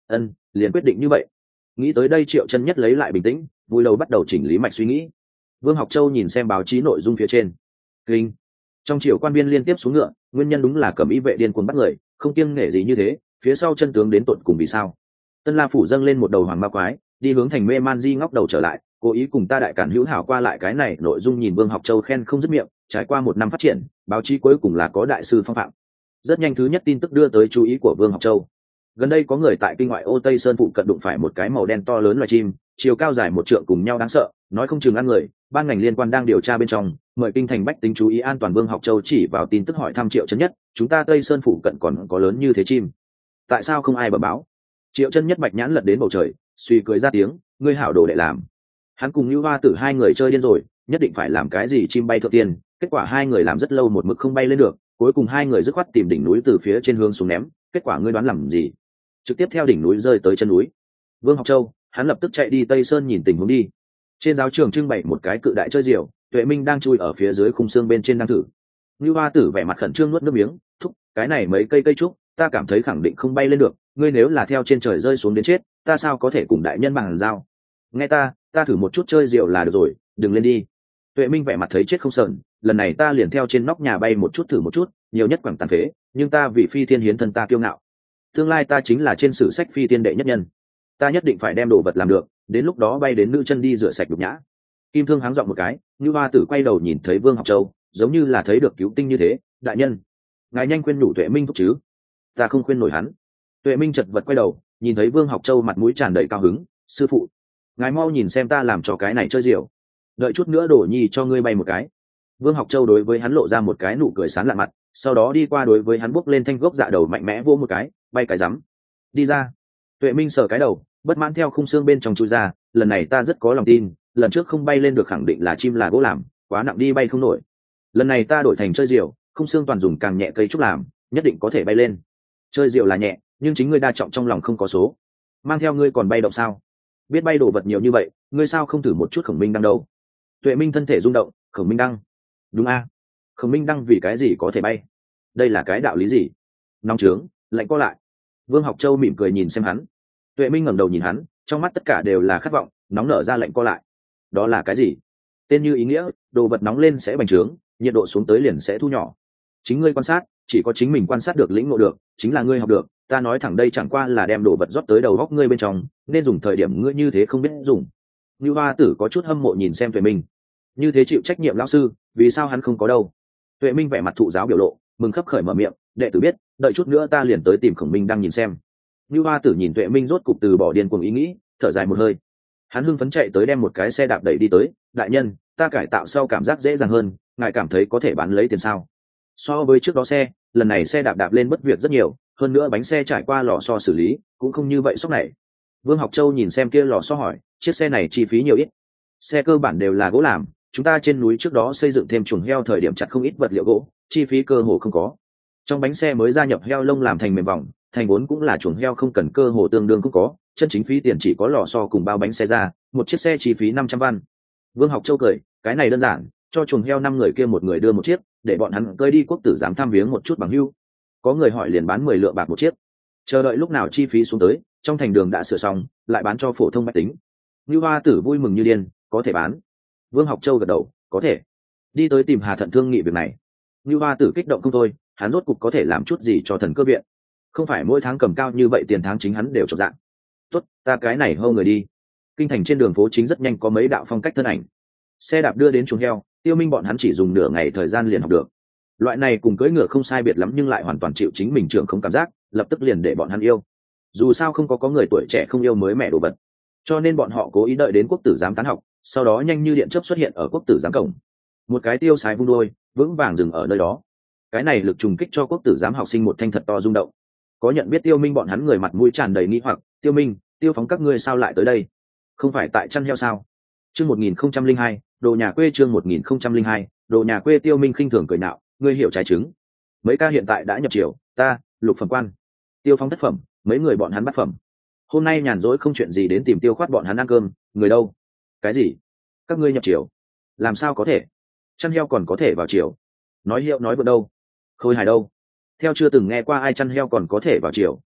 ân liền quyết định như vậy. Nghĩ tới đây Triệu Chân Nhất lấy lại bình tĩnh, vui lâu bắt đầu chỉnh lý mạch suy nghĩ. Vương Học Châu nhìn xem báo chí nội dung phía trên. Kinh. Trong triều quan viên liên tiếp xuống ngựa, nguyên nhân đúng là Cẩm Y vệ điên cuồng bắt người, không kiêng nể gì như thế, phía sau chân tướng đến tận cùng vì sao? Tân La phủ dâng lên một đầu hoàng ma quái, đi hướng thành mê man di ngóc đầu trở lại, cố ý cùng ta đại cản hữu hảo qua lại cái này nội dung nhìn Vương Học Châu khen không dứt miệng, trải qua một năm phát triển, báo chí cuối cùng là có đại sư phong phạm. Rất nhanh thứ nhất tin tức đưa tới chú ý của Vương Học Châu. Gần đây có người tại kinh ngoại ô Tây Sơn phụ cận đụng phải một cái màu đen to lớn loài chim, chiều cao dài một trượng cùng nhau đáng sợ, nói không chừng ăn người, ban ngành liên quan đang điều tra bên trong, mời kinh thành bách tính chú ý an toàn. Vương Học Châu chỉ vào tin tức hỏi thăm Triệu Chân Nhất, chúng ta Tây Sơn phụ cận còn có lớn như thế chim, tại sao không ai bẩm báo? Triệu Chân Nhất bạch nhãn lật đến bầu trời, suy cười ra tiếng, ngươi hảo đồ đệ làm. Hắn cùng Nưu Hoa Tử hai người chơi điên rồi, nhất định phải làm cái gì chim bay thượng tiên, kết quả hai người làm rất lâu một mực không bay lên được, cuối cùng hai người dứt khoát tìm đỉnh núi từ phía trên hướng xuống ném, kết quả ngươi đoán làm gì? Trực tiếp theo đỉnh núi rơi tới chân núi. Vương Học Châu, hắn lập tức chạy đi Tây Sơn nhìn tình huống đi. Trên giáo trường trưng bày một cái cự đại chơi diều, Tuệ Minh đang chui ở phía dưới khung xương bên trên đang thử. Nưu Hoa Tử vẻ mặt khẩn trương nuốt nước miếng, thúc, cái này mấy cây cây trúc, ta cảm thấy khẳng định không bay lên được, ngươi nếu là theo trên trời rơi xuống đến chết, ta sao có thể cùng đại nhân bằng giao? Nghe ta, ta thử một chút chơi diều là được rồi, đừng lên đi. Tuệ Minh vẻ mặt thấy chết không sờn, lần này ta liền theo trên nóc nhà bay một chút thử một chút, nhiều nhất quẳng tàn phế, nhưng ta vì phi thiên hiến thân ta kiêu ngạo. Tương lai ta chính là trên sử sách phi tiên đệ nhất nhân, ta nhất định phải đem đồ vật làm được, đến lúc đó bay đến nữ chân đi rửa sạch nhục nhã. Kim Thương háng giọng một cái, Nưu Hoa Tử quay đầu nhìn thấy Vương Học Châu, giống như là thấy được cứu tinh như thế, đại nhân, ngài nhanh khuyên nhủ Tuệ Minh thúc chứ? Ta không khuyên nổi hắn. Tuệ Minh chật vật quay đầu, nhìn thấy Vương Học Châu mặt mũi tràn đầy cao hứng, sư phụ, ngài mau nhìn xem ta làm cho cái này chơi diều, đợi chút nữa đổ nhi cho ngươi bay một cái. Vương Học Châu đối với hắn lộ ra một cái nụ cười sán lạ mặt, sau đó đi qua đối với hắn bước lên thanh gốc dạ đầu mạnh mẽ vô một cái, bay cái rắm, đi ra. Tuệ Minh sờ cái đầu, bất mãn theo khung xương bên trong chui ra, lần này ta rất có lòng tin, lần trước không bay lên được khẳng định là chim là gỗ làm, quá nặng đi bay không nổi. Lần này ta đổi thành chơi diều, khung xương toàn dùng càng nhẹ cây trúc làm, nhất định có thể bay lên. Chơi diều là nhẹ, nhưng chính ngươi đa trọng trong lòng không có số. Mang theo ngươi còn bay động sao? Biết bay đồ vật nhiều như vậy, ngươi sao không thử một chút Khổng Minh Đăng đâu? Tuệ Minh thân thể rung động, Khổng Minh Đăng? Đúng a, à? Khổng Minh Đăng vì cái gì có thể bay? Đây là cái đạo lý gì? Nóng trướng, lạnh co lại. Vương Học Châu mỉm cười nhìn xem hắn. Tuệ Minh ngẩng đầu nhìn hắn, trong mắt tất cả đều là khát vọng, nóng nở ra lạnh co lại. Đó là cái gì? Tên như ý nghĩa, đồ vật nóng lên sẽ bành trướng, nhiệt độ xuống tới liền sẽ thu nhỏ. Chính ngươi quan sát, chỉ có chính mình quan sát được lĩnh ngộ được, chính là ngươi học được, ta nói thẳng đây chẳng qua là đem đồ vật rót tới đầu góc ngươi bên trong, nên dùng thời điểm ngươi như thế không biết dùng. Như Hoa Tử có chút hâm mộ nhìn xem Tuệ Minh, như thế chịu trách nhiệm lão sư, vì sao hắn không có đâu? Tuệ Minh vẻ mặt thụ giáo biểu lộ, mừng khấp khởi mở miệng, đệ tử biết, đợi chút nữa ta liền tới tìm Khổng Minh đang nhìn xem. Như Hoa Tử nhìn Tuệ Minh rốt cục từ bỏ điên cuồng ý nghĩ, thở dài một hơi. Hắn hưng phấn chạy tới đem một cái xe đạp đẩy đi tới, đại nhân, ta cải tạo sau cảm giác dễ dàng hơn, ngài cảm thấy có thể bán lấy tiền sao? So với trước đó xe, lần này xe đạp đạp lên bất việc rất nhiều, hơn nữa bánh xe trải qua lò xo xử lý cũng không như vậy sốc này. Vương Học Châu nhìn xem kia lò xo hỏi, chiếc xe này chi phí nhiều ít? Xe cơ bản đều là gỗ làm, chúng ta trên núi trước đó xây dựng thêm chuồng heo thời điểm chặt không ít vật liệu gỗ, chi phí cơ hồ không có. Trong bánh xe mới gia nhập heo lông làm thành mềm vòng, thành vốn cũng là chuồng heo không cần cơ hồ tương đương cũng có, chân chính phí tiền chỉ có lò xo cùng bao bánh xe ra, một chiếc xe chi phí năm trăm văn. Vương Học Châu cười, cái này đơn giản, cho chuồng heo năm người kia một người đưa một chiếc, để bọn hắn cơi đi quốc tử giám thăm viếng một chút bằng hưu. Có người hỏi liền bán mười lượng bạc một chiếc, chờ đợi lúc nào chi phí xuống tới, trong thành đường đã sửa xong, lại bán cho phổ thông bách tính. Như Hoa Tử vui mừng như điên, có thể bán. Vương Học Châu gật đầu, có thể. Đi tới tìm Hà Thận thương nghị việc này. Như Hoa Tử kích động không thôi, hắn rốt cục có thể làm chút gì cho thần cơ viện, không phải mỗi tháng cầm cao như vậy tiền tháng chính hắn đều chột dạng. Tốt, ta cái này hâu người đi. Kinh thành trên đường phố chính rất nhanh có mấy đạo phong cách thân ảnh. Xe đạp đưa đến chuồng heo, Tiêu Minh bọn hắn chỉ dùng nửa ngày thời gian liền học được. Loại này cùng cưỡi ngựa không sai biệt lắm nhưng lại hoàn toàn chịu chính mình trưởng không cảm giác, lập tức liền để bọn hắn yêu. Dù sao không có có người tuổi trẻ không yêu mới mẻ đồ vật, cho nên bọn họ cố ý đợi đến quốc tử giám tán học, sau đó nhanh như điện chớp xuất hiện ở quốc tử giám cổng. Một cái tiêu sái vung đôi, vững vàng dừng ở nơi đó. Cái này lực trùng kích cho quốc tử giám học sinh một thanh thật to rung động. Có nhận biết Tiêu Minh bọn hắn người mặt mũi tràn đầy nghi hoặc, Tiêu Minh, Tiêu Phóng các ngươi sao lại tới đây? Không phải tại chăn heo sao? Chương một nghìn không trăm linh hai, đồ nhà quê chương một nghìn không trăm linh hai, đồ nhà quê. Tiêu Minh khinh thường cười nạo, ngươi hiểu trái trứng. Mấy ca hiện tại đã nhập triều, ta, lục phẩm quan. Tiêu Phóng thất phẩm, mấy người bọn hắn bát phẩm. Hôm nay nhàn rỗi không chuyện gì đến tìm Tiêu Khoát bọn hắn ăn cơm, người đâu? Cái gì? Các ngươi nhập triều? Làm sao có thể? Chăn heo còn có thể vào triều? Nói hiệu nói vượt đâu? Khôi hài đâu? Theo chưa từng nghe qua ai chăn heo còn có thể vào triều,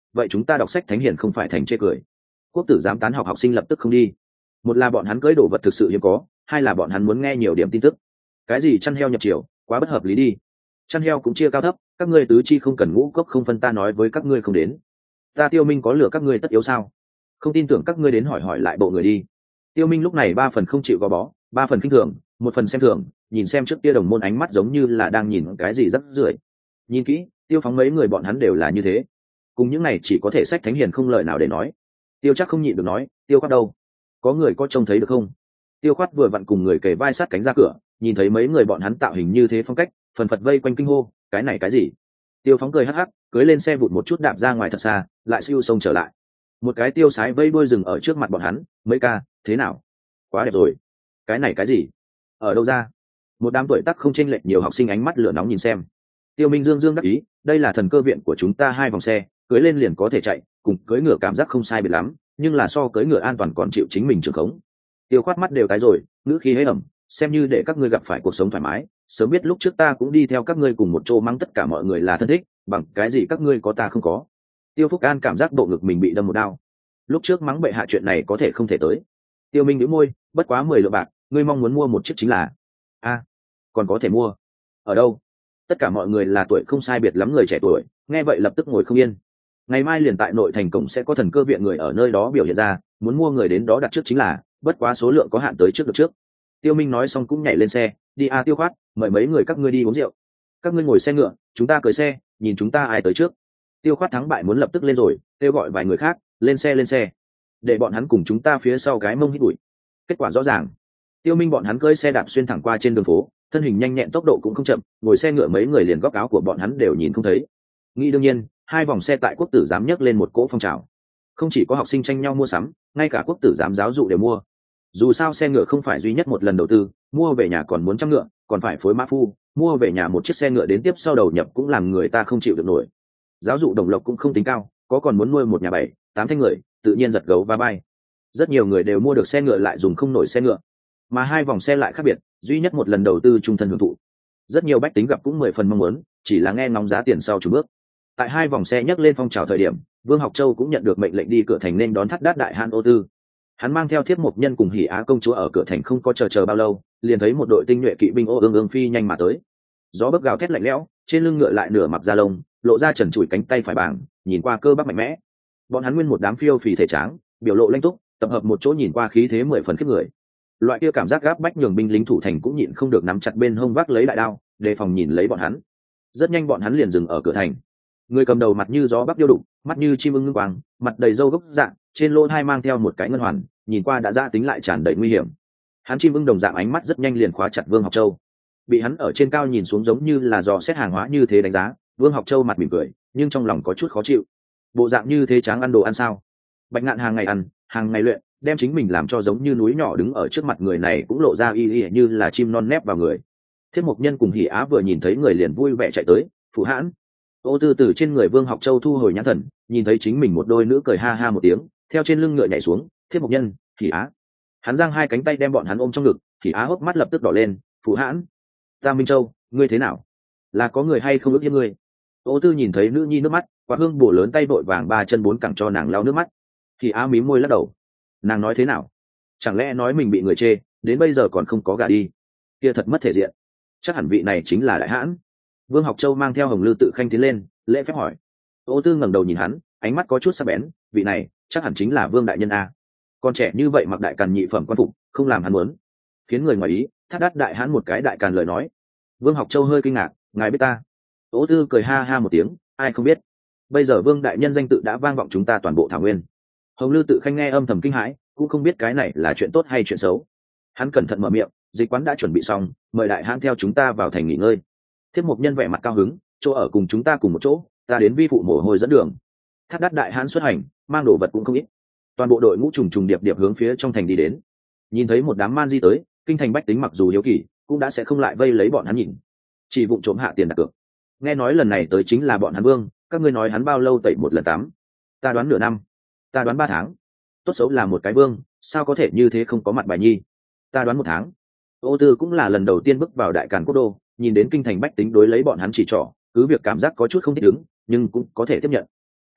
vậy chúng ta đọc sách thánh hiền không phải thành chê cười. Quốc tử giám tán học học sinh lập tức không đi. Một là bọn hắn cưỡi đồ vật thực sự hiếm có, hai là bọn hắn muốn nghe nhiều điểm tin tức. Cái gì chăn heo nhập triều, quá bất hợp lý đi. Chăn heo cũng chia cao thấp, các ngươi tứ chi không cần ngũ cốc không phân, ta nói với các ngươi không đến. Ta Tiêu Minh có lừa các ngươi tất yếu sao? Không tin tưởng các ngươi đến hỏi hỏi lại bộ người đi. Tiêu Minh lúc này ba phần không chịu gò bó, ba phần khinh thường, một phần xem thường, nhìn xem trước kia đồng môn ánh mắt giống như là đang nhìn cái gì rất rưởi. Nhìn kỹ, Tiêu Phóng mấy người bọn hắn đều là như thế. Cùng những này chỉ có thể sách thánh hiền không lời nào để nói. Tiêu chắc không nhịn được nói, Tiêu Khoát đâu? Có người có trông thấy được không? Tiêu Khoát vừa vặn cùng người kề vai sát cánh ra cửa, nhìn thấy mấy người bọn hắn tạo hình như thế phong cách, phần phật vây quanh kinh hô, cái này cái gì? Tiêu Phóng cười hắc hắc, cưỡi lên xe vụt một chút đạp ra ngoài thật xa, lại siêu sông trở lại. Một cái tiêu sái vây đuôi rừng ở trước mặt bọn hắn, mấy ca, thế nào? Quá đẹp rồi. Cái này cái gì? Ở đâu ra? Một đám tuổi tác không chênh lệch nhiều học sinh ánh mắt lửa nóng nhìn xem. Tiêu Minh dương dương đắc ý, đây là thần cơ viện của chúng ta, hai vòng xe, cưỡi lên liền có thể chạy, cùng cưỡi ngựa cảm giác không sai biệt lắm, nhưng là so cưỡi ngựa an toàn, còn chịu chính mình trưởng khống. Tiêu Khoát mắt đều tái rồi, ngữ khí hế ẩm, xem như để các ngươi gặp phải cuộc sống thoải mái, sớm biết lúc trước ta cũng đi theo các ngươi cùng một chỗ mắng tất cả mọi người là thân thích, bằng cái gì các ngươi có ta không có. Tiêu Phúc An cảm giác bộ ngực mình bị đâm một đao. Lúc trước mắng bệ hạ chuyện này có thể không thể tới. Tiêu Minh nhíu môi, bất quá mười lượng bạc, ngươi mong muốn mua một chiếc chính là. A, còn có thể mua. Ở đâu? Tất cả mọi người là tuổi không sai biệt lắm người trẻ tuổi, nghe vậy lập tức ngồi không yên. Ngày mai liền tại nội thành cổng sẽ có thần cơ viện người ở nơi đó biểu hiện ra, muốn mua người đến đó đặt trước chính là, bất quá số lượng có hạn tới trước được trước. Tiêu Minh nói xong cũng nhảy lên xe, đi a Tiêu Khoát, mời mấy người các ngươi đi uống rượu. Các ngươi ngồi xe ngựa, chúng ta cưỡi xe, nhìn chúng ta ai tới trước. Tiêu Khoát thắng bại muốn lập tức lên rồi, kêu gọi vài người khác, lên xe lên xe, để bọn hắn cùng chúng ta phía sau cái mông hít bụi. Kết quả rõ ràng. Tiêu Minh bọn hắn cưỡi xe đạp xuyên thẳng qua trên đường phố, thân hình nhanh nhẹn, tốc độ cũng không chậm, ngồi xe ngựa mấy người liền góc áo của bọn hắn đều nhìn không thấy. Nghĩ đương nhiên, hai vòng xe tại quốc tử giám nhấc lên một cỗ phong trào. Không chỉ có học sinh tranh nhau mua sắm, ngay cả quốc tử giám giáo dụ đều mua. Dù sao xe ngựa không phải duy nhất một lần đầu tư, mua về nhà còn muốn trăm ngựa, còn phải phối mã phu, mua về nhà một chiếc xe ngựa đến tiếp sau đầu nhập cũng làm người ta không chịu được nổi. Giáo dụ đồng lộc cũng không tính cao, có còn muốn nuôi một nhà bảy, tám thanh người, tự nhiên giật gấu va bay. Rất nhiều người đều mua được xe ngựa lại dùng không nổi xe ngựa, mà hai vòng xe lại khác biệt, duy nhất một lần đầu tư trung thân hưởng thụ. Rất nhiều bách tính gặp cũng mười phần mong muốn, chỉ là nghe ngóng giá tiền sau chủ bước. Tại hai vòng xe nhấc lên phong trào thời điểm, Vương Học Châu cũng nhận được mệnh lệnh đi cửa thành nên đón Thắt Đát Đại Hãn Ô Tư. Hắn mang theo Thiếp Mộc Nhân cùng Hỉ Á công chúa ở cửa thành không có chờ chờ bao lâu, liền thấy một đội tinh nhuệ kỵ binh ô ương ương phi nhanh mà tới. Gió bấc gào thét lạnh lẽo, trên lưng ngựa lại nửa mặc da lông, lộ ra trần trụi cánh tay phải bảng, nhìn qua cơ bắp mạnh mẽ. Bọn hắn nguyên một đám phiêu phì thể tráng, biểu lộ lanh túc, tập hợp một chỗ nhìn qua khí thế mười phần khiếp người. Loại kia cảm giác gáp bách nhường binh lính thủ thành cũng nhịn không được nắm chặt bên hông vác lấy đại đao, đề phòng nhìn lấy bọn hắn. Rất nhanh bọn hắn liền dừng ở cửa thành. Người cầm đầu mặt như gió bắc điêu đục, mắt như chim ưng ngưng quang, mặt đầy râu gốc dạng, trên lỗ hai mang theo một cái ngân hoàn, nhìn qua đã ra tính lại tràn đầy nguy hiểm. Hắn chim ưng đồng dạng ánh mắt rất nhanh liền khóa chặt Vương Học Châu. Bị hắn ở trên cao nhìn xuống giống như là dò xét hàng hóa như thế đánh giá, Vương Học Châu mặt mỉm cười, nhưng trong lòng có chút khó chịu. Bộ dạng như thế tráng ăn đồ ăn sao? Bạch Ngạn hàng ngày ăn, hàng ngày luyện, đem chính mình làm cho giống như núi nhỏ đứng ở trước mặt người này cũng lộ ra y y như là chim non nép vào người. Thiết Mộc Nhân cùng Hỉ Á vừa nhìn thấy người liền vui vẻ chạy tới, phụ hãn. Ô Tư từ trên người Vương Học Châu thu hồi nhãn thần, nhìn thấy chính mình một đôi nữ cười ha ha một tiếng, theo trên lưng ngựa nhảy xuống. Thiết Mộc Nhân, Hỉ Á. Hắn giang hai cánh tay đem bọn hắn ôm trong ngực, Hỉ Á hốc mắt lập tức đỏ lên, phụ hãn. Ta Minh Châu, ngươi thế nào? Là có người hay không ước hiếp ngươi? Ô Tư nhìn thấy nữ nhi nước mắt, quả hương bổ lớn tay vội vàng ba chân bốn cẳng cho nàng lau nước mắt. Hỉ Á mím môi lắc đầu. Nàng nói thế nào? Chẳng lẽ nói mình bị người chê, đến bây giờ còn không có gả đi? Kia thật mất thể diện. Chắc hẳn vị này chính là đại hãn. Vương Học Châu mang theo Hồng Lư Tự Khanh tiến lên, lễ phép hỏi. Ô Tư ngẩng đầu nhìn hắn, ánh mắt có chút sắc bén, vị này chắc hẳn chính là Vương đại nhân a. Con trẻ như vậy mặc đại càn nhị phẩm quan phục, không làm hắn muốn, khiến người ngoài ý. Thắt Đát đại hãn một cái đại càn lời nói. Vương Học Châu hơi kinh ngạc, ngài biết ta? Ô Tư cười ha ha một tiếng, ai không biết? Bây giờ Vương đại nhân danh tự đã vang vọng chúng ta toàn bộ thảo nguyên. Hồng Lư Tự Khanh nghe âm thầm kinh hãi, cũng không biết cái này là chuyện tốt hay chuyện xấu. Hắn cẩn thận mở miệng, dịch quán đã chuẩn bị xong, mời đại hãn theo chúng ta vào thành nghỉ ngơi. Thiết Mộc Nhân vẻ mặt cao hứng, chỗ ở cùng chúng ta cùng một chỗ, ta đến vi phụ mồ hôi dẫn đường. Thắt Đát đại hãn xuất hành, mang đồ vật cũng không ít. Toàn bộ đội ngũ trùng trùng điệp điệp hướng phía trong thành đi đến. Nhìn thấy một đám man di tới, kinh thành bách tính mặc dù hiếu kỳ, cũng đã sẽ không lại vây lấy bọn hắn nhìn, chỉ vụng trộm hạ tiền đặt cược. Nghe nói lần này tới chính là bọn hắn Vương, các ngươi nói hắn bao lâu tẩy một lần tắm? Ta đoán nửa năm, ta đoán ba tháng. Tốt xấu là một cái Vương, sao có thể như thế không có mặt bài nhi? Ta đoán một tháng. Ô Tư cũng là lần đầu tiên bước vào đại càn quốc đô, nhìn đến kinh thành bách tính đối lấy bọn hắn chỉ trỏ, cứ việc cảm giác có chút không thích ứng, nhưng cũng có thể tiếp nhận.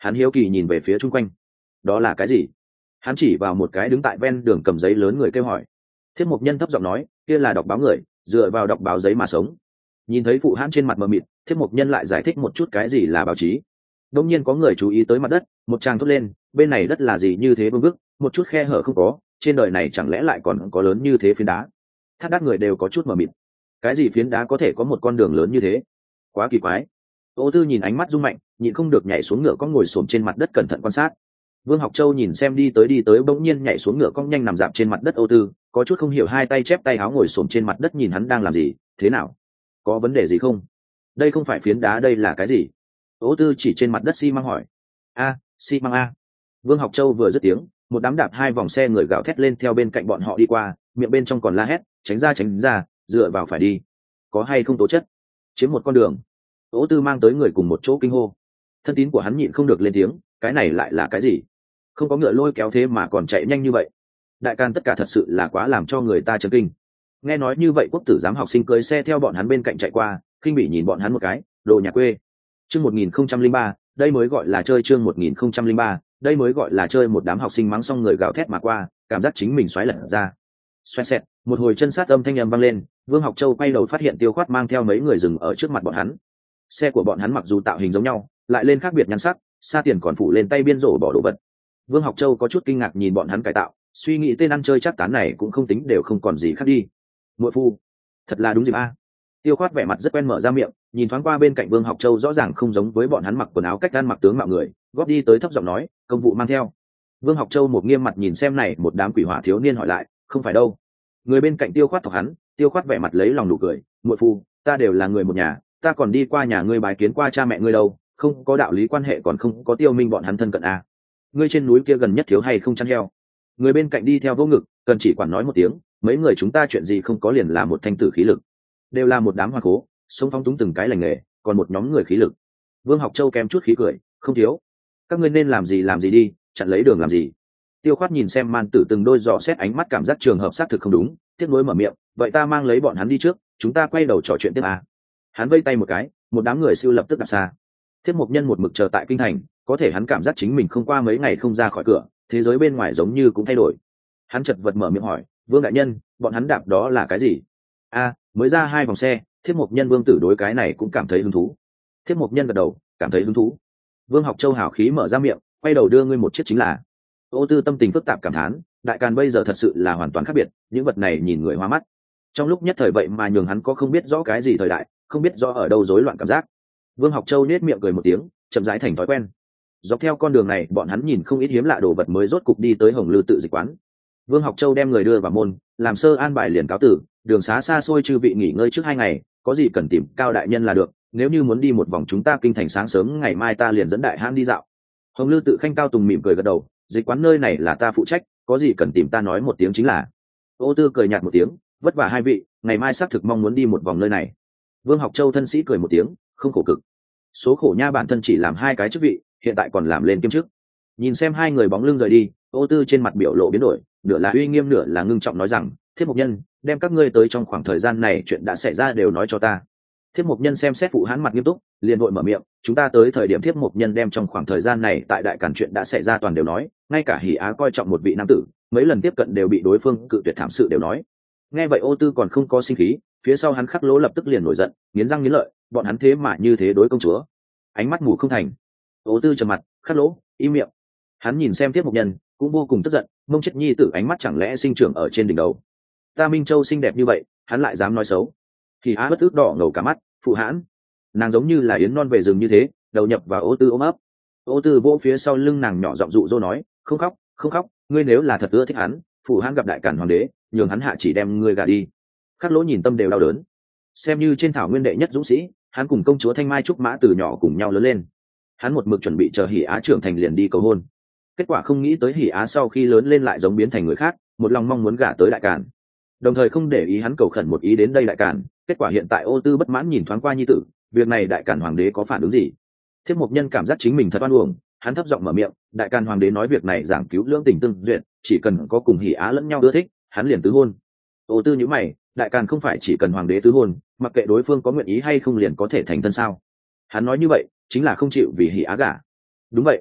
Hắn hiếu kỳ nhìn về phía chung quanh. Đó là cái gì? Hắn chỉ vào một cái đứng tại ven đường cầm giấy lớn người kêu hỏi. Thiết Mộc Nhân thấp giọng nói, kia là đọc báo người, dựa vào đọc báo giấy mà sống. Nhìn thấy phụ hãn trên mặt mờ mịt, Thiết Mộc Nhân lại giải thích một chút cái gì là báo chí. Đông nhiên có người chú ý tới mặt đất, một tràng thốt lên, bên này đất là gì như thế vương vức, một chút khe hở không có, trên đời này chẳng lẽ lại còn có lớn như thế phiến đá? Thác đắt người đều có chút mờ mịt. Cái gì phiến đá có thể có một con đường lớn như thế? Quá kỳ quái. Ô Tư nhìn ánh mắt rung mạnh, nhịn không được nhảy xuống ngựa con ngồi xổm trên mặt đất cẩn thận quan sát. Vương Học Châu nhìn xem đi tới đi tới bỗng nhiên nhảy xuống ngựa con nhanh nằm dạp trên mặt đất Ô Tư, có chút không hiểu, hai tay chép tay áo ngồi xổm trên mặt đất nhìn hắn đang làm gì, thế nào? Có vấn đề gì không? Đây không phải phiến đá, đây là cái gì? Ô Tư chỉ trên mặt đất xi măng hỏi. A, xi măng a. Vương Học Châu vừa dứt tiếng, một đám đạp hai vòng xe người gào thét lên theo bên cạnh bọn họ đi qua, miệng bên trong còn la hét, tránh ra tránh ra, dựa vào phải đi. Có hay không tố chất? Chiếm một con đường. Ô Tư mang tới người cùng một chỗ kinh hô. Thân tín của hắn nhịn không được lên tiếng, cái này lại là cái gì? Không có ngựa lôi kéo thế mà còn chạy nhanh như vậy. Đại can tất cả thật sự là quá làm cho người ta chấn kinh. Nghe nói như vậy quốc tử giám học sinh cưỡi xe theo bọn hắn bên cạnh chạy qua, khinh bỉ nhìn bọn hắn một cái, đồ nhà quê. Chương một nghìn không trăm linh ba, đây mới gọi là chơi. Chương một nghìn không trăm linh ba, đây mới gọi là chơi. Một đám học sinh mắng xong người gào thét mà qua, cảm giác chính mình xoáy lật ra. Xoẹt xẹt, một hồi chân sát âm thanh âm vang lên, Vương Học Châu quay đầu phát hiện Tiêu Khoát mang theo mấy người dừng ở trước mặt bọn hắn. Xe của bọn hắn mặc dù tạo hình giống nhau, lại lên khác biệt nhan sắc, xa tiền còn phủ lên tay biên rổ bỏ đồ vật. Vương Học Châu có chút kinh ngạc nhìn bọn hắn cải tạo, suy nghĩ tên ăn chơi chắc tán này cũng không tính đều không còn gì khác đi. Muội phu, thật là đúng dịp a. Tiêu Khoát vẻ mặt rất quen mở ra miệng, nhìn thoáng qua bên cạnh Vương Học Châu rõ ràng không giống với bọn hắn mặc quần áo cách ăn mặc tướng mạo người, góp đi tới thấp giọng nói, công vụ mang theo. Vương Học Châu một nghiêm mặt nhìn xem này một đám quỷ hỏa thiếu niên hỏi lại, không phải đâu. Người bên cạnh Tiêu Khoát thọc hắn, Tiêu Khoát vẻ mặt lấy lòng nụ cười, muội phu, ta đều là người một nhà, ta còn đi qua nhà ngươi bái kiến qua cha mẹ ngươi đâu, không có đạo lý quan hệ còn không có Tiêu Minh bọn hắn thân cận à. Ngươi trên núi kia gần nhất thiếu hay không chăn heo? Người bên cạnh đi theo vô ngực, cần chỉ quản nói một tiếng, mấy người chúng ta chuyện gì không có liền là một thanh tử khí lực, đều là một đám hoa cố, sống phong túng từng cái lành nghề, còn một nhóm người khí lực. Vương Học Châu kém chút khí cười, không thiếu. Các ngươi nên làm gì làm gì đi, chặn lấy đường làm gì? Tiêu Khoát nhìn xem Man Tử từng đôi dò xét ánh mắt, cảm giác trường hợp xác thực không đúng, tiếc nuối mở miệng, vậy ta mang lấy bọn hắn đi trước, chúng ta quay đầu trò chuyện tiếp à. Hắn vây tay một cái, một đám người siêu lập tức đạp xa. Thiết Mộc Nhân một mực chờ tại kinh thành, có thể hắn cảm giác chính mình không qua mấy ngày không ra khỏi cửa, thế giới bên ngoài giống như cũng thay đổi. Hắn chật vật mở miệng hỏi, Vương đại nhân, bọn hắn đạp đó là cái gì? A, mới ra hai vòng xe. Thiết Mộc Nhân Vương Tử đối cái này cũng cảm thấy hứng thú. Thiết Mộc Nhân gật đầu, cảm thấy hứng thú. Vương Học Châu hào khí mở ra miệng, quay đầu đưa ngươi một chiếc chính là. Ô Tư tâm tình phức tạp cảm thán, đại càn bây giờ thật sự là hoàn toàn khác biệt, những vật này nhìn người hoa mắt. Trong lúc nhất thời vậy mà nhường hắn có không biết rõ cái gì thời đại, không biết rõ ở đâu rối loạn cảm giác. Vương Học Châu nết miệng cười một tiếng, chậm rãi thành thói quen. Dọc theo con đường này, bọn hắn nhìn không ít hiếm lạ đồ vật mới rốt cục đi tới Hồng Lư tự dịch quán. Vương Học Châu đem người đưa vào môn, làm sơ an bài liền cáo tử, đường xá xa xôi chư vị nghỉ ngơi trước hai ngày, có gì cần tìm Cao đại nhân là được, nếu như muốn đi một vòng chúng ta kinh thành sáng sớm ngày mai ta liền dẫn đại hãn đi dạo. Hồng Lư tự khanh Cao Tùng mỉm cười gật đầu, dịch quán nơi này là ta phụ trách, có gì cần tìm ta nói một tiếng chính là. Ô Tư cười nhạt một tiếng, vất vả hai vị, ngày mai xác thực mong muốn đi một vòng nơi này. Vương Học Châu thân sĩ cười một tiếng, không khổ cực. Số khổ nha, bản thân chỉ làm hai cái chức vị, hiện tại còn làm lên kiêm chức. Nhìn xem hai người bóng lưng rời đi, Ô Tư trên mặt biểu lộ biến đổi, nửa là uy nghiêm nửa là ngưng trọng nói rằng, Thiết Mộc Nhân, đem các ngươi tới trong khoảng thời gian này chuyện đã xảy ra đều nói cho ta. Thiết Mộc Nhân xem xét phụ hãn mặt nghiêm túc, liền vội mở miệng, chúng ta tới thời điểm Thiết Mộc Nhân đem trong khoảng thời gian này tại đại càn chuyện đã xảy ra toàn đều nói, ngay cả Hỉ Á coi trọng một vị nam tử, mấy lần tiếp cận đều bị đối phương cự tuyệt thảm sự đều nói. Nghe vậy Ô Tư còn không có sinh khí, phía sau hắn Khắc Lỗ lập tức liền nổi giận, nghiến răng nghiến lợi, bọn hắn thế mà như thế đối công chúa, ánh mắt mù không thành. Ô Tư trầm mặt, Khắc Lỗ im miệng. Hắn nhìn xem Thiết Mộc Nhân cũng vô cùng tức giận, mông chết nhi tử ánh mắt chẳng lẽ sinh trưởng ở trên đỉnh đầu. Ta Minh Châu xinh đẹp như vậy, hắn lại dám nói xấu. Thì Á bất ức đỏ ngầu cả mắt, phụ hãn, nàng giống như là yến non về rừng như thế, đầu nhập vào Ô Tư ôm ấp. Ô Tư vỗ phía sau lưng nàng nhỏ giọng dụ dỗ nói, không khóc không khóc, ngươi nếu là thật ưa thích hắn, phụ hãn gặp đại càn hoàng đế, nhường hắn hạ chỉ đem ngươi gả đi. Khắc Lỗ nhìn tâm đều đau đớn, xem như trên thảo nguyên đệ nhất dũng sĩ, hắn cùng công chúa Thanh Mai Trúc Mã từ nhỏ cùng nhau lớn lên, hắn một mực chuẩn bị chờ Hỉ Á trưởng thành liền đi cầu hôn. Kết quả không nghĩ tới Hỉ Á sau khi lớn lên lại giống biến thành người khác, một lòng mong muốn gả tới đại càn, đồng thời không để ý hắn cầu khẩn một ý đến đây đại càn. Kết quả hiện tại Ô Tư bất mãn nhìn thoáng qua nhi tử, việc này đại càn hoàng đế có phản ứng gì? Thiết Mộc Nhân cảm giác chính mình thật oan uổng, hắn thấp giọng mở miệng, đại càn hoàng đế nói việc này giảng cứu lưỡng tình tương duyệt, chỉ cần có cùng Hỉ Á lẫn nhau ưa thích, hắn liền tứ hôn. Ô Tư nhíu mày, đại càn không phải chỉ cần hoàng đế tứ hôn, mặc kệ đối phương có nguyện ý hay không liền có thể thành thân sao? Hắn nói như vậy chính là không chịu vì Hỉ Á gả. Đúng vậy,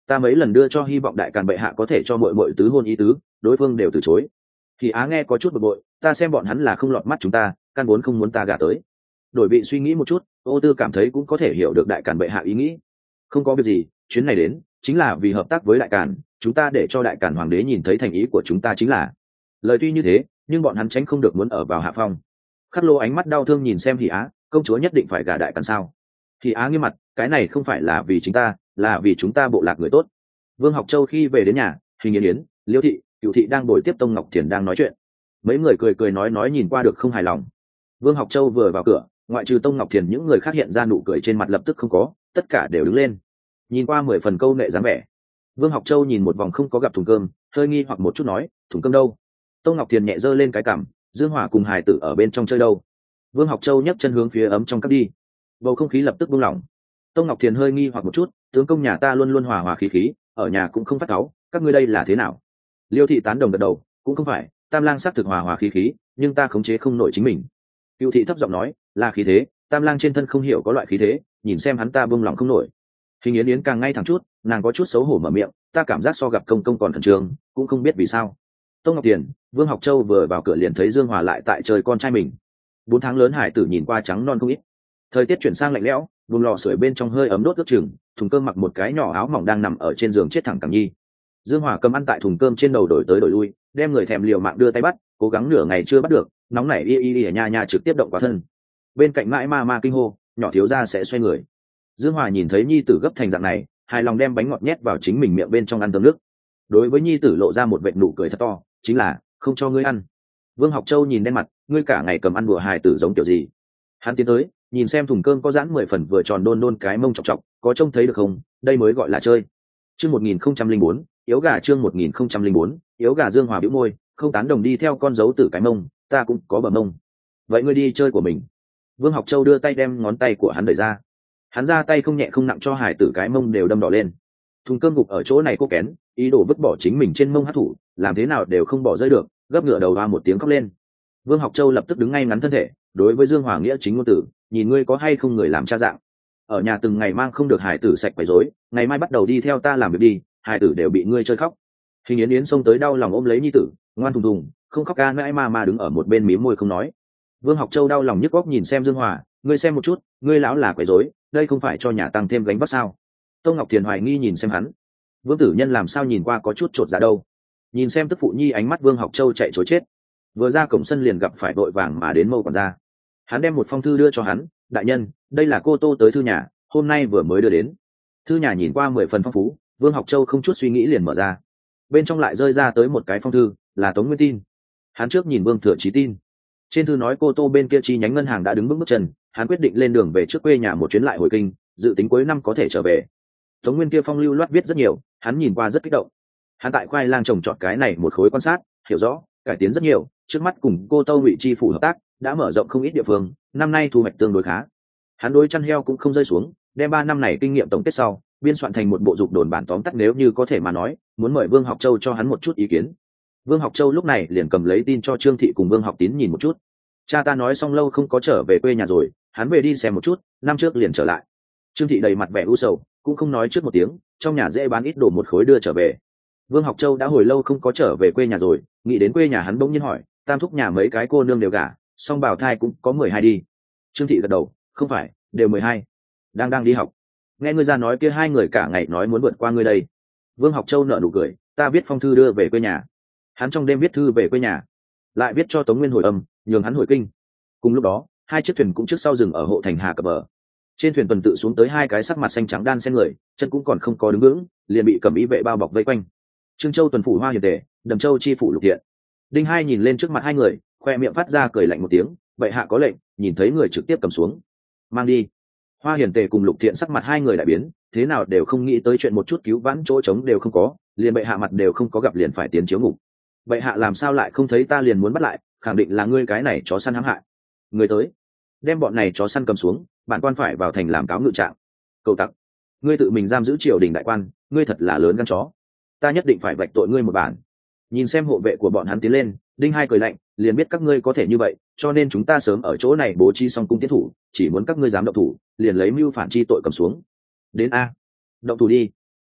ta mấy lần đưa cho hy vọng đại càn bệ hạ có thể cho muội muội tứ hôn ý tứ, đối phương đều từ chối. Thì Á nghe có chút bực bội, ta xem bọn hắn là không lọt mắt chúng ta, căn vốn không muốn ta gả tới. Đổi vị suy nghĩ một chút, Ô Tư cảm thấy cũng có thể hiểu được đại càn bệ hạ ý nghĩ. Không có việc gì, chuyến này đến chính là vì hợp tác với đại càn, chúng ta để cho đại càn hoàng đế nhìn thấy thành ý của chúng ta chính là. Lời tuy như thế, nhưng bọn hắn tránh không được muốn ở vào hạ phong. Khắc Lô ánh mắt đau thương nhìn xem Hỉ Á, công chúa nhất định phải gả đại càn sao? Hỉ Á nghiêm mặt, cái này không phải là vì chính ta, là vì chúng ta bộ lạc người tốt. Vương Học Châu khi về đến nhà, Hình Yến Yến, Liêu thị, Cửu thị đang ngồi tiếp Tông Ngọc Thiền đang nói chuyện. Mấy người cười cười nói nói nhìn qua được không hài lòng. Vương Học Châu vừa vào cửa, ngoại trừ Tông Ngọc Thiền những người khác hiện ra nụ cười trên mặt lập tức không có, tất cả đều đứng lên. Nhìn qua mười phần câu nệ dáng vẻ. Vương Học Châu nhìn một vòng không có gặp thùng cơm, hơi nghi hoặc một chút nói, thùng cơm đâu? Tông Ngọc Thiền nhẹ giơ lên cái cằm, Dương Hỏa cùng Hải Tử ở bên trong chơi đâu? Vương Học Châu nhấc chân hướng phía ấm trong cắt đi. Bầu không khí lập tức buông lỏng. Tông Ngọc Thiền hơi nghi hoặc một chút, tướng công nhà ta luôn luôn hòa hòa khí khí, ở nhà cũng không phát cáu, các ngươi đây là thế nào? Liêu thị tán đồng gật đầu, cũng không phải, Tam Lang xác thực hòa hòa khí khí, nhưng ta khống chế không nổi chính mình. Cửu thị thấp giọng nói, là khí thế, Tam Lang trên thân không hiểu có loại khí thế, nhìn xem hắn ta buông lỏng không nổi. Hình Yến Yến càng ngay thẳng chút, nàng có chút xấu hổ mở miệng, ta cảm giác so gặp công công còn khẩn trương, cũng không biết vì sao. Tông Ngọc Tiền, Vương Học Châu vừa vào cửa liền thấy Dương Hòa lại tại chơi con trai mình. Bốn tháng lớn hải tử nhìn qua trắng non không ít. Thời tiết chuyển sang lạnh lẽo, vùng lò sưởi bên trong hơi ấm đốt ước chừng, thùng cơm mặc một cái nhỏ áo mỏng đang nằm ở trên giường chết thẳng cẳng nhi. Dương Hòa cầm ăn tại thùng cơm trên đầu đổi tới đổi lui, đem người thèm liều mạng đưa tay bắt, cố gắng nửa ngày chưa bắt được, nóng nảy y y y nha nha trực tiếp động quá thân. Bên cạnh mãi ma ma kinh hô, nhỏ thiếu gia sẽ xoay người. Dương Hòa nhìn thấy nhi tử gấp thành dạng này, hài lòng đem bánh ngọt nhét vào chính mình miệng bên trong ăn tơm nước. Đối với nhi tử lộ ra một vệt nụ cười thật to, chính là không cho ngươi ăn. Vương Học Châu nhìn đen mặt, ngươi cả ngày cầm ăn đùa hài tử giống kiểu gì? Hắn tiến tới, nhìn xem thùng cơm có dãn mười phần vừa tròn đôn đôn cái mông chọc chọc, có trông thấy được không? Đây mới gọi là chơi. Chương một nghìn không trăm linh bốn, yếu gà chương một nghìn không trăm linh bốn, yếu gà. Dương Hòa bĩu môi, không tán đồng đi theo con dấu tử cái mông, ta cũng có bờ mông. Vậy ngươi đi chơi của mình. Vương Học Châu đưa tay đem ngón tay của hắn đẩy ra. Hắn ra tay không nhẹ không nặng cho hải tử cái mông đều đâm đỏ lên. Thùng cơm gục ở chỗ này cô kén, ý đồ vứt bỏ chính mình trên mông hát thủ, làm thế nào đều không bỏ rơi được, gấp ngựa đầu hoa một tiếng khóc lên. Vương Học Châu lập tức đứng ngay ngắn thân thể, đối với Dương Hòa nghĩa chính ngôn tử, nhìn ngươi có hay không người làm cha dạng. Ở nhà từng ngày mang không được hải tử sạch quấy rối, ngày mai bắt đầu đi theo ta làm việc đi, hải tử đều bị ngươi chơi khóc. Hình Yến Yến xông tới đau lòng ôm lấy nhi tử, ngoan thùng thùng, không khóc ca mãi ma ma đứng ở một bên mím môi không nói. Vương Học Châu đau lòng nhức góc nhìn xem Dương Hòa, ngươi xem một chút, ngươi lão là quấy rối, đây không phải cho nhà tăng thêm gánh vác sao? Tông Ngọc Thiền hoài nghi nhìn xem hắn. Vương Tử Nhân làm sao nhìn qua có chút chột dạ đâu? Nhìn xem tức phụ nhi ánh mắt Vương Học Châu chạy trối chết. Vừa ra cổng sân liền gặp phải vội vàng mà đến mâu quản gia. Hắn đem một phong thư đưa cho hắn, đại nhân, đây là cô tô tới thư nhà, hôm nay vừa mới đưa đến. Thư nhà nhìn qua mười phần phong phú, Vương Học Châu không chút suy nghĩ liền mở ra. Bên trong lại rơi ra tới một cái phong thư, là Tống Nguyên tin. Hắn trước nhìn Vương Thừa Chí tin. Trên thư nói cô tô bên kia chi nhánh ngân hàng đã đứng bước bước chân, hắn quyết định lên đường về trước quê nhà một chuyến lại hồi kinh, dự tính cuối năm có thể trở về. Tống Nguyên kia phong lưu loát viết rất nhiều, hắn nhìn qua rất kích động. Hắn tại khoai lang trồng trọt cái này một khối quan sát, hiểu rõ, cải tiến rất nhiều, trước mắt cùng cô tô Ngụy Chi phủ hợp tác, đã mở rộng không ít địa phương, năm nay thu hoạch tương đối khá. Hắn đối chăn heo cũng không rơi xuống, đem ba năm này kinh nghiệm tổng kết sau, biên soạn thành một bộ dục đồn bản tóm tắt nếu như có thể mà nói, muốn mời Vương Học Châu cho hắn một chút ý kiến. Vương Học Châu lúc này liền cầm lấy tin cho Trương Thị cùng Vương Học Tín nhìn một chút. Cha ta nói xong lâu không có trở về quê nhà rồi, hắn về đi xem một chút, năm trước liền trở lại. Trương Thị đầy mặt vẻ u sầu, cũng không nói trước một tiếng, trong nhà dễ bán ít đồ một khối đưa trở về. Vương Học Châu đã hồi lâu không có trở về quê nhà rồi, nghĩ đến quê nhà hắn bỗng nhiên hỏi, tam thúc nhà mấy cái cô nương đều gả, song bào thai cũng có mười hai đi. Trương Thị gật đầu, không phải, đều mười hai, đang đang đi học. Nghe ngươi ra nói kia hai người cả ngày nói muốn vượt qua ngươi đây. Vương Học Châu nở nụ cười, ta viết phong thư đưa về quê nhà. Hắn trong đêm viết thư về quê nhà, lại viết cho Tống Nguyên hồi âm, nhường hắn hồi kinh. Cùng lúc đó, hai chiếc thuyền cũng trước sau dừng ở hộ thành Hà cập bờ. Trên thuyền tuần tự xuống tới hai cái sắc mặt xanh trắng đan xen người, chân cũng còn không có đứng vững, liền bị cầm ý vệ bao bọc vây quanh. Trương Châu tuần phủ Hoa Hiền Tề, Đầm Châu chi phủ Lục Thiện. Đinh Hai nhìn lên trước mặt hai người, khoe miệng phát ra cười lạnh một tiếng, vậy hạ có lệnh, nhìn thấy người trực tiếp cầm xuống, mang đi. Hoa Hiền Tề cùng Lục Thiện sắc mặt hai người đại biến, thế nào đều không nghĩ tới chuyện một chút cứu vãn chỗ trống đều không có, liền bệ hạ mặt đều không có gặp liền phải tiến chiếu ngục. Bệ hạ làm sao lại không thấy ta liền muốn bắt lại, khẳng định là ngươi cái này chó săn hãm hại. Người tới, đem bọn này chó săn cầm xuống, bản quan phải vào thành làm cáo ngự trạng. Cầu tặc, ngươi tự mình giam giữ triều đình đại quan, ngươi thật là lớn gan chó, ta nhất định phải vạch tội ngươi một bản. Nhìn xem hộ vệ của bọn hắn tiến lên, Đinh Hai cười lạnh, liền biết các ngươi có thể như vậy, cho nên chúng ta sớm ở chỗ này bố trí xong cung tiến thủ, chỉ muốn các ngươi dám động thủ, liền lấy mưu phản chi tội cầm xuống. Đến a, động thủ đi.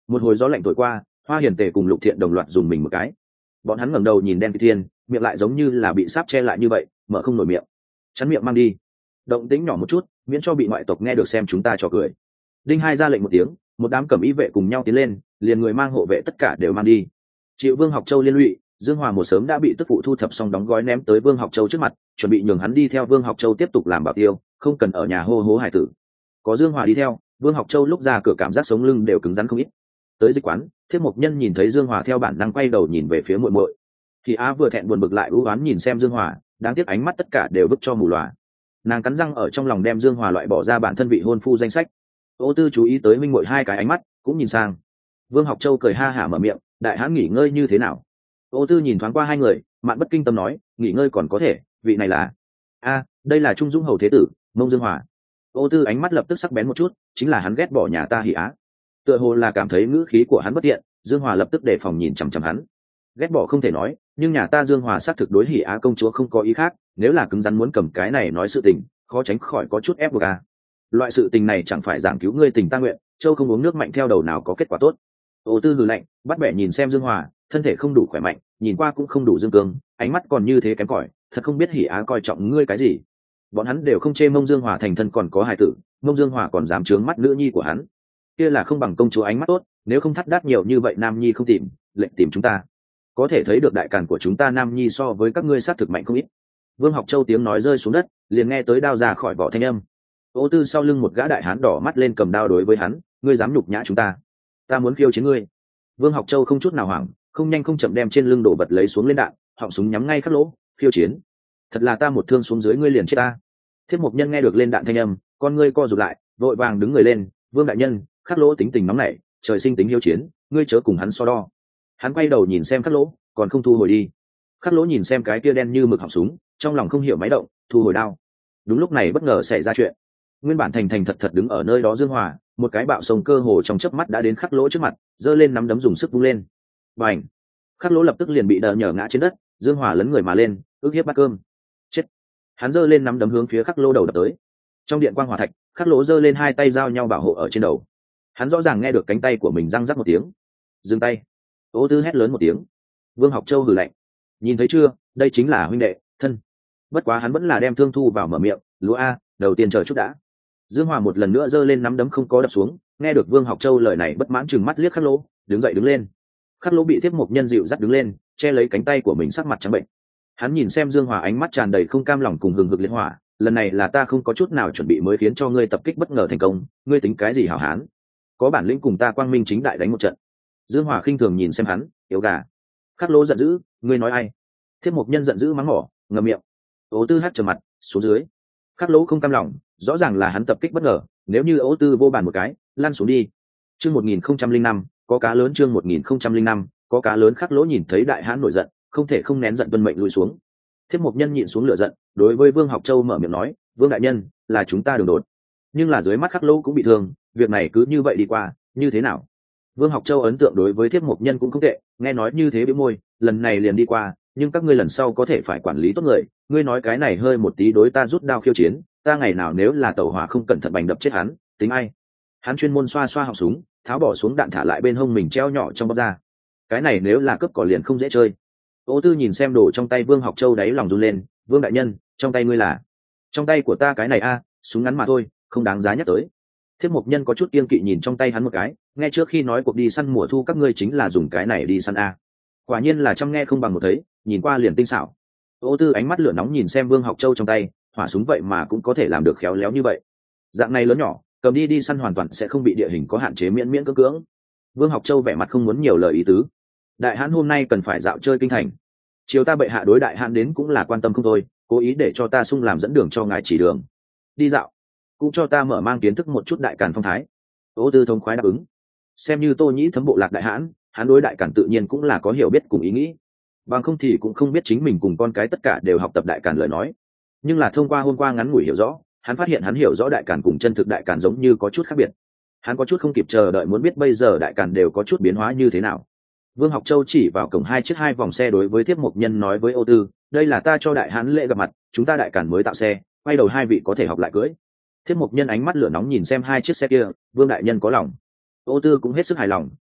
Một hồi gió lạnh thổi qua, Hoa Hiền Tề cùng Lục Thiện đồng loạt dùng mình một cái. Bọn hắn ngẩng đầu nhìn đen thiên, miệng lại giống như là bị sáp che lại như vậy, mở không nổi miệng. Chắn miệng mang đi. Động tĩnh nhỏ một chút, miễn cho bị ngoại tộc nghe được xem chúng ta trò cười. Đinh Hai ra lệnh một tiếng, một đám cẩm y vệ cùng nhau tiến lên, liền người mang hộ vệ tất cả đều mang đi. Chịu Vương Học Châu liên lụy, Dương Hòa một sớm đã bị tức phụ thu thập xong đóng gói ném tới Vương Học Châu trước mặt, chuẩn bị nhường hắn đi theo Vương Học Châu tiếp tục làm bảo tiêu, không cần ở nhà hô hố hải tử. Có Dương Hòa đi theo, Vương Học Châu lúc ra cửa cảm giác sống lưng đều cứng rắn không ít. Tới dịch quán, Thiết Mộc Nhân nhìn thấy Dương Hòa theo bản năng quay đầu nhìn về phía muội muội. Thì Á vừa thẹn buồn bực lại ưu oán nhìn xem Dương Hòa, đáng tiếc ánh mắt tất cả đều bức cho mù lòa. Nàng cắn răng ở trong lòng đem Dương Hòa loại bỏ ra bản thân vị hôn phu danh sách. Ô Tư chú ý tới minh muội hai cái ánh mắt, cũng nhìn sang. Vương Học Châu cười ha hả mở miệng, đại hãn nghỉ ngơi như thế nào? Ô Tư nhìn thoáng qua hai người, Mạn Bất Kinh Tâm nói, nghỉ ngơi còn có thể, vị này là a, đây là Trung Dũng hầu thế tử, Mông Dương Hòa. Ô Tư ánh mắt lập tức sắc bén một chút, chính là hắn ghét bỏ nhà ta Hỉ Á. Tựa hồ là cảm thấy ngữ khí của hắn bất tiện, Dương Hòa lập tức đề phòng nhìn chằm chằm hắn. Ghét bỏ không thể nói, nhưng nhà ta Dương Hòa xác thực đối Hỉ Á công chúa không có ý khác, nếu là cứng rắn muốn cầm cái này nói sự tình, khó tránh khỏi có chút ép buộc a. Loại sự tình này chẳng phải giảng cứu ngươi tình ta nguyện, châu không uống nước mạnh theo đầu nào có kết quả tốt. Ô Tư hừ lạnh, bắt bẻ nhìn xem Dương Hòa, thân thể không đủ khỏe mạnh, nhìn qua cũng không đủ dương cương, ánh mắt còn như thế kém cỏi, thật không biết Hỉ Á coi trọng ngươi cái gì. Bọn hắn đều không chê Mông Dương Hòa thành thân còn có hài tử, Mông Dương Hòa còn dám trướng mắt nữ nhi của hắn. Kia là không bằng công chúa ánh mắt tốt, nếu không thắt đát nhiều như vậy nam nhi không tìm, lệnh tìm chúng ta. Có thể thấy được đại càn của chúng ta nam nhi so với các ngươi sát thực mạnh không ít. Vương Học Châu tiếng nói rơi xuống đất, liền nghe tới đao ra khỏi vỏ thanh âm. Ô Tư sau lưng một gã đại hán đỏ mắt lên cầm đao đối với hắn, ngươi dám nhục nhã chúng ta, ta muốn khiêu chiến ngươi. Vương Học Châu không chút nào hoảng, không nhanh không chậm đem trên lưng đổ vật lấy xuống lên đạn, họng súng nhắm ngay khắc lỗ, khiêu chiến. Thật là ta một thương xuống dưới ngươi liền chết ta. Thiết Mộc Nhân nghe được lên đạn thanh âm, con ngươi co rụt lại, vội vàng đứng người lên, Vương đại nhân, khắc lỗ tính tình nóng nảy, trời sinh tính hiếu chiến, ngươi chớ cùng hắn so đo. Hắn quay đầu nhìn xem khắc lỗ, còn không thu hồi đi. Khắc lỗ nhìn xem cái kia đen như mực họng súng, trong lòng không hiểu máy động, thu hồi đao. Đúng lúc này bất ngờ xảy ra chuyện. Nguyên bản thành thành thật thật đứng ở nơi đó Dương Hòa, một cái bạo sông cơ hồ trong chớp mắt đã đến khắc lỗ trước mặt, giơ lên nắm đấm dùng sức vung lên. Bành! Khắc lỗ lập tức liền bị đờ nhở ngã trên đất, Dương Hòa lấn người mà lên, ước hiếp bát cơm. Chết! Hắn giơ lên nắm đấm hướng phía khắc lỗ đầu đập tới. Trong điện quang hỏa thạch, khắc lỗ giơ lên hai tay giao nhau bảo hộ ở trên đầu. Hắn rõ ràng nghe được cánh tay của mình răng rắc một tiếng. Dừng tay! Ô Tư hét lớn một tiếng. Vương Học Châu hừ lạnh. Nhìn thấy chưa, đây chính là huynh đệ, thân. Bất quá hắn vẫn là đem thương thu vào mở miệng, lúa a, đầu tiên chờ chút đã. Dương Hòa một lần nữa giơ lên nắm đấm không có đập xuống, nghe được Vương Học Châu lời này bất mãn chừng mắt liếc khắc lỗ, đứng dậy đứng lên. Khắc lỗ bị Thiết Mộc Nhân dịu dắt đứng lên, che lấy cánh tay của mình sắc mặt trắng bệnh. Hắn nhìn xem Dương Hòa ánh mắt tràn đầy không cam lòng cùng hừng hực liệt hỏa, lần này là ta không có chút nào chuẩn bị mới khiến cho ngươi tập kích bất ngờ thành công, ngươi tính cái gì hảo hán? Có bản lĩnh cùng ta quang minh chính đại đánh một trận. Dương Hòa khinh thường nhìn xem hắn, yếu gà. Khắc lỗ giận dữ, ngươi nói ai? Thiết Mộc Nhân giận dữ mắng mỏ, ngậm miệng. Ô Tư hát trầm mặt, xuống dưới. Khắc lỗ không cam lòng, rõ ràng là hắn tập kích bất ngờ, nếu như Ô Tư vô bàn một cái, lăn xuống đi. Chương một nghìn không trăm linh năm, có cá lớn chương một nghìn không trăm linh năm, có cá lớn. Khắc lỗ nhìn thấy đại hãn nổi giận, không thể không nén giận tuân mệnh lùi xuống. Thiết Mộc Nhân nhịn xuống lửa giận, đối với Vương Học Châu mở miệng nói, Vương đại nhân, là chúng ta đường đột. Nhưng là dưới mắt Khắc lỗ cũng bị thương, việc này cứ như vậy đi qua, như thế nào? Vương Học Châu ấn tượng đối với Thiết Mộc Nhân cũng không tệ, nghe nói như thế bĩu môi, lần này liền đi qua, nhưng các ngươi lần sau có thể phải quản lý tốt người, ngươi nói cái này hơi một tí đối ta rút đao khiêu chiến, ta ngày nào nếu là tẩu hỏa không cẩn thận bành đập chết hắn, tính ai? Hắn chuyên môn xoa xoa họng súng, tháo bỏ xuống đạn thả lại bên hông mình treo nhỏ trong bóp ra. Cái này nếu là cướp cỏ liền không dễ chơi. Ô Tư nhìn xem đồ trong tay Vương Học Châu đáy lòng run lên, Vương đại nhân, trong tay ngươi là? Trong tay của ta cái này a, súng ngắn mà thôi, không đáng giá nhắc tới. Thiết Mộc Nhân có chút kiêng kỵ nhìn trong tay hắn một cái, nghe trước khi nói cuộc đi săn mùa thu các ngươi chính là dùng cái này đi săn a. Quả nhiên là chăm nghe không bằng một thấy, nhìn qua liền tinh xảo. Ô Tư ánh mắt lửa nóng nhìn xem Vương Học Châu trong tay, hỏa súng vậy mà cũng có thể làm được khéo léo như vậy. Dạng này lớn nhỏ, cầm đi đi săn hoàn toàn sẽ không bị địa hình có hạn chế miễn miễn cưỡng cưỡng. Vương Học Châu vẻ mặt không muốn nhiều lời ý tứ. Đại hãn hôm nay cần phải dạo chơi kinh thành. Chiều ta bệ hạ đối đại hãn đến cũng là quan tâm không thôi, cố ý để cho ta sung làm dẫn đường cho ngài chỉ đường. Đi dạo, cũng cho ta mở mang kiến thức một chút đại càn phong thái. Ô Tư thông khoái đáp ứng. Xem như Tô Nhĩ thấm bộ lạc đại hãn, hắn đối đại càn tự nhiên cũng là có hiểu biết cùng ý nghĩ. Bằng không thì cũng không biết chính mình cùng con cái tất cả đều học tập đại càn lời nói. Nhưng là thông qua hôm qua ngắn ngủi hiểu rõ, hắn phát hiện hắn hiểu rõ đại càn cùng chân thực đại càn giống như có chút khác biệt. Hắn có chút không kịp chờ đợi muốn biết bây giờ đại càn đều có chút biến hóa như thế nào. Vương Học Châu chỉ vào cổng hai chiếc hai vòng xe đối với Thiết Mộc Nhân nói với Ô Tư, đây là ta cho đại hãn lễ gặp mặt, chúng ta đại càn mới tạo xe, quay đầu hai vị có thể học lại cưỡi. Thiết Mộc Nhân ánh mắt lửa nóng nhìn xem hai chiếc xe kia, Vương đại nhân có lòng. Ô Tư cũng hết sức hài lòng,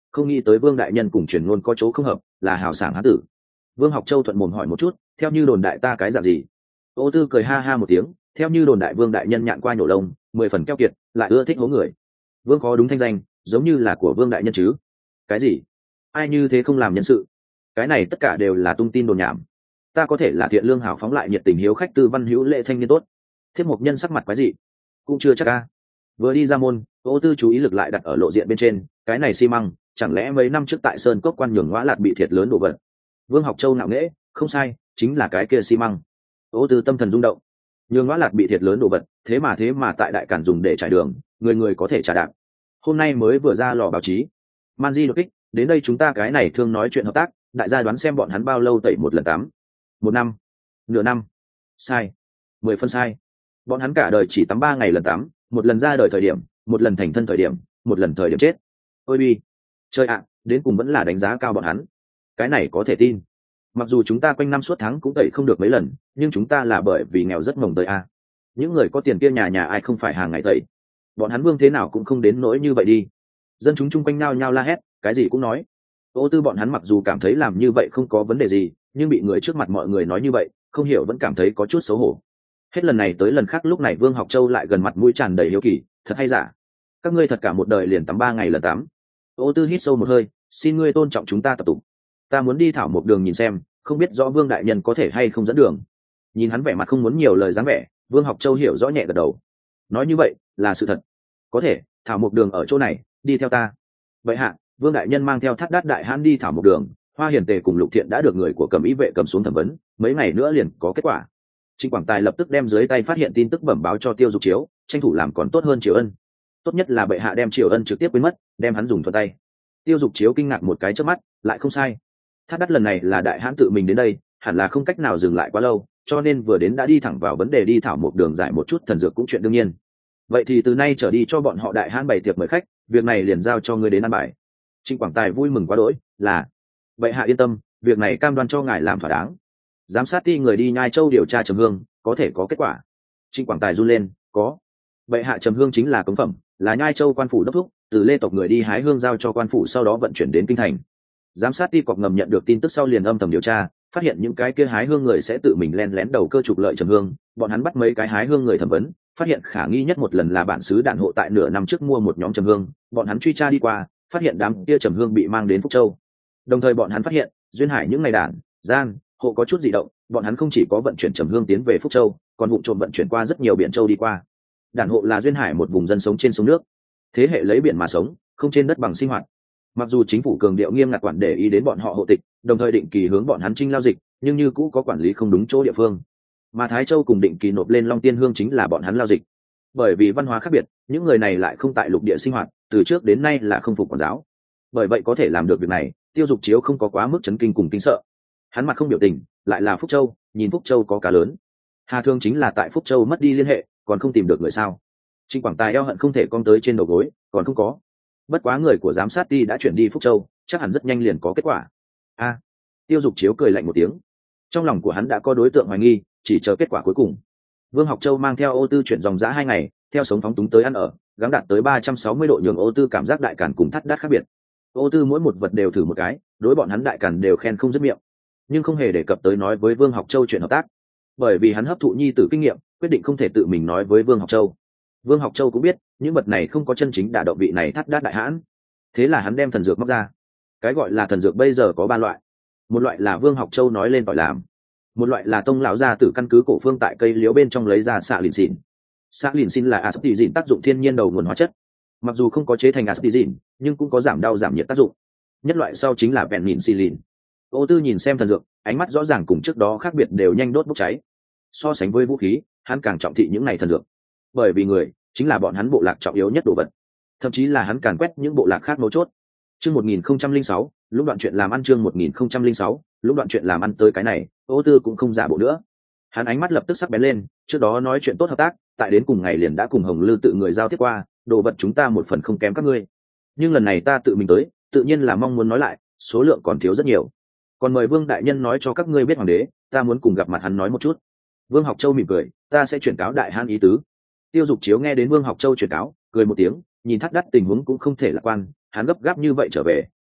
không nghĩ tới Vương đại nhân cùng truyền ngôn có chỗ không hợp, là hào sảng hán tử. Vương Học Châu thuận mồm hỏi một chút, theo như đồn đại ta cái dạng gì? Ô Tư cười ha ha một tiếng, theo như đồn đại Vương đại nhân nhạn qua nhổ lông, mười phần keo kiệt, lại ưa thích hố người. Vương có đúng thanh danh, giống như là của Vương đại nhân chứ? Cái gì? Ai như thế không làm nhân sự? Cái này tất cả đều là tung tin đồn nhảm. Ta có thể là thiện lương hảo phóng lại nhiệt tình hiếu khách tư văn hữu lệ thanh niên tốt. Thiết Mộc Nhân sắc mặt quái dị, cũng chưa chắc a. Vừa đi ra môn, Ô Tư chú ý lực lại đặt ở lộ diện bên trên, cái này xi măng, chẳng lẽ mấy năm trước tại Sơn Cốc quan nhường ngõa lạt bị thiệt lớn đổ vật. Vương Học Châu nạo nghễ, không sai, chính là cái kia xi măng. Ô Tư tâm thần rung động, nhường ngõa lạt bị thiệt lớn đổ vật, thế mà thế mà tại đại cản dùng để trải đường, người người có thể trả đạp. Hôm nay mới vừa ra lò báo chí, man di đột kích, đến đây chúng ta cái này thương nói chuyện hợp tác, đại gia đoán xem bọn hắn bao lâu tẩy một lần tắm? Một năm, nửa năm, sai, mười phân sai. Bọn hắn cả đời chỉ tắm ba ngày lần tắm, một lần ra đời thời điểm, một lần thành thân thời điểm, một lần thời điểm chết. Ôi bi, trời ạ, đến cùng vẫn là đánh giá cao bọn hắn. Cái này có thể tin. Mặc dù chúng ta quanh năm suốt tháng cũng tẩy không được mấy lần, nhưng chúng ta là bởi vì nghèo rất mồng tơi a. Những người có tiền kia nhà nhà ai không phải hàng ngày tẩy. Bọn hắn Vương thế nào cũng không đến nỗi như vậy đi. Dân chúng chung quanh nao nhao la hét, cái gì cũng nói. Ô Tư bọn hắn mặc dù cảm thấy làm như vậy không có vấn đề gì, nhưng bị người trước mặt mọi người nói như vậy, không hiểu vẫn cảm thấy có chút xấu hổ. Hết lần này tới lần khác lúc này Vương Học Châu lại gần mặt mũi tràn đầy hiếu kỳ, thật hay giả? Các ngươi thật cả một đời liền tắm ba ngày lần tắm? Ô Tư hít sâu một hơi, xin ngươi tôn trọng chúng ta tập tục. Ta muốn đi thảo một đường nhìn xem, không biết rõ Vương đại nhân có thể hay không dẫn đường. Nhìn hắn vẻ mặt không muốn nhiều lời dáng vẻ, Vương Học Châu hiểu rõ nhẹ gật đầu. Nói như vậy là sự thật. Có thể, thảo một đường ở chỗ này, đi theo ta. Vậy hạ, Vương đại nhân mang theo Thát Đát đại hãn đi thảo một đường, Hoa Hiền Tề cùng Lục Thiện đã được người của Cầm Ý vệ cầm xuống thẩm vấn, mấy ngày nữa liền có kết quả. Trịnh Quảng Tài lập tức đem dưới tay phát hiện tin tức bẩm báo cho Tiêu Dục Chiếu, tranh thủ làm còn tốt hơn Triều Ân. Tốt nhất là bệ hạ đem Triều Ân trực tiếp quên mất, đem hắn dùng thuận tay. Tiêu Dục Chiếu kinh ngạc một cái chớp mắt, lại không sai. Thát Đát lần này là đại hãn tự mình đến đây, hẳn là không cách nào dừng lại quá lâu, cho nên vừa đến đã đi thẳng vào vấn đề đi thảo một đường giải một chút thần dược cũng chuyện đương nhiên. Vậy thì từ nay trở đi cho bọn họ đại hãn bày tiệc mời khách, việc này liền giao cho ngươi đến ăn bài. Trịnh Quảng Tài vui mừng quá đỗi, là bệ hạ yên tâm, việc này cam đoan cho ngài làm thỏa đáng. Giám sát ti người đi Nhai Châu điều tra Trầm Hương, có thể có kết quả. Trịnh Quảng Tài run lên, có. Bệ hạ Trầm Hương chính là cống phẩm, là Nhai Châu quan phủ đốc thúc, từ Lê tộc người đi hái hương giao cho quan phủ sau đó vận chuyển đến kinh thành. Giám sát ti cọc ngầm nhận được tin tức sau liền âm thầm điều tra, phát hiện những cái kia hái hương người sẽ tự mình len lén đầu cơ trục lợi Trầm Hương, bọn hắn bắt mấy cái hái hương người thẩm vấn, phát hiện khả nghi nhất một lần là bản xứ đạn hộ tại nửa năm trước mua một nhóm Trầm Hương, bọn hắn truy tra đi qua, phát hiện đám kia Trầm Hương bị mang đến Phúc Châu. Đồng thời bọn hắn phát hiện, duyên hải những ngày đàn, gian, hộ có chút dị động, bọn hắn không chỉ có vận chuyển Trầm Hương tiến về Phúc Châu, còn vụ trộm vận chuyển qua rất nhiều biển châu đi qua. Đàn hộ là duyên hải một vùng dân sống trên sông nước, thế hệ lấy biển mà sống, không trên đất bằng sinh hoạt. Mặc dù chính phủ cường điệu nghiêm ngặt quản để ý đến bọn họ hộ tịch, đồng thời định kỳ hướng bọn hắn trinh lao dịch, nhưng như cũ có quản lý không đúng chỗ địa phương. Mà Thái Châu cùng định kỳ nộp lên Long Tiên Hương chính là bọn hắn lao dịch. Bởi vì văn hóa khác biệt, những người này lại không tại lục địa sinh hoạt, từ trước đến nay là không phục quản giáo. Bởi vậy có thể làm được việc này, Tiêu Dục Chiếu không có quá mức chấn kinh cùng kinh sợ. Hắn mặt không biểu tình, lại là Phúc Châu, nhìn Phúc Châu có cá lớn. Hà Thương chính là tại Phúc Châu mất đi liên hệ, còn không tìm được người sao? Trịnh Quảng Tài eo hận không thể cong tới trên đầu gối, còn không có. Bất quá người của giám sát ti đã chuyển đi Phúc Châu, chắc hẳn rất nhanh liền có kết quả. A, Tiêu Dục Chiếu cười lạnh một tiếng. Trong lòng của hắn đã có đối tượng hoài nghi, chỉ chờ kết quả cuối cùng. Vương Học Châu mang theo Ô Tư chuyển dòng giã hai ngày, theo sống phóng túng tới ăn ở, gắng đạt tới ba trăm sáu mươi độ nhường Ô Tư cảm giác đại càn cùng Thát Đát khác biệt. Ô Tư mỗi một vật đều thử một cái, đối bọn hắn đại càn đều khen không dứt miệng, nhưng không hề đề cập tới nói với Vương Học Châu chuyện hợp tác, bởi vì hắn hấp thụ nhi tử kinh nghiệm, quyết định không thể tự mình nói với Vương Học Châu. Vương Học Châu cũng biết những vật này không có chân chính đả động vị này Thát Đát đại hãn, thế là hắn đem thần dược móc ra. Cái gọi là thần dược bây giờ có ba loại, một loại là Vương Học Châu nói lên tỏi làm, một loại là tông lão gia tử căn cứ cổ phương tại cây liễu bên trong lấy ra xạ lìn xìn. Xạ lìn xìn là aspidin tác dụng thiên nhiên đầu nguồn hóa chất, mặc dù không có chế thành aspidin nhưng cũng có giảm đau giảm nhiệt tác dụng. Nhất loại sau chính là penicillin. Ô Tư nhìn xem thần dược, ánh mắt rõ ràng cùng trước đó khác biệt, đều nhanh đốt bốc cháy. So sánh với vũ khí, hắn càng trọng thị những này thần dược, bởi vì người chính là bọn hắn bộ lạc trọng yếu nhất đồ vật, thậm chí là hắn càn quét những bộ lạc khác mấu chốt. Chương một nghìn không trăm linh sáu, lúc đoạn chuyện làm ăn chương một nghìn không trăm linh sáu, lúc đoạn chuyện làm ăn tới cái này, Ô Tư cũng không giả bộ nữa. Hắn ánh mắt lập tức sắc bén lên, trước đó nói chuyện tốt hợp tác, tại đến cùng ngày liền đã cùng Hồng Lư tự người giao tiếp qua, đồ vật chúng ta một phần không kém các ngươi. Nhưng lần này ta tự mình tới, tự nhiên là mong muốn nói lại, số lượng còn thiếu rất nhiều. Còn mời Vương đại nhân nói cho các ngươi biết hoàng đế, ta muốn cùng gặp mặt hắn nói một chút. Vương Học Châu mỉm cười, ta sẽ chuyển cáo đại hãn ý tứ. Tiêu Dục Chiếu nghe đến Vương Học Châu chuyển cáo, cười một tiếng, nhìn Thát Đát tình huống cũng không thể lạc quan, hắn gấp gáp như vậy trở về,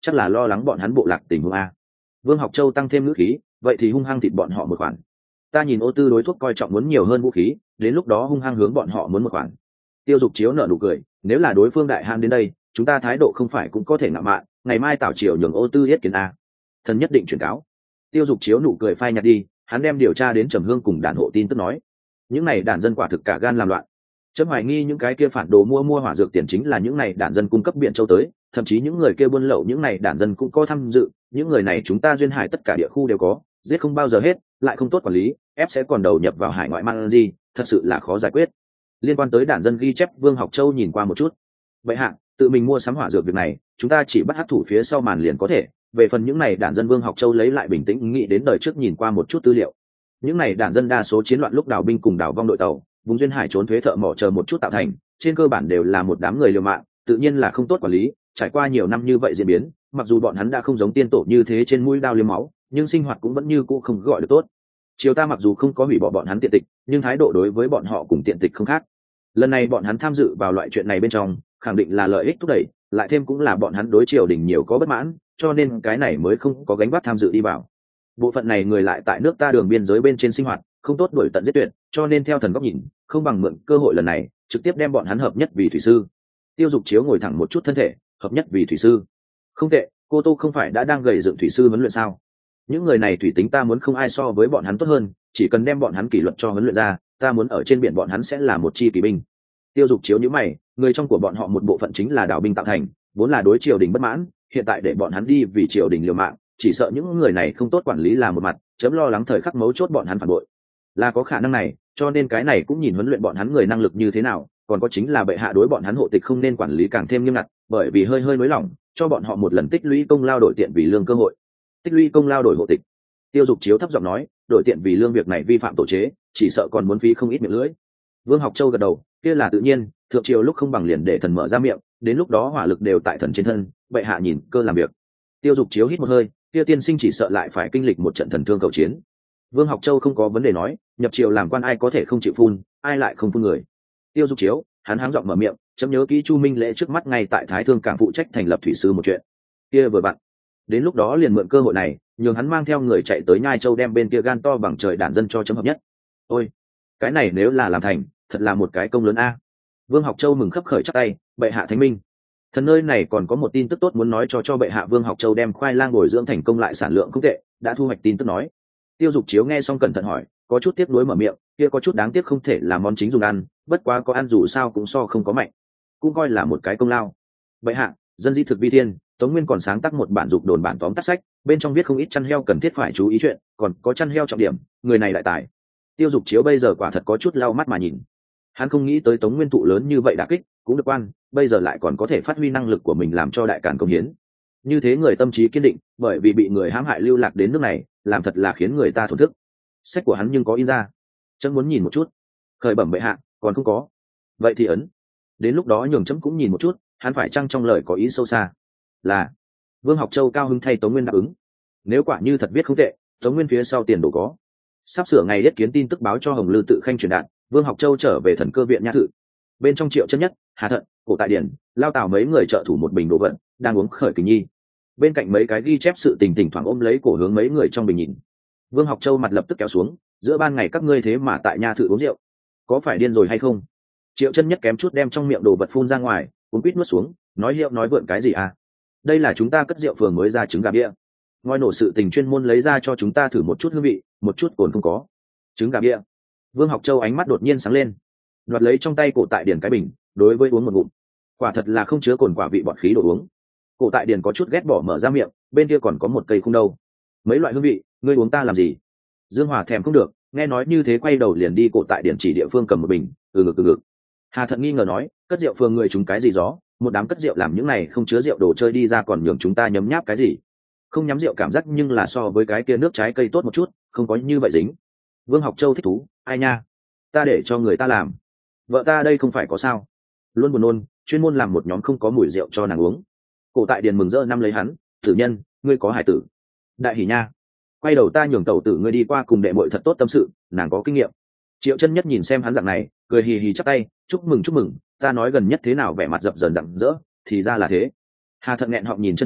chắc là lo lắng bọn hắn bộ lạc tình huống a. Vương Học Châu tăng thêm ngữ khí, vậy thì hung hăng thịt bọn họ một khoản. Ta nhìn Ô Tư đối thuốc coi trọng muốn nhiều hơn vũ khí, đến lúc đó hung hăng hướng bọn họ muốn một khoản. Tiêu Dục Chiếu nở nụ cười, nếu là đối phương đại hãn đến đây, chúng ta thái độ không phải cũng có thể ngạo mạn, ngày mai Tảo Triều nhường Ô Tư yết kiến a. Thần nhất định chuyển cáo. Tiêu Dục Chiếu nụ cười phai nhạt đi, hắn đem điều tra đến Trầm Hương cùng đàn hộ tin tức nói, những này đàn dân quả thực cả gan làm loạn. Chấm hoài nghi những cái kia phản đồ mua mua hỏa dược tiền chính là những này đàn dân cung cấp biện châu tới, thậm chí những người kia buôn lậu những này đàn dân cũng có tham dự, những người này chúng ta duyên hải tất cả địa khu đều có, giết không bao giờ hết, lại không tốt quản lý, ép sẽ còn đầu nhập vào hải ngoại mang gì, thật sự là khó giải quyết. Liên quan tới đàn dân ghi chép, Vương Học Châu nhìn qua một chút. Vậy hạ, tự mình mua sắm hỏa dược việc này, chúng ta chỉ bắt hắc thủ phía sau màn liền có thể, về phần những này đàn dân, Vương Học Châu lấy lại bình tĩnh nghĩ đến đời trước nhìn qua một chút tư liệu. Những này đàn dân đa số chiến loạn lúc đào binh cùng đào vong đội tàu, vùng duyên hải trốn thuế thợ mỏ chờ một chút tạo thành, trên cơ bản đều là một đám người liều mạng, tự nhiên là không tốt quản lý. Trải qua nhiều năm như vậy diễn biến, mặc dù bọn hắn đã không giống tiên tổ như thế trên mũi đao liếm máu, nhưng sinh hoạt cũng vẫn như cũ không gọi được tốt. Triều ta mặc dù không có hủy bỏ bọn hắn tiện tịch, nhưng thái độ đối với bọn họ cùng tiện tịch không khác. Lần này bọn hắn tham dự vào loại chuyện này bên trong, khẳng định là lợi ích thúc đẩy, lại thêm cũng là bọn hắn đối triều đình nhiều có bất mãn, cho nên cái này mới không có gánh vác tham dự đi vào. Bộ phận này người lại tại nước ta đường biên giới bên trên sinh hoạt, không tốt đuổi tận giết tuyệt, cho nên theo thần góc nhìn, không bằng mượn cơ hội lần này, trực tiếp đem bọn hắn hợp nhất vì thủy sư. Tiêu Dục Chiếu ngồi thẳng một chút thân thể, hợp nhất vì thủy sư. Không tệ, cô Tô không phải đã đang gầy dựng thủy sư huấn luyện sao? Những người này thủy tính ta muốn không ai so với bọn hắn tốt hơn, chỉ cần đem bọn hắn kỷ luật cho huấn luyện ra, ta muốn ở trên biển bọn hắn sẽ là một chi kỳ binh. Tiêu Dục Chiếu nhíu mày, người trong của bọn họ một bộ phận chính là đảo binh tạo thành, vốn là đối triều đình bất mãn, hiện tại để bọn hắn đi vì triều đình liều mạng, chỉ sợ những người này không tốt quản lý là một mặt, chấm lo lắng thời khắc mấu chốt bọn hắn phản bội. Là có khả năng này, cho nên cái này cũng nhìn huấn luyện bọn hắn người năng lực như thế nào, còn có chính là bệ hạ đối bọn hắn hộ tịch không nên quản lý càng thêm nghiêm ngặt, bởi vì hơi hơi nới lỏng, cho bọn họ một lần tích lũy công lao đổi tiện vì lương cơ hội. Tích lũy công lao đổi hộ tịch. Tiêu Dục Chiếu thấp giọng nói, đổi tiện vì lương việc này vi phạm tổ chế, chỉ sợ còn muốn phí không ít miệng lưỡi. Vương Học Châu gật đầu, kia là tự nhiên, thượng triều lúc không bằng liền để thần mở ra miệng, đến lúc đó hỏa lực đều tại thần trên thân, bệ hạ nhìn cơ làm việc. Tiêu Dục Chiếu hít một hơi, kia tiên sinh chỉ sợ lại phải kinh lịch một trận thần thương cầu chiến. Vương Học Châu không có vấn đề nói, nhập triều làm quan ai có thể không chịu phun, ai lại không phun người. Tiêu Dục Chiếu, hắn háng giọng mở miệng, chấm nhớ kỹ Chu Minh Lễ trước mắt ngay tại Thái Thương cảng phụ trách thành lập thủy sư một chuyện. Kia vừa vặn, đến lúc đó liền mượn cơ hội này, nhường hắn mang theo người chạy tới Nhai Châu đem bên kia gan to bằng trời đàn dân cho chấm hợp nhất. Ôi, cái này nếu là làm thành, thật là một cái công lớn a. Vương Học Châu mừng khấp khởi chắp tay, bệ hạ thánh minh. Thần nơi này còn có một tin tức tốt muốn nói cho cho bệ hạ. Vương Học Châu đem khoai lang bồi dưỡng thành công lại sản lượng không tệ, đã thu hoạch tin tức nói. Tiêu Dục Chiếu nghe xong cẩn thận hỏi, có chút tiếc nuối mở miệng, kia có chút đáng tiếc không thể là món chính dùng ăn, bất quá có ăn dù sao cũng so không có mạnh, cũng coi là một cái công lao. Bệ hạ, dân di thực vi thiên, Tống Nguyên còn sáng tác một bản dục đồn bản tóm tắt sách, bên trong viết không ít chăn heo cần thiết phải chú ý chuyện, còn có chăn heo trọng điểm, người này đại tài. Tiêu Dục Chiếu bây giờ quả thật có chút lau mắt mà nhìn. Hắn không nghĩ tới Tống Nguyên thụ lớn như vậy đả kích, cũng được quan, bây giờ lại còn có thể phát huy năng lực của mình làm cho đại càn công hiến. Như thế người tâm trí kiên định, bởi vì bị người hãm hại lưu lạc đến nước này, làm thật là khiến người ta thổn thức. Sách của hắn nhưng có in ra, chấm muốn nhìn một chút. Khởi bẩm bệ hạ, còn không có. Vậy thì ấn. Đến lúc đó nhường chấm cũng nhìn một chút, hắn phải chăng trong lời có ý sâu xa. Là. Vương Học Châu cao hứng thay Tống Nguyên đáp ứng. Nếu quả như thật viết không tệ, Tống Nguyên phía sau tiền đồ có. Sắp sửa ngày yết kiến tin tức báo cho Hồng Lư tự khanh truyền đạt, Vương Học Châu trở về Thần Cơ viện nha thự. Bên trong Triệu Chân Nhất, Hà Thận, Cổ Tại Điển, Lao Tào mấy người trợ thủ một bình đồ vận, đang uống khởi kình nhi. Bên cạnh mấy cái ghi chép sự tình thỉnh thoảng ôm lấy cổ hướng mấy người trong bình nhìn. Vương Học Châu mặt lập tức kéo xuống, giữa ban ngày các ngươi thế mà tại nha thự uống rượu, có phải điên rồi hay không? Triệu Chân Nhất kém chút đem trong miệng đồ vật phun ra ngoài, cuốn quýt nuốt xuống, nói hiệu nói vượn cái gì à? Đây là chúng ta cất rượu phường mới ra trứng gà bia, ngoi nổ sự tình chuyên môn lấy ra cho chúng ta thử một chút hương vị, một chút cồn không có. Trứng gà bia. Vương Học Châu ánh mắt đột nhiên sáng lên, đoạt lấy trong tay Cổ Tại Điển cái bình, đối với uống một ngụm, quả thật là không chứa cồn quả vị bọt khí đồ uống. Cổ Tại Điển có chút ghét bỏ mở ra miệng, bên kia còn có một cây khung đâu. Mấy loại hương vị, ngươi uống ta làm gì? Dương Hòa thèm không được, nghe nói như thế quay đầu liền đi Cổ Tại Điển chỉ địa phương cầm một bình, từ ngực từ ngực. Hà Thận nghi ngờ nói, cất rượu phường người chúng cái gì gió, một đám cất rượu làm những này không chứa rượu đồ chơi đi ra còn nhường chúng ta nhấm nháp cái gì? Không nhắm rượu cảm giác nhưng là so với cái kia nước trái cây tốt một chút, không có như vậy dính. Vương Học Châu thích thú, ai nha, ta để cho người ta làm, vợ ta đây không phải có sao? Luôn buồn nôn, chuyên môn làm một nhóm không có mùi rượu cho nàng uống. Cổ Tại Điền mừng rỡ năm lấy hắn, tử nhân, ngươi có hải tử, đại hỉ nha. Quay đầu ta nhường tẩu tử ngươi đi qua cùng đệ muội thật tốt tâm sự, nàng có kinh nghiệm. Triệu Chân Nhất nhìn xem hắn dạng này, cười hì hì chắp tay, chúc mừng chúc mừng, ta nói gần nhất thế nào vẻ mặt dập dờn rạng rỡ, thì ra là thế. Hà Thận nghẹn họng nhìn chân chối,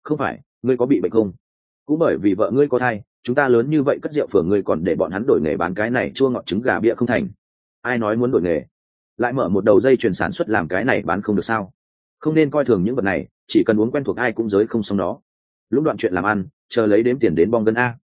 không phải, ngươi có bị bệnh không? Cũng bởi vì vợ ngươi có thai, chúng ta lớn như vậy cất rượu phường ngươi còn để bọn hắn đổi nghề bán cái này chua ngọt trứng gà bịa không thành. Ai nói muốn đổi nghề? Lại mở một đầu dây chuyền sản xuất làm cái này bán không được sao? Không nên coi thường những vật này, chỉ cần uống quen thuộc ai cũng giới không xong đó. Lúc đoạn chuyện làm ăn, chờ lấy đếm tiền đến bong gân a.